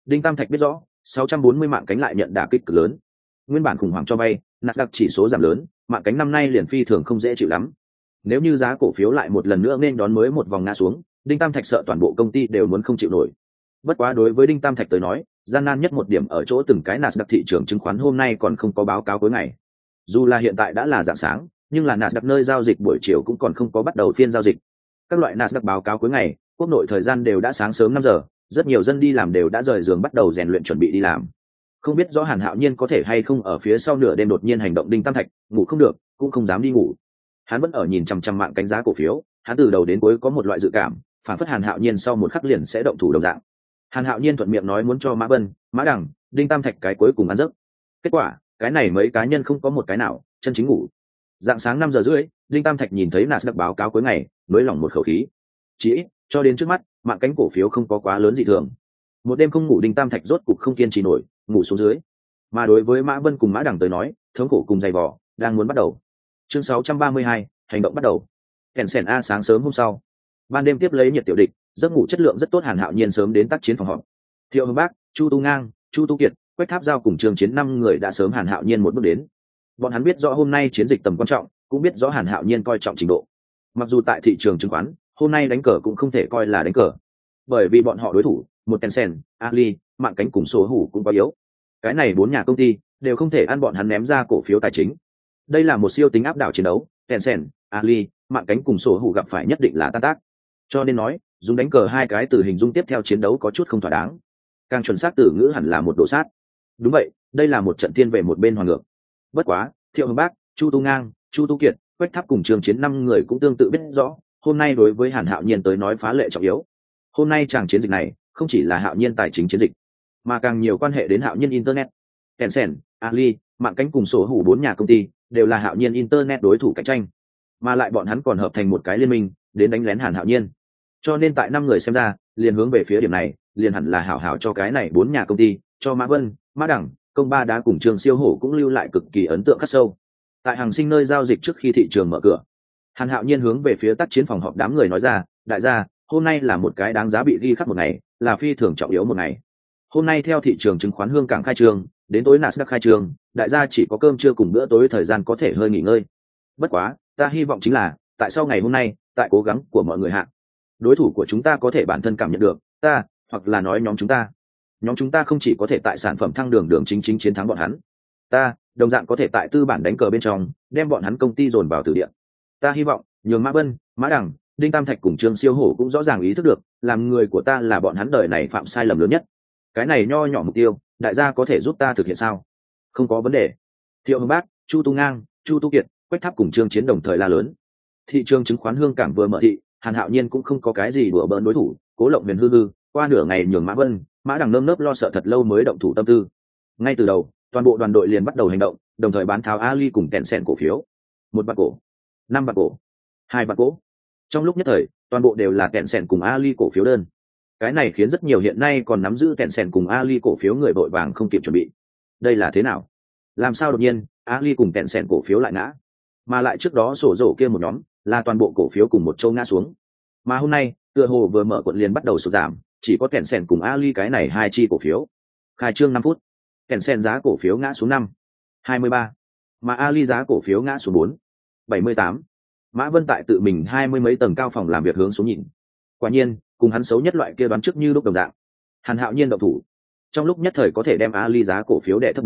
Đinh Tam Thạch biết rõ 640 mạng cánh lại nhận đả kích cực lớn. Nguyên bản khủng hoảng cho vay, Nasdaq chỉ số giảm lớn, mạng cánh năm nay liền phi thường không dễ chịu lắm. Nếu như giá cổ phiếu lại một lần nữa nên đón mới một vòng ngã xuống, Đinh Tam Thạch sợ toàn bộ công ty đều muốn không chịu nổi. Bất quá đối với Đinh Tam Thạch tới nói, gian nan nhất một điểm ở chỗ từng cái Nasdaq thị trường chứng khoán hôm nay còn không có báo cáo cuối ngày. Dù là hiện tại đã là rạng sáng, nhưng là Nasdaq nơi giao dịch buổi chiều cũng còn không có bắt đầu phiên giao dịch. Các loại Nasdaq báo cáo cuối ngày, quốc nội thời gian đều đã sáng sớm 5 giờ, rất nhiều dân đi làm đều đã rời giường bắt đầu rèn luyện chuẩn bị đi làm. Không biết rõ Hàn Hạo Nhiên có thể hay không ở phía sau nửa đêm đột nhiên hành động. Đinh Tam Thạch ngủ không được, cũng không dám đi ngủ. Hắn vẫn ở nhìn chằm chằm mạng cánh giá cổ phiếu, hắn từ đầu đến cuối có một loại dự cảm, phản phất Hàn Hạo Nhiên sau một khắc liền sẽ động thủ đồng dạng. Hàn Hạo Nhiên thuận miệng nói muốn cho Mã Vân, Mã Đằng, Đinh Tam Thạch cái cuối cùng ăn giấc. Kết quả, cái này mấy cá nhân không có một cái nào chân chính ngủ. Dạng sáng 5 giờ rưỡi, Đinh Tam Thạch nhìn thấy Nasdaq báo cáo cuối ngày, nới lỏng một khẩu khí. Chỉ ít, cho đến trước mắt, mạng cánh cổ phiếu không có quá lớn dị thường. Một đêm không ngủ Đinh Tam Thạch rốt cục không kiên trì nổi, ngủ xuống dưới. Mà đối với Mã Vân cùng Mã Đằng tới nói, thống khổ cùng dày vò đang muốn bắt đầu. Chương 632, hành động bắt đầu. Kèn sèn a sáng sớm hôm sau, ban đêm tiếp lấy nhiệt tiểu địch, giấc ngủ chất lượng rất tốt. Hàn Hạo Nhiên sớm đến tác chiến phòng họp. Thiệu Hưng Bác, Chu Tu Ngang, Chu Tu Kiệt, Quách Tháp Giao cùng Trương Chiến 5 người đã sớm Hàn Hạo Nhiên một bước đến. Bọn hắn biết rõ hôm nay chiến dịch tầm quan trọng, cũng biết rõ Hàn Hạo Nhiên coi trọng trình độ. Mặc dù tại thị trường chứng khoán, hôm nay đánh cờ cũng không thể coi là đánh cờ, bởi vì bọn họ đối thủ, một Tencent, Ali, mạng cánh cùng số hủ cũng quá yếu. Cái này 4 nhà công ty đều không thể ăn bọn hắn ném ra cổ phiếu tài chính. Đây là một siêu tính áp đảo chiến đấu, Tencent, Ali, mạng cánh cùng số hủ gặp phải nhất định là tan tác. Cho nên nói, dùng đánh cờ hai cái từ hình dung tiếp theo chiến đấu có chút không thỏa đáng. Càng chuẩn xác từ ngữ hẳn là một độ sát. Đúng vậy, đây là một trận thiên về một bên hoàn ngược. Bất quá, Thiệu Hưng Bác, Chu Tu Ngang, Chu Tu Kiệt, Quách Tháp cùng Trương Chiến 5 người cũng tương tự biết rõ, hôm nay đối với Hàn Hạo Nhiên tới nói phá lệ trọng yếu. Hôm nay chàng chiến dịch này không chỉ là Hạo Nhiên tài chính chiến dịch, mà càng nhiều quan hệ đến Hạo Nhiên Internet. Tencent, Ali, mạng cánh cùng số hủ 4 nhà công ty đều là Hạo Nhiên Internet đối thủ cạnh tranh, mà lại bọn hắn còn hợp thành một cái liên minh đến đánh lén Hàn Hạo Nhiên. Cho nên tại 5 người xem ra, liền hướng về phía điểm này, liền hẳn là hảo hảo cho cái này 4 nhà công ty, cho Mã Vân, Mã Đằng, Công Ba Đá cùng Trường Siêu Hổ cũng lưu lại cực kỳ ấn tượng khắc sâu. Tại Hàng Sinh nơi giao dịch trước khi thị trường mở cửa, Hàn Hạo Nhiên hướng về phía tác chiến phòng họp đám người nói ra, đại gia, hôm nay là một cái đáng giá bị ghi khắc một ngày, là phi thường trọng yếu một ngày. Hôm nay theo thị trường chứng khoán Hương Cảng khai trương, đến tối Nasdaq khai trương, đại gia chỉ có cơm trưa cùng bữa tối thời gian có thể hơi nghỉ ngơi. Bất quá, ta hy vọng chính là, tại sau ngày hôm nay, tại cố gắng của mọi người hạ, đối thủ của chúng ta có thể bản thân cảm nhận được, ta, hoặc là nói nhóm chúng ta không chỉ có thể tại sản phẩm thăng đường chính chiến thắng bọn hắn, ta đồng dạng có thể tại tư bản đánh cờ bên trong đem bọn hắn công ty dồn vào tử địa. Ta hy vọng nhường Mã Vân, Mã Đằng, Đinh Tam Thạch cùng Trương Siêu Hổ cũng rõ ràng ý thức được, làm người của ta là bọn hắn đời này phạm sai lầm lớn nhất. Cái này nho nhỏ mục tiêu, đại gia có thể giúp ta thực hiện sao? Không có vấn đề. Thiệu Hưng Bác, Chu Tu Ngang, Chu Tu Kiệt, Quách Tháp cùng Trương Chiến đồng thời la lớn. Thị trường chứng khoán Hương Cảng vừa mở thị, Hàn Hạo Nhiên cũng không có cái gì đùa bỡn đối thủ, Cố Lộng Huyền hư, qua nửa ngày nhường Mã Vân, Mã Đằng nơm nớp lo sợ thật lâu mới động thủ tâm tư. Ngay từ đầu, toàn bộ đoàn đội liền bắt đầu hành động, đồng thời bán tháo Ali cùng Tencent cổ phiếu. 1 vạn cổ, 5 vạn cổ, 2 vạn cổ. Trong lúc nhất thời, toàn bộ đều là Tencent cùng Ali cổ phiếu đơn. Cái này khiến rất nhiều hiện nay còn nắm giữ Tencent cùng Ali cổ phiếu người vội vàng không kịp chuẩn bị. Đây là thế nào? Làm sao đột nhiên Ali cùng Tencent cổ phiếu lại ngã? Mà lại trước đó sổ rổ kia một nhóm là toàn bộ cổ phiếu cùng một châu ngã xuống. Mà hôm nay, tựa hồ vừa mở cuộn liền bắt đầu sụt giảm, chỉ có Tencent cùng Ali cái này hai chi cổ phiếu. Khai trương 5 phút, Tencent giá cổ phiếu ngã xuống 5,23, mà Ali giá cổ phiếu ngã xuống 4,78. Mã Vân tại tự mình 20 mấy tầng cao phòng làm việc hướng xuống nhìn. Quả nhiên, cùng hắn xấu nhất loại kia đoán trước như lúc đồng dạng. Hàn Hạo Nhiên động thủ, trong lúc nhất thời có thể đem Ali giá cổ phiếu đè thấp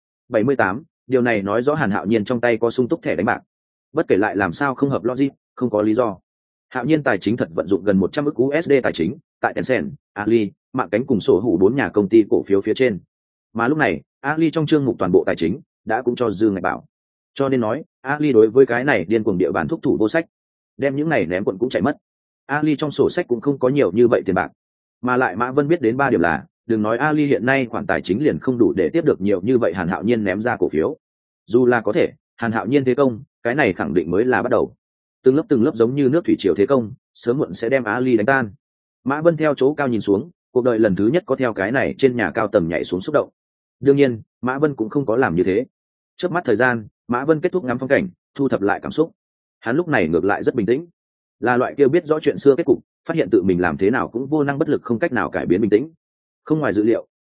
4,78, điều này nói rõ Hàn Hạo Nhiên trong tay có sung túc thẻ đánh bạc. Bất kể lại làm sao không hợp logic, không có lý do. Hạo Nhiên tài chính thật vận dụng gần 100 ức USD tài chính tại Tencent, Ali, mạng cánh cùng sổ hủ 4 nhà công ty cổ phiếu phía trên. Mà lúc này, Ali trong chương mục toàn bộ tài chính đã cũng cho dư ngạch bảo. Cho nên nói, Ali đối với cái này điên cuồng địa bàn thúc thủ vô sách, đem những này ném quận cũng chạy mất. Ali trong sổ sách cũng không có nhiều như vậy tiền bạc, mà lại Mã Vân biết đến 3 điểm là, đừng nói Ali hiện nay khoản tài chính liền không đủ để tiếp được nhiều như vậy Hàn Hạo Nhiên ném ra cổ phiếu. Dù là có thể, Hàn Hạo Nhiên thế công, cái này khẳng định mới là bắt đầu. Từng lớp giống như nước thủy triều thế công, sớm muộn sẽ đem Ali đánh tan. Mã Vân theo chỗ cao nhìn xuống, cuộc đời lần thứ nhất có theo cái này trên nhà cao tầm nhảy xuống xúc động. Đương nhiên, Mã Vân cũng không có làm như thế. Chớp mắt thời gian, Mã Vân kết thúc ngắm phong cảnh, thu thập lại cảm xúc. Hắn lúc này ngược lại rất bình tĩnh, là loại kia biết rõ chuyện xưa kết cục, phát hiện tự mình làm thế nào cũng vô năng bất lực không cách nào cải biến bình tĩnh. Không ngoài dự liệu,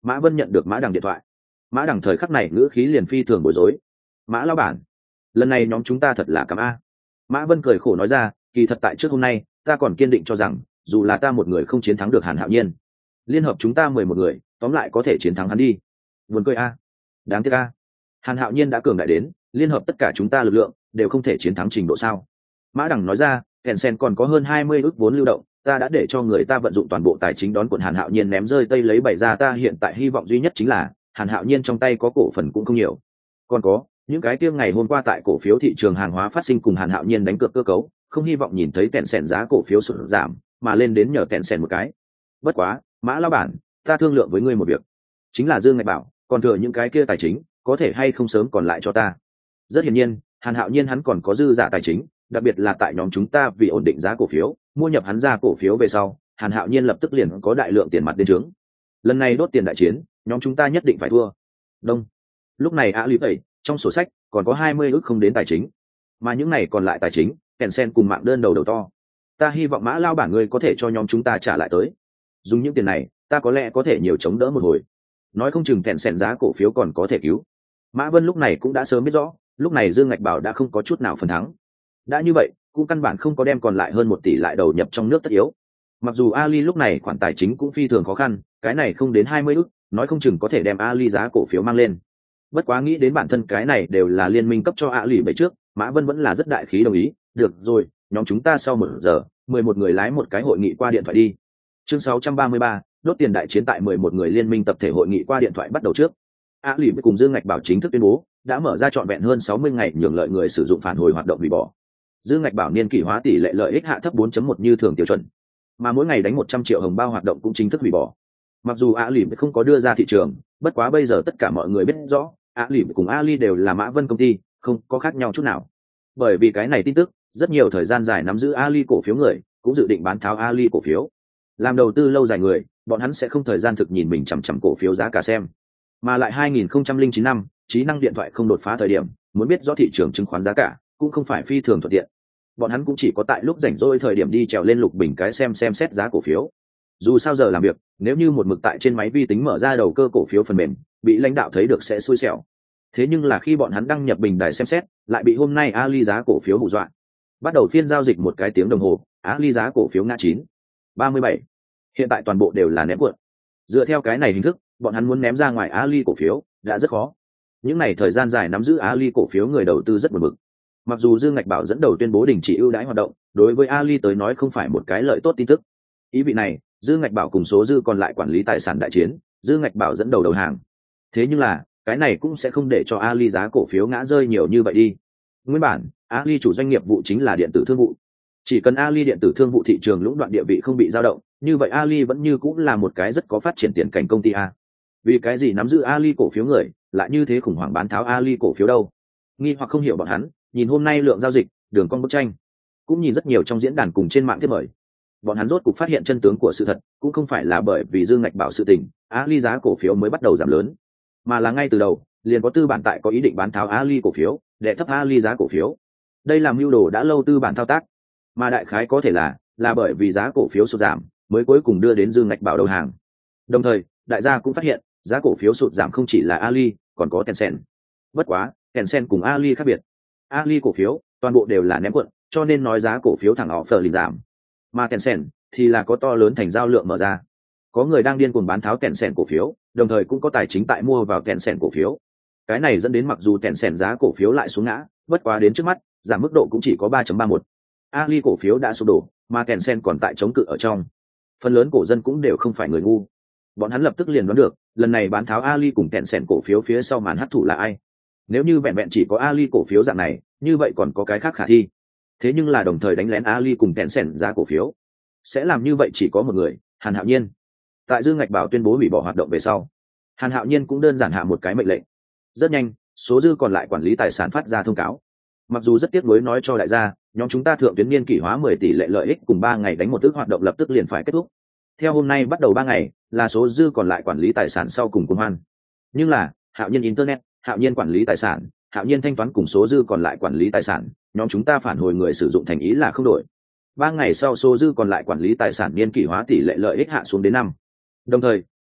Mã Vân nhận được Mã Đằng điện thoại. Mã Đằng thời khắc này ngữ khí liền phi thường bối rối. Mã lão bản, lần này nhóm chúng ta thật là cảm a. Mã Vân cười khổ nói ra, kỳ thật tại trước hôm nay ta còn kiên định cho rằng dù là ta một người không chiến thắng được Hàn Hạo Nhiên, liên hợp chúng ta 11 người tóm lại có thể chiến thắng hắn đi. Buồn cười a. Đáng tiếc a. Hàn Hạo Nhiên đã cường đại đến liên hợp tất cả chúng ta lực lượng đều không thể chiến thắng trình độ sao. Mã Đằng nói ra, kèn sen còn có hơn 20 ức vốn lưu động, ta đã để cho người ta vận dụng toàn bộ tài chính đón quận Hàn Hạo Nhiên ném rơi tây lấy bày ra, ta hiện tại hy vọng duy nhất chính là Hàn Hạo Nhiên trong tay có cổ phần cũng không nhiều. Còn có những cái kia ngày hôm qua tại cổ phiếu thị trường hàng hóa phát sinh cùng Hàn Hạo Nhiên đánh cược cơ cấu, không hy vọng nhìn thấy kèn sen giá cổ phiếu sụt giảm mà lên đến nhờ kèn sen một cái. Bất quá Mã lão bản, ta thương lượng với ngươi một việc, chính là Dương Ngạch bảo còn thừa những cái kia tài chính có thể hay không sớm còn lại cho ta. Rất hiển nhiên Hàn Hạo Nhiên hắn còn có dư giả tài chính, đặc biệt là tại nhóm chúng ta vì ổn định giá cổ phiếu mua nhập hắn ra cổ phiếu về sau, Hàn Hạo Nhiên lập tức liền có đại lượng tiền mặt đến trướng. Lần này đốt tiền đại chiến nhóm chúng ta nhất định phải thua. Đông. Lúc này A Lý Tẩy trong sổ sách còn có 20 ức không đến tài chính, mà những này còn lại tài chính kèn sen cùng mạng đơn đầu to. Ta hy vọng Mã lao bản ngươi có thể cho nhóm chúng ta trả lại tới. Dùng những tiền này ta có lẽ có thể nhiều chống đỡ một hồi, nói không chừng kèn sen giá cổ phiếu còn có thể cứu. Mã Vân lúc này cũng đã sớm biết rõ, lúc này Dương Ngạch Bảo đã không có chút nào phần thắng. Đã như vậy cũng căn bản không có đem còn lại hơn 1 tỷ lại đầu nhập trong nước tất yếu. Mặc dù Ali lúc này khoản tài chính cũng phi thường khó khăn, cái này không đến 20 ức, nói không chừng có thể đem Ali giá cổ phiếu mang lên. Bất quá nghĩ đến bản thân cái này đều là liên minh cấp cho Ali bảy trước, Mã Vân vẫn là rất đại khí đồng ý. Được rồi, nhóm chúng ta sau 1 giờ 11 người lái một cái hội nghị qua điện thoại đi. Chương 633, đốt tiền đại chiến tại 11 người liên minh tập thể hội nghị qua điện thoại bắt đầu trước. Ali cùng Dương Ngạch Bảo chính thức tuyên bố đã mở ra trọn vẹn hơn 60 ngày nhường lợi người sử dụng phản hồi hoạt động hủy bỏ. Dương Ngạch Bảo niên kỷ hóa tỷ lệ lợi ích hạ thấp 4.1 như thường tiêu chuẩn, mà mỗi ngày đánh 100 triệu hồng bao hoạt động cũng chính thức hủy bỏ. Mặc dù Ali không có đưa ra thị trường, bất quá bây giờ tất cả mọi người biết rõ, Ali cùng Ali đều là Mã Vân công ty, không có khác nhau chút nào. Bởi vì cái này tin tức, rất nhiều thời gian dài nắm giữ Ali cổ phiếu người cũng dự định bán tháo Ali cổ phiếu. Làm đầu tư lâu dài người, bọn hắn sẽ không thời gian thực nhìn mình chằm chằm cổ phiếu giá cả xem. Mà lại 2009 năm, trí năng điện thoại không đột phá thời điểm, muốn biết rõ thị trường chứng khoán giá cả cũng không phải phi thường thuận tiện. Bọn hắn cũng chỉ có tại lúc rảnh rỗi thời điểm đi trèo lên lục bình cái xem xét giá cổ phiếu. Dù sao giờ làm việc, nếu như một mực tại trên máy vi tính mở ra đầu cơ cổ phiếu phần mềm, bị lãnh đạo thấy được sẽ xui xẻo. Thế nhưng là khi bọn hắn đăng nhập bình đài xem xét, lại bị hôm nay Ali giá cổ phiếu hù dọa. Bắt đầu phiên giao dịch 1 cái tiếng đồng hồ, Ali giá cổ phiếu ngã 9.37. Hiện tại toàn bộ đều là ném cuộn. Dựa theo cái này hình thức, bọn hắn muốn ném ra ngoài Ali cổ phiếu đã rất khó. Những này thời gian dài nắm giữ Ali cổ phiếu người đầu tư rất buồn bực. Mặc dù Dương Ngạch Bảo dẫn đầu tuyên bố đình chỉ ưu đãi hoạt động, đối với Ali tới nói không phải một cái lợi tốt tin tức. Ý vị này, Dương Ngạch Bảo cùng số dư còn lại quản lý tài sản đại chiến, Dương Ngạch Bảo dẫn đầu đầu hàng. Thế nhưng là, cái này cũng sẽ không để cho Ali giá cổ phiếu ngã rơi nhiều như vậy đi. Nguyên bản, Ali chủ doanh nghiệp vụ chính là điện tử thương vụ. Chỉ cần Ali điện tử thương vụ thị trường lũng đoạn địa vị không bị dao động, như vậy Ali vẫn như cũng là một cái rất có phát triển tiền cảnh công ty a. Vì cái gì nắm giữ Ali cổ phiếu người lại như thế khủng hoảng bán tháo Ali cổ phiếu đâu? Nghi hoặc không hiểu bọn hắn, nhìn hôm nay lượng giao dịch, đường cong bức tranh, cũng nhìn rất nhiều trong diễn đàn cùng trên mạng tiếp mời. Bọn hắn rốt cục phát hiện chân tướng của sự thật, cũng không phải là bởi vì Dương Ngạch Bảo sự tình, Ali giá cổ phiếu mới bắt đầu giảm lớn, mà là ngay từ đầu, liền có tư bản tại có ý định bán tháo Ali cổ phiếu, để thấp Ali giá cổ phiếu. Đây là mưu đồ đã lâu tư bản thao tác, mà đại khái có thể là bởi vì giá cổ phiếu sụt giảm, mới cuối cùng đưa đến Dương Ngạch Bảo đầu hàng. Đồng thời, đại gia cũng phát hiện, giá cổ phiếu sụt giảm không chỉ là Ali, còn có Tencent. Bất quá, Tencent cùng Ali khác biệt. Ali cổ phiếu toàn bộ đều là ném cuộn, cho nên nói giá cổ phiếu thẳng offer liền giảm. Mà Tencent thì là có to lớn thành giao lượng mở ra. Có người đang điên cuồng bán tháo Tencent cổ phiếu, đồng thời cũng có tài chính tại mua vào Tencent cổ phiếu. Cái này dẫn đến mặc dù Tencent giá cổ phiếu lại xuống ngã, bất quá đến trước mắt, giảm mức độ cũng chỉ có 3.31. Ali cổ phiếu đã sụp đổ, mà Tencent còn tại chống cự ở trong. Phần lớn cổ dân cũng đều không phải người ngu. Bọn hắn lập tức liền đoán được, lần này bán tháo Ali cùng Tencent cổ phiếu phía sau màn hấp thụ là ai. Nếu như vẹn vẹn chỉ có Ali cổ phiếu dạng này, như vậy còn có cái khác khả thi. Thế nhưng là đồng thời đánh lén Ali cùng Tencent giá cổ phiếu, sẽ làm như vậy chỉ có một người, Hàn Hạo Nhiên. Tại Dương Ngạch Bảo tuyên bố hủy bỏ hoạt động về sau, Hàn Hạo Nhiên cũng đơn giản hạ một cái mệnh lệnh. Rất nhanh, số dư còn lại quản lý tài sản phát ra thông cáo. Mặc dù rất tiếc nuối nói cho đại gia, nhóm chúng ta thượng tuyến niên kỷ hóa 10 tỷ lệ lợi ích cùng 3 ngày đánh một tức hoạt động lập tức liền phải kết thúc. Theo hôm nay bắt đầu 3 ngày, là số dư còn lại quản lý tài sản sau cùng cuồng hoan. Nhưng là, Hạo Nhiên Internet, Hạo Nhiên quản lý tài sản, Hạo Nhiên thanh toán cùng số dư còn lại quản lý tài sản, nhóm chúng ta phản hồi người sử dụng thành ý là không đổi. 3 ngày sau số dư còn lại quản lý tài sản niên kỷ hóa tỷ lệ lợi ích hạ xuống đến 5. Đồng thời,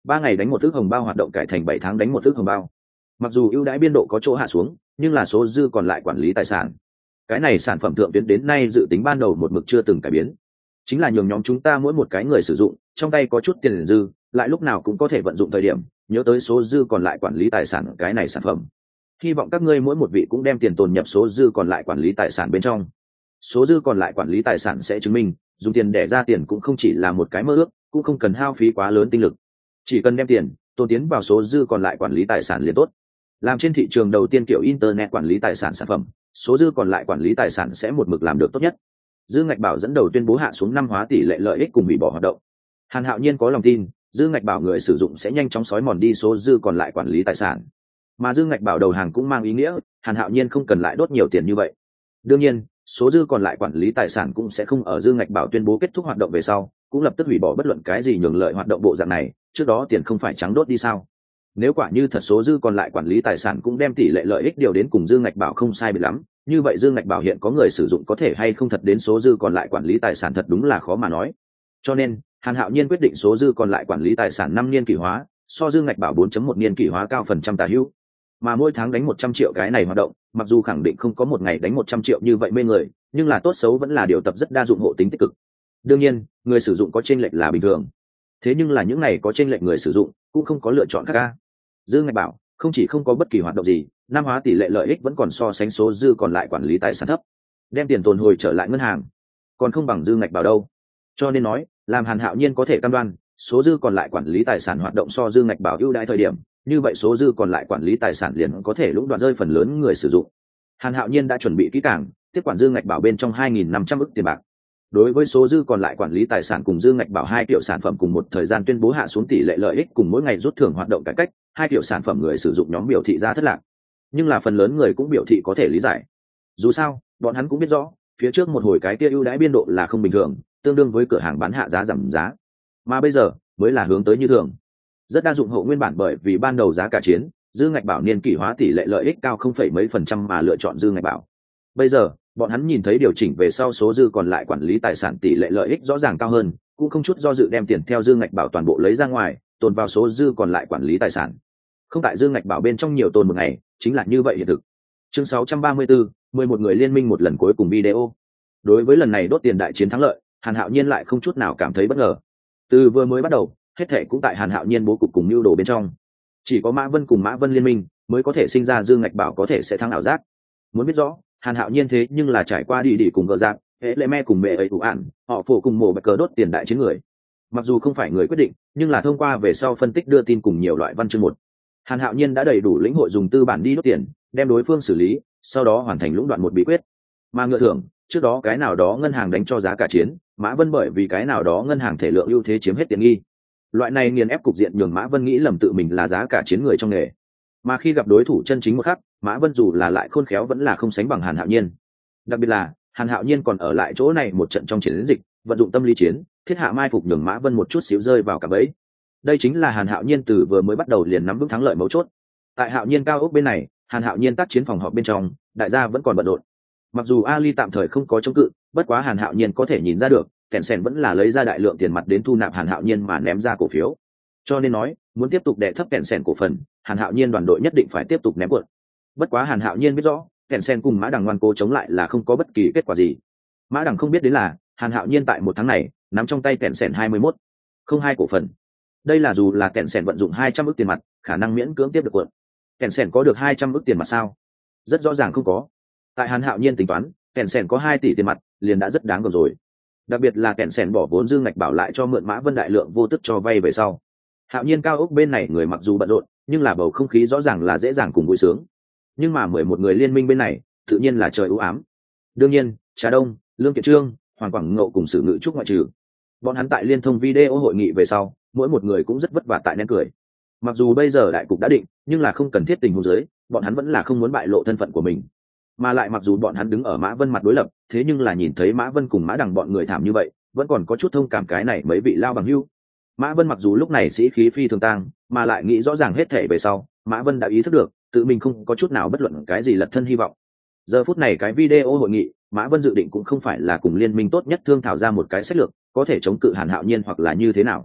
3 ngày đánh một ước hồng bao hoạt động cải thành 7 tháng đánh một ước hồng bao. Mặc dù ưu đãi biên độ có chỗ hạ xuống, nhưng là số dư còn lại quản lý tài sản. Cái này sản phẩm thượng tuyến đến nay dự tính ban đầu một mực chưa từng cải biến, chính là nhường nhóm chúng ta mỗi một cái người sử dụng trong tay có chút tiền dư, lại lúc nào cũng có thể vận dụng thời điểm nhớ tới số dư còn lại quản lý tài sản cái này sản phẩm. Hy vọng các ngươi mỗi một vị cũng đem tiền tồn nhập số dư còn lại quản lý tài sản bên trong. Số dư còn lại quản lý tài sản sẽ chứng minh dùng tiền để ra tiền cũng không chỉ là một cái mơ ước, cũng không cần hao phí quá lớn tinh lực, chỉ cần đem tiền tồn tiến vào số dư còn lại quản lý tài sản liền tốt. Làm trên thị trường đầu tiên kiểu internet quản lý tài sản sản phẩm, số dư còn lại quản lý tài sản sẽ một mực làm được tốt nhất. Dư Ngạch Bảo dẫn đầu tuyên bố hạ xuống năm hóa tỷ lệ lợi ích cùng hủy bỏ hoạt động. Hàn Hạo Nhiên có lòng tin Dư Ngạch Bảo người sử dụng sẽ nhanh chóng xói mòn đi số dư còn lại quản lý tài sản, mà Dư Ngạch Bảo đầu hàng cũng mang ý nghĩa Hàn Hạo Nhiên không cần lại đốt nhiều tiền như vậy. Đương nhiên số dư còn lại quản lý tài sản cũng sẽ không ở Dư Ngạch Bảo tuyên bố kết thúc hoạt động về sau cũng lập tức hủy bỏ bất luận cái gì nhường lợi hoạt động bộ dạng này. Trước đó tiền không phải trắng đốt đi sao? Nếu quả như thật số dư còn lại quản lý tài sản cũng đem tỷ lệ lợi ích điều đến cùng Dư Ngạch Bảo không sai biệt lắm, như vậy Dư Ngạch Bảo hiện có người sử dụng có thể hay không thật đến số dư còn lại quản lý tài sản thật đúng là khó mà nói. Cho nên Hàn Hạo Nhiên quyết định số dư còn lại quản lý tài sản 5 niên kỷ hóa, so Dư Ngạch Bảo 4.1 niên kỷ hóa cao phần trăm tả hữu. Mà mỗi tháng đánh 100 triệu cái này hoạt động, mặc dù khẳng định không có một ngày đánh 100 triệu như vậy mê người, nhưng là tốt xấu vẫn là điều tập rất đa dụng hộ tính tích cực. Đương nhiên, người sử dụng có chênh lệch là bình thường. Thế nhưng là những này có chênh lệch người sử dụng cũng không có lựa chọn khác. Dư Ngạch Bảo không chỉ không có bất kỳ hoạt động gì, năm hóa tỷ lệ lợi ích vẫn còn so sánh số dư còn lại quản lý tài sản thấp, đem tiền tồn hồi trở lại ngân hàng còn không bằng Dư Ngạch Bảo đâu. Cho nên nói làm Hàn Hạo Nhiên có thể cam đoan số dư còn lại quản lý tài sản hoạt động so Dư Ngạch Bảo ưu đãi thời điểm, như vậy số dư còn lại quản lý tài sản liền có thể lũng đoạn rơi phần lớn người sử dụng. Hàn Hạo Nhiên đã chuẩn bị kỹ càng tiếp quản Dư Ngạch Bảo bên trong 2.500 ức tiền bạc. Đối với số dư còn lại quản lý tài sản cùng Dư Ngạch Bảo hai kiểu sản phẩm cùng một thời gian tuyên bố hạ xuống tỷ lệ lợi ích cùng mỗi ngày rút thưởng hoạt động cải cách, hai kiểu sản phẩm người sử dụng nhóm biểu thị ra thất lạc, nhưng là phần lớn người cũng biểu thị có thể lý giải. Dù sao bọn hắn cũng biết rõ phía trước một hồi cái kia ưu đãi biên độ là không bình thường, tương đương với cửa hàng bán hạ giá giảm giá, mà bây giờ mới là hướng tới như thường. Rất đa dụng hộ nguyên bản bởi vì ban đầu giá cả chiến Dư Ngạch Bảo niên kỷ hóa tỷ lệ lợi ích cao 0,mấy% mà lựa chọn Dư Ngạch Bảo. Bây giờ bọn hắn nhìn thấy điều chỉnh về sau số dư còn lại quản lý tài sản tỷ lệ lợi ích rõ ràng cao hơn, cũng không chút do dự đem tiền theo Dư Ngạch Bảo toàn bộ lấy ra ngoài tồn vào số dư còn lại quản lý tài sản, không tại Dư Ngạch Bảo bên trong nhiều tồn một ngày, chính là như vậy hiện thực. Chương 634, 11 người liên minh một lần cuối cùng video. Đối với lần này đốt tiền đại chiến thắng lợi, Hàn Hạo Nhiên lại không chút nào cảm thấy bất ngờ. Từ vừa mới bắt đầu hết thảy cũng tại Hàn Hạo Nhiên bố cục cùng mưu đồ bên trong, chỉ có Mã Vân cùng Mã Vân liên minh mới có thể sinh ra Dư Ngạch Bảo có thể sẽ thắng ảo giác. Muốn biết rõ Hàn Hạo Nhiên thế nhưng là trải qua đi cùng gờ giáp hệ lệ me cùng mẹ ấy ủ ạn họ phổ cùng mổ bạch cờ đốt tiền đại chiến người, mặc dù không phải người quyết định nhưng là thông qua về sau phân tích đưa tin cùng nhiều loại văn chương một, Hàn Hạo Nhiên đã đầy đủ lĩnh hội dùng tư bản đi đốt tiền đem đối phương xử lý, sau đó hoàn thành lũng đoạn một bí quyết. Mà ngựa thưởng trước đó cái nào đó ngân hàng đánh cho giá cả chiến, Mã Vân bởi vì cái nào đó ngân hàng thể lượng ưu thế chiếm hết tiện nghi, loại này nghiền ép cục diện nhường Mã Vân nghĩ lầm tự mình là giá cả chiến người trong nghề. Mà khi gặp đối thủ chân chính một khắc, Mã Vân dù là lại khôn khéo vẫn là không sánh bằng Hàn Hạo Nhiên. Đặc biệt là Hàn Hạo Nhiên còn ở lại chỗ này một trận trong chiến dịch, vận dụng tâm lý chiến thiết hạ mai phục nhường Mã Vân một chút xíu rơi vào cả bẫy. Đây chính là Hàn Hạo Nhiên từ vừa mới bắt đầu liền nắm vững thắng lợi mấu chốt. Tại Hạo Nhiên cao ốc bên này, Hàn Hạo Nhiên tác chiến phòng họp bên trong, đại gia vẫn còn bận rộn. Mặc dù Ali tạm thời không có chống cự, bất quá Hàn Hạo Nhiên có thể nhìn ra được Tencent vẫn là lấy ra đại lượng tiền mặt đến thu nạp Hàn Hạo Nhiên mà ném ra cổ phiếu. Cho nên nói muốn tiếp tục đè thấp Tencent cổ phần, Hàn Hạo Nhiên đoàn đội nhất định phải tiếp tục ném cuộn. Bất quá Hàn Hạo Nhiên biết rõ Tencent cùng Mã Đằng ngoan cố chống lại là không có bất kỳ kết quả gì. Mã Đằng không biết đến là Hàn Hạo Nhiên tại một tháng này nắm trong tay Tencent 21,02 cổ phần. Đây là dù là Tencent vận dụng 200 ức tiền mặt, khả năng miễn cưỡng tiếp được cuộn. Tencent có được 200 ức tiền mặt sao? Rất rõ ràng không có. Tại Hàn Hạo Nhiên tính toán, Tencent có 2 tỷ tiền mặt, liền đã rất đáng gờm rồi. Đặc biệt là Tencent bỏ vốn Dư Ngạch Bảo lại cho mượn Mã Vân đại lượng vô tức cho vay về sau. Hạo Nhiên cao ốc bên này người mặc dù bận rộn, nhưng là bầu không khí rõ ràng là dễ dàng cùng vui sướng. Nhưng mà 11 người liên minh bên này, tự nhiên là trời u ám. Đương nhiên, Trà Đông, Lương Kiệt Trương, Hoàng Quảng Ngộ cùng Sử Ngự Trúc ngoại trừ. Bọn hắn tại liên thông video hội nghị về sau, mỗi một người cũng rất vất vả tại nén cười. Mặc dù bây giờ đại cục đã định, nhưng là không cần thiết tình huống dưới, bọn hắn vẫn là không muốn bại lộ thân phận của mình. Mà lại mặc dù bọn hắn đứng ở Mã Vân mặt đối lập, thế nhưng là nhìn thấy Mã Vân cùng Mã Đằng bọn người thảm như vậy, vẫn còn có chút thông cảm cái này mấy vị lao bằng hưu. Mã Vân mặc dù lúc này sĩ khí phi thường tang, mà lại nghĩ rõ ràng hết thể về sau, Mã Vân đã ý thức được, tự mình không có chút nào bất luận cái gì lật thân hy vọng. Giờ phút này cái video hội nghị, Mã Vân dự định cũng không phải là cùng liên minh tốt nhất thương thảo ra một cái sách lược có thể chống cự Hàn Hạo Nhiên hoặc là như thế nào.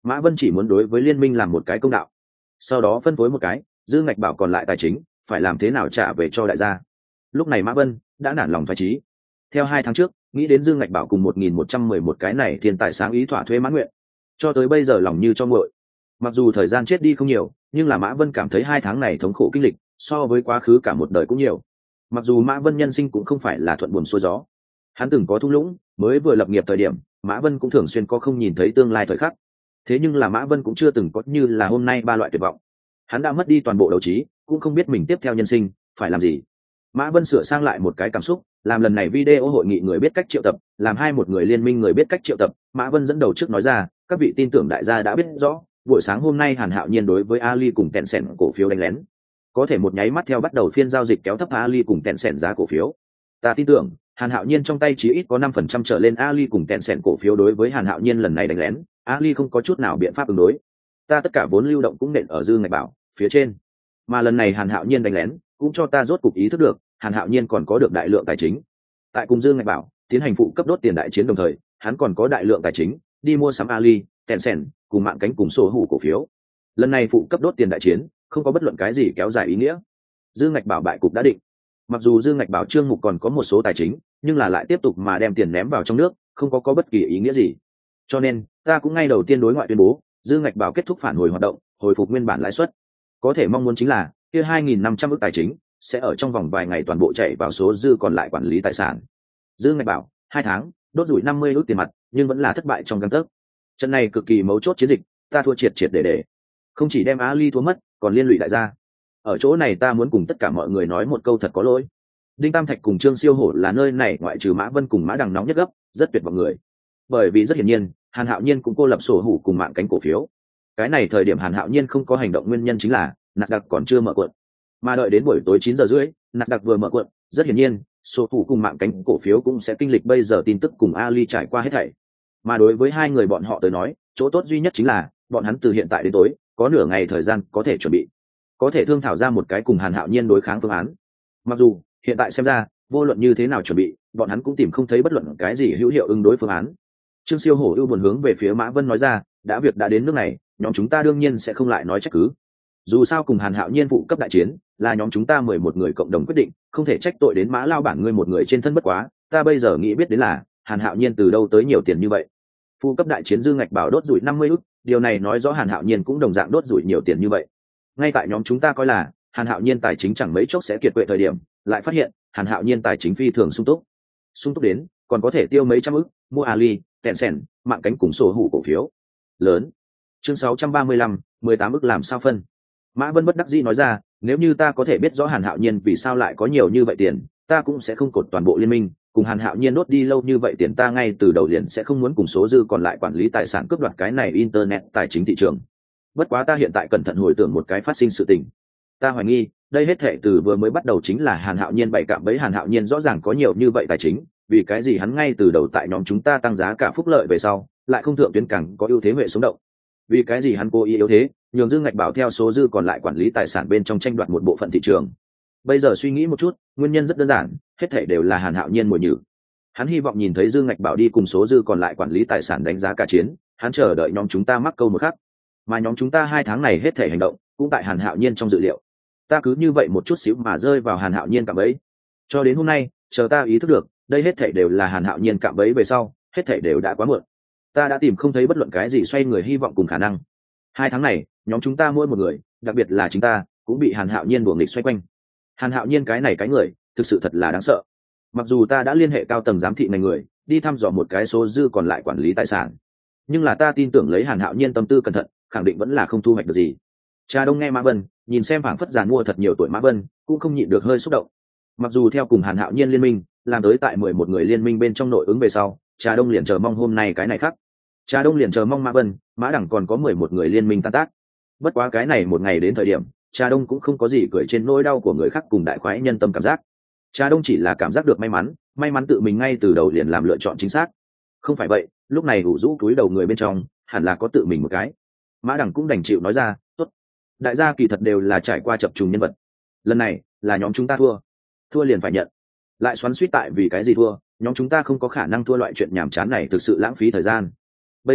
Mã Vân chỉ muốn đối với liên minh làm một cái công đạo, sau đó phân phối một cái dư ngạch bảo còn lại tài chính phải làm thế nào trả về cho đại gia. Lúc này Mã Vân đã nản lòng thoái trí. Theo 2 tháng trước nghĩ đến dư ngạch bảo cùng 1.111 cái này thiên tài sáng ý thỏa thuê mãn nguyện, cho tới bây giờ lòng như cho nguội. Mặc dù thời gian chết đi không nhiều, nhưng là Mã Vân cảm thấy 2 tháng này thống khổ kinh lịch so với quá khứ cả một đời cũng nhiều. Mặc dù Mã Vân nhân sinh cũng không phải là thuận buồm xuôi gió, hắn từng có thung lũng, mới vừa lập nghiệp thời điểm Mã Vân cũng thường xuyên có không nhìn thấy tương lai thời khắc. Thế nhưng là Mã Vân cũng chưa từng có như là hôm nay 3 loại tuyệt vọng. Hắn đã mất đi toàn bộ đấu trí, cũng không biết mình tiếp theo nhân sinh phải làm gì. Mã Vân sửa sang lại một cái cảm xúc, làm lần này video hội nghị người biết cách triệu tập, làm một người liên minh người biết cách triệu tập. Mã Vân dẫn đầu trước nói ra, các vị tin tưởng đại gia đã biết rõ, buổi sáng hôm nay Hàn Hạo Nhiên đối với Ali cùng Tencent cổ phiếu đánh lén, có thể một nháy mắt theo bắt đầu phiên giao dịch kéo thấp Ali cùng Tencent giá cổ phiếu. Ta tin tưởng Hàn Hạo Nhiên trong tay chí ít có 5% trở lên Ali cùng Tencent cổ phiếu, đối với Hàn Hạo Nhiên lần này đánh lén, Ali không có chút nào biện pháp ứng đối. Ta tất cả vốn lưu động cũng nện ở dư ngạch bảo phía trên, mà lần này Hàn Hạo Nhiên đánh lén cũng cho ta rốt cục ý thức được Hàn Hạo Nhiên còn có được đại lượng tài chính. Tại cùng dư ngạch bảo tiến hành phụ cấp đốt tiền đại chiến đồng thời, hắn còn có đại lượng tài chính đi mua sắm Ali, Tencent cùng mạng cánh cùng sổ hủ cổ phiếu. Lần này phụ cấp đốt tiền đại chiến không có bất luận cái gì kéo dài ý nghĩa. Dư ngạch bảo bại cục đã định. Mặc dù dư ngạch bảo trương mục còn có một số tài chính, nhưng là lại tiếp tục mà đem tiền ném vào trong nước, không có bất kỳ ý nghĩa gì. Cho nên ta cũng ngay đầu tiên đối ngoại tuyên bố dư ngạch bảo kết thúc phản hồi hoạt động, hồi phục nguyên bản lãi suất. Có thể mong muốn chính là kia 2.500 ức tài chính sẽ ở trong vòng vài ngày toàn bộ chạy vào số dư còn lại quản lý tài sản. Dư ngạch bảo 2 tháng đốt rủi 50 ức tiền mặt, nhưng vẫn là thất bại trong gang tấc. Trận này cực kỳ mấu chốt chiến dịch, ta thua triệt để. Không chỉ đem Ali thua mất, còn liên lụy đại gia. Ở chỗ này ta muốn cùng tất cả mọi người nói một câu thật có lỗi. Đinh Tam Thạch cùng Trương Siêu Hổ là nơi này ngoại trừ Mã Vân cùng Mã Đằng nóng nhất gấp, rất tuyệt vọng người. Bởi vì rất hiển nhiên, Hàn Hạo Nhiên cũng cô lập sổ hủ cùng mạng cánh cổ phiếu. Cái này thời điểm Hàn Hạo Nhiên không có hành động nguyên nhân chính là Nasdaq còn chưa mở cuộn. Mà đợi đến buổi tối 9 giờ rưỡi, Nasdaq vừa mở cuộn, rất hiển nhiên, sổ hủ cùng mạng cánh cổ phiếu cũng sẽ kinh lịch bây giờ tin tức cùng Ali trải qua hết thảy. Mà đối với hai người bọn họ tới nói, chỗ tốt duy nhất chính là bọn hắn từ hiện tại đến tối có nửa ngày thời gian có thể chuẩn bị, có thể thương thảo ra một cái cùng Hàn Hạo Nhiên đối kháng phương án. Mặc dù hiện tại xem ra vô luận như thế nào chuẩn bị, bọn hắn cũng tìm không thấy bất luận cái gì hữu hiệu ứng đối phương án. Trương Siêu Hổ ưu buồn hướng về phía Mã Vân nói ra, đã việc đã đến nước này, nhóm chúng ta đương nhiên sẽ không lại nói trách cứ. Dù sao cùng Hàn Hạo Nhiên phụ cấp đại chiến là nhóm chúng ta 11 người cộng đồng quyết định, không thể trách tội đến Mã lao bản ngươi một người trên thân. Bất quá ta bây giờ nghĩ biết đến là Hàn Hạo Nhiên từ đâu tới nhiều tiền như vậy. Phụ cấp đại chiến dư ngạch bảo đốt rủi 50 ức, điều này nói rõ Hàn Hạo Nhiên cũng đồng dạng đốt rủi nhiều tiền như vậy. Ngay tại nhóm chúng ta coi là Hàn Hạo Nhiên tài chính chẳng mấy chốc sẽ kiệt quệ thời điểm, lại phát hiện Hàn Hạo Nhiên tài chính phi thường sung túc đến còn có thể tiêu mấy trăm ức mua Ali, Tencent, mạng cánh cùng sổ hủ cổ phiếu lớn. Chương 635, 18 ức làm sao phân. Mã Vân bất đắc dĩ nói ra, nếu như ta có thể biết rõ Hàn Hạo Nhiên vì sao lại có nhiều như vậy tiền, ta cũng sẽ không cột toàn bộ liên minh cùng Hàn Hạo Nhiên đốt đi lâu như vậy tiền. Ta ngay từ đầu liền sẽ không muốn cùng số dư còn lại quản lý tài sản cướp đoạt cái này internet tài chính thị trường. Bất quá ta hiện tại cẩn thận hồi tưởng một cái phát sinh sự tình, ta hoài nghi đây hết thệ từ vừa mới bắt đầu chính là Hàn Hạo Nhiên bày cạm bẫy. Hàn Hạo Nhiên rõ ràng có nhiều như vậy tài chính, vì cái gì hắn ngay từ đầu tại nhóm chúng ta tăng giá cả phúc lợi về sau lại không thượng tuyến càng có ưu thế huệ xuống động? Vì cái gì hắn cố ý yếu thế, nhường dư ngạch bảo theo số dư còn lại quản lý tài sản bên trong tranh đoạt một bộ phận thị trường? Bây giờ suy nghĩ một chút, nguyên nhân rất đơn giản, hết thảy đều là Hàn Hạo Nhiên mồi nhử. Hắn hy vọng nhìn thấy dư ngạch bảo đi cùng số dư còn lại quản lý tài sản đánh giá cả chiến, hắn chờ đợi nhóm chúng ta mắc câu một khắc. Mà nhóm chúng ta 2 tháng này hết thảy hành động cũng tại Hàn Hạo Nhiên trong dự liệu. Ta cứ như vậy một chút xíu mà rơi vào Hàn Hạo Nhiên cạm bẫy. Cho đến hôm nay, chờ ta ý thức được, đây hết thảy đều là Hàn Hạo Nhiên cạm bẫy về sau, hết thảy đều đã quá muộn. Ta đã tìm không thấy bất luận cái gì xoay người hy vọng cùng khả năng. 2 tháng này, nhóm chúng ta mỗi một người, đặc biệt là chính ta, cũng bị Hàn Hạo Nhiên đuổi nghịch xoay quanh. Hàn Hạo Nhiên cái này cái người, thực sự thật là đáng sợ. Mặc dù ta đã liên hệ cao tầng giám thị ngành người, đi thăm dò một cái số dư còn lại quản lý tài sản, nhưng là ta tin tưởng lấy Hàn Hạo Nhiên tâm tư cẩn thận, khẳng định vẫn là không thu hoạch được gì. Cha Đông nghe Mã Vân, nhìn xem phảng phất giàn mua thật nhiều tuổi Mã Vân, cũng không nhịn được hơi xúc động. Mặc dù theo cùng Hàn Hạo Nhiên liên minh, làm tới tại 11 người liên minh bên trong nội ứng về sau, Cha Đông liền chờ mong hôm nay cái này khác. Cha Đông liền chờ mong Mã Vân, Mã Đẳng còn có 11 người liên minh tan tác. Bất quá cái này một ngày đến thời điểm, Cha Đông cũng không có gì cười trên nỗi đau của người khác cùng đại khoái nhân tâm cảm giác. Cha Đông chỉ là cảm giác được may mắn tự mình ngay từ đầu liền làm lựa chọn chính xác. Không phải vậy, lúc này ủ rũ túi đầu người bên trong, hẳn là có tự mình một cái. Mã Đẳng cũng đành chịu nói ra, tốt. Đại gia kỳ thật đều là trải qua chập trùng nhân vật. Lần này là nhóm chúng ta thua liền phải nhận. Lại xoắn xuýt tại vì cái gì thua, nhóm chúng ta không có khả năng thua, loại chuyện nhàm chán này thực sự lãng phí thời gian. Bây giờ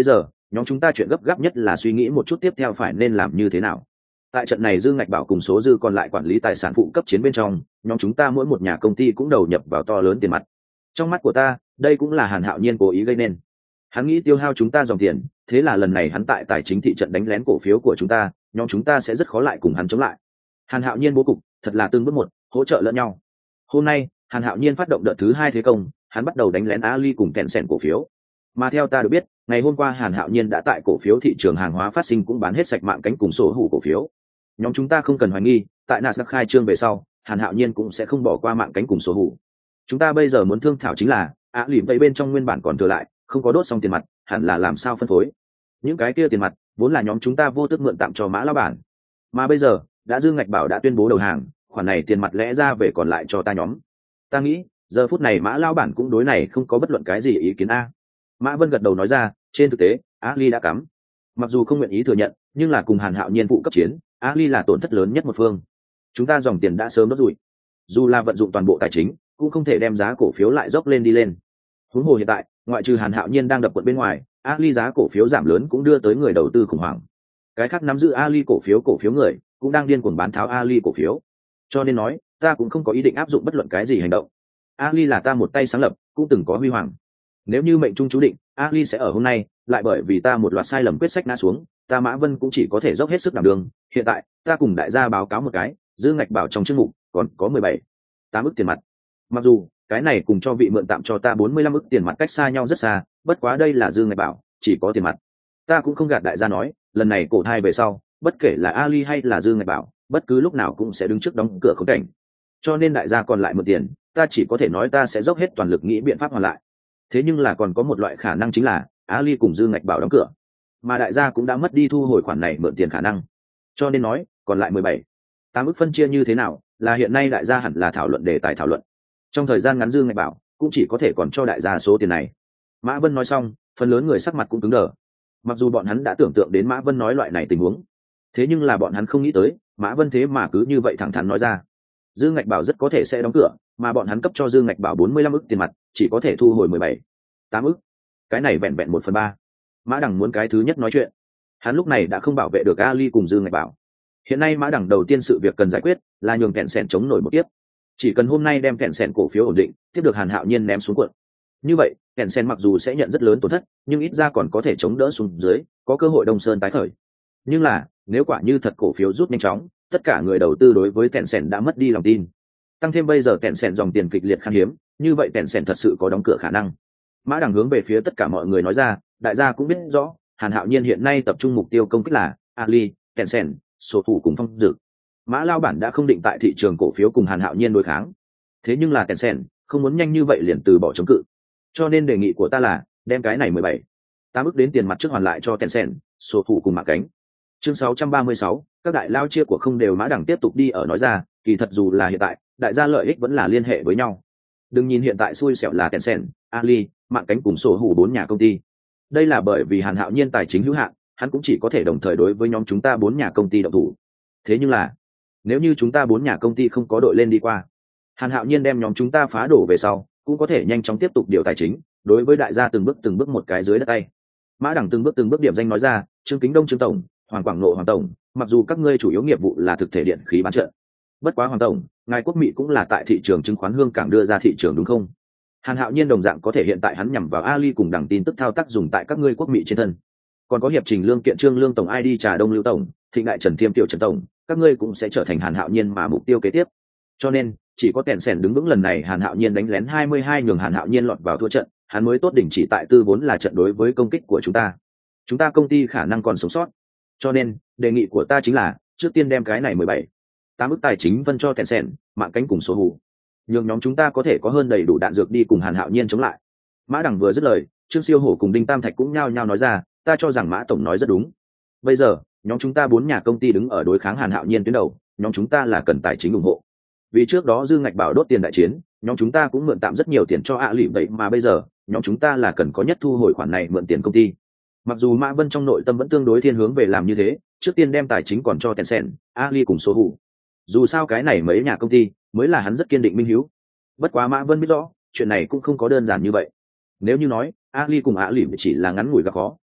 nhóm chúng ta chuyện gấp gáp nhất là suy nghĩ một chút tiếp theo phải nên làm như thế nào. Tại trận này Dương Ngạch Bảo cùng số dư còn lại quản lý tài sản phụ cấp chiến bên trong, nhóm chúng ta mỗi một nhà công ty cũng đầu nhập vào to lớn tiền mặt. Trong mắt của ta, đây cũng là Hàn Hạo Nhiên cố ý gây nên. Hắn nghĩ tiêu hao chúng ta dòng tiền, thế là lần này hắn tại tài chính thị trận đánh lén cổ phiếu của chúng ta, nhóm chúng ta sẽ rất khó lại cùng hắn chống lại. Hàn Hạo Nhiên bố cục thật là từng bước một, hỗ trợ lẫn nhau. Hôm nay, Hàn Hạo Nhiên phát động đợt thứ 2 thế công, hắn bắt đầu đánh lén Ali cùng Tencent cổ phiếu. Mà theo ta được biết, ngày hôm qua Hàn Hạo Nhiên đã tại cổ phiếu thị trường hàng hóa phát sinh cũng bán hết sạch mạng cánh cùng số hữu cổ phiếu. Nhóm chúng ta không cần hoài nghi, tại Nasdaq khai trương về sau, Hàn Hạo Nhiên cũng sẽ không bỏ qua mạng cánh cùng số hữu. Chúng ta bây giờ muốn thương thảo chính là, lìm tây bên trong nguyên bản còn thừa lại, không có đốt xong tiền mặt, hẳn là làm sao phân phối. Những cái kia tiền mặt vốn là nhóm chúng ta vô tức mượn tạm cho Mã lão bản, mà bây giờ đã Dương Ngạch Bảo đã tuyên bố đầu hàng, khoản này tiền mặt lẽ ra về còn lại cho ta nhóm. Ta nghĩ giờ phút này Mã lão bản cũng đối này không có bất luận cái gì ý kiến a. Mã Vân gật đầu nói ra, trên thực tế Ali đã cắm, mặc dù không nguyện ý thừa nhận, nhưng là cùng Hàn Hạo Nhiên vụ cấp chiến, Ali là tổn thất lớn nhất một phương. Chúng ta dòng tiền đã sớm đốt rủi, dù là vận dụng toàn bộ tài chính cũng không thể đem giá cổ phiếu lại dốc lên đi lên. Huống hồ hiện tại ngoại trừ Hàn Hạo Nhiên đang đập quận bên ngoài, Ali giá cổ phiếu giảm lớn cũng đưa tới người đầu tư khủng hoảng. Cái khác nắm giữ Ali cổ phiếu người cũng đang điên cuồng bán tháo Ali cổ phiếu. Cho nên nói, ta cũng không có ý định áp dụng bất luận cái gì hành động. Ali là ta một tay sáng lập, cũng từng có huy hoàng. Nếu như mệnh trung chú định, Ali sẽ ở hôm nay, lại bởi vì ta một loạt sai lầm quyết sách ngã xuống, ta Mã Vân cũng chỉ có thể dốc hết sức đảm đương. Hiện tại, ta cùng đại gia báo cáo một cái, Dương Ngạch Bảo trong chương mục còn có 17,8 ức tiền mặt. Mặc dù cái này cùng cho vị mượn tạm cho ta 45 ức tiền mặt cách xa nhau rất xa, bất quá đây là Dương Ngạch Bảo, chỉ có tiền mặt. Ta cũng không gạt đại gia nói, lần này cổ thai về sau, bất kể là Ali hay là Dương Ngạch Bảo, bất cứ lúc nào cũng sẽ đứng trước đóng cửa khốn cảnh. Cho nên đại gia còn lại mượn tiền, ta chỉ có thể nói ta sẽ dốc hết toàn lực nghĩ biện pháp hoàn lại. Thế nhưng là còn có một loại khả năng chính là Ali cùng Dương Ngạch Bảo đóng cửa, mà đại gia cũng đã mất đi thu hồi khoản này mượn tiền khả năng. Cho nên nói, còn lại 17,8 ức phân chia như thế nào, là hiện nay đại gia hẳn là thảo luận đề tài thảo luận. Trong thời gian ngắn Dương Ngạch Bảo cũng chỉ có thể còn cho đại gia số tiền này. Mã Vân nói xong, phần lớn người sắc mặt cũng cứng đờ. Mặc dù bọn hắn đã tưởng tượng đến Mã Vân nói loại này tình huống, thế nhưng là bọn hắn không nghĩ tới Mã Vân thế mà cứ như vậy thẳng thắn nói ra. Dương Ngạch Bảo rất có thể sẽ đóng cửa, mà bọn hắn cấp cho Dương Ngạch Bảo 45 ức tiền mặt, chỉ có thể thu hồi 17,8 ức. Cái này vẹn vẹn 1/3. Mã Đằng muốn cái thứ nhất nói chuyện. Hắn lúc này đã không bảo vệ được Ali cùng Dương Ngạch Bảo. Hiện nay Mã Đằng đầu tiên sự việc cần giải quyết là nhường kẹn sèn chống nổi một tiếp. Chỉ cần hôm nay đem kẹn sèn cổ phiếu ổn định, tiếp được Hàn Hạo Nhiên ném xuống cuộn. Như vậy, kẹn sèn mặc dù sẽ nhận rất lớn tổn thất, nhưng ít ra còn có thể chống đỡ xuống dưới, có cơ hội Đông Sơn tái khởi. Nhưng là, nếu quả như thật cổ phiếu rút nhanh chóng, tất cả người đầu tư đối với kẹn sèn đã mất đi lòng tin. Tăng thêm bây giờ kẹn sèn dòng tiền kịch liệt khan hiếm, như vậy kẹn sèn thật sự có đóng cửa khả năng. Mã Đằng hướng về phía tất cả mọi người nói ra, đại gia cũng biết rõ, Hàn Hạo Nhiên hiện nay tập trung mục tiêu công kích là Ali, kẹn sèn, số thủ cùng Phong Dực. Mã lao bản đã không định tại thị trường cổ phiếu cùng Hàn Hạo Nhiên đối kháng. Thế nhưng là Tencent không muốn nhanh như vậy liền từ bỏ chống cự. Cho nên đề nghị của ta là đem cái này 17,8 ức đến tiền mặt trước hoàn lại cho Tencent, số thủ cùng Mạc Cánh. Chương 636, các đại lao chia của không đều. Mã Đằng tiếp tục đi ở nói ra, kỳ thật dù là hiện tại, đại gia lợi ích vẫn là liên hệ với nhau. Đừng nhìn hiện tại xui xẻo là Tencent, Ali, Mạc Cánh cùng số hữu 4 nhà công ty. Đây là bởi vì Hàn Hạo Nhiên tài chính hữu hạn, hắn cũng chỉ có thể đồng thời đối với nhóm chúng ta 4 nhà công ty động thủ. Thế nhưng là, nếu như chúng ta 4 nhà công ty không có đội lên đi qua, Hàn Hạo Nhiên đem nhóm chúng ta phá đổ về sau, cũng có thể nhanh chóng tiếp tục điều tài chính, đối với đại gia từng bước một cái dưới đất tay. Mã Đằng từng bước điểm danh nói ra, Trương Kính Đông Trương tổng, Hoàng Quảng Nộ Hoàng tổng, mặc dù các ngươi chủ yếu nghiệp vụ là thực thể điện khí bán trận, bất quá Hoàng tổng, ngài Quốc Mỹ cũng là tại thị trường chứng khoán Hương Cảng đưa ra thị trường đúng không? Hàn Hạo Nhiên đồng dạng có thể hiện tại hắn nhằm vào Ali cùng Đằng tin tức thao tác dùng tại các ngươi Quốc Mỹ trên thân. Còn có hiệp trình lương kiện Trương Lương tổng, ID Trà Đông Lưu tổng, Thịnh Đại Trần Thiêm Tiểu Trần tổng, các ngươi cũng sẽ trở thành Hàn Hạo Nhiên mà mục tiêu kế tiếp. Cho nên, chỉ có kẹn sèn đứng vững lần này Hàn Hạo Nhiên đánh lén 22 nhường Hàn Hạo Nhiên lọt vào thua trận, hắn mới tốt đỉnh chỉ tại tư vốn là trận đối với công kích của chúng ta. Chúng ta công ty khả năng còn sống sót. Cho nên, đề nghị của ta chính là, trước tiên đem cái này 17,8 ức tài chính phân cho kẹn sèn, Mạng Cánh cùng số hủ. Nhường nhóm chúng ta có thể có hơn đầy đủ đạn dược đi cùng Hàn Hạo Nhiên chống lại. Mã Đằng vừa dứt lời, Trương Siêu Hổ cùng Đinh Tam Thạch cũng nhao nhao nói ra, ta cho rằng Mã tổng nói rất đúng. Bây giờ, nhóm chúng ta 4 nhà công ty đứng ở đối kháng Hàn Hạo Nhiên tuyến đầu, nhóm chúng ta là cần tài chính ủng hộ. Vì trước đó Dương Ngạch Bảo đốt tiền đại chiến, nhóm chúng ta cũng mượn tạm rất nhiều tiền cho lụy vậy, mà bây giờ, nhóm chúng ta là cần có nhất thu hồi khoản này mượn tiền công ty. Mặc dù Mã Vân trong nội tâm vẫn tương đối thiên hướng về làm như thế, trước tiên đem tài chính còn cho Tencent, Ali cùng số hủ. Dù sao cái này mấy nhà công ty mới là hắn rất kiên định minh hiếu. Bất quá Mã Vân biết rõ, chuyện này cũng không có đơn giản như vậy. Nếu như nói Ali cùng lụy chỉ là ngắn ngủi gặp khó,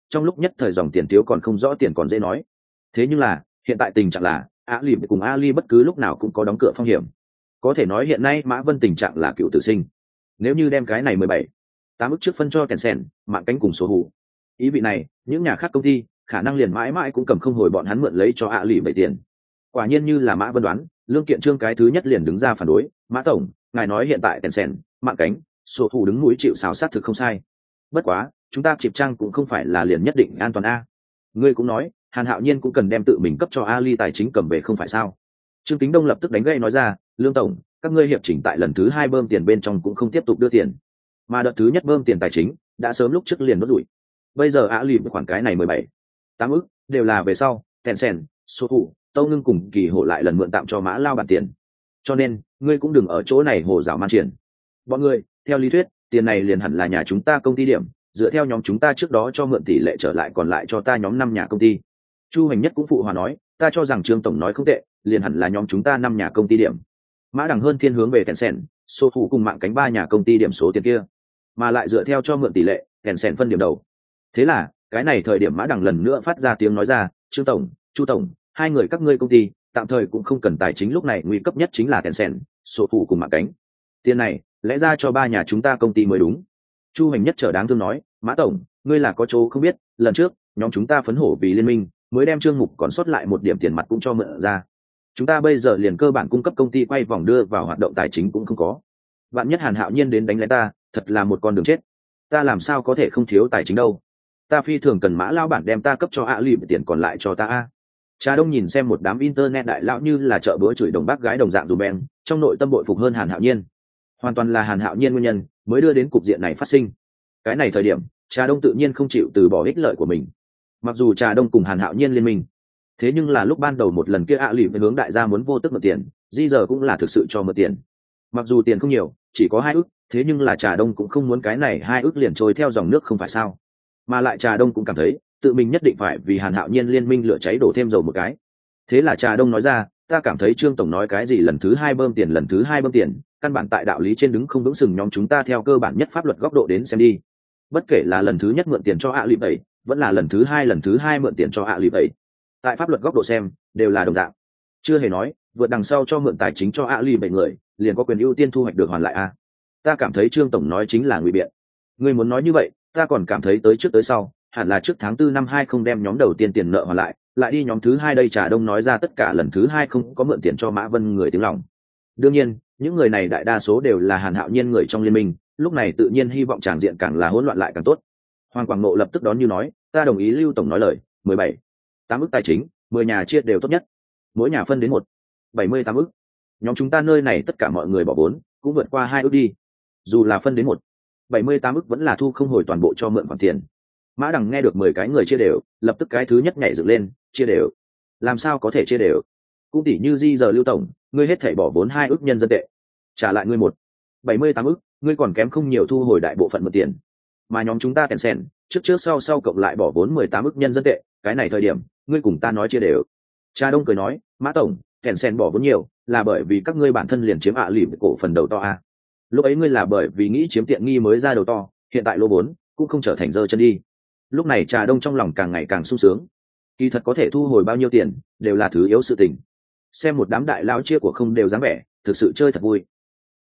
trong lúc nhất thời dòng tiền thiếu còn không rõ tiền còn dễ nói. Thế nhưng là hiện tại tình trạng là Ali cùng Ali bất cứ lúc nào cũng có đóng cửa phong hiểm. Có thể nói hiện nay Mã Vân tình trạng là cựu tử sinh. Nếu như đem cái này 17, 8 ức trước phân cho Tencent, mạng cánh cùng số hủ, ý vị này những nhà khác công ty khả năng liền mãi mãi cũng cầm không hồi bọn hắn mượn lấy cho Ali 7 tiền. Quả nhiên như là Mã Vân đoán, Lương Kiện Trương cái thứ nhất liền đứng ra phản đối. Mã tổng, ngài nói hiện tại Tencent, mạng cánh, số thủ đứng mũi chịu sào sát thực không sai. Bất quá chúng ta chịp trang cũng không phải là liền nhất định an toàn a. Ngươi cũng nói Hàn Hạo Nhiên cũng cần đem tự mình cấp cho Ali tài chính cầm về không phải sao? Trương Kính Đông lập tức đánh gậy nói ra, Lương tổng, các ngươi hiệp chỉnh tại lần thứ 2 bơm tiền bên trong cũng không tiếp tục đưa tiền, mà đợt thứ nhất bơm tiền tài chính đã sớm lúc trước liền nốt rủi. Bây giờ Ali với khoản cái này 17, 8 ức đều là về sau, Tencent, số thủ, Tâu Ngưng cùng Kỳ Hộ lại lần mượn tạm cho Mã Lao bản tiền. Cho nên, ngươi cũng đừng ở chỗ này hồ dạo man triển. Bọn ngươi, theo lý thuyết, tiền này liền hẳn là nhà chúng ta công ty điểm, dựa theo nhóm chúng ta trước đó cho mượn tỷ lệ trở lại còn lại cho ta nhóm 5 nhà công ty. Chu Hành Nhất cũng phụ hòa nói, ta cho rằng Trương tổng nói không tệ, liền hẳn là nhóm chúng ta 5 nhà công ty điểm. Mã Đằng hơn thiên hướng về Tencent, số thủ cùng mạng cánh 3 nhà công ty điểm số tiền kia, mà lại dựa theo cho mượn tỷ lệ, Tencent phân điểm đầu. Thế là, cái này thời điểm Mã Đằng lần nữa phát ra tiếng nói ra, Trương tổng, Chu tổng, hai người các ngươi công ty tạm thời cũng không cần tài chính, lúc này nguy cấp nhất chính là Tencent, số thủ cùng mạng cánh. Tiền này lẽ ra cho 3 nhà chúng ta công ty mới đúng. Chu Hành Nhất trở đáng thương nói, Mã tổng, ngươi là có chỗ không biết, lần trước nhóm chúng ta phấn hổ vì liên minh mới đem Trương Mục còn sót lại một điểm tiền mặt cũng cho mượn ra. Chúng ta bây giờ liền cơ bản cung cấp công ty quay vòng đưa vào hoạt động tài chính cũng không có. Vạn nhất Hàn Hạo Nhiên đến đánh lén ta, thật là một con đường chết. Ta làm sao có thể không thiếu tài chính đâu? Ta phi thường cần Mã lao bản đem ta cấp cho Ali tiền còn lại cho ta a. Trà Đông nhìn xem một đám internet đại lão như là chợ bữa chửi đồng bác gái đồng dạng dù bèn, trong nội tâm bội phục hơn Hàn Hạo Nhiên. Hoàn toàn là Hàn Hạo Nhiên nguyên nhân mới đưa đến cục diện này phát sinh. Cái này thời điểm, Trà Đông tự nhiên không chịu từ bỏ ích lợi của mình. Mặc dù Trà Đông cùng Hàn Hạo Nhiên liên minh, thế nhưng là lúc ban đầu một lần kia Ali với hướng đại gia muốn vô tức mượn tiền, di giờ cũng là thực sự cho mượn tiền. Mặc dù tiền không nhiều, chỉ có 2 ức, thế nhưng là Trà Đông cũng không muốn cái này 2 ức liền trôi theo dòng nước không phải sao? Mà lại Trà Đông cũng cảm thấy tự mình nhất định phải vì Hàn Hạo Nhiên liên minh lửa cháy đổ thêm dầu một cái. Thế là Trà Đông nói ra, ta cảm thấy Trương tổng nói cái gì lần thứ 2 bơm tiền, lần thứ 2 bơm tiền, căn bản tại đạo lý trên đứng không vững sừng, nhóm chúng ta theo cơ bản nhất pháp luật góc độ đến xem đi. Bất kể là lần thứ nhất mượn tiền cho Ali 7, vẫn là lần thứ 2 mượn tiền cho Ali 7. Tại pháp luật góc độ xem, đều là đồng dạng. Chưa hề nói, vượt đằng sau cho mượn tài chính cho Ali 7 người, liền có quyền ưu tiên thu hoạch được hoàn lại a. Ta cảm thấy Trương tổng nói chính là ngụy biện. Ngươi muốn nói như vậy, ta còn cảm thấy tới trước tới sau, hẳn là trước tháng 4 năm 20 đem nhóm đầu tiên tiền nợ hoàn lại đi nhóm thứ 2 đây. Trà Đông nói ra tất cả lần thứ 2 không có mượn tiền cho Mã Vân người tiếng lòng. Đương nhiên, những người này đại đa số đều là Hàn Hạo Nhiên người trong liên minh, lúc này tự nhiên hy vọng tràng diện càng là hỗn loạn lại càng tốt. Hoàng Quảng Ngộ lập tức đón như nói, ta đồng ý Lưu tổng nói lời, 17, 8 ức tài chính, 10 nhà chia đều tốt nhất, mỗi nhà phân đến 1, 78 ức. Nhóm chúng ta nơi này tất cả mọi người bỏ vốn, cũng vượt qua 2 ức đi. Dù là phân đến 1, 78 ức vẫn là thu không hồi toàn bộ cho mượn khoản tiền. Mã Đằng nghe được 10 cái người chia đều, lập tức cái thứ nhất nhảy dựng lên, chia đều? Làm sao có thể chia đều? Cũng tỷ như di giờ Lưu tổng, ngươi hết thảy bỏ vốn 2 ức nhân dân tệ, trả lại ngươi 1, 78 ức, ngươi còn kém không nhiều thu hồi đại bộ phận mượn tiền. Mà nhóm chúng ta Tencent, trước sau cộng lại bỏ vốn 18 ức nhân dân tệ, cái này thời điểm, ngươi cùng ta nói chia đều. Trà Đông cười nói, Mã tổng, Tencent bỏ vốn nhiều, là bởi vì các ngươi bản thân liền chiếm lìm cổ phần đầu to a. Lúc ấy ngươi là bởi vì nghĩ chiếm tiện nghi mới ra đầu to, hiện tại lô vốn cũng không trở thành giơ chân đi. Lúc này Trà Đông trong lòng càng ngày càng sung sướng. Kỳ thật có thể thu hồi bao nhiêu tiền, đều là thứ yếu sự tình. Xem một đám đại lao chia của không đều dáng vẻ, thực sự chơi thật vui.